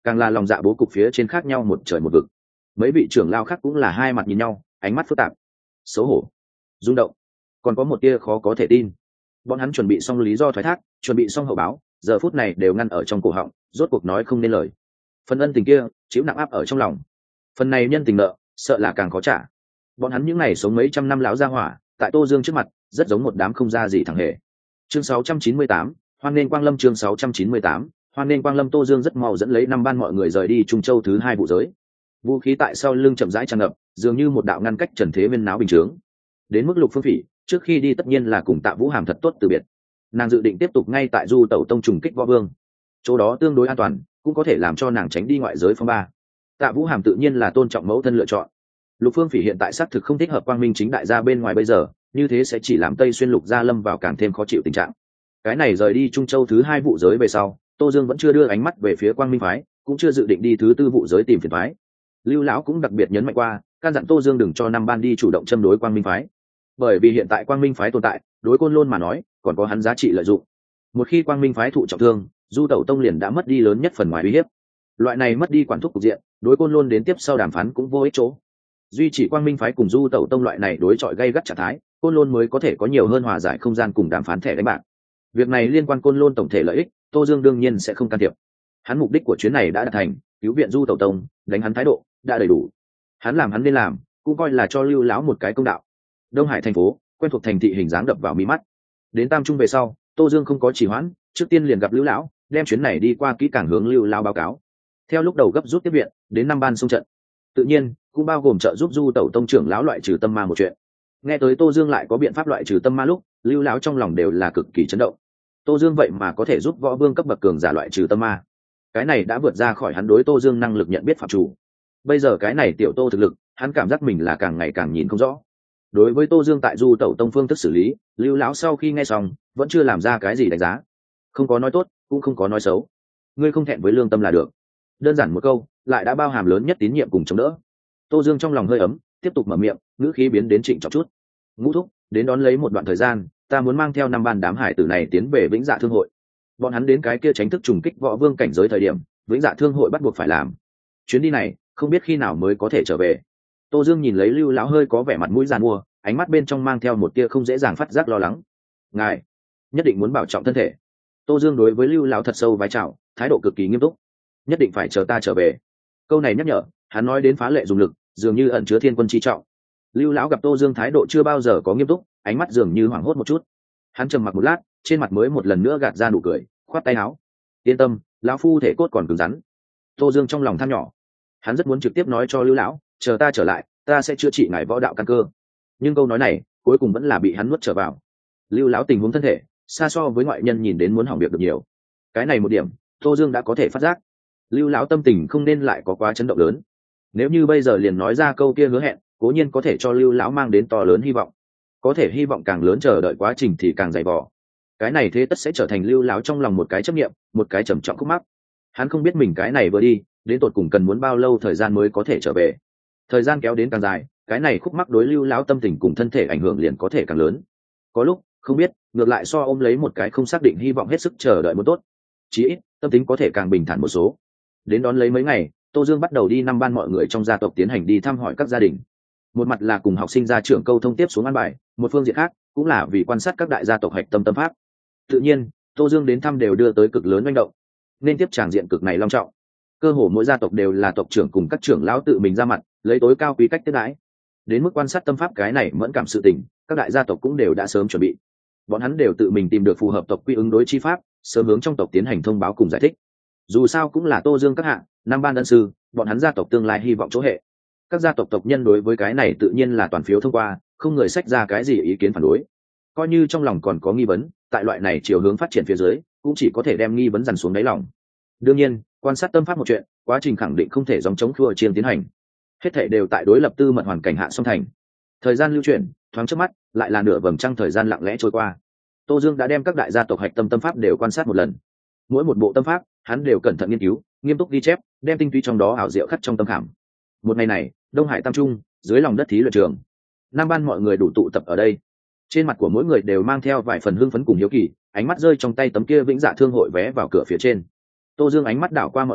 càng là lòng dạ bố cục phía trên khác nhau một trời một vực. Mấy vị trưởng lao khác cũng là hai mặt nhìn nhau, ánh mắt phức tạp, xấu hổ, rung động, còn có một tia khó có thể tin. Bọn hắn chuẩn bị xong lý do thoái thác, chuẩn bị xong hậu báo, giờ phút này đều ngăn ở trong cổ họng, rốt cuộc nói không nên lời. Phần ân tình kia chịu nặng áp ở trong lòng, phần này nhân tình nợ sợ là càng khó trả. Bọn hắn những ngày sống mấy trăm năm lão gia hỏa, tại Tô Dương trước mặt rất giống một đám không ra gì thằng hề. Chương 698, hoan nên quang lâm. Chương 698, hoan nên quang lâm. Tô Dương rất mau dẫn lấy 5 ban mọi người rời đi Trung Châu thứ 2 vụ giới. Vũ khí tại sau lưng chậm rãi tràn ngập, dường như một đạo ngăn cách trần thế viên náo bình chướng. Đến mức Lục Phương Phỉ, trước khi đi tất nhiên là cùng Tạ Vũ Hàm thật tốt từ biệt. Nàng dự định tiếp tục ngay tại Du Tẩu Tông trùng kích võ vương, chỗ đó tương đối an toàn, cũng có thể làm cho nàng tránh đi ngoại giới phong ba. Tạ Vũ Hàm tự nhiên là tôn trọng mẫu thân lựa chọn. Lục Phương Phỉ hiện tại xác thực không thích hợp quang minh chính đại gia bên ngoài bây giờ, như thế sẽ chỉ làm Tây Xuyên Lục gia lâm vào càng thêm khó chịu tình trạng. Cái này rời đi Trung Châu thứ 2 vụ giới về sau, Tô Dương vẫn chưa đưa ánh mắt về phía quang minh phái, cũng chưa dự định đi thứ 4 vụ giới tìm phiền phái. Lưu lão cũng đặc biệt nhấn mạnh qua, căn dặn Tô Dương đừng cho 5 ban đi chủ động châm đối quang minh phái, bởi vì hiện tại quang minh phái tồn tại, đối Côn Lôn mà nói còn có hắn giá trị lợi dụng. Một khi quang minh phái thụ trọng thương, Du Tẩu Tông liền đã mất đi lớn nhất phần ngoài uy hiếp. Loại này mất đi quản thúc cục diện, đối Côn Lôn đến tiếp sau đàm phán cũng vô ích chỗ. Duy chỉ quang minh phái cùng Du Tẩu Tông loại này đối chọi gây gắt trạng thái, Côn Lôn mới có thể có nhiều hơn hòa giải không gian cùng đàm phán thẻ đánh bạc. Việc này liên quan Côn Lôn tổng thể lợi ích, Tô Dương đương nhiên sẽ không can thiệp. Hắn mục đích của chuyến này đã đạt thành, cứu viện Du Tẩu Tông, đánh hắn thái độ đã đầy đủ. Hắn làm hắn nên làm, cũng coi là cho Lưu lão một cái công đạo. Đông Hải thành phố, quen thuộc thành thị hình dáng đập vào mi mắt. Đến Tam Trung về sau, Tô Dương không có trì hoãn, trước tiên liền gặp Lưu lão, đem chuyến này đi qua kỹ càng hướng Lưu lão báo cáo. Theo lúc đầu gấp rút tiếp viện, đến 5 ban xung trận. Tự nhiên, cũng bao gồm trợ giúp Du Tẩu Tông trưởng lão loại trừ tâm ma một chuyện. Nghe tới Tô Dương lại có biện pháp loại trừ tâm ma lúc, Lưu lão trong lòng đều là cực kỳ chấn động. Tô Dương vậy mà có thể giúp võ vương cấp bậc cường giả loại trừ tâm ma. Cái này đã vượt ra khỏi hắn đối Tô Dương năng lực nhận biết phạm chủ. Bây giờ cái này tiểu Tô thực lực, hắn cảm giác mình là càng ngày càng nhìn không rõ. Đối với Tô Dương tại Du Tẩu Tông phương thức xử lý, Lưu lão sau khi nghe xong, vẫn chưa làm ra cái gì đánh giá. Không có nói tốt, cũng không có nói xấu. Ngươi không thẹn với lương tâm là được. Đơn giản một câu, lại đã bao hàm lớn nhất tín nhiệm cùng chống đỡ. Tô Dương trong lòng hơi ấm, tiếp tục mở miệng, ngữ khí biến đến trịnh trọng chút. Ngũ thúc, đến đón lấy một đoạn thời gian, ta muốn mang theo 5 ban đám hải tử này tiến về Vĩnh Dạ Thương hội. Bọn hắn đến cái kia tránh thức trùng kích võ vương cảnh giới thời điểm, Vĩnh Dạ Thương hội bắt buộc phải làm. Chuyến đi này, không biết khi nào mới có thể trở về. Tô Dương nhìn lấy Lưu lão hơi có vẻ mặt mũi giàn mua, ánh mắt bên trong mang theo một tia không dễ dàng phát giác lo lắng. Ngài nhất định muốn bảo trọng thân thể. Tô Dương đối với Lưu lão thật sâu vái chào, thái độ cực kỳ nghiêm túc. Nhất định phải chờ ta trở về. Câu này nhắc nhở, hắn nói đến phá lệ dùng lực, dường như ẩn chứa thiên quân chi trọng. Lưu lão gặp Tô Dương thái độ chưa bao giờ có nghiêm túc, ánh mắt dường như hoảng hốt một chút. Hắn trầm mặc một lát, trên mặt mới một lần nữa gạt ra nụ cười, khoát tay áo. Yên tâm, lão phu thể cốt còn cứng rắn. Tô Dương trong lòng than nhỏ, hắn rất muốn trực tiếp nói cho Lưu lão, chờ ta trở lại, ta sẽ chữa trị ngài võ đạo căn cơ. Nhưng câu nói này, cuối cùng vẫn là bị hắn nuốt trở vào. Lưu lão tình huống thân thể, xa so với ngoại nhân nhìn đến muốn hỏng việc được nhiều. Cái này một điểm, Tô Dương đã có thể phát giác. Lưu lão tâm tình không nên lại có quá chấn động lớn. Nếu như bây giờ liền nói ra câu kia hứa hẹn, cố nhiên có thể cho Lưu lão mang đến to lớn hy vọng. Có thể hy vọng càng lớn, chờ đợi quá trình thì càng dày vò. Cái này thế tất sẽ trở thành Lưu lão trong lòng một cái chấp niệm, một cái trầm trọng khúc mắc. Hắn không biết mình cái này vừa đi, đến tột cùng cần muốn bao lâu thời gian mới có thể trở về. Thời gian kéo đến càng dài, cái này khúc mắc đối Lưu lão tâm tình cùng thân thể ảnh hưởng liền có thể càng lớn. Có lúc không biết, ngược lại so ôm lấy một cái không xác định hy vọng hết sức chờ đợi một tốt. Chí ít tâm tính có thể càng bình thản một số. Đến đón lấy mấy ngày, Tô Dương bắt đầu đi 5 ban mọi người trong gia tộc tiến hành đi thăm hỏi các gia đình. Một mặt là cùng học sinh ra trưởng câu thông tiếp xuống an bài, một phương diện khác cũng là vì quan sát các đại gia tộc hạch tâm tâm pháp. Tự nhiên, Tô Dương đến thăm đều đưa tới cực lớn manh động, nên tiếp tràng diện cực này long trọng. Cơ hồ mỗi gia tộc đều là tộc trưởng cùng các trưởng lão tự mình ra mặt, lấy tối cao quý cách tiếp đãi. Đến mức quan sát tâm pháp cái này mẫn cảm sự tình, các đại gia tộc cũng đều đã sớm chuẩn bị. Bọn hắn đều tự mình tìm được phù hợp tộc quy ứng đối chi pháp, sớm hướng trong tộc tiến hành thông báo cùng giải thích. Dù sao cũng là Tô Dương các hạng 5 ban ân sư, bọn hắn gia tộc tương lai hy vọng chỗ hệ. Các gia tộc tộc nhân đối với cái này tự nhiên là toàn phiếu thông qua, không người xách ra cái gì ý kiến phản đối. Coi như trong lòng còn có nghi vấn, tại loại này chiều hướng phát triển phía dưới, cũng chỉ có thể đem nghi vấn dằn xuống đáy lòng. Đương nhiên, quan sát tâm pháp một chuyện, quá trình khẳng định không thể dòng chống khua chiên tiến hành. Hết thảy đều tại đối lập tư mật hoàn cảnh hạ song thành. Thời gian lưu chuyển, thoáng chớp mắt, lại là nửa vầng trăng thời gian lặng lẽ trôi qua. Tô Dương đã đem các đại gia tộc hạch tâm tâm pháp đều quan sát một lần. Mỗi một bộ tâm pháp, hắn đều cẩn thận nghiên cứu, nghiêm túc ghi chép, đem tinh túy trong đó ảo diệu khắc trong tâm khảm. Một ngày này, Đông Hải Tam Trung, dưới lòng đất thí luyện trường, 5 ban mọi người đủ tụ tập ở đây. Trên mặt của mỗi người đều mang theo vài phần hưng phấn cùng hiếu kỳ, ánh mắt rơi trong tay tấm kia Vĩnh Dạ Thương hội vé vào cửa phía trên. Tô Dương ánh mắt đảo qua mọi người,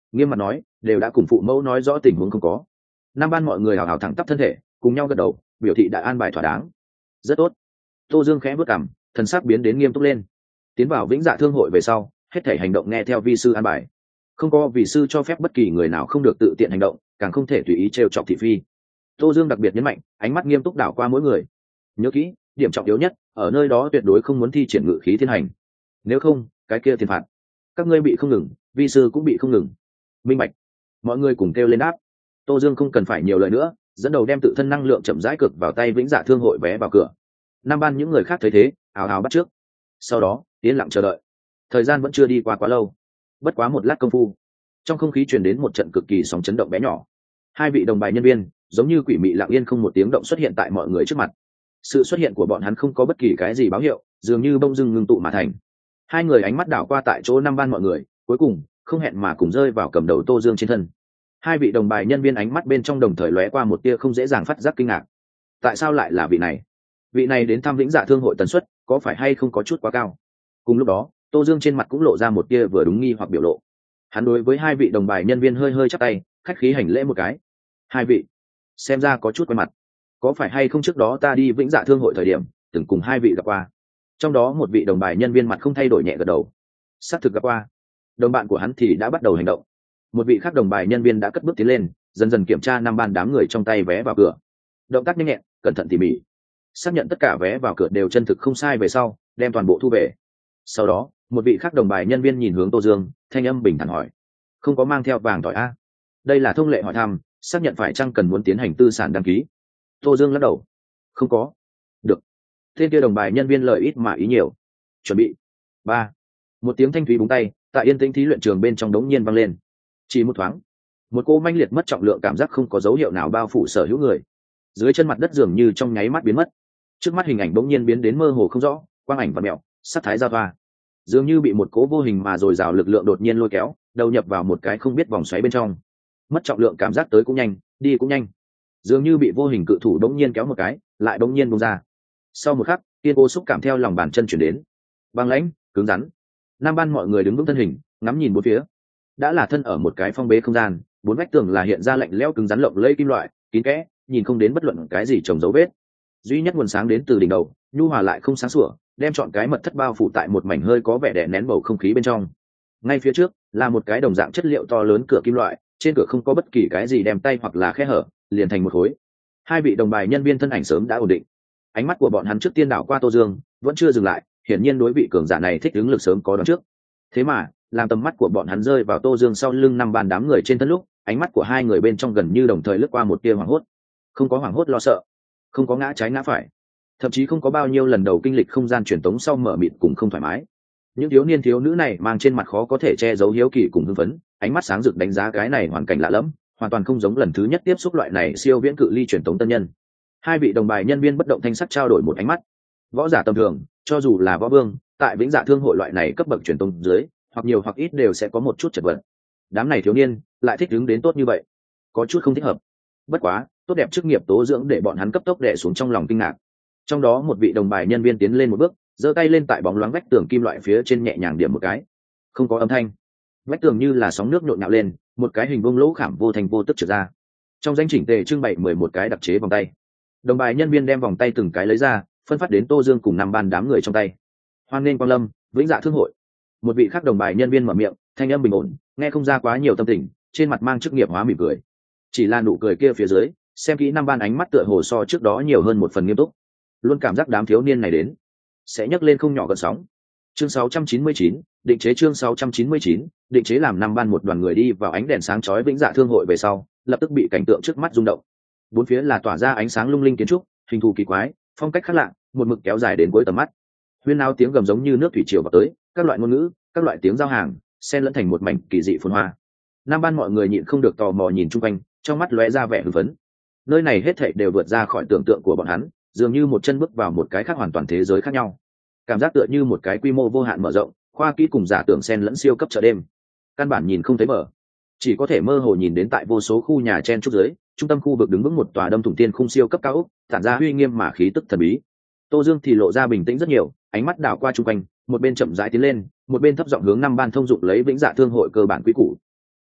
nghiêm mặt nói, đều đã cùng phụ mẫu nói rõ tình huống không có. Năm ban mọi người hào hào thẳng tắp thân thể, cùng nhau gật đầu, biểu thị đã an bài thỏa đáng. Rất tốt. Tô Dương khẽ bước cằm, thần sắc biến đến nghiêm túc lên. Tiến vào Vĩnh Dạ Thương hội về sau, hết thảy hành động nghe theo vi sư an bài. Không có vị sư cho phép bất kỳ người nào không được tự tiện hành động, càng không thể tùy ý trêu chọc thị phi. Tô Dương đặc biệt nhấn mạnh, ánh mắt nghiêm túc đảo qua mỗi người. Nhớ kỹ, điểm trọng yếu nhất, ở nơi đó tuyệt đối không muốn thi triển ngự khí thiên hành. Nếu không, cái kia tiền phạt. Các ngươi bị không ngừng, vi sư cũng bị không ngừng. Minh bạch. Mọi người cùng kêu lên đáp. Tô Dương không cần phải nhiều lời nữa, dẫn đầu đem tự thân năng lượng chậm rãi cực vào tay Vĩnh Dạ Thương hội vé vào cửa. Năm ban những người khác thấy thế, ào ào bắt trước. Sau đó, yên lặng chờ đợi. Thời gian vẫn chưa đi qua quá lâu. Bất quá một lát công phu, trong không khí truyền đến một trận cực kỳ sóng chấn động bé nhỏ. Hai vị đồng bài nhân viên, giống như quỷ mị lặng yên không một tiếng động xuất hiện tại mọi người trước mặt. Sự xuất hiện của bọn hắn không có bất kỳ cái gì báo hiệu, dường như bông dưng ngưng tụ mà thành. Hai người ánh mắt đảo qua tại chỗ năm ban mọi người, cuối cùng không hẹn mà cùng rơi vào cầm đầu Tô Dương trên thân. Hai vị đồng bài nhân viên ánh mắt bên trong đồng thời lóe qua một tia không dễ dàng phát giác kinh ngạc. Tại sao lại là vị này? Vị này đến thăm Vĩnh Dạ Thương hội tần suất có phải hay không có chút quá cao? Cùng lúc đó, Tô Dương trên mặt cũng lộ ra một tia vừa đúng nghi hoặc biểu lộ. Hắn đối với hai vị đồng bài nhân viên hơi hơi chắp tay, khách khí hành lễ một cái. Hai vị, xem ra có chút quen mặt. Có phải hay không trước đó ta đi Vĩnh Dạ Thương hội thời điểm từng cùng hai vị gặp qua? Trong đó một vị đồng bài nhân viên mặt không thay đổi nhẹ gật đầu. Xác thực gặp qua. Đồng bạn của hắn thì đã bắt đầu hành động. Một vị khác đồng bài nhân viên đã cất bước tiến lên, dần dần kiểm tra năm ban đám người trong tay vé vào cửa. Động tác nhanh nhẹn, cẩn thận tỉ mỉ, xác nhận tất cả vé vào cửa đều chân thực không sai về sau, đem toàn bộ thu về. Sau đó, một vị khác đồng bài nhân viên nhìn hướng Tô Dương, thanh âm bình thản hỏi: không có mang theo vàng tỏi a? Đây là thông lệ hỏi thăm, xác nhận phải chăng cần muốn tiến hành tư sản đăng ký. Tô Dương lắc đầu: không có. Được. Tên kia đồng bài nhân viên lời ít mà ý nhiều. Chuẩn bị. Ba. Một tiếng thanh thúy búng tay tại yên tĩnh thí luyện trường bên trong đống nhiên vang lên. Chỉ một thoáng, một cô manh liệt mất trọng lượng cảm giác không có dấu hiệu nào bao phủ sở hữu người. Dưới chân mặt đất dường như trong nháy mắt biến mất. Trước mắt hình ảnh bỗng nhiên biến đến mơ hồ không rõ, quang ảnh và mẹo, sắc thái giao thoa, dường như bị một cố vô hình mà dồi dào lực lượng đột nhiên lôi kéo, đầu nhập vào một cái không biết vòng xoáy bên trong. Mất trọng lượng cảm giác tới cũng nhanh, đi cũng nhanh, dường như bị vô hình cự thủ bỗng nhiên kéo một cái, lại bỗng nhiên buông ra. Sau một khắc, tiên cô xúc cảm theo lòng bàn chân chuyển đến, băng lãnh, cứng rắn. Nam ban mọi người đứng vững thân hình, ngắm nhìn bốn phía. Đã là thân ở một cái phong bế không gian, bốn vách tường là hiện ra lạnh lẽo cứng rắn lộng lẫy kim loại, kín kẽ, nhìn không đến bất luận cái gì trồng dấu vết. Duy nhất nguồn sáng đến từ đỉnh đầu, nhu hòa lại không sáng sủa, đem chọn cái mật thất bao phủ tại một mảnh hơi có vẻ đè nén bầu không khí bên trong. Ngay phía trước là một cái đồng dạng chất liệu to lớn cửa kim loại, trên cửa không có bất kỳ cái gì đem tay hoặc là khe hở, liền thành một khối. Hai vị đồng bài nhân viên thân ảnh sớm đã ổn định, ánh mắt của bọn hắn trước tiên đảo qua Tô Dương, vẫn chưa dừng lại, hiển nhiên đối vị cường giả này thích ứng lực sớm có đoán trước. Thế mà, làm tầm mắt của bọn hắn rơi vào Tô Dương sau lưng năm bàn đám người trên thân lúc, ánh mắt của hai người bên trong gần như đồng thời lướt qua một tia hoảng hốt. Không có hoảng hốt lo sợ, không có ngã trái ngã phải, thậm chí không có bao nhiêu lần đầu kinh lịch không gian truyền tống sau mở mịt cùng không thoải mái. Những thiếu niên thiếu nữ này mang trên mặt khó có thể che giấu hiếu kỳ cùng hưng phấn, ánh mắt sáng rực đánh giá cái này hoàn cảnh lạ lẫm, hoàn toàn không giống lần thứ nhất tiếp xúc loại này siêu viễn cự ly truyền tống tân nhân. Hai vị đồng bài nhân viên bất động thanh sắc trao đổi một ánh mắt. Võ giả tầm thường, cho dù là võ vương, tại Vĩnh Dạ Thương hội loại này cấp bậc truyền tống dưới, hoặc nhiều hoặc ít đều sẽ có một chút chật vật. Đám này thiếu niên lại thích ứng đến tốt như vậy, có chút không thích hợp. Bất quá, tốt đẹp chức nghiệp tố dưỡng để bọn hắn cấp tốc đè xuống trong lòng kinh ngạc. Trong đó một vị đồng bài nhân viên tiến lên một bước, giơ tay lên tại bóng loáng vách tường kim loại phía trên nhẹ nhàng điểm một cái. Không có âm thanh, vách tường như là sóng nước nhộn nhạo lên, một cái hình vuông lỗ khảm vô thành vô tức trượt ra. Trong danh chỉnh tề trưng bày 11 cái đặc chế vòng tay. Đồng bài nhân viên đem vòng tay từng cái lấy ra, phân phát đến Tô Dương cùng năm ban đám người trong tay. Hoan nghênh quang lâm Vĩnh Dạ Thương hội. Một vị khác đồng bài nhân viên mở miệng, thanh âm bình ổn, nghe không ra quá nhiều tâm tình, trên mặt mang chức nghiệp hóa mỉm cười. Chỉ là nụ cười kia phía dưới, xem kỹ năm ban ánh mắt tựa hồ so trước đó nhiều hơn một phần nghiêm túc. Luôn cảm giác đám thiếu niên này đến sẽ nhấc lên không nhỏ gợn sóng. Chương 699, định chế. Chương 699, định chế. Làm năm ban một đoàn người đi vào ánh đèn sáng chói Vĩnh Dạ Thương hội về sau, lập tức bị cảnh tượng trước mắt rung động. Bốn phía là tỏa ra ánh sáng lung linh kiến trúc, hình thù kỳ quái, phong cách khác lạ, một mực kéo dài đến cuối tầm mắt. Huyên náo tiếng gầm giống như nước thủy triều vào tới, các loại ngôn ngữ, các loại tiếng giao hàng, xen lẫn thành một mảnh kỳ dị phồn hoa. Nam ban mọi người nhịn không được tò mò nhìn chung quanh, trong mắt lóe ra vẻ hưng phấn. Nơi này hết thảy đều vượt ra khỏi tưởng tượng của bọn hắn, dường như một chân bước vào một cái khác hoàn toàn thế giới khác nhau. Cảm giác tựa như một cái quy mô vô hạn mở rộng, khoa kỹ cùng giả tưởng xen lẫn siêu cấp chợ đêm. Căn bản nhìn không thấy mở, chỉ có thể mơ hồ nhìn đến tại vô số khu nhà chen trúc dưới, trung tâm khu vực đứng vững một tòa đâm thủng tiên khung siêu cấp cao ốc, tản ra uy nghiêm mà khí tức thần bí. Tô Dương thì lộ ra bình tĩnh rất nhiều, ánh mắt đảo qua chung quanh, một bên chậm rãi tiến lên, một bên thấp giọng hướng năm ban thông dụng lấy Vĩnh Dạ Thương hội cơ bản quý củ.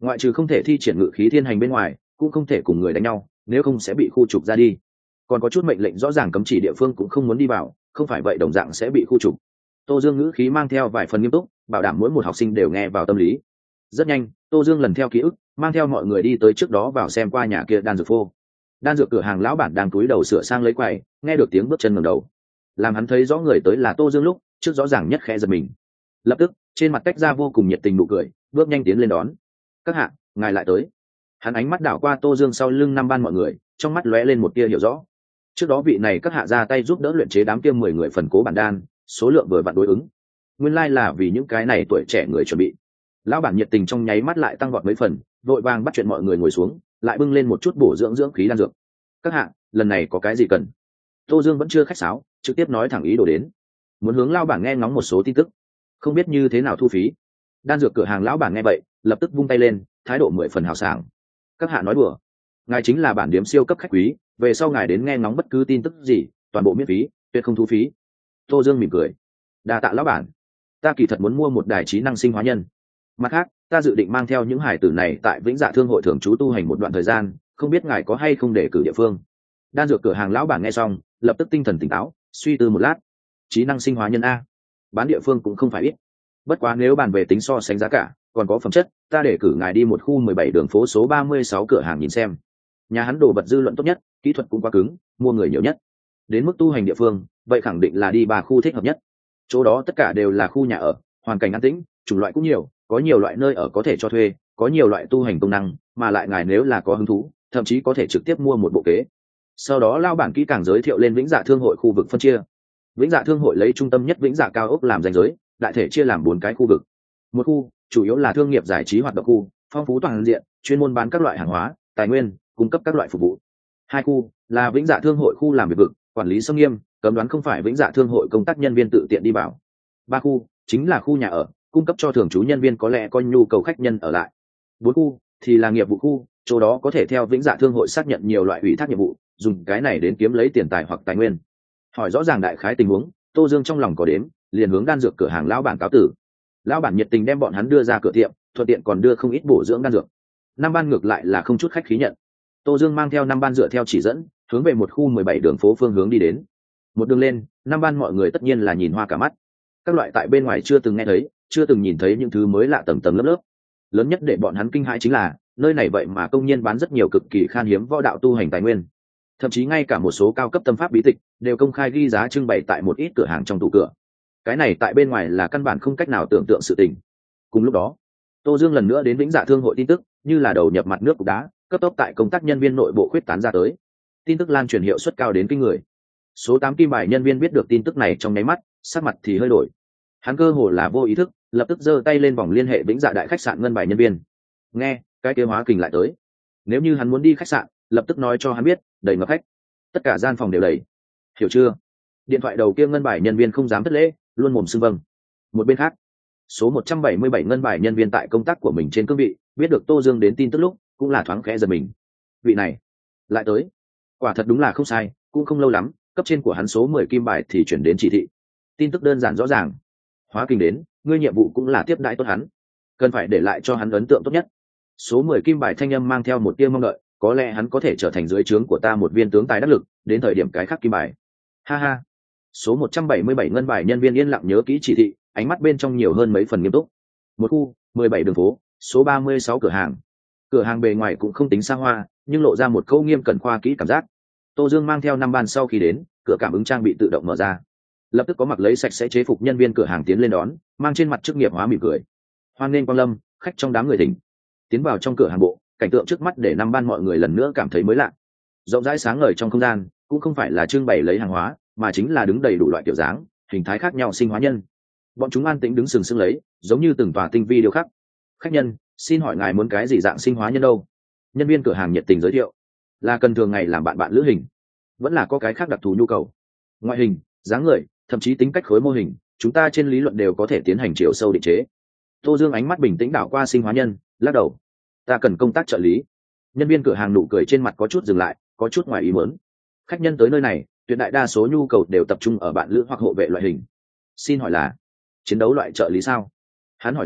ngoại trừ không thể thi triển ngự khí thiên hành bên ngoài cũng không thể cùng người đánh nhau, nếu không sẽ bị khu trục ra đi. Còn có chút mệnh lệnh rõ ràng cấm chỉ địa phương cũng không muốn đi vào, không phải vậy đồng dạng sẽ bị khu trục. Tô Dương ngữ khí mang theo vài phần nghiêm túc, bảo đảm mỗi một học sinh đều nghe vào tâm lý. Rất nhanh, Tô Dương lần theo ký ức, mang theo mọi người đi tới trước đó vào xem qua nhà kia đan dược phô. Đan dược cửa hàng lão bản đang cúi đầu sửa sang lấy quầy, nghe được tiếng bước chân ngẩng đầu. Làm hắn thấy rõ người tới là Tô Dương lúc, trước rõ ràng nhất khẽ giật mình. Lập tức, trên mặt tách ra vô cùng nhiệt tình nụ cười, bước nhanh tiến lên đón. "Các hạ, ngài lại tới." Hắn ánh mắt đảo qua Tô Dương sau lưng năm ban mọi người, trong mắt lóe lên một tia hiểu rõ. Trước đó vị này các hạ ra tay giúp đỡ luyện chế đám kia 10 người phần cố bản đan, số lượng vừa vặn đối ứng. Nguyên lai là vì những cái này tuổi trẻ người chuẩn bị. Lão bản nhiệt tình trong nháy mắt lại tăng vọt mấy phần, vội vàng bắt chuyện mọi người ngồi xuống, lại bưng lên một chút bổ dưỡng dưỡng khí đan dược. "Các hạ, lần này có cái gì cần?" Tô Dương vẫn chưa khách sáo, trực tiếp nói thẳng ý đồ đến. Muốn hướng lão bản nghe ngóng một số tin tức, không biết như thế nào thu phí. Đan dược cửa hàng lão bản nghe vậy, lập tức vung tay lên, thái độ 10 phần hào sảng. "Các hạ nói đùa, ngài chính là bản điếm siêu cấp khách quý, về sau ngài đến nghe ngóng bất cứ tin tức gì, toàn bộ miễn phí, tuyệt không thu phí." Tô Dương mỉm cười. "Đa tạ lão bản, ta kỳ thật muốn mua một đài trí năng sinh hóa nhân. Mặt khác, ta dự định mang theo những hải tử này tại Vĩnh Dạ Thương hội thường trú tu hành một đoạn thời gian, không biết ngài có hay không để cử địa phương." Đan dược cửa hàng lão bản nghe xong, lập tức tinh thần tỉnh táo, suy tư một lát. Trí năng sinh hóa nhân a, bán địa phương cũng không phải ít. Bất quá nếu bàn về tính so sánh giá cả, còn có phẩm chất, ta để cử ngài đi một khu 17 đường phố số 36 cửa hàng nhìn xem. Nhà hắn đồ vật dư luận tốt nhất, kỹ thuật cũng quá cứng, mua người nhiều nhất. Đến mức tu hành địa phương, vậy khẳng định là đi 3 khu thích hợp nhất. Chỗ đó tất cả đều là khu nhà ở, hoàn cảnh an tĩnh, chủng loại cũng nhiều, có nhiều loại nơi ở có thể cho thuê, có nhiều loại tu hành công năng, mà lại ngài nếu là có hứng thú, thậm chí có thể trực tiếp mua một bộ kế. Sau đó lao bản kỹ càng giới thiệu lên Vĩnh Dạ Thương hội khu vực phân chia. Vĩnh Dạ Thương hội lấy trung tâm nhất Vĩnh Dạ cao ốc làm ranh giới, đại thể chia làm 4 cái khu vực. Một khu chủ yếu là thương nghiệp giải trí hoạt động khu, phong phú toàn diện, chuyên môn bán các loại hàng hóa, tài nguyên, cung cấp các loại phục vụ. 2 khu là Vĩnh Dạ Thương hội khu làm việc vực, quản lý nghiêm nghiêm, cấm đoán không phải Vĩnh Dạ Thương hội công tác nhân viên tự tiện đi vào. 3 khu chính là khu nhà ở, cung cấp cho thường trú nhân viên có lẽ có nhu cầu khách nhân ở lại. 4 khu thì là nghiệp vụ khu, chỗ đó có thể theo Vĩnh Dạ Thương hội xác nhận nhiều loại ủy thác nhiệm vụ, dùng cái này đến kiếm lấy tiền tài hoặc tài nguyên. Hỏi rõ ràng đại khái tình huống, Tô Dương trong lòng có đếm, liền hướng đan dược cửa hàng lão bản cáo tử. Lão bản nhiệt tình đem bọn hắn đưa ra cửa tiệm, thuận tiện còn đưa không ít bổ dưỡng đan dược. Năm ban ngược lại là không chút khách khí nhận. Tô Dương mang theo năm ban dựa theo chỉ dẫn, hướng về một khu 17 đường phố phương hướng đi đến. Một đường lên, năm ban mọi người tất nhiên là nhìn hoa cả mắt. Các loại tại bên ngoài chưa từng nghe thấy, chưa từng nhìn thấy những thứ mới lạ tầng tầng lớp lớp. Lớn nhất để bọn hắn kinh hãi chính là, nơi này vậy mà công nhân bán rất nhiều cực kỳ khan hiếm võ đạo tu hành tài nguyên. Thậm chí ngay cả một số cao cấp tâm pháp bí tịch đều công khai ghi giá trưng bày tại một ít cửa hàng trong tủ cửa. Cái này tại bên ngoài là căn bản không cách nào tưởng tượng sự tình. Cùng lúc đó, Tô Dương lần nữa đến Vĩnh Dạ Thương hội tin tức, như là đầu nhập mặt nước cục đá, cấp tốc tại công tác nhân viên nội bộ khuyết tán ra tới. Tin tức lan truyền hiệu suất cao đến kinh người. Số 8 kim bài nhân viên biết được tin tức này trong nháy mắt, sắc mặt thì hơi đổi. Hắn cơ hồ là vô ý thức, lập tức giơ tay lên vòng liên hệ Vĩnh Dạ đại khách sạn ngân bài nhân viên. Nghe, cái kế hóa kình lại tới. Nếu như hắn muốn đi khách sạn, lập tức nói cho hắn biết, đầy ngập khách. Tất cả gian phòng đều đầy. Hiểu chưa? Điện thoại đầu kia ngân bài nhân viên không dám thất lễ, luôn mồm xưng vâng. Một bên khác, số 177 ngân bài nhân viên tại công tác của mình trên cương vị, biết được Tô Dương đến tin tức lúc, cũng là thoáng khẽ giật mình. Vị này lại tới, quả thật đúng là không sai, cũng không lâu lắm, cấp trên của hắn số 10 kim bài thì chuyển đến chỉ thị. Tin tức đơn giản rõ ràng. Hóa kinh đến, ngươi nhiệm vụ cũng là tiếp đãi tốt hắn, cần phải để lại cho hắn ấn tượng tốt nhất. Số 10 kim bài thanh âm mang theo một tia mong đợi, có lẽ hắn có thể trở thành dưới trướng của ta một viên tướng tài đắc lực, đến thời điểm cái khác kim bài. Ha ha. Số 177 ngân bài nhân viên yên lặng nhớ kỹ chỉ thị, ánh mắt bên trong nhiều hơn mấy phần nghiêm túc. Một khu 17 đường phố, số 36 cửa hàng. Cửa hàng bề ngoài cũng không tính xa hoa, nhưng lộ ra một câu nghiêm cẩn khoa kỹ cảm giác. Tô Dương mang theo năm ban sau khi đến, cửa cảm ứng trang bị tự động mở ra. Lập tức có mặc lấy sạch sẽ chế phục nhân viên cửa hàng tiến lên đón, mang trên mặt chức nghiệp hóa mỉm cười. Hoan nghênh quang lâm, khách trong đám người thỉnh. Tiến vào trong cửa hàng bộ, cảnh tượng trước mắt để năm ban mọi người lần nữa cảm thấy mới lạ. Rộng rãi sáng ngời trong không gian, cũng không phải là trưng bày lấy hàng hóa, mà chính là đứng đầy đủ loại kiểu dáng, hình thái khác nhau sinh hóa nhân. Bọn chúng an tĩnh đứng sừng sững lấy, giống như từng tòa tinh vi điêu khắc. Khách nhân, xin hỏi ngài muốn cái gì dạng sinh hóa nhân đâu? Nhân viên cửa hàng nhiệt tình giới thiệu. Là cần thường ngày làm bạn bạn lữ hình, vẫn là có cái khác đặc thù nhu cầu? Ngoại hình, dáng người, thậm chí tính cách khối mô hình, chúng ta trên lý luận đều có thể tiến hành chiều sâu định chế. Tô Dương ánh mắt bình tĩnh đảo qua sinh hóa nhân, lắc đầu. Ta cần công tác trợ lý. Nhân viên cửa hàng nụ cười trên mặt có chút dừng lại, có chút ngoài ý muốn. Khách nhân tới nơi này, tuyệt đại đa số nhu cầu đều tập trung ở bạn lữ hoặc hộ vệ loại hình. Xin hỏi là chiến đấu loại trợ lý sao? Hắn hỏi do,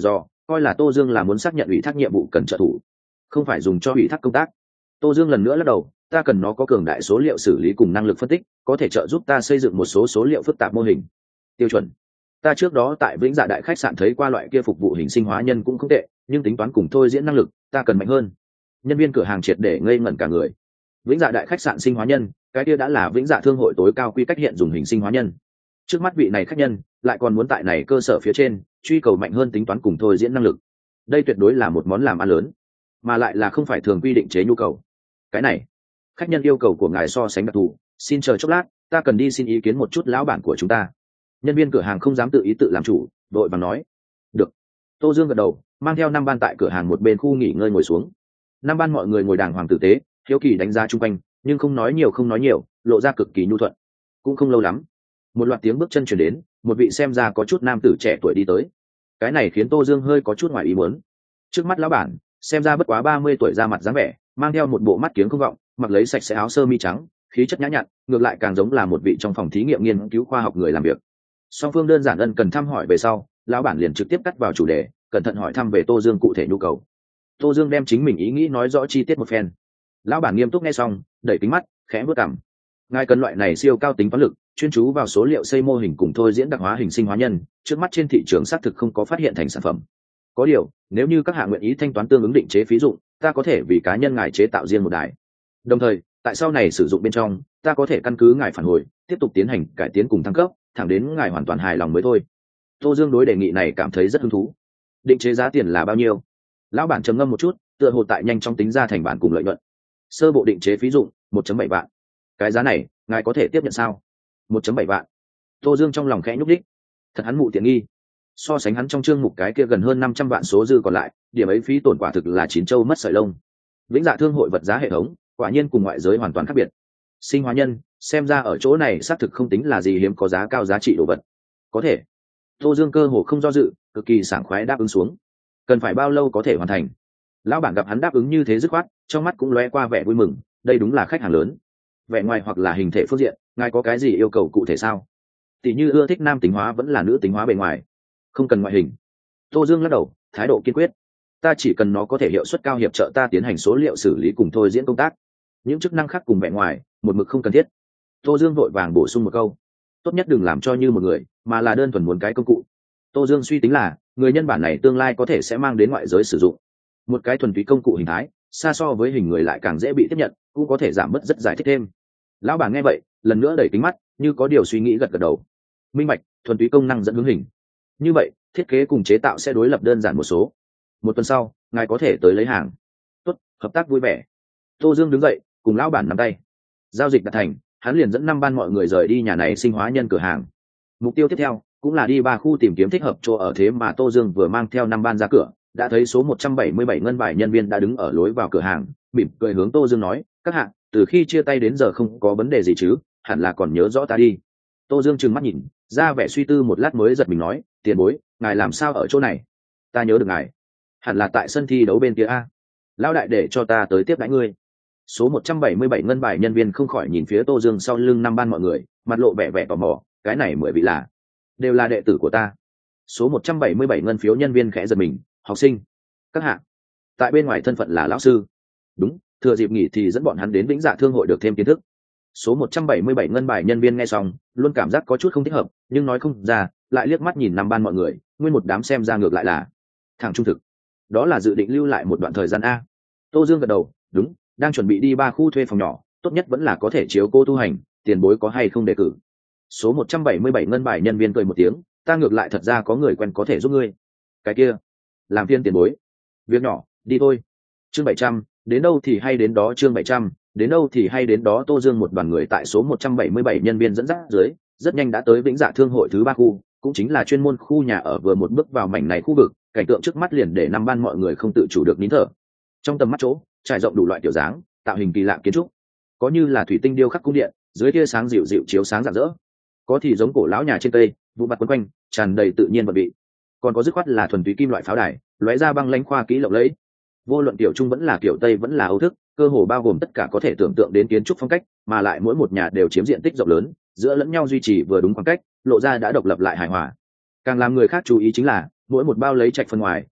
coi là Tô Dương là muốn xác nhận ủy thác nhiệm vụ cần trợ thủ, không phải dùng cho ủy thác công tác. Tô Dương lần nữa lắc đầu, ta cần nó có cường đại số liệu xử lý cùng năng lực phân tích, có thể trợ giúp ta xây dựng một số số liệu phức tạp mô hình tiêu chuẩn. Ta trước đó tại Vĩnh Dạ Đại khách sạn thấy qua loại kia phục vụ hình sinh hóa nhân cũng không tệ, nhưng tính toán cùng thôi diễn năng lực ta cần mạnh hơn. Nhân viên cửa hàng triệt để ngây ngẩn cả người. Vĩnh Dạ Đại khách sạn sinh hóa nhân, cái kia đã là Vĩnh Dạ thương hội tối cao quy cách hiện dùng hình sinh hóa nhân. Trước mắt vị này khách nhân lại còn muốn tại này cơ sở phía trên truy cầu mạnh hơn tính toán cùng thôi diễn năng lực, đây tuyệt đối là một món làm ăn lớn, mà lại là không phải thường quy định chế nhu cầu. Cái này, khách nhân yêu cầu của ngài so sánh đặc thù, xin chờ chốc lát, ta cần đi xin ý kiến một chút lão bản của chúng ta. Nhân viên cửa hàng không dám tự ý tự làm chủ, đội vàng nói. Được. Tô Dương gật đầu, mang theo năm ban tại cửa hàng một bên khu nghỉ ngơi ngồi xuống. Năm ban mọi người ngồi đàng hoàng tử tế, hiếu kỳ đánh giá chung quanh, nhưng không nói nhiều, lộ ra cực kỳ nhu thuận. Cũng không lâu lắm, một loạt tiếng bước chân chuyển đến, một vị xem ra có chút nam tử trẻ tuổi đi tới. Cái này khiến Tô Dương hơi có chút ngoài ý muốn. Trước mắt lão bản xem ra bất quá 30 tuổi, ra mặt dáng vẻ, mang theo một bộ mắt kiếng không vọng, mặc lấy sạch sẽ áo sơ mi trắng, khí chất nhã nhặn, ngược lại càng giống là một vị trong phòng thí nghiệm nghiên cứu khoa học người làm việc. Song phương đơn giản ân cần thăm hỏi về sau, lão bản liền trực tiếp cắt vào chủ đề, cẩn thận hỏi thăm về Tô Dương cụ thể nhu cầu. Tô Dương đem chính mình ý nghĩ nói rõ chi tiết một phen. Lão bản nghiêm túc nghe xong, đẩy kính mắt, khẽ bước cằm. Ngài cần loại này siêu cao tính toán lực, chuyên chú vào số liệu xây mô hình cùng thôi diễn đặc hóa hình sinh hóa nhân, trước mắt trên thị trường xác thực không có phát hiện thành sản phẩm. Có điều, nếu như các hạng nguyện ý thanh toán tương ứng định chế phí dụng, ta có thể vì cá nhân ngài chế tạo riêng một đài. Đồng thời, tại sau này sử dụng bên trong, ta có thể căn cứ ngài phản hồi, tiếp tục tiến hành cải tiến cùng thăng cấp, thẳng đến ngài hoàn toàn hài lòng mới thôi. Tô Dương đối đề nghị này cảm thấy rất hứng thú. Định chế giá tiền là bao nhiêu? Lão bản trầm ngâm một chút, tựa hồ tại nhanh chóng tính ra thành bản cùng lợi nhuận. Sơ bộ định chế phí dụng 1.7 vạn. Cái giá này, ngài có thể tiếp nhận sao? 1.7 vạn. Tô Dương trong lòng khẽ nhúc đích. Thật hắn mụ tiện nghi. So sánh hắn trong chương mục cái kia gần hơn 500 vạn số dư còn lại, điểm ấy phí tổn quả thực là chín châu mất sợi lông. Vĩnh Dạ thương hội vật giá hệ thống, quả nhiên cùng ngoại giới hoàn toàn khác biệt. Sinh hóa nhân, xem ra ở chỗ này xác thực không tính là gì hiếm có giá cao giá trị đồ vật. Có thể. Tô Dương cơ hồ không do dự, cực kỳ sảng khoái đáp ứng xuống. Cần phải bao lâu có thể hoàn thành? Lão bản gặp hắn đáp ứng như thế dứt khoát, trong mắt cũng lóe qua vẻ vui mừng, đây đúng là khách hàng lớn. Vẻ ngoài hoặc là hình thể phương diện, ngài có cái gì yêu cầu cụ thể sao? Tỷ như ưa thích nam tính hóa vẫn là nữ tính hóa bề ngoài? Không cần ngoại hình. Tô Dương lắc đầu, thái độ kiên quyết. Ta chỉ cần nó có thể hiệu suất cao hiệp trợ ta tiến hành số liệu xử lý cùng thôi diễn công tác. Những chức năng khác cùng vẻ ngoài, một mực không cần thiết. Tô Dương vội vàng bổ sung một câu. Tốt nhất đừng làm cho như một người, mà là đơn thuần muốn cái công cụ. Tô Dương suy tính là, người nhân bản này tương lai có thể sẽ mang đến ngoại giới sử dụng. Một cái thuần túy công cụ hình thái, xa so với hình người lại càng dễ bị tiếp nhận, cũng có thể giảm bớt rất giải thích thêm. Lão bản nghe vậy, lần nữa đẩy kính mắt, như có điều suy nghĩ gật gật đầu. Minh bạch, thuần túy công năng dẫn hướng hình. Như vậy, thiết kế cùng chế tạo sẽ đối lập đơn giản một số. Một tuần sau, ngài có thể tới lấy hàng. Tốt, hợp tác vui vẻ. Tô Dương đứng dậy, cùng lão bản nắm tay. Giao dịch đạt thành, hắn liền dẫn năm ban mọi người rời đi nhà này sinh hóa nhân cửa hàng. Mục tiêu tiếp theo cũng là đi 3 khu tìm kiếm thích hợp chỗ ở, thế mà Tô Dương vừa mang theo năm ban ra cửa, đã thấy số 177 ngân bài nhân viên đã đứng ở lối vào cửa hàng, mỉm cười hướng Tô Dương nói, các hạ, từ khi chia tay đến giờ không có vấn đề gì chứ, hẳn là còn nhớ rõ ta đi. Tô Dương trừng mắt nhìn, ra vẻ suy tư một lát mới giật mình nói, tiền bối, ngài làm sao ở chỗ này? Ta nhớ được ngài, hẳn là tại sân thi đấu bên kia a. Lão đại để cho ta tới tiếp đãi ngươi. Số 177 ngân bài nhân viên không khỏi nhìn phía Tô Dương sau lưng năm ban mọi người, mặt lộ vẻ vẻ tò mò, cái này 10 vị là đều là đệ tử của ta. Số 177 ngân phiếu nhân viên khẽ giật mình, học sinh. Các hạ, tại bên ngoài thân phận là lão sư. Đúng, thừa dịp nghỉ thì dẫn bọn hắn đến Vĩnh Dạ thương hội được thêm kiến thức. Số 177 ngân bài nhân viên nghe xong, luôn cảm giác có chút không thích hợp, nhưng nói không ra, lại liếc mắt nhìn năm ban mọi người, nguyên một đám xem ra ngược lại là thằng trung thực. Đó là dự định lưu lại một đoạn thời gian a. Tô Dương gật đầu, đúng, đang chuẩn bị đi 3 khu thuê phòng nhỏ, tốt nhất vẫn là có thể chiếu cô tu hành, tiền bối có hay không đề cử. Số 177 ngân bài nhân viên cười một tiếng, ta ngược lại thật ra có người quen có thể giúp ngươi. Cái kia, làm phiên tiền bối. Việc nhỏ, đi thôi. Chương 700, đến đâu thì hay đến đó. Chương 700, đến đâu thì hay đến đó. Tô Dương một đoàn người tại số 177 nhân viên dẫn dắt dưới, rất nhanh đã tới Vĩnh Dạ thương hội thứ 3 khu, cũng chính là chuyên môn khu nhà ở. Vừa một bước vào mảnh này khu vực, cảnh tượng trước mắt liền để năm ban mọi người không tự chủ được nín thở. Trong tầm mắt chỗ, trải rộng đủ loại kiểu dáng, tạo hình kỳ lạ kiến trúc. Có như là thủy tinh điêu khắc cung điện, dưới tia sáng dịu dịu chiếu sáng rạng rỡ. Có thì giống cổ lão nhà trên cây, vụ mặt quấn quanh, tràn đầy tự nhiên vật vị. Còn có dứt khoát là thuần túy kim loại pháo đài, lóe ra băng lãnh khoa kỹ lộng lẫy. Vô luận kiểu trung vẫn là kiểu tây vẫn là âu thức, cơ hồ bao gồm tất cả có thể tưởng tượng đến kiến trúc phong cách, mà lại mỗi một nhà đều chiếm diện tích rộng lớn, giữa lẫn nhau duy trì vừa đúng khoảng cách, lộ ra đã độc lập lại hài hòa. Càng làm người khác chú ý chính là mỗi một bao lấy trạch phần ngoài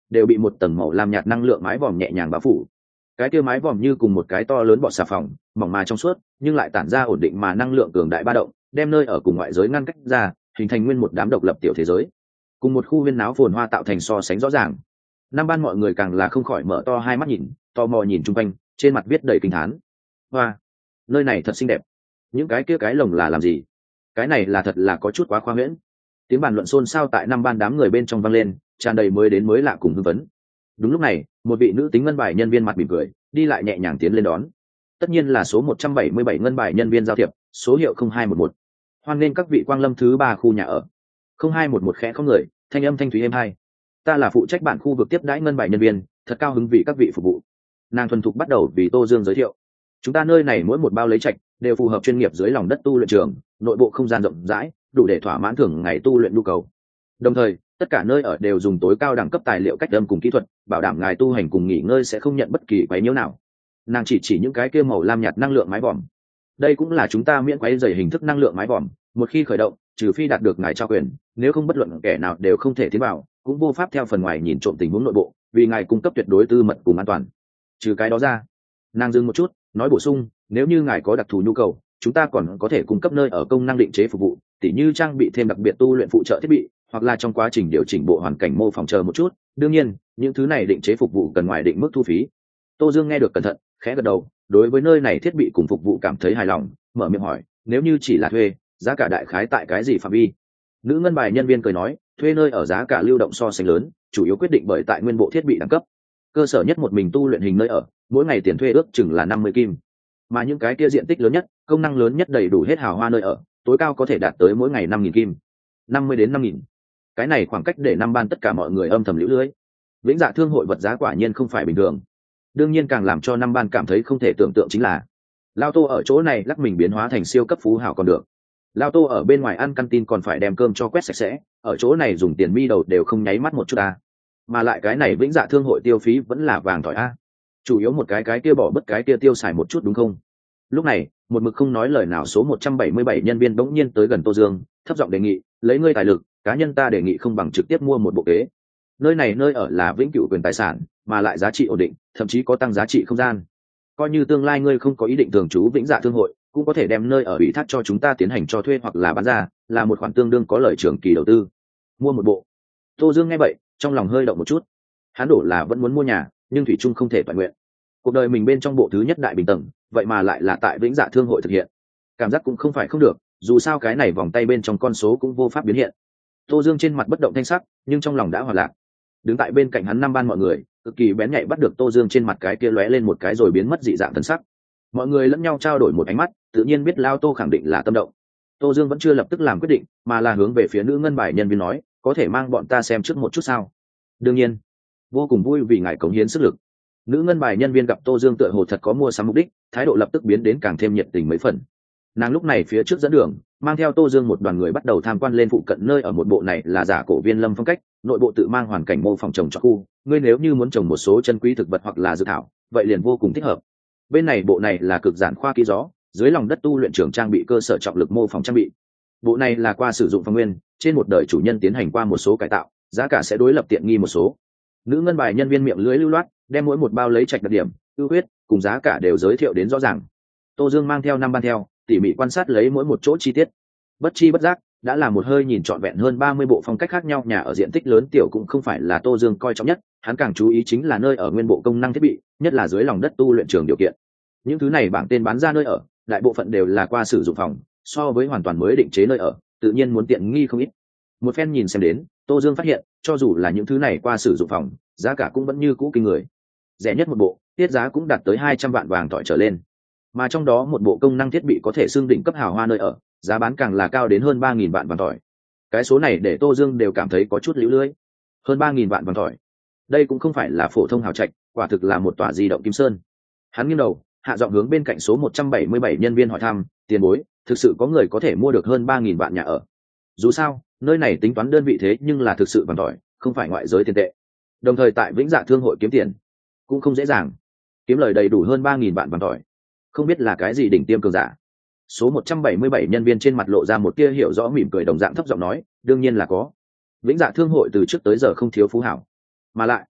đều bị một tầng màu lam nhạt năng lượng mái vòm nhẹ nhàng bao phủ. Cái kia mái vòm như cùng một cái to lớn bọt xà phòng, mỏng mà trong suốt nhưng lại tản ra ổn định mà năng lượng cường đại ba động, đem nơi ở cùng ngoại giới ngăn cách ra, hình thành nguyên một đám độc lập tiểu thế giới, cùng một khu huyên náo phồn hoa tạo thành so sánh rõ ràng. Năm ban mọi người càng là không khỏi mở to hai mắt nhìn, tò mò nhìn chung quanh, trên mặt viết đầy kinh thán. Hoa, nơi này thật xinh đẹp. Những cái kia cái lồng là làm gì? Cái này là thật là có chút quá khoa huyễn. Tiếng bàn luận xôn xao tại năm ban đám người bên trong vang lên, tràn đầy mới đến mới lạ cùng hưng phấn. Đúng lúc này, một vị nữ tính ngân bài nhân viên mặt mỉm cười, đi lại nhẹ nhàng tiến lên đón. Tất nhiên là số 177 ngân bài nhân viên giao thiệp, số hiệu 0211. Hoan nghênh các vị quang lâm thứ 3 khu nhà ở. 0211 khẽ không người, thanh âm thanh thúy êm hai. Ta là phụ trách bản khu vực tiếp đãi ngân bài nhân viên, thật cao hứng vì các vị phục vụ. Nàng thuần thục bắt đầu vì Tô Dương giới thiệu. Chúng ta nơi này mỗi một bao lấy trạch đều phù hợp chuyên nghiệp dưới lòng đất tu luyện trường, nội bộ không gian rộng rãi, đủ để thỏa mãn thường ngày tu luyện nhu cầu. Đồng thời, tất cả nơi ở đều dùng tối cao đẳng cấp tài liệu cách âm cùng kỹ thuật, bảo đảm ngài tu hành cùng nghỉ ngơi sẽ không nhận bất kỳ quấy nhiễu nào. Nàng chỉ những cái kia màu lam nhạt năng lượng mái vòm. Đây cũng là chúng ta miễn quấy rầy hình thức năng lượng mái vòm, một khi khởi động, trừ phi đạt được ngài trao quyền, nếu không bất luận kẻ nào đều không thể tiến vào, cũng vô pháp theo phần ngoài nhìn trộm tình huống nội bộ, vì ngài cung cấp tuyệt đối tư mật cùng an toàn. Trừ cái đó ra, nàng dừng một chút, nói bổ sung, nếu như ngài có đặc thù nhu cầu, chúng ta còn có thể cung cấp nơi ở công năng định chế phục vụ, tỉ như trang bị thêm đặc biệt tu luyện phụ trợ thiết bị, hoặc là trong quá trình điều chỉnh bộ hoàn cảnh mô phỏng chờ một chút. Đương nhiên, những thứ này định chế phục vụ cần ngoài định mức thu phí. Tô Dương nghe được cẩn thận, khẽ gật đầu, đối với nơi này thiết bị cùng phục vụ cảm thấy hài lòng, mở miệng hỏi, nếu như chỉ là thuê, giá cả đại khái tại cái gì phạm vi? Nữ ngân bài nhân viên cười nói, thuê nơi ở giá cả lưu động so sánh lớn, chủ yếu quyết định bởi tại nguyên bộ thiết bị đẳng cấp. Cơ sở nhất một mình tu luyện hình nơi ở, mỗi ngày tiền thuê ước chừng là 50 kim. Mà những cái kia diện tích lớn nhất, công năng lớn nhất đầy đủ hết hào hoa nơi ở, tối cao có thể đạt tới mỗi ngày 5.000 kim. 50 đến 5.000. Cái này khoảng cách để năm ban tất cả mọi người âm thầm liễu lưới. Vĩnh Dạ Thương hội vật giá quả nhiên không phải bình thường. Đương nhiên càng làm cho năm ban cảm thấy không thể tưởng tượng chính là, Lao Tô ở chỗ này lắc mình biến hóa thành siêu cấp phú hào còn được. Lao Tô ở bên ngoài ăn canteen còn phải đem cơm cho quét sạch sẽ, ở chỗ này dùng tiền mi đầu đều không nháy mắt một chút à. Mà lại cái này Vĩnh Dạ Thương hội tiêu phí vẫn là vàng tỏi a. Chủ yếu một cái kia bỏ bất cái kia tiêu xài một chút đúng không? Lúc này, một mực không nói lời nào số 177 nhân viên bỗng nhiên tới gần Tô Dương, thấp giọng đề nghị, lấy ngươi tài lực, cá nhân ta đề nghị không bằng trực tiếp mua một bộ kế. Nơi này nơi ở là vĩnh cửu quyền tài sản, mà lại giá trị ổn định, thậm chí có tăng giá trị không gian. Coi như tương lai ngươi không có ý định thường trú Vĩnh Dạ Thương hội, cũng có thể đem nơi ở ủy thác cho chúng ta tiến hành cho thuê hoặc là bán ra, là một khoản tương đương có lợi trường kỳ đầu tư. Mua một bộ. Tô Dương nghe vậy, trong lòng hơi động một chút. Hắn đổ là vẫn muốn mua nhà, nhưng thủy chung không thể toàn nguyện. Cuộc đời mình bên trong bộ thứ nhất đại bình tầng, vậy mà lại là tại Vĩnh Dạ Thương hội thực hiện. Cảm giác cũng không phải không được, dù sao cái này vòng tay bên trong con số cũng vô pháp biến hiện. Tô Dương trên mặt bất động thanh sắc, nhưng trong lòng đã hòa lạc. Đứng tại bên cạnh hắn năm ban mọi người, cực kỳ bén nhạy bắt được Tô Dương trên mặt cái kia lóe lên một cái rồi biến mất dị dạng thần sắc. Mọi người lẫn nhau trao đổi một ánh mắt, tự nhiên biết Lao Tô khẳng định là tâm động. Tô Dương vẫn chưa lập tức làm quyết định, mà là hướng về phía nữ ngân bài nhân viên nói, có thể mang bọn ta xem trước một chút sao? Đương nhiên, vô cùng vui vì ngài cống hiến sức lực. Nữ ngân bài nhân viên gặp Tô Dương tựa hồ thật có mua sắm mục đích, thái độ lập tức biến đến càng thêm nhiệt tình mấy phần. Nàng lúc này phía trước dẫn đường, mang theo Tô Dương một đoàn người bắt đầu tham quan lên phụ cận nơi ở một bộ này là giả cổ viên lâm phong cách, nội bộ tự mang hoàn cảnh mô phỏng trồng trọt khu, ngươi nếu như muốn trồng một số chân quý thực vật hoặc là dược thảo, vậy liền vô cùng thích hợp. Bên này bộ này là cực giản khoa kỹ gió, dưới lòng đất tu luyện trường trang bị cơ sở trọng lực mô phỏng trang bị. Bộ này là qua sử dụng phong nguyên, trên một đời chủ nhân tiến hành qua một số cải tạo, giá cả sẽ đối lập tiện nghi một số. Nữ ngân bài nhân viên miệng lưới lưu loát, đem mỗi một bao lấy trạch đặc điểm, ưu huyết cùng giá cả đều giới thiệu đến rõ ràng. Tô Dương mang theo năm ban theo, tỉ mỉ quan sát lấy mỗi một chỗ chi tiết. Bất chi bất giác, đã là một hơi nhìn trọn vẹn hơn 30 bộ phong cách khác nhau nhà ở diện tích lớn tiểu cũng không phải là Tô Dương coi trọng nhất, hắn càng chú ý chính là nơi ở nguyên bộ công năng thiết bị, nhất là dưới lòng đất tu luyện trường điều kiện. Những thứ này bảng tên bán ra nơi ở, đại bộ phận đều là qua sử dụng phòng, so với hoàn toàn mới định chế nơi ở, tự nhiên muốn tiện nghi không ít. Một phen nhìn xem đến, Tô Dương phát hiện, cho dù là những thứ này qua sử dụng phòng, giá cả cũng vẫn như cũ kinh người. Rẻ nhất một bộ, tiết giá cũng đạt tới 200 vạn vàng tỏi trở lên. Mà trong đó một bộ công năng thiết bị có thể xưng đỉnh cấp hào hoa nơi ở, giá bán càng là cao đến hơn 3.000 vạn vàng tỏi. Cái số này để Tô Dương đều cảm thấy có chút líu lưỡi. Hơn 3.000 vạn vàng tỏi. Đây cũng không phải là phổ thông hào trạch, quả thực là một tòa di động kim sơn. Hắn nghiêng đầu, hạ giọng hướng bên cạnh số 177 nhân viên hỏi thăm, tiền bối, thực sự có người có thể mua được hơn 3.000 vạn nhà ở? Dù sao, nơi này tính toán đơn vị thế nhưng là thực sự vàng tỏi, không phải ngoại giới tiền tệ. Đồng thời tại Vĩnh Dạ Thương hội kiếm tiền cũng không dễ dàng, kiếm lời đầy đủ hơn 3.000 vạn vàng tỏi, không biết là cái gì đỉnh tiêm cường giả. Số 177 nhân viên trên mặt lộ ra một tia hiểu rõ mỉm cười, đồng dạng thấp giọng nói, đương nhiên là có. Vĩnh Dạ Thương hội từ trước tới giờ không thiếu phú hảo, mà lại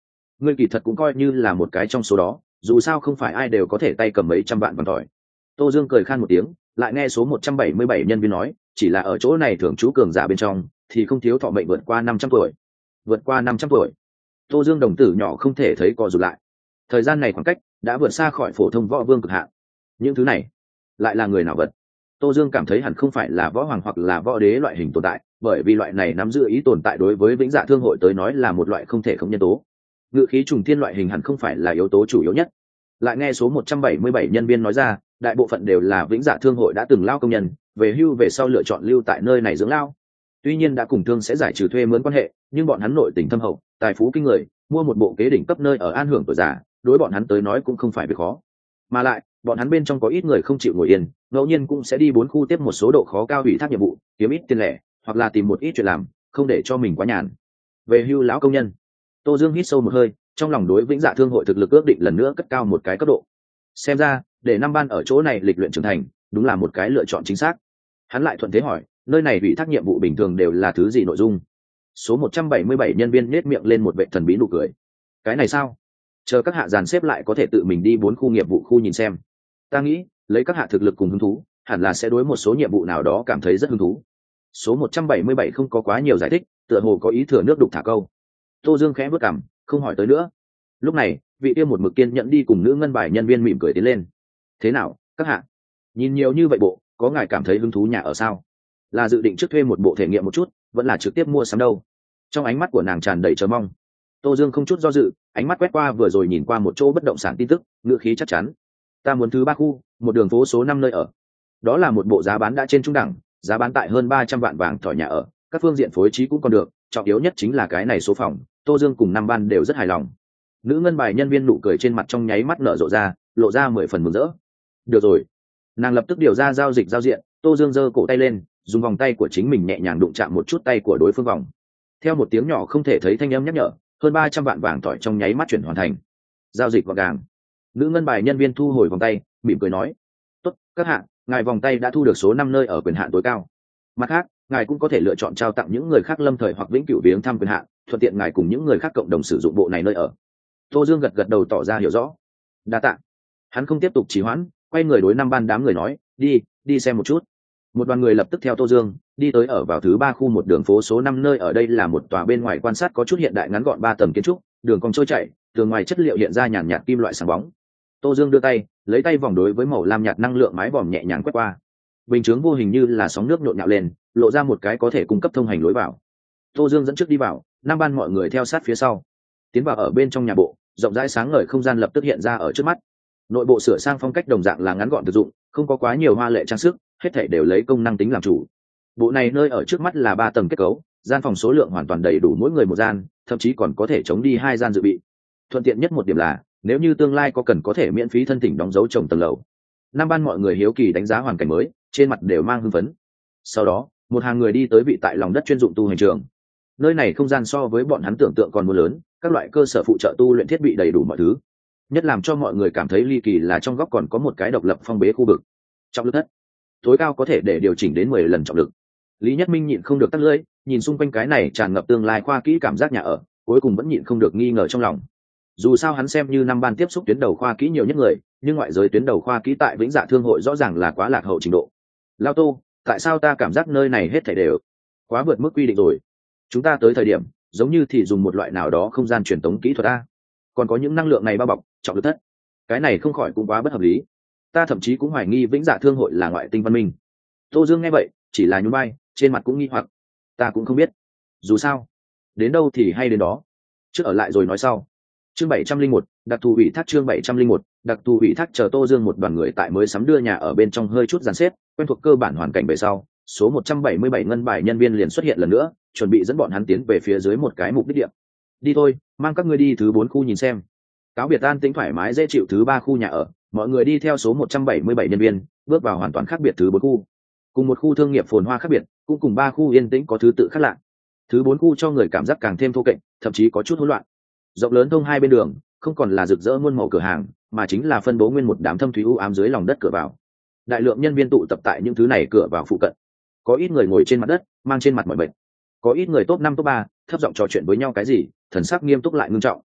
ngươi kỳ thật cũng coi như là một cái trong số đó, dù sao không phải ai đều có thể tay cầm mấy trăm vạn vàng tỏi. Tô Dương cười khan một tiếng, lại nghe số 177 nhân viên nói, chỉ là ở chỗ này thường trú cường giả bên trong thì không thiếu thọ mệnh vượt qua 500 tuổi. Vượt qua 500 tuổi. Tô Dương đồng tử nhỏ không thể thấy co rụt lại. Thời gian này khoảng cách đã vượt xa khỏi phổ thông võ vương cực hạn. Những thứ này lại là người nào vật? Tô Dương cảm thấy hẳn không phải là võ hoàng hoặc là võ đế loại hình tồn tại, bởi vì loại này nắm giữ ý tồn tại đối với Vĩnh Dạ Thương hội tới nói là một loại không thể không nhân tố. Ngự khí trùng thiên loại hình hẳn không phải là yếu tố chủ yếu nhất. Lại nghe số 177 nhân viên nói ra, đại bộ phận đều là Vĩnh Dạ Thương hội đã từng lao công nhân, về hưu về sau lựa chọn lưu tại nơi này dưỡng lao. Tuy nhiên đã cùng thương sẽ giải trừ thuê mướn quan hệ, nhưng bọn hắn nội tình thâm hậu, tài phú kinh người, mua một bộ kế đỉnh cấp nơi ở an hưởng tuổi già, đối bọn hắn tới nói cũng không phải việc khó. Mà lại, bọn hắn bên trong có ít người không chịu ngồi yên, ngẫu nhiên cũng sẽ đi 4 khu tiếp một số độ khó cao ủy thác nhiệm vụ, kiếm ít tiền lẻ, hoặc là tìm một ít chuyện làm, không để cho mình quá nhàn. Về hưu lão công nhân, Tô Dương hít sâu một hơi, trong lòng đối Vĩnh Dạ Thương hội thực lực ước định lần nữa cất cao một cái cấp độ. Xem ra, để năm ban ở chỗ này lịch luyện trưởng thành, đúng là một cái lựa chọn chính xác. Hắn lại thuận thế hỏi, nơi này ủy thác nhiệm vụ bình thường đều là thứ gì nội dung? Số 177 nhân viên nhếch miệng lên một vệ thần bí nụ cười. Cái này sao? Chờ các hạ dàn xếp lại có thể tự mình đi 4 khu nghiệp vụ khu nhìn xem. Ta nghĩ, lấy các hạ thực lực cùng hứng thú, hẳn là sẽ đối một số nhiệm vụ nào đó cảm thấy rất hứng thú. Số 177 không có quá nhiều giải thích, tựa hồ có ý thừa nước đục thả câu. Tô Dương khẽ bước cằm, không hỏi tới nữa. Lúc này, vị kia một mực kiên nhẫn đi cùng nữ ngân bài nhân viên mỉm cười tiến lên. Thế nào, các hạ? Nhìn nhiều như vậy bộ, có ngài cảm thấy hứng thú nhà ở sao? Là dự định trước thuê một bộ thể nghiệm một chút, vẫn là trực tiếp mua sắm đâu? Trong ánh mắt của nàng tràn đầy chờ mong. Tô Dương không chút do dự, ánh mắt quét qua vừa rồi nhìn qua một chỗ bất động sản tin tức, ngữ khí chắc chắn. Ta muốn thứ 3 khu, một đường phố số 5 nơi ở. Đó là một bộ giá bán đã trên trung đẳng, giá bán tại hơn 300 vạn vàng thỏi nhà ở, các phương diện phối trí cũng còn được, trọng yếu nhất chính là cái này số phòng, Tô Dương cùng năm ban đều rất hài lòng. Nữ ngân bài nhân viên nụ cười trên mặt trong nháy mắt nở rộ ra, lộ ra 10 phần mừng rỡ. Được rồi. Nàng lập tức điều ra giao dịch giao diện, Tô Dương giơ cổ tay lên, dùng vòng tay của chính mình nhẹ nhàng đụng chạm một chút tay của đối phương vòng. Theo một tiếng nhỏ không thể thấy thanh âm nhắc nhở, hơn 300 vạn vàng tỏi trong nháy mắt chuyển hoàn thành. Giao dịch gọn gàng. Nữ ngân bài nhân viên thu hồi vòng tay, mỉm cười nói: "Tốt, các hạ, ngài vòng tay đã thu được số 5 nơi ở quyền hạn tối cao. Mặt khác, ngài cũng có thể lựa chọn trao tặng những người khác lâm thời hoặc vĩnh cửu viếng thăm quyền hạn, thuận tiện ngài cùng những người khác cộng đồng sử dụng bộ này nơi ở." Tô Dương gật gật đầu tỏ ra hiểu rõ. Đa tạ. Hắn không tiếp tục trì hoãn, quay người đối năm ban đám người nói: đi xem một chút. Một đoàn người lập tức theo Tô Dương đi tới ở vào thứ 3 khu một đường phố số 5 nơi ở đây là một tòa bên ngoài quan sát có chút hiện đại ngắn gọn 3 tầng kiến trúc, đường cong trôi chảy, tường ngoài chất liệu hiện ra nhàn nhạt kim loại sáng bóng. Tô Dương đưa tay, lấy tay vòng đối với màu lam nhạt năng lượng mái vòm nhẹ nhàng quét qua. Bình chướng vô hình như là sóng nước nhộn nhạo lên, lộ ra một cái có thể cung cấp thông hành lối vào. Tô Dương dẫn trước đi vào, năm ban mọi người theo sát phía sau. Tiến vào ở bên trong nhà bộ, rộng rãi sáng ngời không gian lập tức hiện ra ở trước mắt. Nội bộ sửa sang phong cách đồng dạng là ngắn gọn thực dụng, không có quá nhiều hoa lệ trang sức, hết thảy đều lấy công năng tính làm chủ. Bộ này nơi ở trước mắt là 3 tầng kết cấu, gian phòng số lượng hoàn toàn đầy đủ mỗi người một gian, thậm chí còn có thể chống đi 2 gian dự bị. Thuận tiện nhất một điểm là, nếu như tương lai có cần có thể miễn phí thân thỉnh đóng dấu trồng tầng lầu. Năm ban mọi người hiếu kỳ đánh giá hoàn cảnh mới, trên mặt đều mang hưng phấn. Sau đó, một hàng người đi tới vị tại lòng đất chuyên dụng tu hành trường. Nơi này không gian so với bọn hắn tưởng tượng còn muốn lớn, các loại cơ sở phụ trợ tu luyện thiết bị đầy đủ mọi thứ. Nhất làm cho mọi người cảm thấy ly kỳ là trong góc còn có một cái độc lập phong bế khu vực. Trọng lực thất, tối cao có thể để điều chỉnh đến 10 lần trọng lực. Lý Nhất Minh nhịn không được tắt lưỡi, nhìn xung quanh cái này tràn ngập tương lai khoa kỹ cảm giác nhà ở, cuối cùng vẫn nhịn không được nghi ngờ trong lòng. Dù sao hắn xem như năm ban tiếp xúc tuyến đầu khoa kỹ nhiều nhất người, nhưng ngoại giới tuyến đầu khoa kỹ tại Vĩnh Dạ Thương hội rõ ràng là quá lạc hậu trình độ. Lao Tô, tại sao ta cảm giác nơi này hết thảy đều quá vượt mức quy định rồi? Chúng ta tới thời điểm, giống như thì dùng một loại nào đó không gian truyền tống kỹ thuật a. Còn có những năng lượng này bao bọc, trọng lực thất. Cái này không khỏi cũng quá bất hợp lý. Ta thậm chí cũng hoài nghi Vĩnh Dạ Thương hội là ngoại tinh văn minh. Tô Dương nghe vậy, chỉ là nhún vai, trên mặt cũng nghi hoặc. Ta cũng không biết. Dù sao, đến đâu thì hay đến đó. Trước ở lại rồi nói sau. Chương 701, đặc thù ủy thác chương 701, đặc thù ủy thác chờ Tô Dương một đoàn người tại mới sắm đưa nhà ở bên trong hơi chút dàn xếp, quen thuộc cơ bản hoàn cảnh về sau, số 177 ngân bài nhân viên liền xuất hiện lần nữa, chuẩn bị dẫn bọn hắn tiến về phía dưới một cái mục đích địa. Đi thôi, mang các ngươi đi thứ 4 khu nhìn xem. Cáo biệt an tĩnh thoải mái dễ chịu thứ 3 khu nhà ở, mọi người đi theo số 177 nhân viên, bước vào hoàn toàn khác biệt thứ 4 khu. Cùng một khu thương nghiệp phồn hoa khác biệt, cũng cùng 3 khu yên tĩnh có thứ tự khác lạ. Thứ 4 khu cho người cảm giác càng thêm thô kệch, thậm chí có chút hỗn loạn. Rộng lớn thông hai bên đường, không còn là rực rỡ muôn màu cửa hàng, mà chính là phân bố nguyên một đám thâm thúy u ám dưới lòng đất cửa vào. Đại lượng nhân viên tụ tập tại những thứ này cửa vào phụ cận. Có ít người ngồi trên mặt đất, mang trên mặt mỏi mệt. Có ít người top 5 top 3, thấp giọng trò chuyện với nhau cái gì, thần sắc nghiêm túc lại ngưng trọng.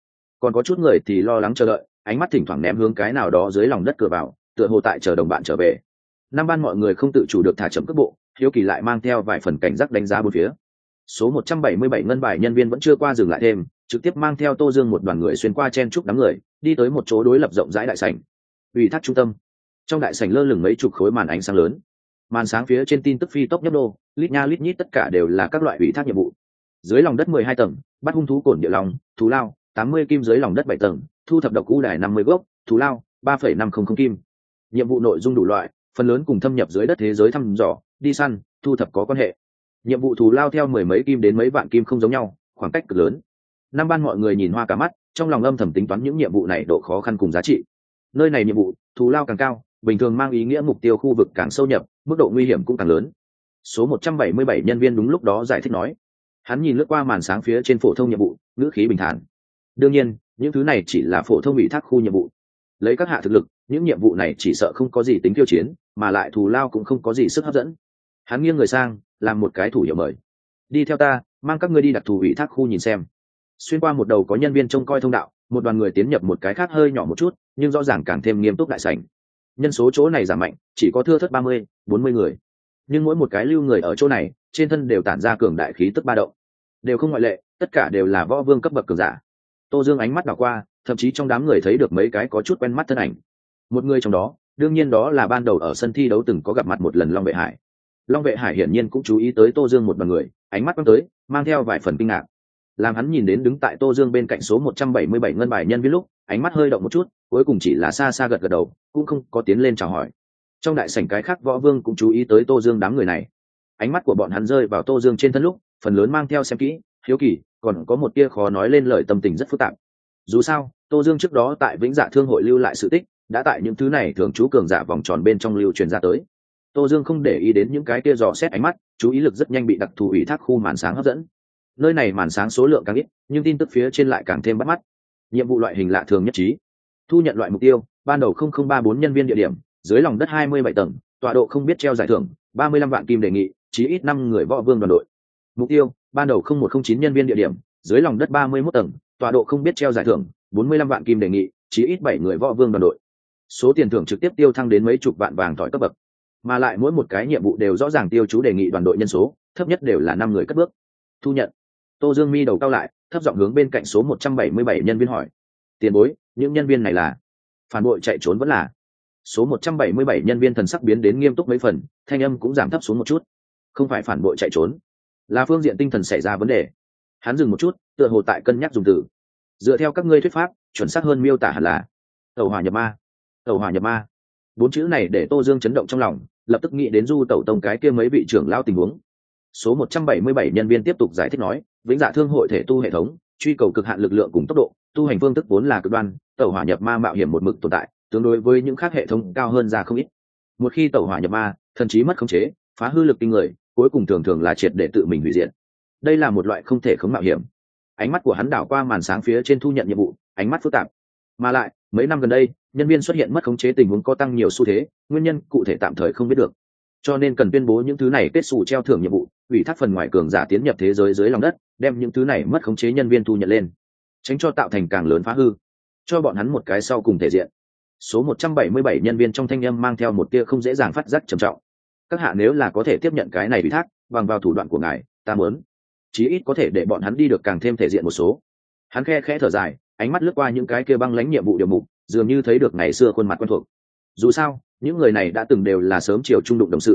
còn có chút người thì lo lắng chờ đợi, ánh mắt thỉnh thoảng ném hướng cái nào đó dưới lòng đất cửa vào, tựa hồ tại chờ đồng bạn trở về. Năm ban mọi người không tự chủ được thả chậm cước bộ, hiếu kỳ lại mang theo vài phần cảnh giác đánh giá bốn phía. Số 177 ngân bài nhân viên vẫn chưa qua dừng lại thêm, trực tiếp mang theo Tô Dương một đoàn người xuyên qua chen chúc đám người, đi tới một chỗ đối lập rộng rãi đại sảnh. Ủy thác trung tâm. Trong đại sảnh lơ lửng mấy chục khối màn ánh sáng lớn. Màn sáng phía trên tin tức phi tốc nhấp đô, lít nha lít nhít tất cả đều là các loại ủy thác nhiệm vụ. Dưới lòng đất 12 tầng, bắt hung thú cổn địa lòng, thú lao, 80 kim. Dưới lòng đất 7 tầng, thu thập độc u đài 50 gốc, thú lao, 3,500 kim. Nhiệm vụ nội dung đủ loại, phần lớn cùng thâm nhập dưới đất thế giới thăm dò, đi săn, thu thập có quan hệ. Nhiệm vụ thù lao theo mười mấy kim đến mấy vạn kim không giống nhau, khoảng cách cực lớn. Năm ban mọi người nhìn hoa cả mắt, trong lòng âm thầm tính toán những nhiệm vụ này độ khó khăn cùng giá trị. Nơi này nhiệm vụ thù lao càng cao, bình thường mang ý nghĩa mục tiêu khu vực càng sâu nhập, mức độ nguy hiểm cũng càng lớn. Số 177 nhân viên đúng lúc đó giải thích nói. Hắn nhìn lướt qua màn sáng phía trên phổ thông nhiệm vụ, ngữ khí bình thản. Đương nhiên, những thứ này chỉ là phổ thông ủy thác khu nhiệm vụ. Lấy các hạ thực lực, những nhiệm vụ này chỉ sợ không có gì tính tiêu chiến, mà lại thù lao cũng không có gì sức hấp dẫn. Hắn nghiêng người sang, làm một cái thủ hiệu mời. Đi theo ta, mang các ngươi đi đặc thù ủy thác khu nhìn xem. Xuyên qua một đầu có nhân viên trông coi thông đạo, một đoàn người tiến nhập một cái khác hơi nhỏ một chút, nhưng rõ ràng càng thêm nghiêm túc đại sảnh. Nhân số chỗ này giảm mạnh, chỉ có thưa thớt 30, 40 người. Nhưng mỗi một cái lưu người ở chỗ này, trên thân đều tản ra cường đại khí tức ba động. Đều không ngoại lệ, tất cả đều là võ vương cấp bậc cường giả. Tô Dương ánh mắt đảo qua, thậm chí trong đám người thấy được mấy cái có chút quen mắt thân ảnh. Một người trong đó, đương nhiên đó là ban đầu ở sân thi đấu từng có gặp mặt một lần Long Vệ Hải. Long Vệ Hải hiển nhiên cũng chú ý tới Tô Dương một đoàn người, ánh mắt quăng tới, mang theo vài phần kinh ngạc. Làm hắn nhìn đến đứng tại Tô Dương bên cạnh số 177 ngân bài nhân viên lúc, ánh mắt hơi động một chút, cuối cùng chỉ là xa xa gật gật đầu, cũng không có tiến lên chào hỏi. Trong đại sảnh cái khác võ vương cũng chú ý tới Tô Dương đám người này. Ánh mắt của bọn hắn rơi vào Tô Dương trên thân lúc, phần lớn mang theo xem kỹ, hiếu kỳ, còn có một tia khó nói lên lời tâm tình rất phức tạp. Dù sao, Tô Dương trước đó tại Vĩnh Dạ Thương hội lưu lại sự tích, đã tại những thứ này thường trú cường giả vòng tròn bên trong lưu truyền ra tới. Tô Dương không để ý đến những cái kia dò xét ánh mắt, chú ý lực rất nhanh bị đặc thù ủy thác khu màn sáng hấp dẫn. Nơi này màn sáng số lượng càng ít, nhưng tin tức phía trên lại càng thêm bắt mắt. Nhiệm vụ loại hình lạ thường nhất trí. Thu nhận loại mục tiêu, ban đầu 0034 nhân viên địa điểm, dưới lòng đất 27 tầng, tọa độ không biết treo giải thưởng, 35 vạn kim đề nghị, chí ít 5 người võ vương đoàn đội. Mục tiêu, ban đầu 0109 nhân viên địa điểm, dưới lòng đất 31 tầng, tọa độ không biết treo giải thưởng, 45 vạn kim đề nghị, chí ít 7 người võ vương đoàn đội. Số tiền thưởng trực tiếp tiêu thăng đến mấy chục vạn vàng tỏi cấp bậc, mà lại mỗi một cái nhiệm vụ đều rõ ràng tiêu chú đề nghị đoàn đội nhân số, thấp nhất đều là 5 người cất bước. Thu nhận. Tô Dương mi đầu cao lại, thấp giọng hướng bên cạnh số 177 nhân viên hỏi. Tiền bối, những nhân viên này là phản bội chạy trốn vẫn là? Số 177 nhân viên thần sắc biến đến nghiêm túc mấy phần, thanh âm cũng giảm thấp xuống một chút. Không phải phản bội chạy trốn, là phương diện tinh thần xảy ra vấn đề. Hắn dừng một chút, tựa hồ tại cân nhắc dùng từ. Dựa theo các ngươi thuyết pháp, chuẩn xác hơn miêu tả hẳn là tẩu hỏa nhập ma. Tẩu hỏa nhập ma. Bốn chữ này để Tô Dương chấn động trong lòng, lập tức nghĩ đến Du Tẩu Tông cái kia mấy vị trưởng lao tình huống. Số 177 nhân viên tiếp tục giải thích nói, Vĩnh Dạ Thương hội thể tu hệ thống, truy cầu cực hạn lực lượng cùng tốc độ, tu hành phương thức vốn là cực đoan, tẩu hỏa nhập ma mạo hiểm một mực tồn tại, tương đối với những khác hệ thống cao hơn ra không ít. Một khi tẩu hỏa nhập ma, thậm chí mất khống chế, phá hư lực kinh người, cuối cùng thường thường là triệt để tự mình hủy diệt. Đây là một loại không thể khống mạo hiểm. Ánh mắt của hắn đảo qua màn sáng phía trên thu nhận nhiệm vụ, ánh mắt phức tạp. Mà lại, mấy năm gần đây, nhân viên xuất hiện mất khống chế tình huống có tăng nhiều xu thế, nguyên nhân cụ thể tạm thời không biết được. Cho nên cần tuyên bố những thứ này kết xù treo thưởng nhiệm vụ, ủy thác phần ngoài cường giả tiến nhập thế giới dưới lòng đất, đem những thứ này mất khống chế nhân viên thu nhận lên, tránh cho tạo thành càng lớn phá hư, cho bọn hắn một cái sau cùng thể diện. Số 177 nhân viên trong thanh âm mang theo một tia không dễ dàng phát giác trầm trọng. Các hạ nếu là có thể tiếp nhận cái này ủy thác, bằng vào thủ đoạn của ngài, ta muốn chí ít có thể để bọn hắn đi được càng thêm thể diện một số. Hắn khe khẽ thở dài, ánh mắt lướt qua những cái kia băng lãnh nhiệm vụ điều mục, dường như thấy được ngày xưa khuôn mặt quen thuộc. Dù sao, những người này đã từng đều là sớm chiều trung đụng đồng sự,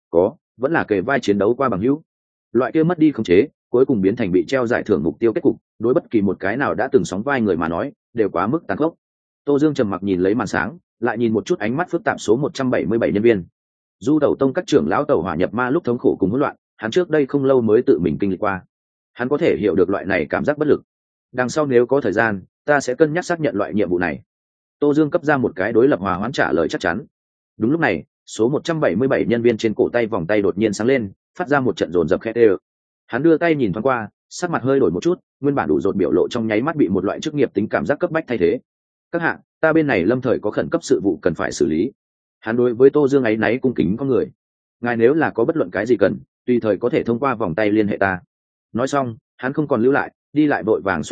vẫn là kề vai chiến đấu qua bằng hữu. Loại kia mất đi khống chế, cuối cùng biến thành bị treo giải thưởng mục tiêu kết cục, đối bất kỳ một cái nào đã từng sóng vai người mà nói, đều quá mức tàn khốc. Tô Dương trầm mặc nhìn lấy màn sáng, lại nhìn một chút ánh mắt phức tạp số 177 nhân viên. Du Tẩu Tông các trưởng lão tẩu hỏa nhập ma lúc thống khổ cùng hỗn loạn, hắn trước đây không lâu mới tự mình kinh lịch qua. Hắn có thể hiểu được loại này cảm giác bất lực. Đằng sau nếu có thời gian, ta sẽ cân nhắc xác nhận loại nhiệm vụ này. Tô Dương cấp ra một cái đối lập hòa hoãn trả lời chắc chắn. Đúng lúc này, số 177 nhân viên trên cổ tay vòng tay đột nhiên sáng lên, phát ra một trận dồn dập khét ê. Hắn đưa tay nhìn thoáng qua, sắc mặt hơi đổi một chút, nguyên bản đủ rột biểu lộ trong nháy mắt bị một loại chức nghiệp tính cảm giác cấp bách thay thế. Các hạ, ta bên này lâm thời có khẩn cấp sự vụ cần phải xử lý. Hắn đối với Tô Dương áy náy cung kính con người. Ngài nếu là có bất luận cái gì cần, tùy thời có thể thông qua vòng tay liên hệ ta. Nói xong, hắn không còn lưu lại, đi lại vội vàng xoay người,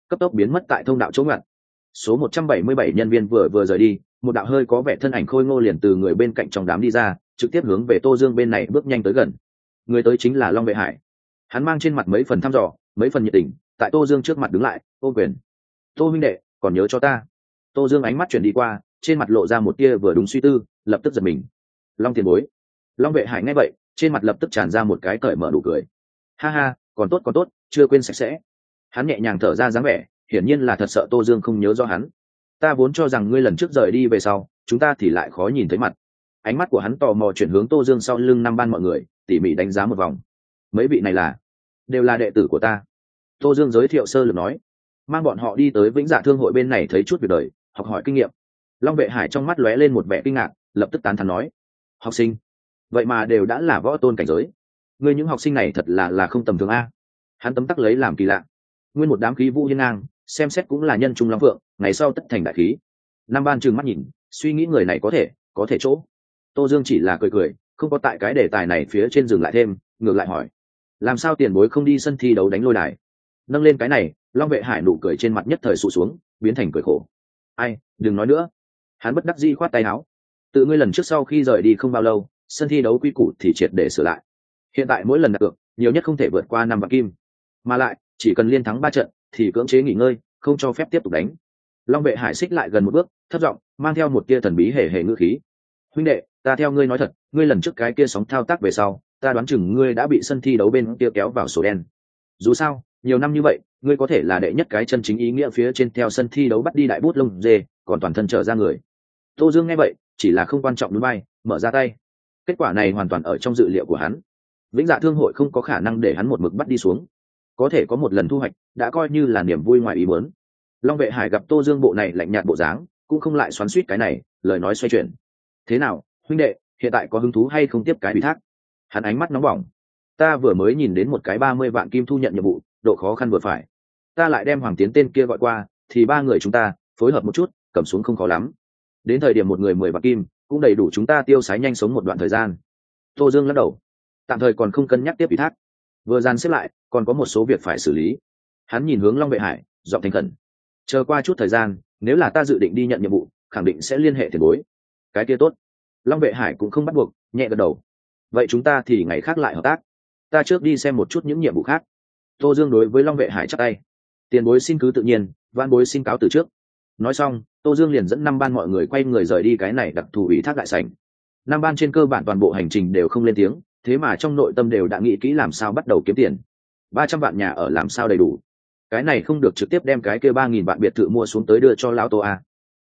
cấp tốc biến mất tại thông đạo chỗ ngặt. Số 177 nhân viên vừa rời đi, một đạo hơi có vẻ thân ảnh khôi ngô liền từ người bên cạnh trong đám đi ra, trực tiếp hướng về Tô Dương bên này bước nhanh tới gần. Người tới chính là Long Vệ Hải. Hắn mang trên mặt mấy phần thăm dò, mấy phần nhiệt tình, tại Tô Dương trước mặt đứng lại, ôm quyền. Tô huynh đệ, còn nhớ cho ta. Tô Dương ánh mắt chuyển đi qua, trên mặt lộ ra một tia vừa đúng suy tư, lập tức giật mình. Long tiền bối. Long Vệ Hải nghe vậy, trên mặt lập tức tràn ra một cái cởi mở nụ cười. Ha ha, còn tốt, chưa quên sạch sẽ. Hắn nhẹ nhàng thở ra dáng vẻ, hiển nhiên là thật sợ Tô Dương không nhớ rõ hắn. Ta vốn cho rằng ngươi lần trước rời đi về sau, chúng ta thì lại khó nhìn thấy mặt. Ánh mắt của hắn tò mò chuyển hướng Tô Dương sau lưng năm ban mọi người, tỉ mỉ đánh giá một vòng. Mấy vị này đều là đệ tử của ta. Tô Dương giới thiệu sơ lược nói, mang bọn họ đi tới Vĩnh Dạ Thương hội bên này thấy chút việc đời, học hỏi kinh nghiệm. Long Vệ Hải trong mắt lóe lên một vẻ kinh ngạc, lập tức tán thán nói, học sinh vậy mà đều đã là võ tôn cảnh giới. Ngươi những học sinh này thật là không tầm thường a. Hắn tấm tắc lấy làm kỳ lạ. Nguyên một đám khí vũ hiên ngang, xem xét cũng là nhân trung long phượng, ngày sau tất thành đại khí. Nam ban trừng mắt nhìn, suy nghĩ người này có thể chỗ. Tô Dương chỉ là cười, không có tại cái đề tài này phía trên dừng lại thêm, ngược lại hỏi, làm sao tiền bối không đi sân thi đấu đánh lôi đài? Nâng lên cái này, Long Vệ Hải nụ cười trên mặt nhất thời sụ xuống, biến thành cười khổ. Ai, đừng nói nữa. Hắn bất đắc dĩ khoát tay áo. Tự ngươi lần trước sau khi rời đi không bao lâu, sân thi đấu quy củ thì triệt để sửa lại. Hiện tại mỗi lần đặt cược, nhiều nhất không thể vượt qua 5 vạn kim. Mà lại, chỉ cần liên thắng 3 trận thì cưỡng chế nghỉ ngơi, không cho phép tiếp tục đánh. Long Vệ Hải xích lại gần một bước, thấp giọng mang theo một tia thần bí hề ngữ khí. Huynh đệ, ta theo ngươi nói thật, ngươi lần trước cái kia sóng thao tác về sau, ta đoán chừng ngươi đã bị sân thi đấu bên kia kéo vào sổ đen. Dù sao, nhiều năm như vậy, ngươi có thể là đệ nhất cái chân chính ý nghĩa phía trên theo sân thi đấu bắt đi đại bút lông dê, còn toàn thân trở ra người. Tô Dương nghe vậy, chỉ là không quan trọng núi bay, mở ra tay. Kết quả này hoàn toàn ở trong dự liệu của hắn. Vĩnh Dạ Thương hội không có khả năng để hắn một mực bắt đi xuống. Có thể có một lần thu hoạch, đã coi như là niềm vui ngoài ý muốn. Long Vệ Hải gặp Tô Dương bộ này lạnh nhạt bộ dáng, cũng không lại xoắn xuýt cái này, lời nói xoay chuyển. Thế nào, huynh đệ, hiện tại có hứng thú hay không tiếp cái ủy thác? Hắn ánh mắt nóng bỏng. Ta vừa mới nhìn đến một cái 30 vạn kim thu nhận nhiệm vụ, độ khó khăn vừa phải. Ta lại đem Hoàng Tiến tên kia gọi qua, thì 3 người chúng ta phối hợp một chút, cầm xuống không khó lắm. Đến thời điểm một người 10 vạn kim, cũng đầy đủ chúng ta tiêu sái nhanh sống một đoạn thời gian. Tô Dương lắc đầu, tạm thời còn không cân nhắc tiếp ủy thác. Vừa dàn xếp lại, còn có một số việc phải xử lý. Hắn nhìn hướng Long Vệ Hải, giọng thành khẩn. Chờ qua chút thời gian, nếu là ta dự định đi nhận nhiệm vụ, khẳng định sẽ liên hệ tiền bối. Cái kia tốt. Long Vệ Hải cũng không bắt buộc, nhẹ gật đầu. Vậy chúng ta thì ngày khác lại hợp tác. Ta trước đi xem một chút những nhiệm vụ khác. Tô Dương đối với Long Vệ Hải chắp tay. Tiền bối xin cứ tự nhiên, van bối xin cáo từ trước. Nói xong, Tô Dương liền dẫn 5 ban mọi người quay người rời đi cái này đặc thù ủy thác đại sảnh. 5 ban trên cơ bản toàn bộ hành trình đều không lên tiếng, thế mà trong nội tâm đều đã nghĩ kỹ làm sao bắt đầu kiếm tiền. 300 vạn nhà ở làm sao đầy đủ. Cái này không được trực tiếp đem cái kia 3.000 vạn biệt thự mua xuống tới đưa cho lão Tô a.